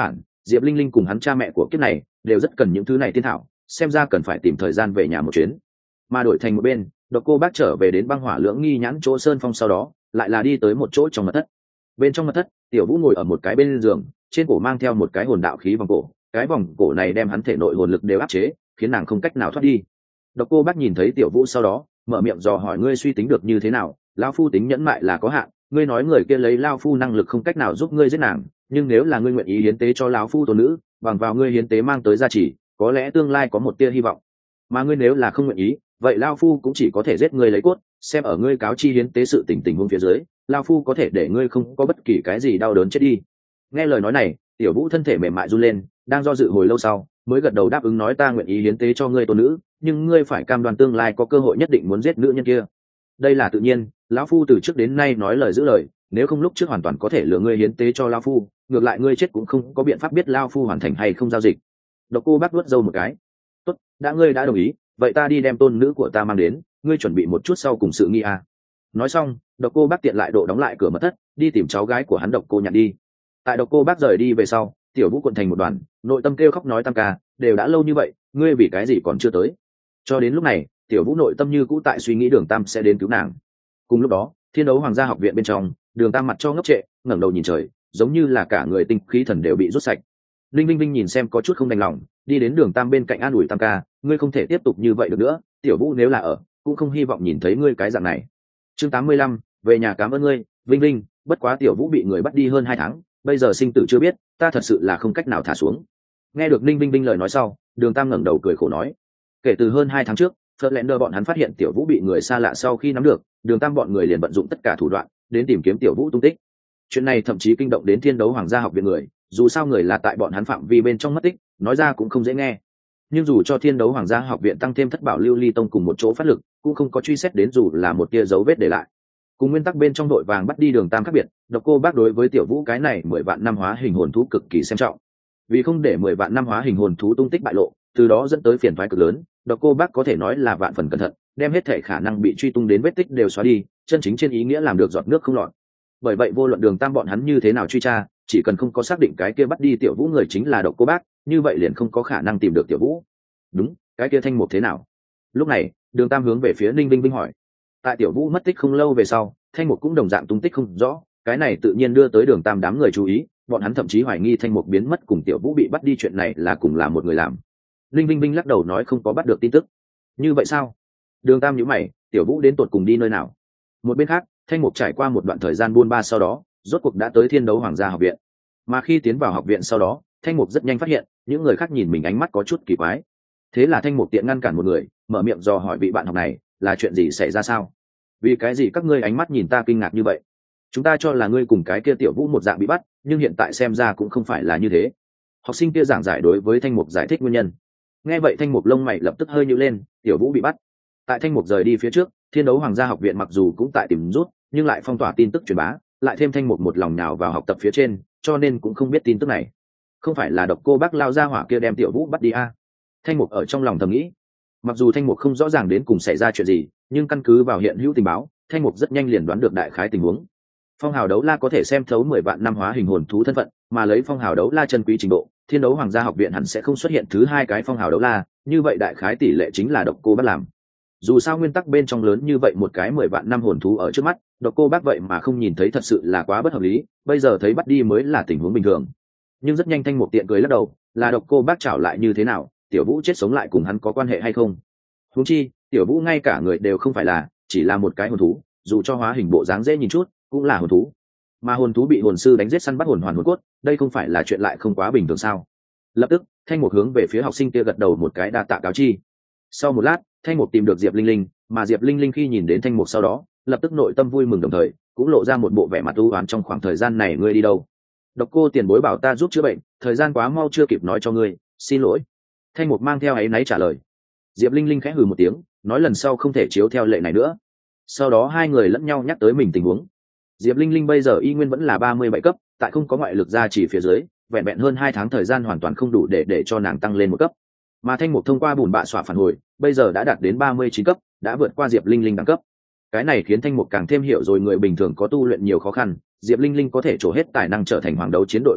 S1: Diệp Linh Linh cùng hắn cha mẹ của kiếp này đều rất cần những thứ này tiên thảo, xem ra cần phải tìm thời gian về nhà một chuyến. Mà đổi thành một bên, Độc Cô Bác trở về đến băng hỏa lưỡng nghi nhãn chỗ sơn phong, sau đó lại là đi tới một chỗ trong mật thất. Bên trong mật thất, Tiểu Vũ ngồi ở một cái bên giường, trên cổ mang theo một cái hồn đạo khí vòng cổ, cái vòng cổ này đem hắn thể nội hồn lực đều áp chế, khiến nàng không cách nào thoát đi. Độc Cô Bác nhìn thấy Tiểu Vũ sau đó, mở miệng dò hỏi: ngươi suy tính được như thế nào? Lão phu tính nhẫn mại là có hạn, ngươi nói người kia lấy lão phu năng lực không cách nào giúp ngươi giết nàng, nhưng nếu là ngươi nguyện ý hiến tế cho lão phu tôn nữ, bằng vào ngươi hiến tế mang tới gia trì, có lẽ tương lai có một tia hy vọng. Mà ngươi nếu là không nguyện ý, vậy lão phu cũng chỉ có thể giết ngươi lấy cốt, xem ở ngươi cáo chi hiến tế sự tình huống phía dưới, lão phu có thể để ngươi không có bất kỳ cái gì đau đớn chết đi. Nghe lời nói này, Tiểu Vũ thân thể mềm mại run lên, đang do dự hồi lâu sau, mới gật đầu đáp ứng nói: ta nguyện ý hiến tế cho ngươi tôn nữ, nhưng ngươi phải cam đoan tương lai có cơ hội nhất định muốn giết nữ nhân kia. Đây là tự nhiên, lão phu từ trước đến nay nói lời giữ lời, nếu không lúc trước hoàn toàn có thể lừa ngươi hiến tế cho lão phu, ngược lại ngươi chết cũng không có biện pháp biết lão phu hoàn thành hay không giao dịch. Độc Cô Bác vuốt râu một cái: tốt, đã ngươi đã đồng ý, vậy ta đi đem tôn nữ của ta mang đến, ngươi chuẩn bị một chút sau cùng sự nghi à. Nói xong, Độc Cô Bác tiện lại độ đóng lại cửa mật thất, đi tìm cháu gái của hắn Độc Cô Nhạn đi. Tại Độc Cô Bác rời đi về sau, Tiểu Vũ cuộn thành một đoàn, nội tâm kêu khóc nói: tam ca, đều đã lâu như vậy, ngươi vì cái gì còn chưa tới? Cho đến lúc này, Tiểu Vũ nội tâm như cũ tại suy nghĩ Đường Tam sẽ đến cứu nàng. Cùng lúc đó, Thiên Đấu Hoàng gia học viện bên trong, Đường Tam mặt cho ngốc trệ, ngẩng đầu nhìn trời, giống như là cả người tinh khí thần đều bị rút sạch. Linh Vinh Vinh nhìn xem có chút không đành lòng, đi đến Đường Tam bên cạnh an ủi: tam ca, ngươi không thể tiếp tục như vậy được nữa, Tiểu Vũ nếu là ở, cũng không hy vọng nhìn thấy ngươi cái dạng này. Chương 85, về nhà cảm ơn ngươi, Vinh Vinh, bất quá Tiểu Vũ bị người bắt đi hơn 2 tháng, bây giờ sinh tử chưa biết, ta thật sự là không cách nào thả xuống. Nghe được Ninh Vinh Vinh lời nói sau, Đường Tam ngẩng đầu cười khổ nói: kể từ hơn 2 tháng trước, Fletcher bọn hắn phát hiện Tiểu Vũ bị người xa lạ sau khi nắm được, Đường Tam bọn người liền vận dụng tất cả thủ đoạn đến tìm kiếm Tiểu Vũ tung tích. Chuyện này thậm chí kinh động đến Thiên Đấu Hoàng gia học viện người, dù sao người là tại bọn hắn phạm vi bên trong mất tích, nói ra cũng không dễ nghe. Nhưng dù cho Thiên Đấu Hoàng gia học viện tăng thêm Thất Bảo Lưu Ly Tông cùng một chỗ phát lực, cũng không có truy xét đến dù là một tia dấu vết để lại. Cùng nguyên tắc bên trong đội vàng bắt đi Đường Tam khác biệt, Độc Cô Bác đối với Tiểu Vũ cái này 10 vạn năm hóa hình hồn thú cực kỳ xem trọng. Vì không để 10 vạn năm hóa hình hồn thú tung tích bại lộ, từ đó dẫn tới phiền toái cực lớn, Độc Cô Bác có thể nói là vạn phần cẩn thận, đem hết thể khả năng bị truy tung đến vết tích đều xóa đi, chân chính trên ý nghĩa làm được giọt nước không lọt. Bởi vậy vô luận Đường Tam bọn hắn như thế nào truy tra, chỉ cần không có xác định cái kia bắt đi Tiểu Vũ người chính là Độc Cô Bác, như vậy liền không có khả năng tìm được Tiểu Vũ. Đúng, cái kia Thanh Mục thế nào? Lúc này, Đường Tam hướng về phía Ninh Vinh Vinh hỏi. Tại Tiểu Vũ mất tích không lâu về sau, Thanh Mục cũng đồng dạng tung tích không rõ, cái này tự nhiên đưa tới Đường Tam đám người chú ý, bọn hắn thậm chí hoài nghi Thanh Mục biến mất cùng Tiểu Vũ bị bắt đi chuyện này là cùng là một người làm. Linh Vinh Vinh lắc đầu nói không có bắt được tin tức. Như vậy sao? Đường Tam nhíu mày, Tiểu Vũ đến tột cùng đi nơi nào? Một bên khác, Thanh Mục trải qua một đoạn thời gian buôn ba sau đó, rốt cuộc đã tới Thiên Đấu Hoàng gia học viện. Mà khi tiến vào học viện sau đó, Thanh Mục rất nhanh phát hiện, những người khác nhìn mình ánh mắt có chút kỳ quái. Thế là Thanh Mục tiện ngăn cản một người, mở miệng dò hỏi vị bạn học này, là chuyện gì xảy ra sao? Vì cái gì các ngươi ánh mắt nhìn ta kinh ngạc như vậy? Chúng ta cho là ngươi cùng cái kia Tiểu Vũ một dạng bị bắt, nhưng hiện tại xem ra cũng không phải là như thế. Học sinh kia giảng giải đối với Thanh Mục giải thích nguyên nhân. Nghe vậy Thanh Mục lông mày lập tức hơi nhíu lên, Tiểu Vũ bị bắt. Tại Thanh Mục rời đi phía trước, Thiên Đấu Hoàng gia học viện mặc dù cũng tại tìm rút, nhưng lại phong tỏa tin tức truyền bá, lại thêm Thanh Mục một lòng nhào vào học tập phía trên, cho nên cũng không biết tin tức này. Không phải là Độc Cô Bác lao ra hỏa kia đem Tiểu Vũ bắt đi à? Thanh Mục ở trong lòng thầm nghĩ. Mặc dù Thanh Mục không rõ ràng đến cùng xảy ra chuyện gì, nhưng căn cứ vào hiện hữu tình báo, Thanh Mục rất nhanh liền đoán được đại khái tình huống. Phong hào đấu la có thể xem thấu 10 vạn năm hóa hình hồn thú thân phận, mà lấy phong hào đấu la chân quý trình độ, Thiên Đấu Hoàng gia học viện hẳn sẽ không xuất hiện thứ 2 cái phong hào đấu la, như vậy đại khái tỷ lệ chính là Độc Cô Bác làm. Dù sao nguyên tắc bên trong lớn như vậy một cái 10 vạn năm hồn thú ở trước mắt, Độc Cô Bác vậy mà không nhìn thấy thật sự là quá bất hợp lý, bây giờ thấy bắt đi mới là tình huống bình thường. Nhưng rất nhanh Thanh Mục tiện cười lắc đầu, là Độc Cô Bác trảo lại như thế nào, Tiểu Vũ chết sống lại cùng hắn có quan hệ hay không? Huống chi, Tiểu Vũ ngay cả người đều không phải là, chỉ là một cái hồn thú, dù cho hóa hình bộ dáng dễ nhìn chút, cũng là hồn thú. Mà hồn thú bị hồn sư đánh giết săn bắt hồn hoàn hồn cốt, đây không phải là chuyện lại không quá bình thường sao? Lập tức, Thanh Mục hướng về phía học sinh kia gật đầu một cái đa tạ cáo chi. Sau một lát, Thanh Mục tìm được Diệp Linh Linh, mà Diệp Linh Linh khi nhìn đến Thanh Mục sau đó, lập tức nội tâm vui mừng đồng thời, cũng lộ ra một bộ vẻ mặt u uất. Trong khoảng thời gian này ngươi đi đâu? Độc Cô tiền bối bảo ta giúp chữa bệnh, thời gian quá mau chưa kịp nói cho ngươi, xin lỗi. Thanh Mục mang theo áy náy trả lời. Diệp Linh Linh khẽ hừ một tiếng, nói lần sau không thể chiếu theo lệ này nữa. Sau đó hai người lẫn nhau nhắc tới mình tình huống. Diệp Linh Linh bây giờ y nguyên vẫn là 37 cấp, tại không có ngoại lực gia trì phía dưới, vẹn vẹn hơn 2 tháng thời gian hoàn toàn không đủ để cho nàng tăng lên một cấp. Mà Thanh Mục thông qua bùn bạ xóa phản hồi, bây giờ đã đạt đến 39 cấp, đã vượt qua Diệp Linh Linh đẳng cấp. Cái này khiến Thanh Mục càng thêm hiểu rồi người bình thường có tu luyện nhiều khó khăn, Diệp Linh Linh có thể trổ hết tài năng trở thành hoàng đấu chiến đội phụ trợ,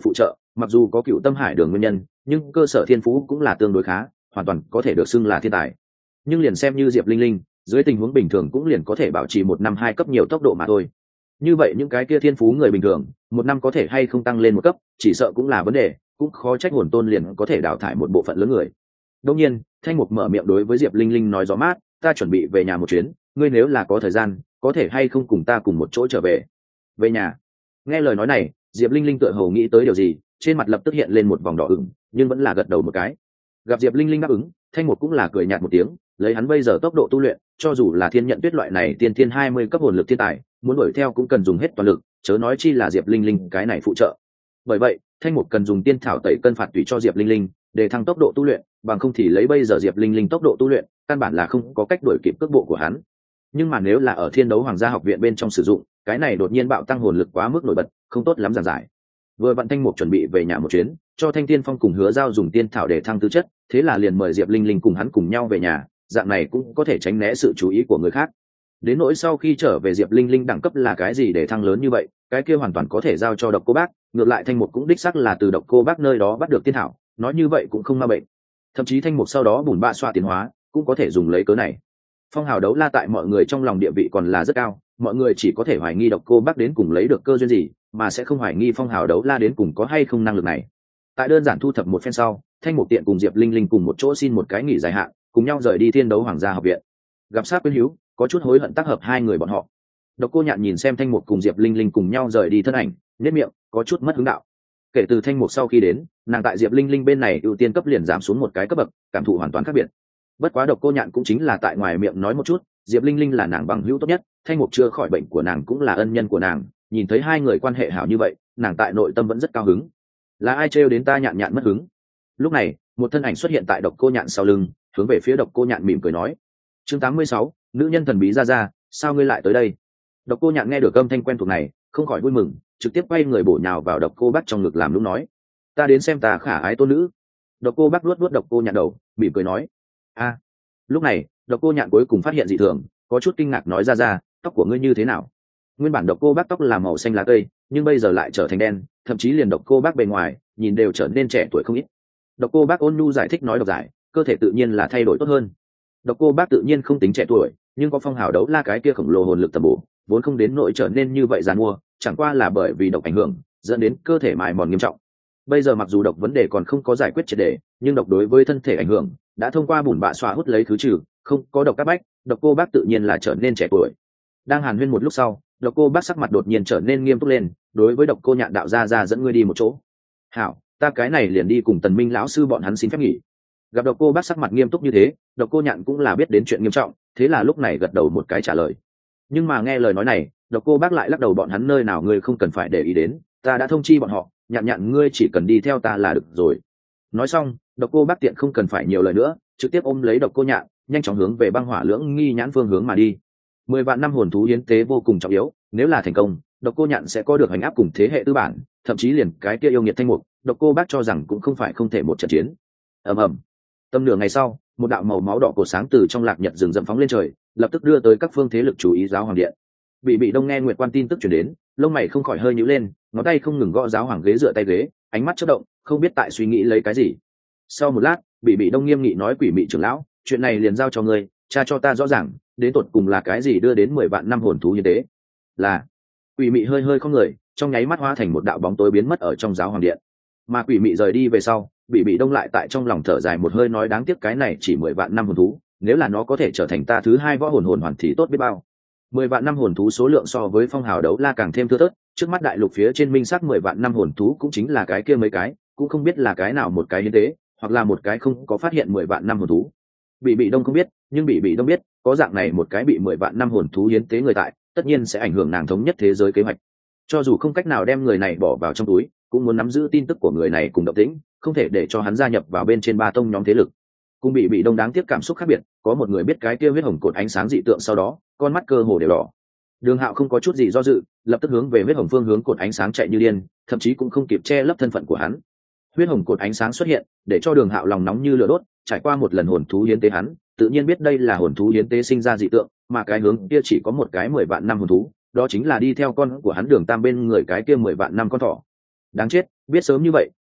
S1: mặc dù có cựu tâm hải đường nguyên nhân nhưng cơ sở thiên phú cũng là tương đối khá, hoàn toàn có thể được xưng là thiên tài. Nhưng liền xem như Diệp Linh Linh dưới tình huống bình thường cũng liền có thể bảo trì 1 năm 2 cấp nhiều tốc độ mà thôi. Như vậy những cái kia thiên phú người bình thường 1 năm có thể hay không tăng lên 1 cấp chỉ sợ cũng là vấn đề, cũng khó trách hồn tôn liền có thể đào thải một bộ phận lớn người. Đương nhiên Thanh Mục mở miệng đối với Diệp Linh Linh nói gió mát, ta chuẩn bị về nhà một chuyến, ngươi nếu là có thời gian có thể hay không cùng ta cùng một chỗ trở về. Về nhà? Nghe lời nói này Diệp Linh Linh tựa hồ nghĩ tới điều gì, trên mặt lập tức hiện lên một vòng đỏ ửng, nhưng vẫn là gật đầu một cái. Gặp Diệp Linh Linh đáp ứng, Thanh Mục cũng là cười nhạt một tiếng, lấy hắn bây giờ tốc độ tu luyện cho dù là thiên nhận tuyết loại này tiên thiên 20 cấp hồn lực thiên tài muốn đuổi theo cũng cần dùng hết toàn lực, chớ nói chi là Diệp Linh Linh cái này phụ trợ. Bởi vậy Thanh Mục cần dùng tiên thảo tẩy cân phạt tùy cho Diệp Linh Linh để thăng tốc độ tu luyện, bằng không thì lấy bây giờ Diệp Linh Linh tốc độ tu luyện căn bản là không có cách đuổi kịp cước bộ của hắn. Nhưng mà nếu là ở Thiên Đấu Hoàng gia học viện bên trong sử dụng, cái này đột nhiên bạo tăng hồn lực quá mức nổi bật, không tốt lắm giảng giải. Vừa vặn Thanh Mục chuẩn bị về nhà một chuyến, cho Thanh Tiên Phong cùng Hứa Giao dùng tiên thảo để thăng tư chất, thế là liền mời Diệp Linh Linh cùng hắn cùng nhau về nhà, dạng này cũng có thể tránh né sự chú ý của người khác. Đến nỗi sau khi trở về Diệp Linh Linh đẳng cấp là cái gì để thăng lớn như vậy, cái kia hoàn toàn có thể giao cho Độc Cô Bác, ngược lại Thanh Mục cũng đích xác là từ Độc Cô Bác nơi đó bắt được tiên thảo, nói như vậy cũng không ma bệnh. Thậm chí Thanh Mục sau đó bùn bạ xoa tiến hóa, cũng có thể dùng lấy cớ này. Phong hào đấu la tại mọi người trong lòng địa vị còn là rất cao, mọi người chỉ có thể hoài nghi Độc Cô Bác đến cùng lấy được cơ duyên gì, mà sẽ không hoài nghi phong hào đấu la đến cùng có hay không năng lực này. Tại đơn giản thu thập một phen sau, Thanh Mục tiện cùng Diệp Linh Linh cùng một chỗ xin một cái nghỉ dài hạn, cùng nhau rời đi Thiên Đấu Hoàng gia học viện. Gặp sát quyến hữu, có chút hối hận tác hợp hai người bọn họ. Độc Cô Nhạn nhìn xem Thanh Mục cùng Diệp Linh Linh cùng nhau rời đi thân ảnh, nhếch miệng, có chút mất hứng đạo. Kể từ Thanh Mục sau khi đến, nàng tại Diệp Linh Linh bên này ưu tiên cấp liền giảm xuống một cái cấp bậc, cảm thụ hoàn toàn khác biệt. Bất quá Độc Cô Nhạn cũng chính là tại ngoài miệng nói một chút, Diệp Linh Linh là nàng bằng hữu tốt nhất, Thanh Mục chưa khỏi bệnh của nàng cũng là ân nhân của nàng, nhìn thấy hai người quan hệ hảo như vậy, nàng tại nội tâm vẫn rất cao hứng. Là ai trêu đến ta Nhạn Nhạn mất hứng? Lúc này, một thân ảnh xuất hiện tại Độc Cô Nhạn sau lưng, hướng về phía Độc Cô Nhạn mỉm cười nói. Chương 86, nữ nhân thần bí ra, sao ngươi lại tới đây? Độc Cô Nhạn nghe được âm thanh quen thuộc này, không khỏi vui mừng, trực tiếp quay người bổ nhào vào Độc Cô Bác trong ngực làm lúc nói. Ta đến xem ta khả ái tôn nữ. Độc Cô Bác luốt Độc Cô Nhạn đầu, mỉm cười nói. A. Lúc này, Độc Cô Nhạn cuối cùng phát hiện dị thường, có chút kinh ngạc nói ra, tóc của ngươi như thế nào? Nguyên bản Độc Cô Bác tóc là màu xanh lá cây, nhưng bây giờ lại trở thành đen, thậm chí liền Độc Cô Bác bề ngoài nhìn đều trở nên trẻ tuổi không ít. Độc Cô Bác ôn nhu giải thích nói độc giải, cơ thể tự nhiên là thay đổi tốt hơn. Độc Cô Bác tự nhiên không tính trẻ tuổi, nhưng có phong hào đấu la cái kia khổng lồ hồn lực tầm bổ, vốn không đến nỗi trở nên như vậy giàn mua, chẳng qua là bởi vì độc ảnh hưởng, dẫn đến cơ thể mài mòn nghiêm trọng. Bây giờ mặc dù độc vấn đề còn không có giải quyết triệt để, nhưng độc đối với thân thể ảnh hưởng đã thông qua bùn bạ xoa hút lấy thứ trừ, không có độc các bách, Độc Cô Bác tự nhiên là trở nên trẻ tuổi. Đang hàn huyên một lúc sau, Độc Cô Bác sắc mặt đột nhiên trở nên nghiêm túc lên, đối với Độc Cô Nhạn đạo ra dẫn ngươi đi một chỗ. Hảo, ta cái này liền đi cùng Tần Minh lão sư bọn hắn xin phép nghỉ. Gặp Độc Cô Bác sắc mặt nghiêm túc như thế, Độc Cô Nhạn cũng là biết đến chuyện nghiêm trọng, thế là lúc này gật đầu một cái trả lời. Nhưng mà nghe lời nói này, Độc Cô Bác lại lắc đầu, bọn hắn nơi nào ngươi không cần phải để ý đến, ta đã thông chi bọn họ, Nhạn Nhạn ngươi chỉ cần đi theo ta là được rồi. Nói xong, Độc Cô Bác tiện không cần phải nhiều lời nữa, trực tiếp ôm lấy Độc Cô Nhạn, nhanh chóng hướng về băng hỏa lưỡng nghi nhãn phương hướng mà đi. 10 vạn năm hồn thú hiến tế vô cùng trọng yếu, nếu là thành công, Độc Cô Nhạn sẽ có được hành áp cùng thế hệ tư bản, thậm chí liền cái kia yêu nghiệt Thanh Mục, Độc Cô Bác cho rằng cũng không phải không thể một trận chiến. Ầm ầm. Tầm nửa ngày sau, một đạo màu máu đỏ cổ sáng từ trong lạc nhật rừng rậm phóng lên trời, lập tức đưa tới các phương thế lực chú ý giáo hoàng điện. Bị Đông nghe Nguyệt Quan tin tức truyền đến, lông mày không khỏi hơi nhíu lên, ngón tay không ngừng gõ giáo hoàng ghế dựa tay ghế, ánh mắt chớp động, không biết tại suy nghĩ lấy cái gì. Sau một lát, Bị Đông nghiêm nghị nói, Quỷ Mị trưởng lão, chuyện này liền giao cho ngươi, tra cho ta rõ ràng, đến tột cùng là cái gì đưa đến 10 vạn năm hồn thú như thế. Là. Quỷ Mị hơi hơi không người, trong nháy mắt hóa thành một đạo bóng tối biến mất ở trong giáo hoàng điện. Mà Quỷ Mị rời đi về sau, Bị Đông lại tại trong lòng thở dài một hơi nói, đáng tiếc cái này chỉ 10 vạn năm hồn thú, nếu là nó có thể trở thành ta thứ hai võ hồn hoàn thì tốt biết bao. 10 vạn năm hồn thú số lượng so với phong hào đấu la càng thêm thưa thớt, trước mắt đại lục phía trên minh xác 10 vạn năm hồn thú cũng chính là cái kia mấy cái, cũng không biết là cái nào một cái như thế, hoặc là một cái không có phát hiện 10 vạn năm hồn thú. Bị Đông không biết, nhưng Bị Đông biết, có dạng này một cái bị 10 vạn năm hồn thú hiến tế người tại, tất nhiên sẽ ảnh hưởng nàng thống nhất thế giới kế hoạch. Cho dù không cách nào đem người này bỏ vào trong túi, cũng muốn nắm giữ tin tức của người này cùng động tĩnh, không thể để cho hắn gia nhập vào bên trên ba tông nhóm thế lực. Cũng Bị Đông đáng tiếc cảm xúc khác biệt, có một người biết cái kia huyết hồng cột ánh sáng dị tượng sau đó, con mắt cơ hồ đều đỏ. Đường Hạo không có chút gì do dự, lập tức hướng về huyết hồng phương hướng cột ánh sáng chạy như điên, thậm chí cũng không kịp che lấp thân phận của hắn. Huyết hồng cột ánh sáng xuất hiện, để cho Đường Hạo lòng nóng như lửa đốt, trải qua một lần hồn thú hiến tế hắn, tự nhiên biết đây là hồn thú hiến tế sinh ra dị tượng, mà cái hướng kia chỉ có một cái 10 vạn năm hồn thú, đó chính là đi theo con của hắn Đường Tam bên người cái kia 10 vạn năm con thỏ. Đáng chết, biết sớm như vậy,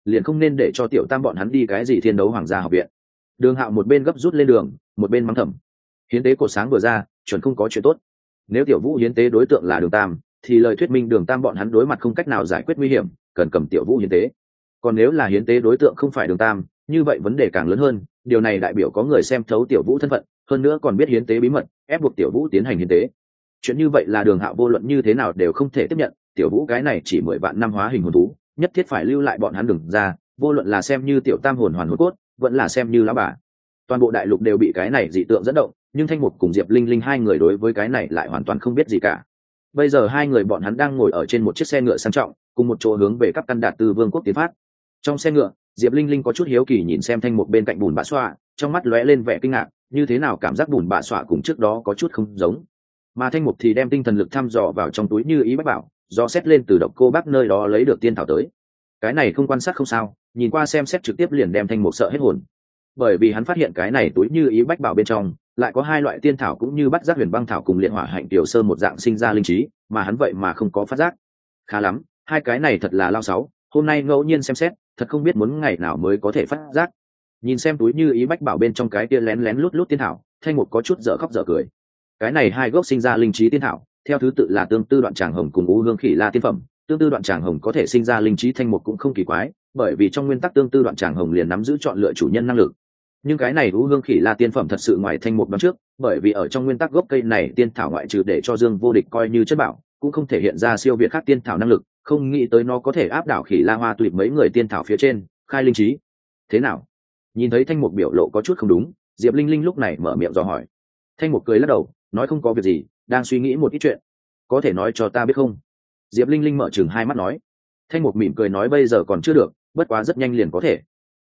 S1: liền không nên để cho tiểu tam bọn hắn đi cái gì thiên đấu hoàng gia học viện. Đường Hạo một bên gấp rút lên đường, một bên mắng thầm. Hiến tế cột sáng vừa ra, chuẩn không có chuyện tốt. Nếu tiểu vũ hiến tế đối tượng là đường tam, thì lời thuyết minh đường tam bọn hắn đối mặt không cách nào giải quyết nguy hiểm, cần cầm tiểu vũ hiến tế. Còn nếu là hiến tế đối tượng không phải đường tam, như vậy vấn đề càng lớn hơn. Điều này đại biểu có người xem thấu tiểu vũ thân phận, hơn nữa còn biết hiến tế bí mật, ép buộc tiểu vũ tiến hành hiến tế. Chuyện như vậy là Đường Hạo vô luận như thế nào đều không thể tiếp nhận. Tiểu vũ cái này chỉ 10 vạn năm hóa hình hồn thú, nhất thiết phải lưu lại bọn hắn đừng ra, vô luận là xem như tiểu tam hồn hoàn hồn cốt, vẫn là xem như lão bà. Toàn bộ đại lục đều bị cái này dị tượng dẫn động, nhưng Thanh Mục cùng Diệp Linh Linh hai người đối với cái này lại hoàn toàn không biết gì cả. Bây giờ hai người bọn hắn đang ngồi ở trên một chiếc xe ngựa sang trọng, cùng một chỗ hướng về các căn đạt từ vương quốc tiến phát. Trong xe ngựa, Diệp Linh Linh có chút hiếu kỳ nhìn xem Thanh Mục bên cạnh bùn bã xoa, trong mắt lóe lên vẻ kinh ngạc, như thế nào cảm giác bùn bã xoa cùng trước đó có chút không giống. Mà Thanh Mục thì đem tinh thần lực thăm dò vào trong túi như ý bách bảo, do xét lên từ độc cô bác nơi đó lấy được tiên thảo tới. Cái này không quan sát không sao, nhìn qua xem xét trực tiếp liền đem Thanh Mục sợ hết hồn. Bởi vì hắn phát hiện cái này túi như ý bách bảo bên trong lại có hai loại tiên thảo cũng như bắt giác huyền băng thảo cùng liệt hỏa hạnh tiểu sơ một dạng sinh ra linh trí, mà hắn vậy mà không có phát giác. Khá lắm, hai cái này thật là lao sáu, hôm nay ngẫu nhiên xem xét, thật không biết muốn ngày nào mới có thể phát giác. Nhìn xem túi như ý bách bảo bên trong cái kia lén lén lút lút tiên thảo, Thanh Mục có chút dở khóc dở cười. Cái này hai gốc sinh ra linh trí tiên thảo, theo thứ tự là tương tư đoạn tràng hồng cùng u hương khỉ la tiên phẩm. Tương tư đoạn tràng hồng có thể sinh ra linh trí Thanh Mục cũng không kỳ quái, bởi vì trong nguyên tắc tương tư đoạn tràng hồng liền nắm giữ chọn lựa chủ nhân năng lực. Nhưng cái này u hương khỉ la tiên phẩm thật sự ngoài Thanh Mục đoán trước, bởi vì ở trong nguyên tắc gốc cây này tiên thảo ngoại trừ để cho Dương vô địch coi như chất bảo, cũng không thể hiện ra siêu việt khác tiên thảo năng lực, không nghĩ tới nó có thể áp đảo khỉ la hoa tùy mấy người tiên thảo phía trên, khai linh trí. Thế nào? Nhìn thấy Thanh Mục biểu lộ có chút không đúng, Diệp Linh Linh lúc này mở miệng dò hỏi. Thanh Mục cười lắc đầu, nói không có việc gì, đang suy nghĩ một ít chuyện. Có thể nói cho ta biết không? Diệp Linh Linh mở chừng hai mắt nói. Thanh Mục mỉm cười nói bây giờ còn chưa được, bất quá rất nhanh liền có thể.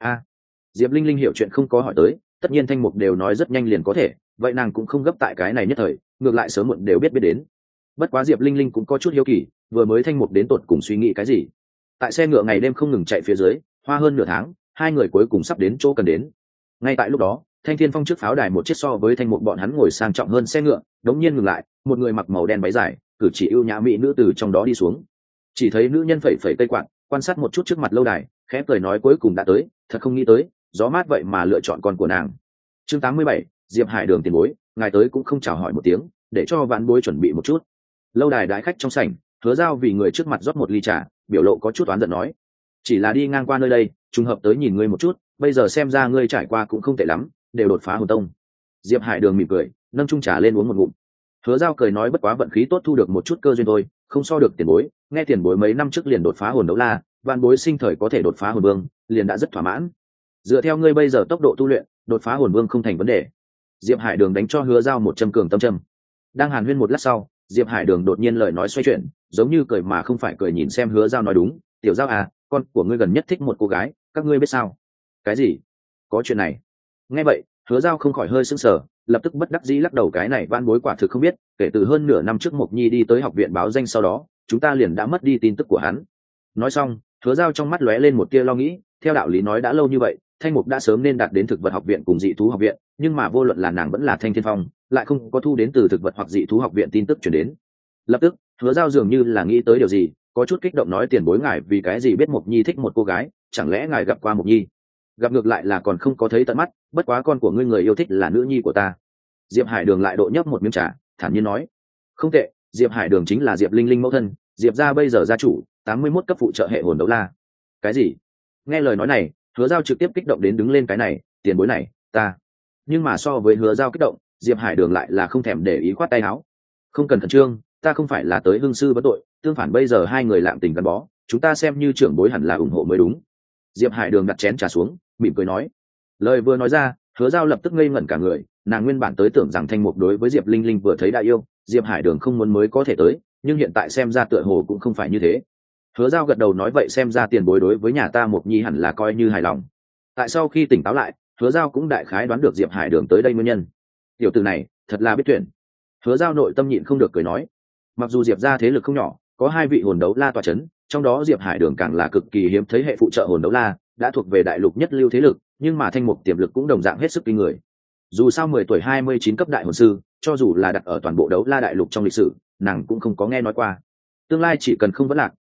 S1: Diệp Linh Linh hiểu chuyện không có hỏi tới, tất nhiên Thanh Mục đều nói rất nhanh liền có thể, vậy nàng cũng không gấp tại cái này nhất thời, ngược lại sớm muộn đều biết đến. Bất quá Diệp Linh Linh cũng có chút hiếu kỳ, vừa mới Thanh Mục đến tột cùng suy nghĩ cái gì. Tại xe ngựa ngày đêm không ngừng chạy phía dưới, hoa hơn nửa tháng, hai người cuối cùng sắp đến chỗ cần đến. Ngay tại lúc đó, Thanh Thiên Phong trước pháo đài một chiếc so với Thanh Mục bọn hắn ngồi sang trọng hơn xe ngựa, đống nhiên ngừng lại, một người mặc màu đen váy dài, cử chỉ ưu nhã mỹ nữ từ trong đó đi xuống. Chỉ thấy nữ nhân phẩy phẩy cây quạt, quan sát một chút trước mặt lâu đài, khẽ cười nói cuối cùng đã tới, thật không nghĩ tới, gió mát vậy mà lựa chọn con của nàng. Chương 87, Diệp Hải Đường tiền bối, ngài tới cũng không chào hỏi một tiếng, để cho vãn bối chuẩn bị một chút. Lâu đài đái khách trong sảnh, Hứa Giao vì người trước mặt rót một ly trà, biểu lộ có chút oán giận nói: chỉ là đi ngang qua nơi đây, trùng hợp tới nhìn ngươi một chút, bây giờ xem ra ngươi trải qua cũng không tệ lắm, đều đột phá hồn tông. Diệp Hải Đường mỉm cười, nâng chung trà lên uống một ngụm. Hứa Giao cười nói bất quá vận khí tốt thu được một chút cơ duyên thôi, không so được tiền bối, nghe tiền bối mấy năm trước liền đột phá hồn đấu la, vạn bối sinh thời có thể đột phá hồn vương, liền đã rất thỏa mãn. Dựa theo ngươi bây giờ tốc độ tu luyện, đột phá hồn vương không thành vấn đề. Diệp Hải Đường đánh cho Hứa Giao một châm cường tâm châm. Đang hàn huyên một lát sau, Diệp Hải Đường đột nhiên lời nói xoay chuyển, giống như cười mà không phải cười nhìn xem Hứa Giao nói đúng, tiểu Giao à, con của ngươi gần nhất thích một cô gái, các ngươi biết sao? Cái gì? Có chuyện này? Nghe vậy, Hứa Giao không khỏi hơi sững sờ, lập tức bất đắc dĩ lắc đầu cái này van bối quả thực không biết, kể từ hơn nửa năm trước Mộc Nhi đi tới học viện báo danh sau đó, chúng ta liền đã mất đi tin tức của hắn. Nói xong, Hứa Giao trong mắt lóe lên một tia lo nghĩ, theo đạo lý nói đã lâu như vậy, Thanh Mục đã sớm nên đạt đến thực vật học viện cùng dị thú học viện, nhưng mà vô luận là nàng vẫn là Thanh Thiên Phong, lại không có thu đến từ thực vật hoặc dị thú học viện tin tức truyền đến. Lập tức, Hứa Giao dường như là nghĩ tới điều gì, có chút kích động nói tiền bối ngài vì cái gì biết Mộc Nhi thích một cô gái, chẳng lẽ ngài gặp qua Mộc Nhi? Gặp ngược lại là còn không có thấy tận mắt, bất quá con của ngươi người yêu thích là nữ nhi của ta. Diệp Hải Đường lại độ nhấp một miếng trà, thản nhiên nói: không tệ, Diệp Hải Đường chính là Diệp Linh Linh mẫu thân, Diệp gia bây giờ gia chủ, 81 cấp phụ trợ hệ hồn đấu la. Cái gì? Nghe lời nói này, Hứa Giao trực tiếp kích động đến đứng lên cái này, tiền bối này, ta. Nhưng mà so với Hứa Giao kích động, Diệp Hải Đường lại là không thèm để ý khoát tay áo. Không cần khẩn trương, ta không phải là tới hương sư vấn tội, tương phản bây giờ hai người lạm tình gắn bó, chúng ta xem như trưởng bối hẳn là ủng hộ mới đúng. Diệp Hải Đường đặt chén trà xuống, mỉm cười nói. Lời vừa nói ra, Hứa Giao lập tức ngây ngẩn cả người, nàng nguyên bản tới tưởng rằng Thanh Mục đối với Diệp Linh Linh vừa thấy đã yêu, Diệp Hải Đường không muốn mới có thể tới, nhưng hiện tại xem ra tựa hồ cũng không phải như thế. Hứa Giao gật đầu nói vậy xem ra tiền bối đối với nhà ta Mộc Nhi hẳn là coi như hài lòng. Tại sau khi tỉnh táo lại, Hứa Giao cũng đại khái đoán được Diệp Hải Đường tới đây nguyên nhân. Tiểu tử này, thật là biết tuyển. Hứa Giao nội tâm nhịn không được cười nói. Mặc dù Diệp gia thế lực không nhỏ, có hai vị hồn đấu la tọa chấn, trong đó Diệp Hải Đường càng là cực kỳ hiếm thấy hệ phụ trợ hồn đấu la, đã thuộc về đại lục nhất lưu thế lực, nhưng mà Thanh Mục tiềm lực cũng đồng dạng hết sức kinh người. Dù sao 10 tuổi 29 cấp đại hồn sư, cho dù là đặt ở toàn bộ đấu la đại lục trong lịch sử, nàng cũng không có nghe nói qua. Tương lai chỉ cần không vấn lạc,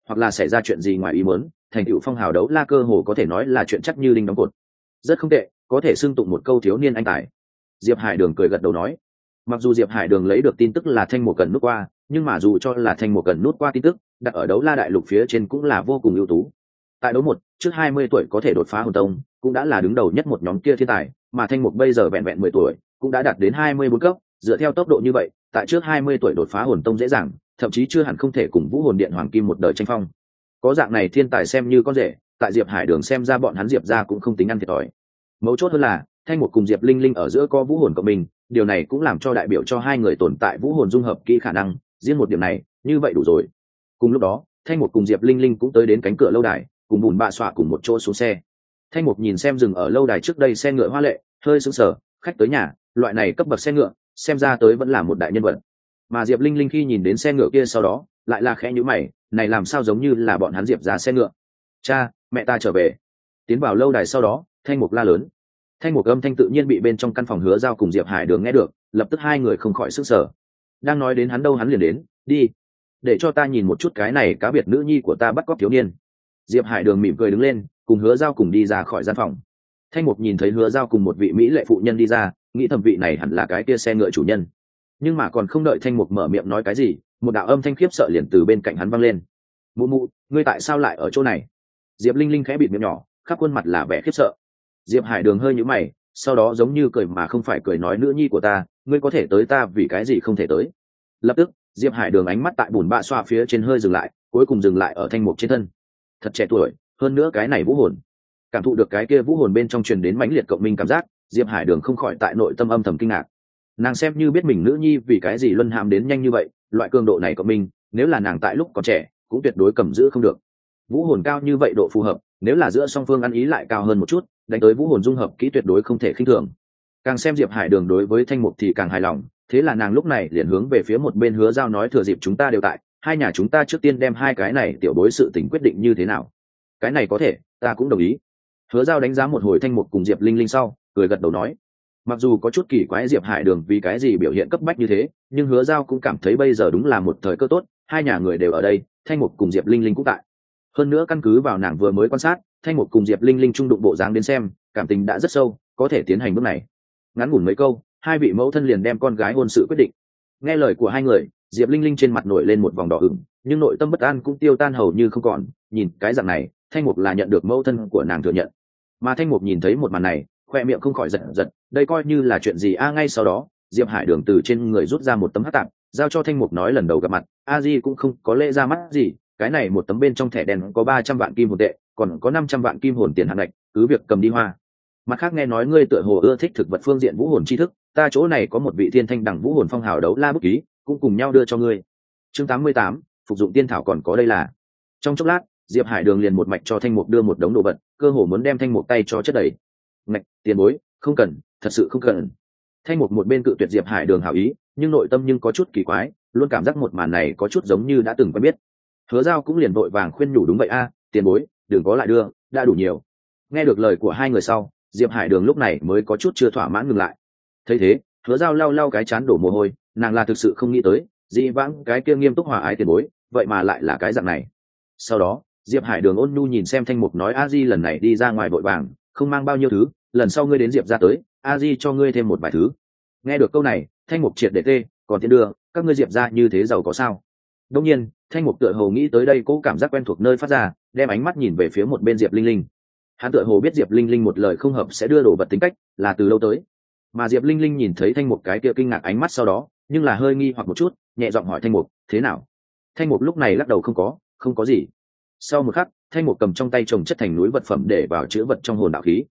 S1: hoặc là xảy ra chuyện gì ngoài ý muốn, thành tựu phong hào đấu la cơ hồ có thể nói là chuyện chắc như đinh đóng cột. Rất không tệ, có thể xưng tụng một câu thiếu niên anh tài. Diệp Hải Đường cười gật đầu nói. Mặc dù Diệp Hải Đường lấy được tin tức là Thanh Mục cần nút qua, nhưng mà dù cho là Thanh Mục cần nút qua tin tức, đặt ở đấu la đại lục phía trên cũng là vô cùng ưu tú. Tại đấu một, trước 20 tuổi có thể đột phá hồn tông, cũng đã là đứng đầu nhất một nhóm kia thiên tài, mà Thanh Mục bây giờ vẹn vẹn 10 tuổi, cũng đã đạt đến 24 cấp, dựa theo tốc độ như vậy, tại trước 20 tuổi đột phá hồn tông dễ dàng, thậm chí chưa hẳn không thể cùng Vũ Hồn Điện Hoàng Kim một đời tranh phong. Có dạng này thiên tài xem như con rể, tại Diệp Hải Đường xem ra bọn hắn Diệp gia cũng không tính ăn thiệt thòi. Mấu chốt hơn là, Thanh Mục cùng Diệp Linh Linh ở giữa có vũ hồn cộng mình, điều này cũng làm cho đại biểu cho hai người tồn tại vũ hồn dung hợp kỹ khả năng, riêng một điểm này, như vậy đủ rồi. Cùng lúc đó, Thanh Mục cùng Diệp Linh Linh cũng tới đến cánh cửa lâu đài, cùng Bùn Bạ Xoa cùng một chỗ xuống xe. Thanh Mục nhìn xem dừng ở lâu đài trước đây xe ngựa hoa lệ, hơi sững sờ, khách tới nhà, loại này cấp bậc xe ngựa, xem ra tới vẫn là một đại nhân vật. Mà Diệp Linh Linh khi nhìn đến xe ngựa kia sau đó, lại là khẽ nhíu mày, này làm sao giống như là bọn hắn Diệp ra xe ngựa. Cha, mẹ ta trở về. Tiến vào lâu đài sau đó, Thanh Mục la lớn. Thanh Mục âm thanh tự nhiên bị bên trong căn phòng Hứa Giao cùng Diệp Hải Đường nghe được, lập tức hai người không khỏi sức sở. Đang nói đến hắn đâu hắn liền đến, đi, để cho ta nhìn một chút cái này cá biệt nữ nhi của ta bắt cóc thiếu niên. Diệp Hải Đường mỉm cười đứng lên, cùng Hứa Giao cùng đi ra khỏi gian phòng. Thanh Mục nhìn thấy Hứa Giao cùng một vị mỹ lệ phụ nhân đi ra, nghĩ thẩm vị này hẳn là cái kia xe ngựa chủ nhân. Nhưng mà còn không đợi Thanh Mục mở miệng nói cái gì, một đạo âm thanh khiếp sợ liền từ bên cạnh hắn vang lên. Mụ mụ, ngươi tại sao lại ở chỗ này? Diệp Linh Linh khẽ bịt miệng nhỏ, khắp khuôn mặt là vẻ khiếp sợ. Diệp Hải Đường hơi nhíu mày, sau đó giống như cười mà không phải cười nói, nữ nhi của ta, ngươi có thể tới, ta vì cái gì không thể tới? Lập tức, Diệp Hải Đường ánh mắt tại Bùn Bạ Xoa phía trên hơi dừng lại, cuối cùng dừng lại ở Thanh Mục trên thân. Thật trẻ tuổi, hơn nữa cái này vũ hồn. Cảm thụ được cái kia vũ hồn bên trong truyền đến mãnh liệt cộng minh cảm giác, Diệp Hải Đường không khỏi tại nội tâm âm thầm kinh ngạc. Nàng xem như biết mình nữ nhi vì cái gì luân hãm đến nhanh như vậy, loại cường độ này cộng minh, nếu là nàng tại lúc còn trẻ, cũng tuyệt đối cầm giữ không được. Vũ hồn cao như vậy độ phù hợp, nếu là giữa song phương ăn ý lại cao hơn một chút, đánh tới vũ hồn dung hợp kỹ tuyệt đối không thể khinh thường. Càng xem Diệp Hải Đường đối với Thanh Mục thì càng hài lòng, thế là nàng lúc này liền hướng về phía một bên Hứa Giao nói, thừa dịp chúng ta đều tại, hai nhà chúng ta trước tiên đem hai cái này tiểu bối sự tình quyết định như thế nào. Cái này có thể, ta cũng đồng ý. Hứa Giao đánh giá một hồi Thanh Mục cùng Diệp Linh Linh sau, cười gật đầu nói. Mặc dù có chút kỳ quái Diệp Hải Đường vì cái gì biểu hiện cấp bách như thế, nhưng Hứa Giao cũng cảm thấy bây giờ đúng là một thời cơ tốt, hai nhà người đều ở đây, Thanh Mục cùng Diệp Linh Linh cũng tại. Hơn nữa căn cứ vào nàng vừa mới quan sát, Thanh Mục cùng Diệp Linh Linh trung đụng bộ dáng đến xem, cảm tình đã rất sâu, có thể tiến hành bước này. Ngắn ngủn mấy câu, hai vị mẫu thân liền đem con gái hôn sự quyết định. Nghe lời của hai người, Diệp Linh Linh trên mặt nổi lên một vòng đỏ ửng, nhưng nội tâm bất an cũng tiêu tan hầu như không còn. Nhìn cái dạng này, Thanh Mục là nhận được mẫu thân của nàng thừa nhận. Mà Thanh Mục nhìn thấy một màn này, khoe miệng không khỏi giật giật, đây coi như là chuyện gì a? Ngay sau đó, Diệp Hải Đường từ trên người rút ra một tấm hắc tạp, giao cho Thanh Mục nói, lần đầu gặp mặt, a di cũng không có lễ ra mắt gì, cái này một tấm bên trong thẻ đen có 300 vạn kim hồn tệ, còn có 500 vạn kim hồn tiền hạn ngạch, cứ việc cầm đi hoa. Mặt khác nghe nói ngươi tựa hồ ưa thích thực vật phương diện vũ hồn tri thức, ta chỗ này có một vị thiên thanh đẳng vũ hồn phong hào đấu la bút ký, cũng cùng nhau đưa cho ngươi. Chương 88, phục dụng tiên thảo còn có đây là. Trong chốc lát, Diệp Hải Đường liền một mạch cho Thanh Mục đưa một đống đồ vật, cơ hồ muốn đem Thanh Mục tay cho chất đầy. Ngạch, tiền bối, không cần, thật sự không cần. Thanh Mục một bên cự tuyệt Diệp Hải Đường hảo ý, nhưng nội tâm nhưng có chút kỳ quái, luôn cảm giác một màn này có chút giống như đã từng quen biết. Hứa Giao cũng liền vội vàng khuyên nhủ, đúng vậy a, tiền bối, đừng có lại đưa, đã đủ nhiều. Nghe được lời của hai người sau, Diệp Hải Đường lúc này mới có chút chưa thỏa mãn ngừng lại. Thấy thế, Hứa Giao lau lau cái chán đổ mồ hôi, nàng là thực sự không nghĩ tới, dĩ vãng cái kia nghiêm túc hòa ái tiền bối, vậy mà lại là cái dạng này. Sau đó, Diệp Hải Đường ôn nhu nhìn xem Thanh Mục nói, a di lần này đi ra ngoài vội vàng, không mang bao nhiêu thứ, lần sau ngươi đến Diệp ra tới, a di cho ngươi thêm một vài thứ. Nghe được câu này, Thanh Mục triệt để tê, còn tiền đưa, các ngươi Diệp ra như thế giàu có sao? Đương nhiên, Thanh Mục tựa hồ nghĩ tới đây, cố cảm giác quen thuộc nơi phát ra, đem ánh mắt nhìn về phía một bên Diệp Linh Linh. Hắn tựa hồ biết Diệp Linh Linh một lời không hợp sẽ đưa đồ vật tính cách, là từ lâu tới. Mà Diệp Linh Linh nhìn thấy Thanh Mục cái kia kinh ngạc ánh mắt sau đó, nhưng là hơi nghi hoặc một chút, nhẹ giọng hỏi Thanh Mục, thế nào? Thanh Mục lúc này lắc đầu, không có gì. Sau một khắc, Thanh Mục cầm trong tay chồng chất thành núi vật phẩm để vào chứa vật trong hồn đạo khí.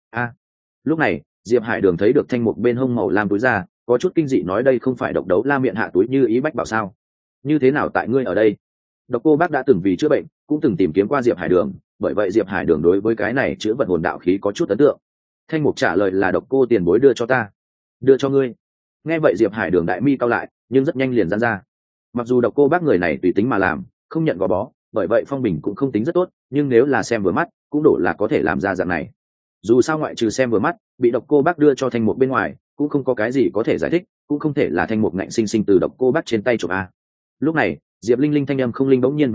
S1: Lúc này, Diệp Hải Đường thấy được Thanh Mục bên hông màu lam túi ra, có chút kinh dị nói, đây không phải Độc Đấu La miệng hạ túi như ý bách bảo sao? Như thế nào tại ngươi ở đây? Độc Cô Bác đã từng vì chữa bệnh, cũng từng tìm kiếm qua Diệp Hải Đường, bởi vậy Diệp Hải Đường đối với cái này chứa vật hồn đạo khí có chút ấn tượng. Thanh Mục trả lời là, Độc Cô tiền bối đưa cho ta. Đưa cho ngươi? Nghe vậy Diệp Hải Đường đại mi cau lại, nhưng rất nhanh liền giãn ra. Mặc dù Độc Cô Bác người này tùy tính mà làm, không nhận gò bó, bởi vậy phong bình cũng không tính rất tốt, nhưng nếu là xem vừa mắt, cũng đủ là có thể làm ra dạng này. Dù sao ngoại trừ xem vừa mắt, bị Độc Cô Bác đưa cho Thanh Mục bên ngoài, cũng không có cái gì có thể giải thích, cũng không thể là Thanh Mục ngạnh sinh sinh từ Độc Cô Bác trên tay chụp a. Lúc này, Diệp Linh Linh thanh âm không linh bỗng nhiên vang lên,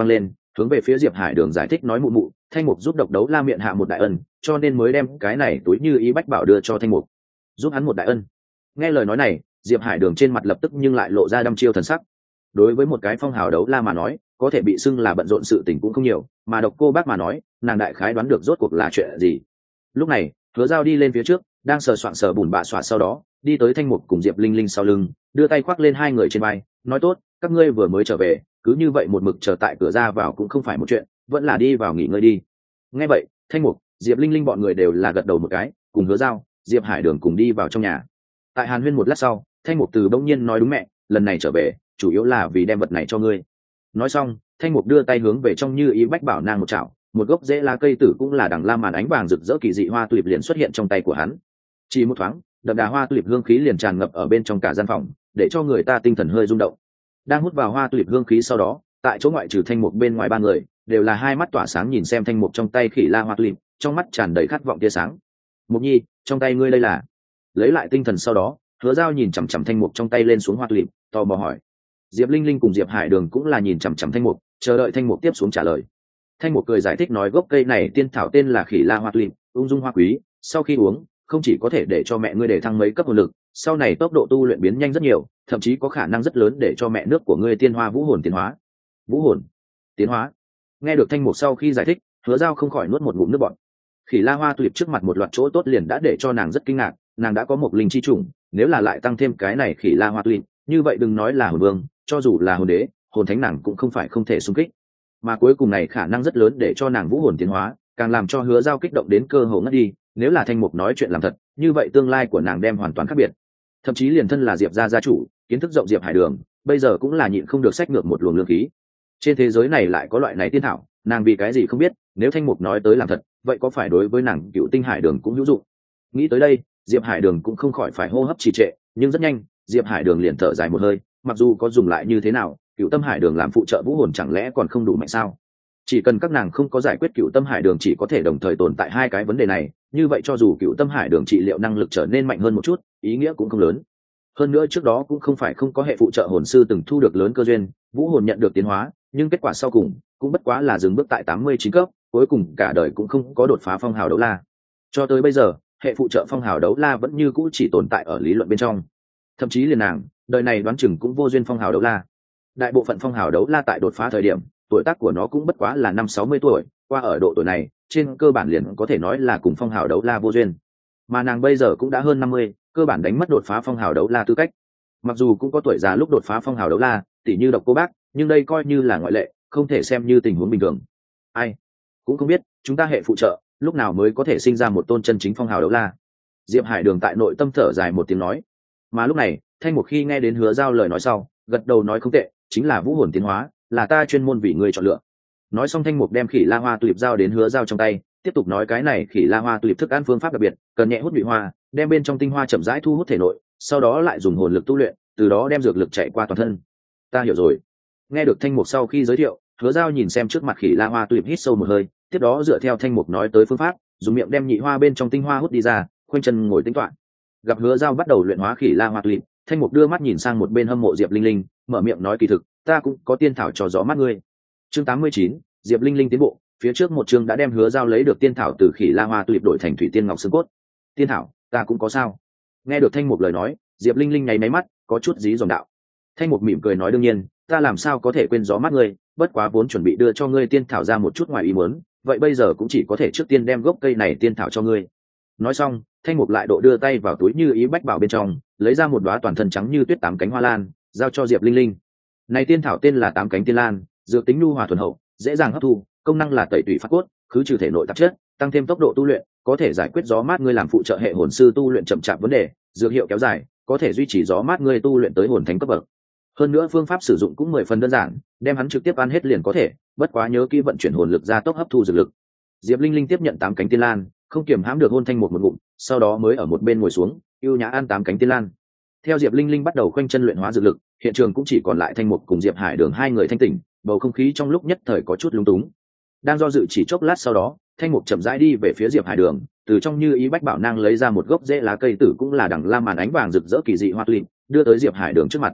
S1: hướng về phía Diệp Hải Đường giải thích nói, mụ mụ, Thanh Mục giúp độc đấu la miệng hạ một đại ân, cho nên mới đem cái này túi như ý bách bảo đưa cho Thanh Mục, giúp hắn một đại ân. Nghe lời nói này, Diệp Hải Đường trên mặt lập tức nhưng lại lộ ra đăm chiêu thần sắc. Đối với một cái phong hào đấu la mà nói, có thể bị xưng là bận rộn sự tình cũng không nhiều, mà Độc Cô Bác mà nói, nàng đại khái đoán được rốt cuộc là chuyện gì. Lúc này, Hứa Giao đi lên phía trước, đang sờ soạng sờ bùn bạ xòa, sau đó đi tới Thanh Mục cùng Diệp Linh Linh sau lưng, đưa tay khoác lên hai người trên vai, nói, tốt, các ngươi vừa mới trở về, cứ như vậy một mực chờ tại cửa ra vào cũng không phải một chuyện, vẫn là đi vào nghỉ ngơi đi. Nghe vậy, Thanh Mục, Diệp Linh Linh bọn người đều là gật đầu một cái, cùng Hứa Giao, Diệp Hải Đường cùng đi vào trong nhà. Tại hàn huyên một lát sau, Thanh Mục từ bỗng nhiên nói, đúng mẹ, lần này trở về chủ yếu là vì đem vật này cho ngươi. Nói xong, Thanh Mục đưa tay hướng về trong như ý bách bảo nàng một chảo, một gốc rễ lá cây tử cũng là đằng lam màn ánh vàng rực rỡ kỳ dị hoa tulip liền xuất hiện trong tay của hắn. Chỉ một thoáng, đậm đà hoa tulip hương khí liền tràn ngập ở bên trong cả gian phòng, để cho người ta tinh thần hơi rung động. Đang hút vào hoa tulip hương khí sau đó, tại chỗ ngoại trừ Thanh Mục bên ngoài ba người đều là hai mắt tỏa sáng nhìn xem Thanh Mục trong tay khỉ la hoa tulip, trong mắt tràn đầy khát vọng tia sáng. Mục nhi, trong tay ngươi đây là? Lấy lại tinh thần sau đó, Hứa Giao nhìn chằm chằm Thanh Mục trong tay lên xuống hoa tulip, tò mò hỏi. Diệp Linh Linh cùng Diệp Hải Đường cũng là nhìn chằm chằm Thanh Mục, chờ đợi Thanh Mục tiếp xuống trả lời. Thanh Mục cười giải thích nói, gốc cây này tiên thảo tên là khỉ la hoa tulip, ung dung hoa quý, sau khi uống không chỉ có thể để cho mẹ ngươi để thăng mấy cấp hồn lực, sau này tốc độ tu luyện biến nhanh rất nhiều, thậm chí có khả năng rất lớn để cho mẹ nước của ngươi tiên hoa vũ hồn tiến hóa. Vũ hồn tiến hóa? Nghe được Thanh Mục sau khi giải thích, Hứa Giao không khỏi nuốt một ngụm nước bọt. Khỉ la hoa tulip trước mặt một loạt chỗ tốt liền đã để cho nàng rất kinh ngạc, nàng đã có một linh chi chủng, nếu là lại tăng thêm cái này khỉ la hoa tulip, như vậy đừng nói là hồn vương, cho dù là hồn đế, hồn thánh nàng cũng không phải không thể xung kích. Mà cuối cùng này khả năng rất lớn để cho nàng vũ hồn tiến hóa, càng làm cho Hứa Giao kích động đến cơ hồ ngất đi. Nếu là Thanh Mục nói chuyện làm thật, như vậy tương lai của nàng đem hoàn toàn khác biệt. Thậm chí liền thân là Diệp gia chủ, kiến thức rộng Diệp Hải Đường, bây giờ cũng là nhịn không được xách ngược một luồng lương khí. Trên thế giới này lại có loại này tiên thảo, nàng vì cái gì không biết, nếu Thanh Mục nói tới làm thật, vậy có phải đối với nàng Cựu Tinh Hải Đường cũng hữu dụng? Nghĩ tới đây, Diệp Hải Đường cũng không khỏi phải hô hấp trì trệ, nhưng rất nhanh, Diệp Hải Đường liền thở dài một hơi, mặc dù có dùng lại như thế nào, Cựu Tâm Hải Đường làm phụ trợ vũ hồn chẳng lẽ còn không đủ mạnh sao? Chỉ cần các nàng không có giải quyết Cựu Tâm Hải Đường chỉ có thể đồng thời tồn tại hai cái vấn đề này, như vậy cho dù Cựu Tâm Hải Đường trị liệu năng lực trở nên mạnh hơn một chút, ý nghĩa cũng không lớn. Hơn nữa trước đó cũng không phải không có hệ phụ trợ hồn sư từng thu được lớn cơ duyên, vũ hồn nhận được tiến hóa, nhưng kết quả sau cùng cũng bất quá là dừng bước tại 89 cấp, cuối cùng cả đời cũng không có đột phá phong hào đấu la. Cho tới bây giờ, hệ phụ trợ phong hào đấu la vẫn như cũ chỉ tồn tại ở lý luận bên trong. Thậm chí liền nàng, đời này đoán chừng cũng vô duyên phong hào đấu la. Đại bộ phận phong hào đấu la tại đột phá thời điểm, tuổi tác của nó cũng bất quá là 50-60 tuổi, qua ở độ tuổi này, trên cơ bản liền có thể nói là cùng phong hào đấu la vô duyên. Mà nàng bây giờ cũng đã hơn 50, cơ bản đánh mất đột phá phong hào đấu la tư cách. Mặc dù cũng có tuổi già lúc đột phá phong hào đấu la, tỉ như Độc Cô Bác, nhưng đây coi như là ngoại lệ, không thể xem như tình huống bình thường. Ai cũng không biết, chúng ta hệ phụ trợ lúc nào mới có thể sinh ra một tôn chân chính phong hào đấu la. Diệp Hải Đường tại nội tâm thở dài một tiếng nói. Mà lúc này, Thanh Mục khi nghe đến Hứa Giao lời nói sau, gật đầu nói, không tệ, chính là vũ hồn tiến hóa, là ta chuyên môn vì ngươi chọn lựa. Nói xong, Thanh Mục đem khỉ la hoa tulip giao đến Hứa Giao trong tay, tiếp tục nói, cái này khỉ la hoa tulip thức ăn phương pháp đặc biệt, cần nhẹ hút nhụy hoa, đem bên trong tinh hoa chậm rãi thu hút thể nội, sau đó lại dùng hồn lực tu luyện, từ đó đem dược lực chạy qua toàn thân. Ta hiểu rồi. Nghe được Thanh Mục sau khi giới thiệu, Hứa Giao nhìn xem trước mặt khỉ la hoa tulip hít sâu một hơi, tiếp đó dựa theo Thanh Mục nói tới phương pháp, dùng miệng đem nhị hoa bên trong tinh hoa hút đi ra, khoanh chân ngồi tĩnh tọa. Gặp Hứa Giao bắt đầu luyện hóa khỉ la hoa tulip, Thanh Mục đưa mắt nhìn sang một bên hâm mộ Diệp Linh Linh, mở miệng nói, kỳ thực ta cũng có tiên thảo cho gió mắt ngươi. Chương 89, Diệp Linh Linh tiến bộ. Phía trước một chương đã đem Hứa Giao lấy được tiên thảo từ khỉ la hoa tulip đổi thành thủy tiên ngọc xương cốt. Tiên thảo ta cũng có sao? Nghe được Thanh Mục lời nói, Diệp Linh Linh nháy máy mắt, có chút dí dòm đạo. Thanh Mục mỉm cười nói, đương nhiên, ta làm sao có thể quên gió mắt ngươi, bất quá vốn chuẩn bị đưa cho ngươi tiên thảo ra một chút ngoài ý muốn, vậy bây giờ cũng chỉ có thể trước tiên đem gốc cây này tiên thảo cho ngươi. Nói xong, Thanh Mục lại độ đưa tay vào túi như ý bách bảo bên trong, lấy ra một đóa toàn thân trắng như tuyết 8 cánh hoa lan, giao cho Diệp Linh Linh. Này tiên thảo tên là 8 cánh tiên lan, dược tính nhu hòa thuần hậu, dễ dàng hấp thu, công năng là tẩy tủy phát cốt, khứ trừ thể nội tạp chất, tăng thêm tốc độ tu luyện, có thể giải quyết gió mát ngươi làm phụ trợ hệ hồn sư tu luyện chậm chạp vấn đề, dược hiệu kéo dài, có thể duy trì gió mát ngươi tu luyện tới hồn thánh cấp bậc. Hơn nữa phương pháp sử dụng cũng 10 phần đơn giản, đem hắn trực tiếp ăn hết liền có thể, bất quá nhớ kỹ vận chuyển hồn lực ra tốc hấp thu dược lực. Diệp Linh Linh tiếp nhận 8 cánh tiên lan, không kiềm hãm được hôn Thanh Mục một ngụm, sau đó mới ở một bên ngồi xuống, ưu nhã ăn 8 cánh tiên lan. Theo Diệp Linh Linh bắt đầu khoanh chân luyện hóa dược lực, hiện trường cũng chỉ còn lại Thanh Mục cùng Diệp Hải Đường hai người thanh tỉnh, bầu không khí trong lúc nhất thời có chút lúng túng. Đang do dự chỉ chốc lát sau đó, Thanh Mục chậm rãi đi về phía Diệp Hải Đường, từ trong như ý bách bảo nang lấy ra một gốc rễ lá cây tử cũng là đằng lam màn ánh vàng rực rỡ kỳ dị hoa tulip, đưa tới Diệp Hải Đường trước mặt.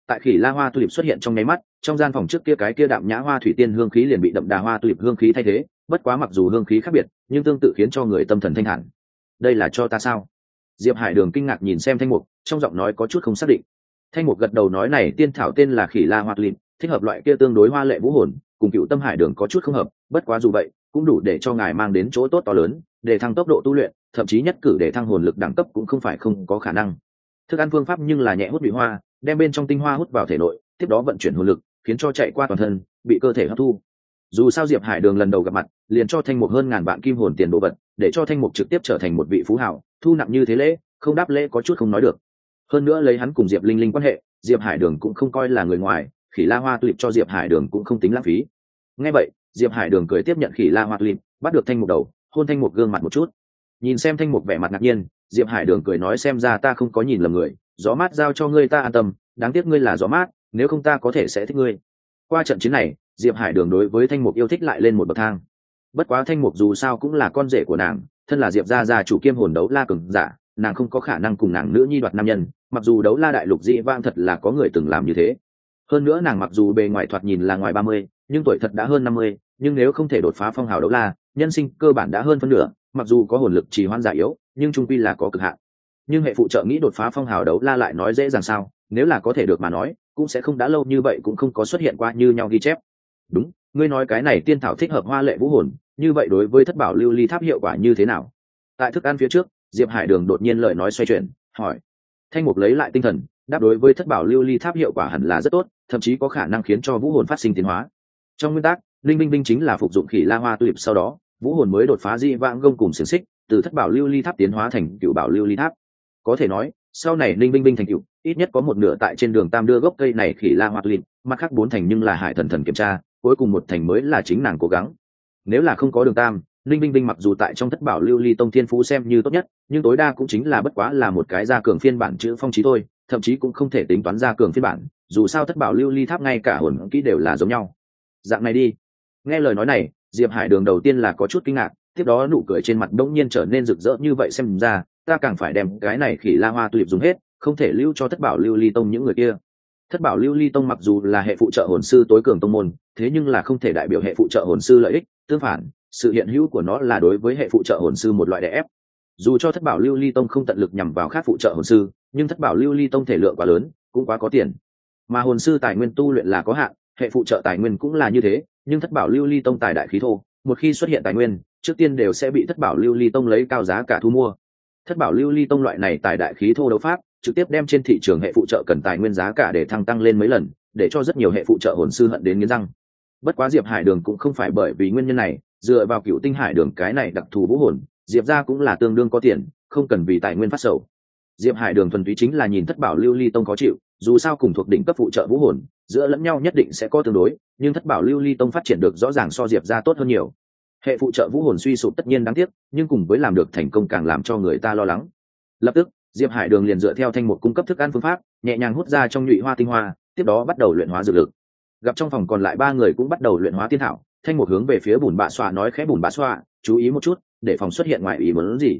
S1: Tại khỉ la hoa tulip xuất hiện trong nháy mắt, trong gian phòng trước kia cái kia đạm nhã hoa thủy tiên hương khí liền bị đậm đà hoa tulip hương khí thay thế, bất quá mặc dù hương khí khác biệt nhưng tương tự khiến cho người tâm thần thanh thản. Đây là cho ta sao? Diệp Hải Đường kinh ngạc nhìn xem Thanh Mục, trong giọng nói có chút không xác định. Thanh Mục gật đầu nói này tiên thảo tên là khỉ la hoa tulip, thích hợp loại kia tương đối hoa lệ vũ hồn, cùng Cựu Tâm Hải Đường có chút không hợp, bất quá dù vậy cũng đủ để cho ngài mang đến chỗ tốt to lớn, để thăng tốc độ tu luyện, thậm chí nhất cử để thăng hồn lực đẳng cấp cũng không phải không có khả năng. Thức ăn phương pháp nhưng là nhẹ hút bị hoa, đem bên trong tinh hoa hút vào thể nội, tiếp đó vận chuyển hồn lực, khiến cho chạy qua toàn thân, bị cơ thể hấp thu. Dù sao Diệp Hải Đường lần đầu gặp mặt, liền cho Thanh Mục hơn ngàn vạn kim hồn tiền đồ vật, để cho Thanh Mục trực tiếp trở thành một vị phú hào, thu nặng như thế lễ, không đáp lễ có chút không nói được. Hơn nữa lấy hắn cùng Diệp Linh Linh quan hệ, Diệp Hải Đường cũng không coi là người ngoài, khỉ la hoa tulip cho Diệp Hải Đường cũng không tính lãng phí. Nghe vậy, Diệp Hải Đường cười tiếp nhận khỉ la hoa tulip, bắt được Thanh Mục đầu, hôn Thanh Mục gương mặt một chút. Nhìn xem Thanh Mục vẻ mặt ngạc nhiên, Diệp Hải Đường cười nói xem ra ta không có nhìn lầm người, gió mát giao cho ngươi ta an tâm, đáng tiếc ngươi là gió mát, nếu không ta có thể sẽ thích ngươi. Qua trận chiến này, Diệp Hải Đường đối với Thanh Mục yêu thích lại lên một bậc thang. Bất quá Thanh Mục dù sao cũng là con rể của nàng, thân là Diệp gia chủ kiêm hồn đấu la cường giả, nàng không có khả năng cùng nàng nữ nhi đoạt nam nhân, mặc dù đấu la đại lục dị vãng thật là có người từng làm như thế. Hơn nữa nàng mặc dù bề ngoài thoạt nhìn là ngoài 30, nhưng tuổi thật đã hơn 50, nhưng nếu không thể đột phá phong hào đấu la, nhân sinh cơ bản đã hơn phân nửa, mặc dù có hồn lực trì hoãn giả yếu, nhưng trung quy là có cực hạn. Nhưng hệ phụ trợ nghĩ đột phá phong hào đấu la lại nói dễ dàng sao, nếu là có thể được mà nói, cũng sẽ không đã lâu như vậy cũng không có xuất hiện qua như nhau ghi chép. Đúng, ngươi nói cái này tiên thảo thích hợp hoa lệ vũ hồn, như vậy đối với thất bảo lưu ly tháp hiệu quả như thế nào? Tại thức ăn phía trước, Diệp Hải Đường đột nhiên lời nói xoay chuyển, hỏi. Thanh Mục lấy lại tinh thần, đáp đối với thất bảo lưu ly tháp hiệu quả hẳn là rất tốt, thậm chí có khả năng khiến cho vũ hồn phát sinh tiến hóa. Trong nguyên tắc, linh binh binh chính là phục dụng khỉ la hoa tulip sau đó, vũ hồn mới đột phá dị vãng gông cùng xiềng xích, từ thất bảo lưu ly tháp tiến hóa thành cựu bảo lưu ly tháp. Có thể nói, sau này linh binh binh thành cựu, ít nhất có một nửa tại trên đường tam đưa gốc cây này khỉ la hoa tulip, mặt khác 4 thành nhưng là Hải Thần Thần kiểm tra, cuối cùng 1 thành mới là chính nàng cố gắng. Nếu là không có đường tam, linh binh binh mặc dù tại trong thất bảo lưu ly tông thiên phú xem như tốt nhất, nhưng tối đa cũng chính là bất quá là một cái gia cường phiên bản chữ phong trí thôi, thậm chí cũng không thể tính toán gia cường phiên bản, dù sao thất bảo lưu ly tháp ngay cả hồn kỹ đều là giống nhau. Dạng này đi. Nghe lời nói này, Diệp Hải Đường đầu tiên là có chút kinh ngạc, tiếp đó nụ cười trên mặt đống nhiên trở nên rực rỡ như vậy, xem ra ta càng phải đem cái này khỉ la hoa tulip dùng hết, không thể lưu cho thất bảo lưu ly tông những người kia. Thất bảo lưu ly tông mặc dù là hệ phụ trợ hồn sư tối cường tông môn, thế nhưng là không thể đại biểu hệ phụ trợ hồn sư lợi ích, tương phản, sự hiện hữu của nó là đối với hệ phụ trợ hồn sư một loại đè ép. Dù cho thất bảo lưu ly tông không tận lực nhằm vào khác phụ trợ hồn sư, nhưng thất bảo lưu ly tông thể lượng quá lớn, cũng quá có tiền. Mà hồn sư tài nguyên tu luyện là có hạn, hệ phụ trợ tài nguyên cũng là như thế, nhưng thất bảo lưu ly tông tài đại khí thô, một khi xuất hiện tài nguyên, trước tiên đều sẽ bị thất bảo lưu ly tông lấy cao giá cả thu mua. Thất bảo lưu ly tông loại này tài đại khí thô đấu pháp, trực tiếp đem trên thị trường hệ phụ trợ cần tài nguyên giá cả để tăng lên mấy lần, để cho rất nhiều hệ phụ trợ hồn sư hận đến nghiến răng. Bất quá Diệp Hải Đường cũng không phải bởi vì nguyên nhân này, dựa vào Cựu Tinh Hải Đường cái này đặc thù vũ hồn, Diệp gia cũng là tương đương có tiền, không cần vì tài nguyên phát sầu. Diệp Hải Đường thuần túy chính là nhìn thất bảo lưu ly tông có chịu, dù sao cùng thuộc đỉnh cấp phụ trợ vũ hồn, giữa lẫn nhau nhất định sẽ có tương đối, nhưng thất bảo lưu ly tông phát triển được rõ ràng so Diệp gia tốt hơn nhiều. Hệ phụ trợ vũ hồn suy sụp tất nhiên đáng tiếc, nhưng cùng với làm được thành công càng làm cho người ta lo lắng. Lập tức, Diệp Hải Đường liền dựa theo Thanh Mục cung cấp thức ăn phương pháp, nhẹ nhàng hút ra trong nhụy hoa tinh hoa, tiếp đó bắt đầu luyện hóa dược lực. Gặp trong phòng còn lại 3 người cũng bắt đầu luyện hóa tiên thảo, Thanh Mục hướng về phía Bùn Bạ Xoa nói khẽ Bùn Bạ Xoa, chú ý một chút, để phòng xuất hiện ngoại ý muốn gì.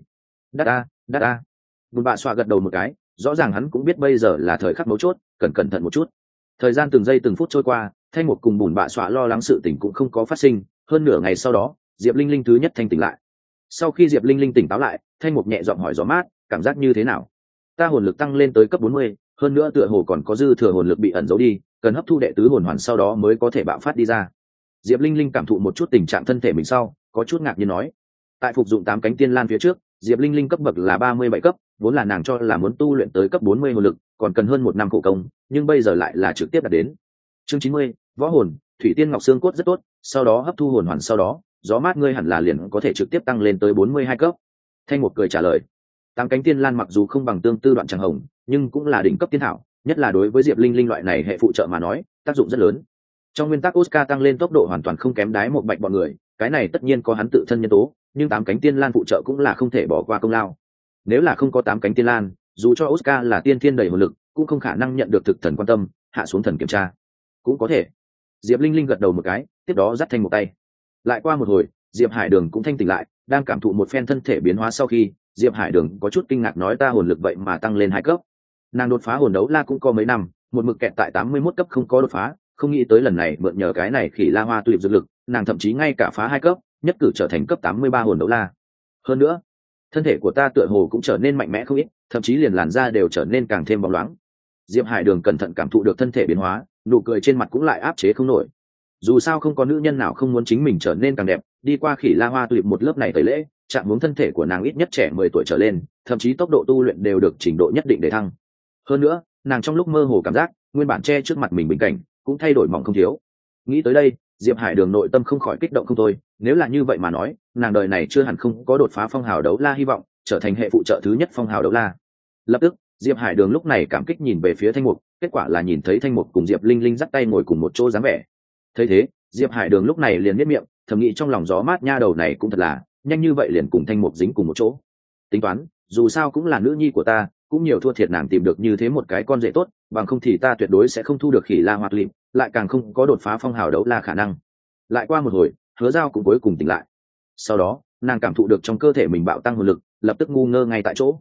S1: Đát a. Bùn Bạ Xoa gật đầu một cái, rõ ràng hắn cũng biết bây giờ là thời khắc mấu chốt, cần cẩn thận một chút. Thời gian từng giây từng phút trôi qua, Thanh Mục cùng Bùn Bạ Xoa lo lắng sự tình cũng không có phát sinh, hơn nửa ngày sau đó, Diệp Linh Linh thứ nhất thanh tỉnh lại. Sau khi Diệp Linh Linh tỉnh táo lại, Thanh Mục nhẹ giọng hỏi Gió Mát, cảm giác như thế nào? Ta hồn lực tăng lên tới cấp 40, hơn nữa tựa hồ còn có dư thừa hồn lực bị ẩn giấu đi, cần hấp thu đệ tứ hồn hoàn sau đó mới có thể bạo phát đi ra. Diệp Linh Linh cảm thụ một chút tình trạng thân thể mình sau, có chút ngạc nhiên nói. Tại phục dụng 8 cánh tiên lan phía trước, Diệp Linh Linh cấp bậc là 37 cấp, vốn là nàng cho là muốn tu luyện tới cấp 40 hồn lực, còn cần hơn 1 năm khổ công, nhưng bây giờ lại là trực tiếp đạt đến. Chương 90, võ hồn, Thủy Tiên Ngọc Xương cốt rất tốt, sau đó hấp thu hồn hoàn sau đó, Gió Mát ngươi hẳn là liền có thể trực tiếp tăng lên tới 42 cấp. Thanh Mục cười trả lời. 8 cánh tiên lan mặc dù không bằng tương tư đoạn tràng hồng, nhưng cũng là đỉnh cấp tiên thảo, nhất là đối với Diệp Linh Linh loại này hệ phụ trợ mà nói, tác dụng rất lớn. Trong nguyên tắc Oscar tăng lên tốc độ hoàn toàn không kém Đái Một Bạch bọn người, cái này tất nhiên có hắn tự thân nhân tố, nhưng 8 cánh tiên lan phụ trợ cũng là không thể bỏ qua công lao. Nếu là không có 8 cánh tiên lan, dù cho Oscar là tiên thiên đầy hồn lực, cũng không khả năng nhận được thực thần quan tâm, hạ xuống thần kiểm tra. Cũng có thể. Diệp Linh Linh gật đầu một cái, tiếp đó dắt Thanh Mục tay. Lại qua một hồi, Diệp Hải Đường cũng thanh tỉnh lại, đang cảm thụ một phen thân thể biến hóa sau khi, Diệp Hải Đường có chút kinh ngạc nói ta hồn lực vậy mà tăng lên 2 cấp. Nàng đột phá hồn đấu la cũng có mấy năm, một mực kẹt tại 81 cấp không có đột phá, không nghĩ tới lần này mượn nhờ cái này khỉ la hoa tulip dược lực, nàng thậm chí ngay cả phá 2 cấp, nhất cử trở thành cấp 83 hồn đấu la. Hơn nữa, thân thể của ta tựa hồ cũng trở nên mạnh mẽ không ít, thậm chí liền làn da đều trở nên càng thêm bóng loáng. Diệp Hải Đường cẩn thận cảm thụ được thân thể biến hóa, nụ cười trên mặt cũng lại áp chế không nổi. Dù sao không có nữ nhân nào không muốn chính mình trở nên càng đẹp, đi qua khỉ la hoa tulip một lớp này tẩy lễ, chạm hướng thân thể của nàng ít nhất trẻ 10 tuổi trở lên, thậm chí tốc độ tu luyện đều được trình độ nhất định để thăng. Hơn nữa, nàng trong lúc mơ hồ cảm giác, nguyên bản che trước mặt mình bình cảnh, cũng thay đổi mỏng không thiếu. Nghĩ tới đây, Diệp Hải Đường nội tâm không khỏi kích động không thôi, nếu là như vậy mà nói, nàng đời này chưa hẳn không có đột phá phong hào đấu la hy vọng, trở thành hệ phụ trợ thứ nhất phong hào đấu la. Lập tức, Diệp Hải Đường lúc này cảm kích nhìn về phía Thanh Mục, kết quả là nhìn thấy Thanh Mục cùng Diệp Linh Linh dắt tay ngồi cùng một chỗ dáng vẻ. Thấy thế, Diệp Hải Đường lúc này liền nhếch miệng, thầm nghĩ trong lòng gió mát nha đầu này cũng thật là, nhanh như vậy liền cùng Thanh Mục dính cùng một chỗ. Tính toán, dù sao cũng là nữ nhi của ta, cũng nhiều thua thiệt nàng tìm được như thế một cái con rể tốt, bằng không thì ta tuyệt đối sẽ không thu được khỉ la hoạt lịm, lại càng không có đột phá phong hào đấu la khả năng. Lại qua một hồi, Hứa Giao cũng cuối cùng tỉnh lại. Sau đó, nàng cảm thụ được trong cơ thể mình bạo tăng hồn lực, lập tức ngu ngơ ngay tại chỗ.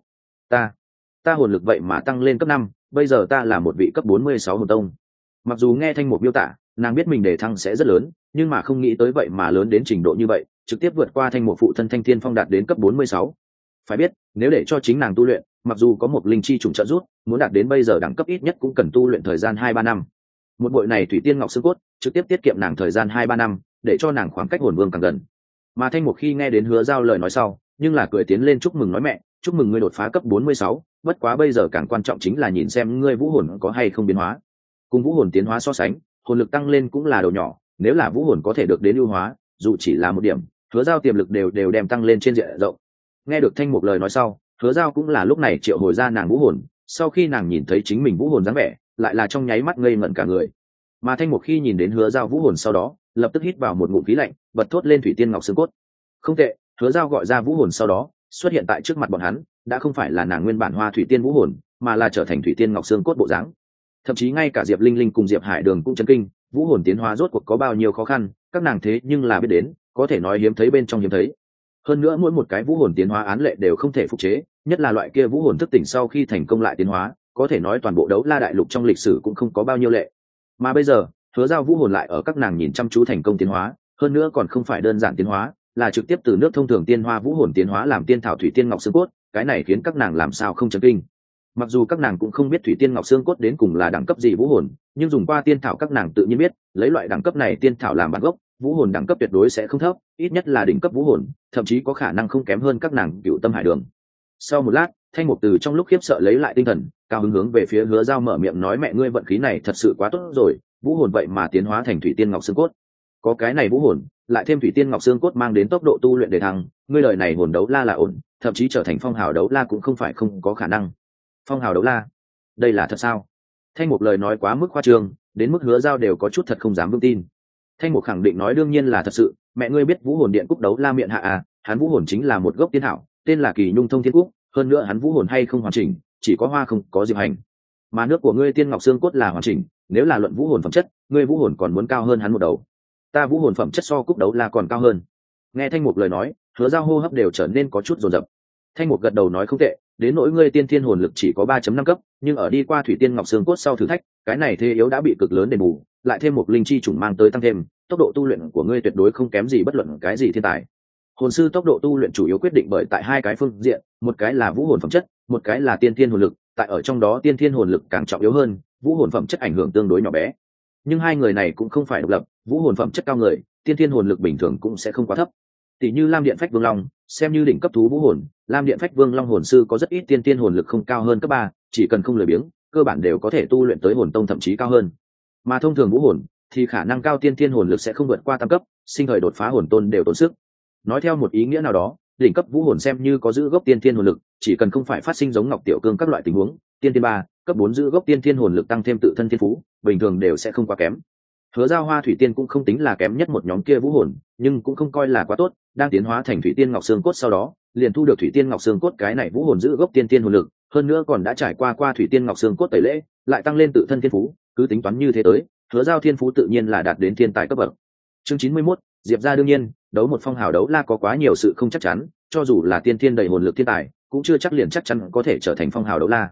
S1: Ta hồn lực vậy mà tăng lên cấp 5, bây giờ ta là một vị cấp 46 hồn tông. Mặc dù nghe Thanh Mục miêu tả, nàng biết mình đề thăng sẽ rất lớn, nhưng mà không nghĩ tới vậy mà lớn đến trình độ như vậy, trực tiếp vượt qua Thanh Mục phụ thân Thanh Thiên Phong đạt đến cấp 46. Phải biết, nếu để cho chính nàng tu luyện, mặc dù có một linh chi trùng trợ giúp, muốn đạt đến bây giờ đẳng cấp ít nhất cũng cần tu luyện thời gian 2-3 năm. Một bội này thủy tiên ngọc xương cốt, trực tiếp tiết kiệm nàng thời gian 2-3 năm, để cho nàng khoảng cách hồn vương càng gần. Mà Thanh Mục khi nghe đến Hứa Giao lời nói sau, nhưng là cười tiến lên chúc mừng nói mẹ, chúc mừng ngươi đột phá cấp 46, bất quá bây giờ càng quan trọng chính là nhìn xem ngươi vũ hồn có hay không biến hóa. Cùng vũ hồn tiến hóa so sánh, hồn lực tăng lên cũng là đầu nhỏ, nếu là vũ hồn có thể được đến ưu hóa, dù chỉ là một điểm, Hứa Giao tiềm lực đều đem tăng lên trên diện rộng. Nghe được Thanh Mục lời nói sau, Hứa Giao cũng là lúc này triệu hồi ra nàng vũ hồn, sau khi nàng nhìn thấy chính mình vũ hồn dáng vẻ, lại là trong nháy mắt ngây ngẩn cả người. Mà Thanh Mục khi nhìn đến Hứa Giao vũ hồn sau đó, lập tức hít vào một ngụm khí lạnh, bật thốt lên thủy tiên ngọc xương cốt. Không tệ, Hứa Giao gọi ra vũ hồn sau đó, xuất hiện tại trước mặt bọn hắn, đã không phải là nàng nguyên bản hoa thủy tiên vũ hồn, mà là trở thành thủy tiên ngọc xương cốt bộ dáng. Thậm chí ngay cả Diệp Linh Linh cùng Diệp Hải Đường cũng chấn kinh, vũ hồn tiến hóa rốt cuộc có bao nhiêu khó khăn, các nàng thế nhưng là biết đến, có thể nói hiếm thấy bên trong hiếm thấy. Hơn nữa mỗi một cái vũ hồn tiến hóa án lệ đều không thể phục chế, nhất là loại kia vũ hồn thức tỉnh sau khi thành công lại tiến hóa, có thể nói toàn bộ đấu la đại lục trong lịch sử cũng không có bao nhiêu lệ. Mà bây giờ, Hứa Giao vũ hồn lại ở các nàng nhìn chăm chú thành công tiến hóa, hơn nữa còn không phải đơn giản tiến hóa, là trực tiếp từ nước thông thường tiên hoa vũ hồn tiến hóa làm tiên thảo thủy tiên ngọc xương cốt, cái này khiến các nàng làm sao không chấn kinh. Mặc dù các nàng cũng không biết thủy tiên ngọc xương cốt đến cùng là đẳng cấp gì vũ hồn, nhưng dùng qua tiên thảo các nàng tự nhiên biết, lấy loại đẳng cấp này tiên thảo làm bản gốc, vũ hồn đẳng cấp tuyệt đối sẽ không thấp, ít nhất là đỉnh cấp vũ hồn, thậm chí có khả năng không kém hơn các nàng Cựu Tâm Hải Đường. Sau một lát, Thanh Mục từ trong lúc khiếp sợ lấy lại tinh thần, cao hứng hướng về phía Hứa Giao mở miệng nói mẹ ngươi vận khí này thật sự quá tốt rồi, vũ hồn vậy mà tiến hóa thành thủy tiên ngọc xương cốt. Có cái này vũ hồn, lại thêm thủy tiên ngọc xương cốt mang đến tốc độ tu luyện để thăng, ngươi lời này hồn đấu la là ổn, thậm chí trở thành phong hào đấu la cũng không phải không có khả năng. Phong hào đấu la, đây là thật sao? Thanh Mục lời nói quá mức khoa trương, đến mức Hứa Giao đều có chút thật không dám vững tin. Thanh Mục khẳng định nói đương nhiên là thật sự, mẹ ngươi biết vũ hồn điện cúc đấu la miệng hạ à, hắn vũ hồn chính là một gốc tiên thảo, tên là Kỳ Nhung Thông Thiên Cúc, hơn nữa hắn vũ hồn hay không hoàn chỉnh, chỉ có hoa không có diệp hành. Mà nước của ngươi tiên ngọc xương cốt là hoàn chỉnh, nếu là luận vũ hồn phẩm chất, ngươi vũ hồn còn muốn cao hơn hắn một đầu. Ta vũ hồn phẩm chất so cúc đấu la còn cao hơn. Nghe Thanh Mục lời nói, Hứa Giao hô hấp đều trở nên có chút dồn dập. Thanh Mục gật đầu nói không tệ, đến nỗi ngươi tiên thiên hồn lực chỉ có 3.5 cấp, nhưng ở đi qua thủy tiên ngọc xương cốt sau thử thách, cái này thế yếu đã bị cực lớn đền bù, lại thêm một linh chi trùng mang tới tăng thêm, tốc độ tu luyện của ngươi tuyệt đối không kém gì bất luận cái gì thiên tài. Hồn sư tốc độ tu luyện chủ yếu quyết định bởi tại hai cái phương diện, một cái là vũ hồn phẩm chất, một cái là tiên thiên hồn lực, tại ở trong đó tiên thiên hồn lực càng trọng yếu hơn, vũ hồn phẩm chất ảnh hưởng tương đối nhỏ bé. Nhưng hai người này cũng không phải độc lập, vũ hồn phẩm chất cao người, tiên thiên hồn lực bình thường cũng sẽ không quá thấp. Tỷ như Lam Điện Phách Vương Long, xem như đỉnh cấp thú vũ hồn, Lam Điện Phách Vương Long hồn sư có rất ít tiên thiên hồn lực không cao hơn cấp 3, chỉ cần không lười biếng, cơ bản đều có thể tu luyện tới hồn tông thậm chí cao hơn. Mà thông thường vũ hồn thì khả năng cao tiên thiên hồn lực sẽ không vượt qua tam cấp, sinh thời đột phá hồn tôn đều tốn sức. Nói theo một ý nghĩa nào đó, đỉnh cấp vũ hồn xem như có giữ gốc tiên thiên hồn lực, chỉ cần không phải phát sinh giống Ngọc Tiểu Cương các loại tình huống, tiên thiên 3, cấp 4 giữ gốc tiên thiên hồn lực tăng thêm tự thân thiên phú, bình thường đều sẽ không quá kém. Hứa Giao hoa thủy tiên cũng không tính là kém nhất một nhóm kia vũ hồn, nhưng cũng không coi là quá tốt, đang tiến hóa thành thủy tiên ngọc xương cốt sau đó, liền thu được thủy tiên ngọc xương cốt cái này vũ hồn giữ gốc tiên tiên hồn lực, hơn nữa còn đã trải qua thủy tiên ngọc xương cốt tẩy lễ, lại tăng lên tự thân thiên phú, cứ tính toán như thế tới, Hứa Giao thiên phú tự nhiên là đạt đến thiên tài cấp bậc. Chương 91, Diệp gia đương nhiên, đấu một phong hào đấu la có quá nhiều sự không chắc chắn, cho dù là tiên thiên đầy hồn lực thiên tài, cũng chưa chắc liền chắc chắn có thể trở thành phong hào đấu la.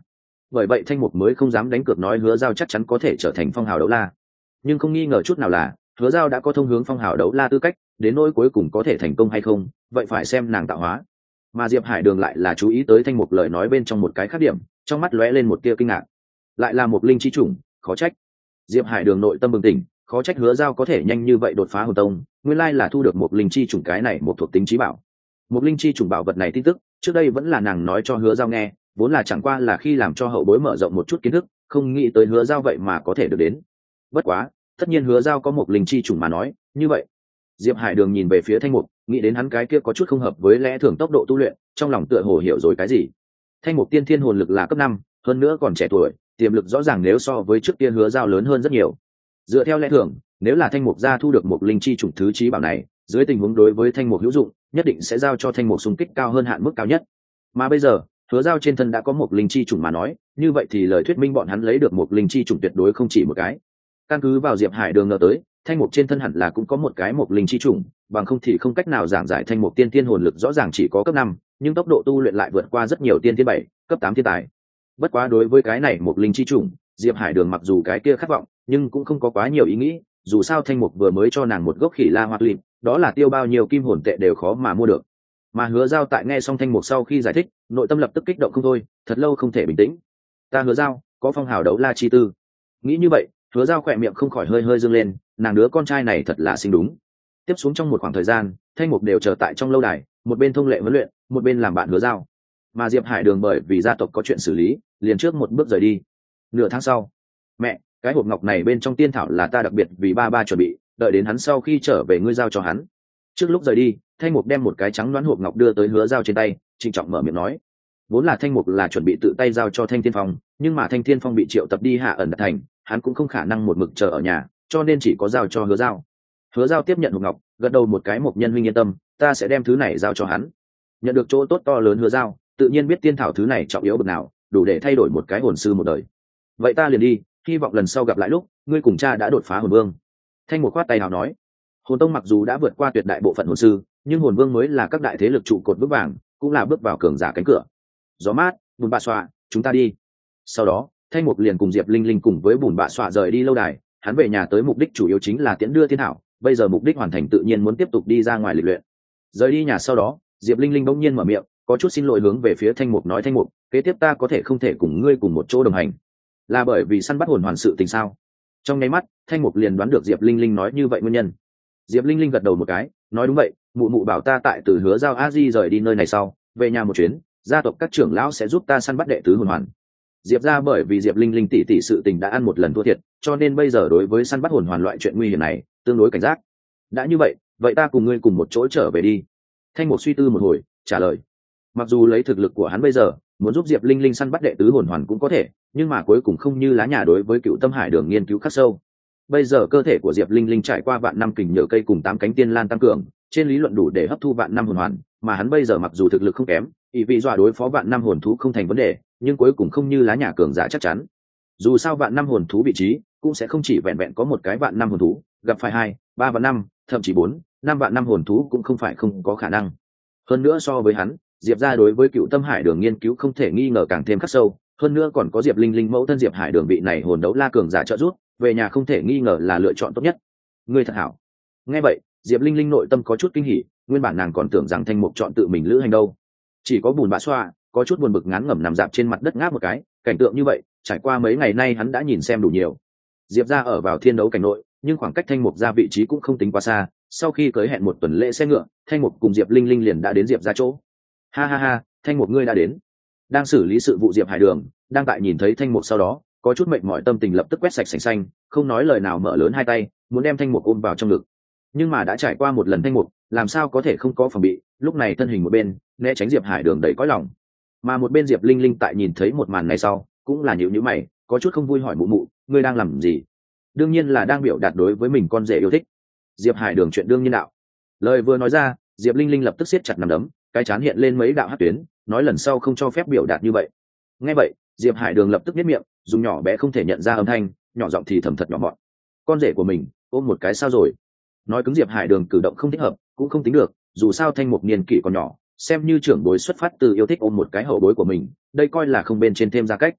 S1: bởi vậy Thanh Mục mới không dám đánh cược nói Hứa Giao chắc chắn có thể trở thành phong hào đấu la. Nhưng không nghi ngờ chút nào là Hứa Giao đã có thông hướng phong hào đấu la tư cách, đến nỗi cuối cùng có thể thành công hay không, vậy phải xem nàng tạo hóa. Mà Diệp Hải Đường lại là chú ý tới Thanh Mục lời nói bên trong một cái khác điểm, trong mắt lóe lên một tia kinh ngạc. Lại là một linh chi chủng, khó trách. Diệp Hải Đường nội tâm bừng tỉnh, khó trách Hứa Giao có thể nhanh như vậy đột phá hồn tông, nguyên lai là thu được một linh chi chủng, cái này một thuộc tính trí bảo. Một linh chi chủng bảo vật này tin tức, trước đây vẫn là nàng nói cho Hứa Giao nghe, vốn là chẳng qua là khi làm cho hậu bối mở rộng một chút kiến thức, không nghĩ tới Hứa Giao vậy mà có thể được đến. Bất quá, tất nhiên Hứa Giao có một linh chi chủng mà nói, như vậy. Diệp Hải Đường nhìn về phía Thanh Mục, nghĩ đến hắn cái kia có chút không hợp với lẽ thường tốc độ tu luyện, trong lòng tựa hồ hiểu rồi cái gì. Thanh Mục tiên thiên hồn lực là cấp 5, hơn nữa còn trẻ tuổi, tiềm lực rõ ràng nếu so với trước kia Hứa Giao lớn hơn rất nhiều. Dựa theo lẽ thường, nếu là Thanh Mục gia thu được một linh chi chủng thứ chí bảo này, dưới tình huống đối với Thanh Mục hữu dụng, nhất định sẽ giao cho Thanh Mục xung kích cao hơn hạn mức cao nhất. Mà bây giờ, Hứa Giao trên thân đã có một linh chi chủng mà nói, như vậy thì lời thuyết minh bọn hắn lấy được một linh chi chủng tuyệt đối không chỉ một cái. Căn cứ vào Diệp Hải Đường ngờ tới, Thanh Mục trên thân hẳn là cũng có một cái một linh chi chủng, bằng không thì không cách nào giảng giải Thanh Mục tiên tiên hồn lực rõ ràng chỉ có cấp 5, nhưng tốc độ tu luyện lại vượt qua rất nhiều tiên tiên 7, cấp 8 thiên tài. Bất quá đối với cái này một linh chi chủng, Diệp Hải Đường mặc dù cái kia khát vọng, nhưng cũng không có quá nhiều ý nghĩ, dù sao Thanh Mục vừa mới cho nàng một gốc khỉ la hoa lịm, đó là tiêu bao nhiêu kim hồn tệ đều khó mà mua được. Mà Hứa Giao tại nghe xong Thanh Mục sau khi giải thích, nội tâm lập tức kích động không thôi, thật lâu không thể bình tĩnh. Ta Hứa Giao có phong hào đấu la chi tư. Nghĩ như vậy, Hứa Giao khỏe miệng không khỏi hơi hơi dương lên, nàng đứa con trai này thật là xinh đúng. Tiếp xuống trong một khoảng thời gian, Thanh Mục đều chờ tại trong lâu đài, một bên thông lệ huấn luyện, một bên làm bạn Hứa Giao. Mà Diệp Hải Đường bởi vì gia tộc có chuyện xử lý, liền trước một bước rời đi. Nửa tháng sau, mẹ, cái hộp ngọc này bên trong tiên thảo là ta đặc biệt vì ba ba chuẩn bị, đợi đến hắn sau khi trở về ngươi giao cho hắn. Trước lúc rời đi, Thanh Mục đem một cái trắng đoán hộp ngọc đưa tới Hứa Giao trên tay, trịnh trọng mở miệng nói. Vốn là Thanh Mục là chuẩn bị tự tay giao cho Thanh Thiên Phong, nhưng mà Thanh Thiên Phong bị triệu tập đi Hạ ẩn thành, hắn cũng không khả năng một mực chờ ở nhà, cho nên chỉ có giao cho Hứa Giao. Hứa Giao tiếp nhận hộp ngọc, gật đầu một cái, Mục nhân huynh yên tâm, ta sẽ đem thứ này giao cho hắn. Nhận được chỗ tốt to lớn Hứa Giao, tự nhiên biết tiên thảo thứ này trọng yếu bậc nào, đủ để thay đổi một cái hồn sư một đời. Vậy ta liền đi, hy vọng lần sau gặp lại lúc ngươi cùng cha đã đột phá hồn vương. Thanh Mục khoát tay nào nói. Hồn tông mặc dù đã vượt qua tuyệt đại bộ phận hồn sư, nhưng hồn vương mới là các đại thế lực trụ cột vững vàng, cũng là bước vào cường giả cánh cửa. Gió mát, Bùn Bạ Xoa, chúng ta đi. Sau đó, Thanh Mục liền cùng Diệp Linh Linh cùng với Bùn Bạ Xoa rời đi lâu đài. Hắn về nhà tới mục đích chủ yếu chính là tiễn đưa thiên thảo, bây giờ mục đích hoàn thành tự nhiên muốn tiếp tục đi ra ngoài lịch luyện. Rời đi nhà sau đó, Diệp Linh Linh bỗng nhiên mở miệng, có chút xin lỗi hướng về phía Thanh Mục nói, Thanh Mục, kế tiếp ta có thể không thể cùng ngươi cùng một chỗ đồng hành, là bởi vì săn bắt hồn hoàn sự tình sao? Trong nháy mắt, Thanh Mục liền đoán được Diệp Linh Linh nói như vậy nguyên nhân. Diệp Linh Linh gật đầu một cái, nói đúng vậy, mụ mụ bảo ta tại từ Hứa Giao a di rời đi nơi này sau, về nhà một chuyến, gia tộc các trưởng lão sẽ giúp ta săn bắt đệ tứ hồn hoàn. Diệp ra bởi vì Diệp Linh Linh tỷ tỷ sự tình đã ăn một lần thua thiệt, cho nên bây giờ đối với săn bắt hồn hoàn loại chuyện nguy hiểm này, tương đối cảnh giác. Đã như vậy, vậy ta cùng ngươi cùng một chỗ trở về đi. Thanh Mục suy tư một hồi, trả lời. Mặc dù lấy thực lực của hắn bây giờ, muốn giúp Diệp Linh Linh săn bắt đệ tứ hồn hoàn cũng có thể, nhưng mà cuối cùng không như lá nhà đối với Cựu Tâm Hải Đường nghiên cứu khắc sâu. Bây giờ cơ thể của Diệp Linh Linh trải qua vạn năm kình nhựa cây cùng 8 cánh tiên lan tăng cường, trên lý luận đủ để hấp thu vạn năm hồn hoàn, mà hắn bây giờ mặc dù thực lực không kém, ý vị dọa đối phó vạn năm hồn thú không thành vấn đề, nhưng cuối cùng không như lá nhà cường giả chắc chắn. Dù sao vạn năm hồn thú vị trí cũng sẽ không chỉ vẹn vẹn có một cái vạn năm hồn thú, gặp phải 2, 3 vạn năm, thậm chí 4, 5 vạn năm hồn thú cũng không phải không có khả năng. Hơn nữa so với hắn, Diệp gia đối với Cựu Tâm Hải Đường nghiên cứu không thể nghi ngờ càng thêm khắc sâu, hơn nữa còn có Diệp Linh Linh mẫu thân Diệp Hải Đường bị này hồn đấu la cường giả trợ giúp, về nhà không thể nghi ngờ là lựa chọn tốt nhất. Ngươi thật hảo. Nghe vậy, Diệp Linh Linh nội tâm có chút kinh hỉ, nguyên bản nàng còn tưởng rằng Thanh Mục chọn tự mình lữ hành đâu. Chỉ có Bùn Bạ Xoa có chút buồn bực ngán ngẩm nằm dạp trên mặt đất ngáp một cái, cảnh tượng như vậy, trải qua mấy ngày nay hắn đã nhìn xem đủ nhiều. Diệp gia ở vào thiên đấu cảnh nội, nhưng khoảng cách Thanh Mục gia vị trí cũng không tính quá xa, sau khi cưới hẹn một tuần lễ xe ngựa, Thanh Mục cùng Diệp Linh Linh liền đã đến Diệp gia chỗ. Ha ha ha, Thanh Mục ngươi đã đến. Đang xử lý sự vụ Diệp Hải Đường, đang tại nhìn thấy Thanh Mục sau đó, có chút mệt mỏi tâm tình lập tức quét sạch sành xanh, không nói lời nào mở lớn hai tay, muốn đem Thanh Mục ôm vào trong ngực. Nhưng mà đã trải qua một lần Thanh Mục, làm sao có thể không có phòng bị, lúc này thân hình một bên, né tránh Diệp Hải Đường đầy cõi lòng. Mà một bên Diệp Linh Linh tại nhìn thấy một màn này sau, cũng là nhíu nhíu mày, có chút không vui hỏi mụ mụ, ngươi đang làm gì? Đương nhiên là đang biểu đạt đối với mình con rể yêu thích. Diệp Hải Đường chuyện đương nhiên đạo. Lời vừa nói ra, Diệp Linh Linh lập tức siết chặt nắm đấm, cái trán hiện lên mấy đạo hắc tuyến, nói lần sau không cho phép biểu đạt như vậy. Nghe vậy, Diệp Hải Đường lập tức biết miệng, dùng nhỏ bé không thể nhận ra âm thanh, nhỏ giọng thì thầm thật nhỏ mọn. Con rể của mình, ôm một cái sao rồi? Nói cứng Diệp Hải Đường cử động không thích hợp, cũng không tính được, dù sao Thanh Mục niên kỷ còn nhỏ, xem như trưởng bối xuất phát từ yêu thích ôm một cái hậu bối của mình, đây coi là không bên trên thêm ra cách.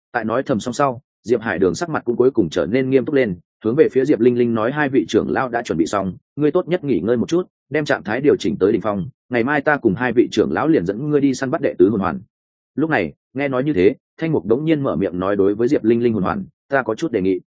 S1: Tại nói thầm xong sau, Diệp Hải Đường sắc mặt cũng cuối cùng trở nên nghiêm túc lên, hướng về phía Diệp Linh Linh nói, hai vị trưởng lão đã chuẩn bị xong, ngươi tốt nhất nghỉ ngơi một chút, đem trạng thái điều chỉnh tới đỉnh phong, ngày mai ta cùng hai vị trưởng lão liền dẫn ngươi đi săn bắt đệ tứ hồn hoàn. Lúc này, nghe nói như thế, Thanh Mục đống nhiên mở miệng nói, đối với Diệp Linh Linh hồn hoàn, ta có chút đề nghị.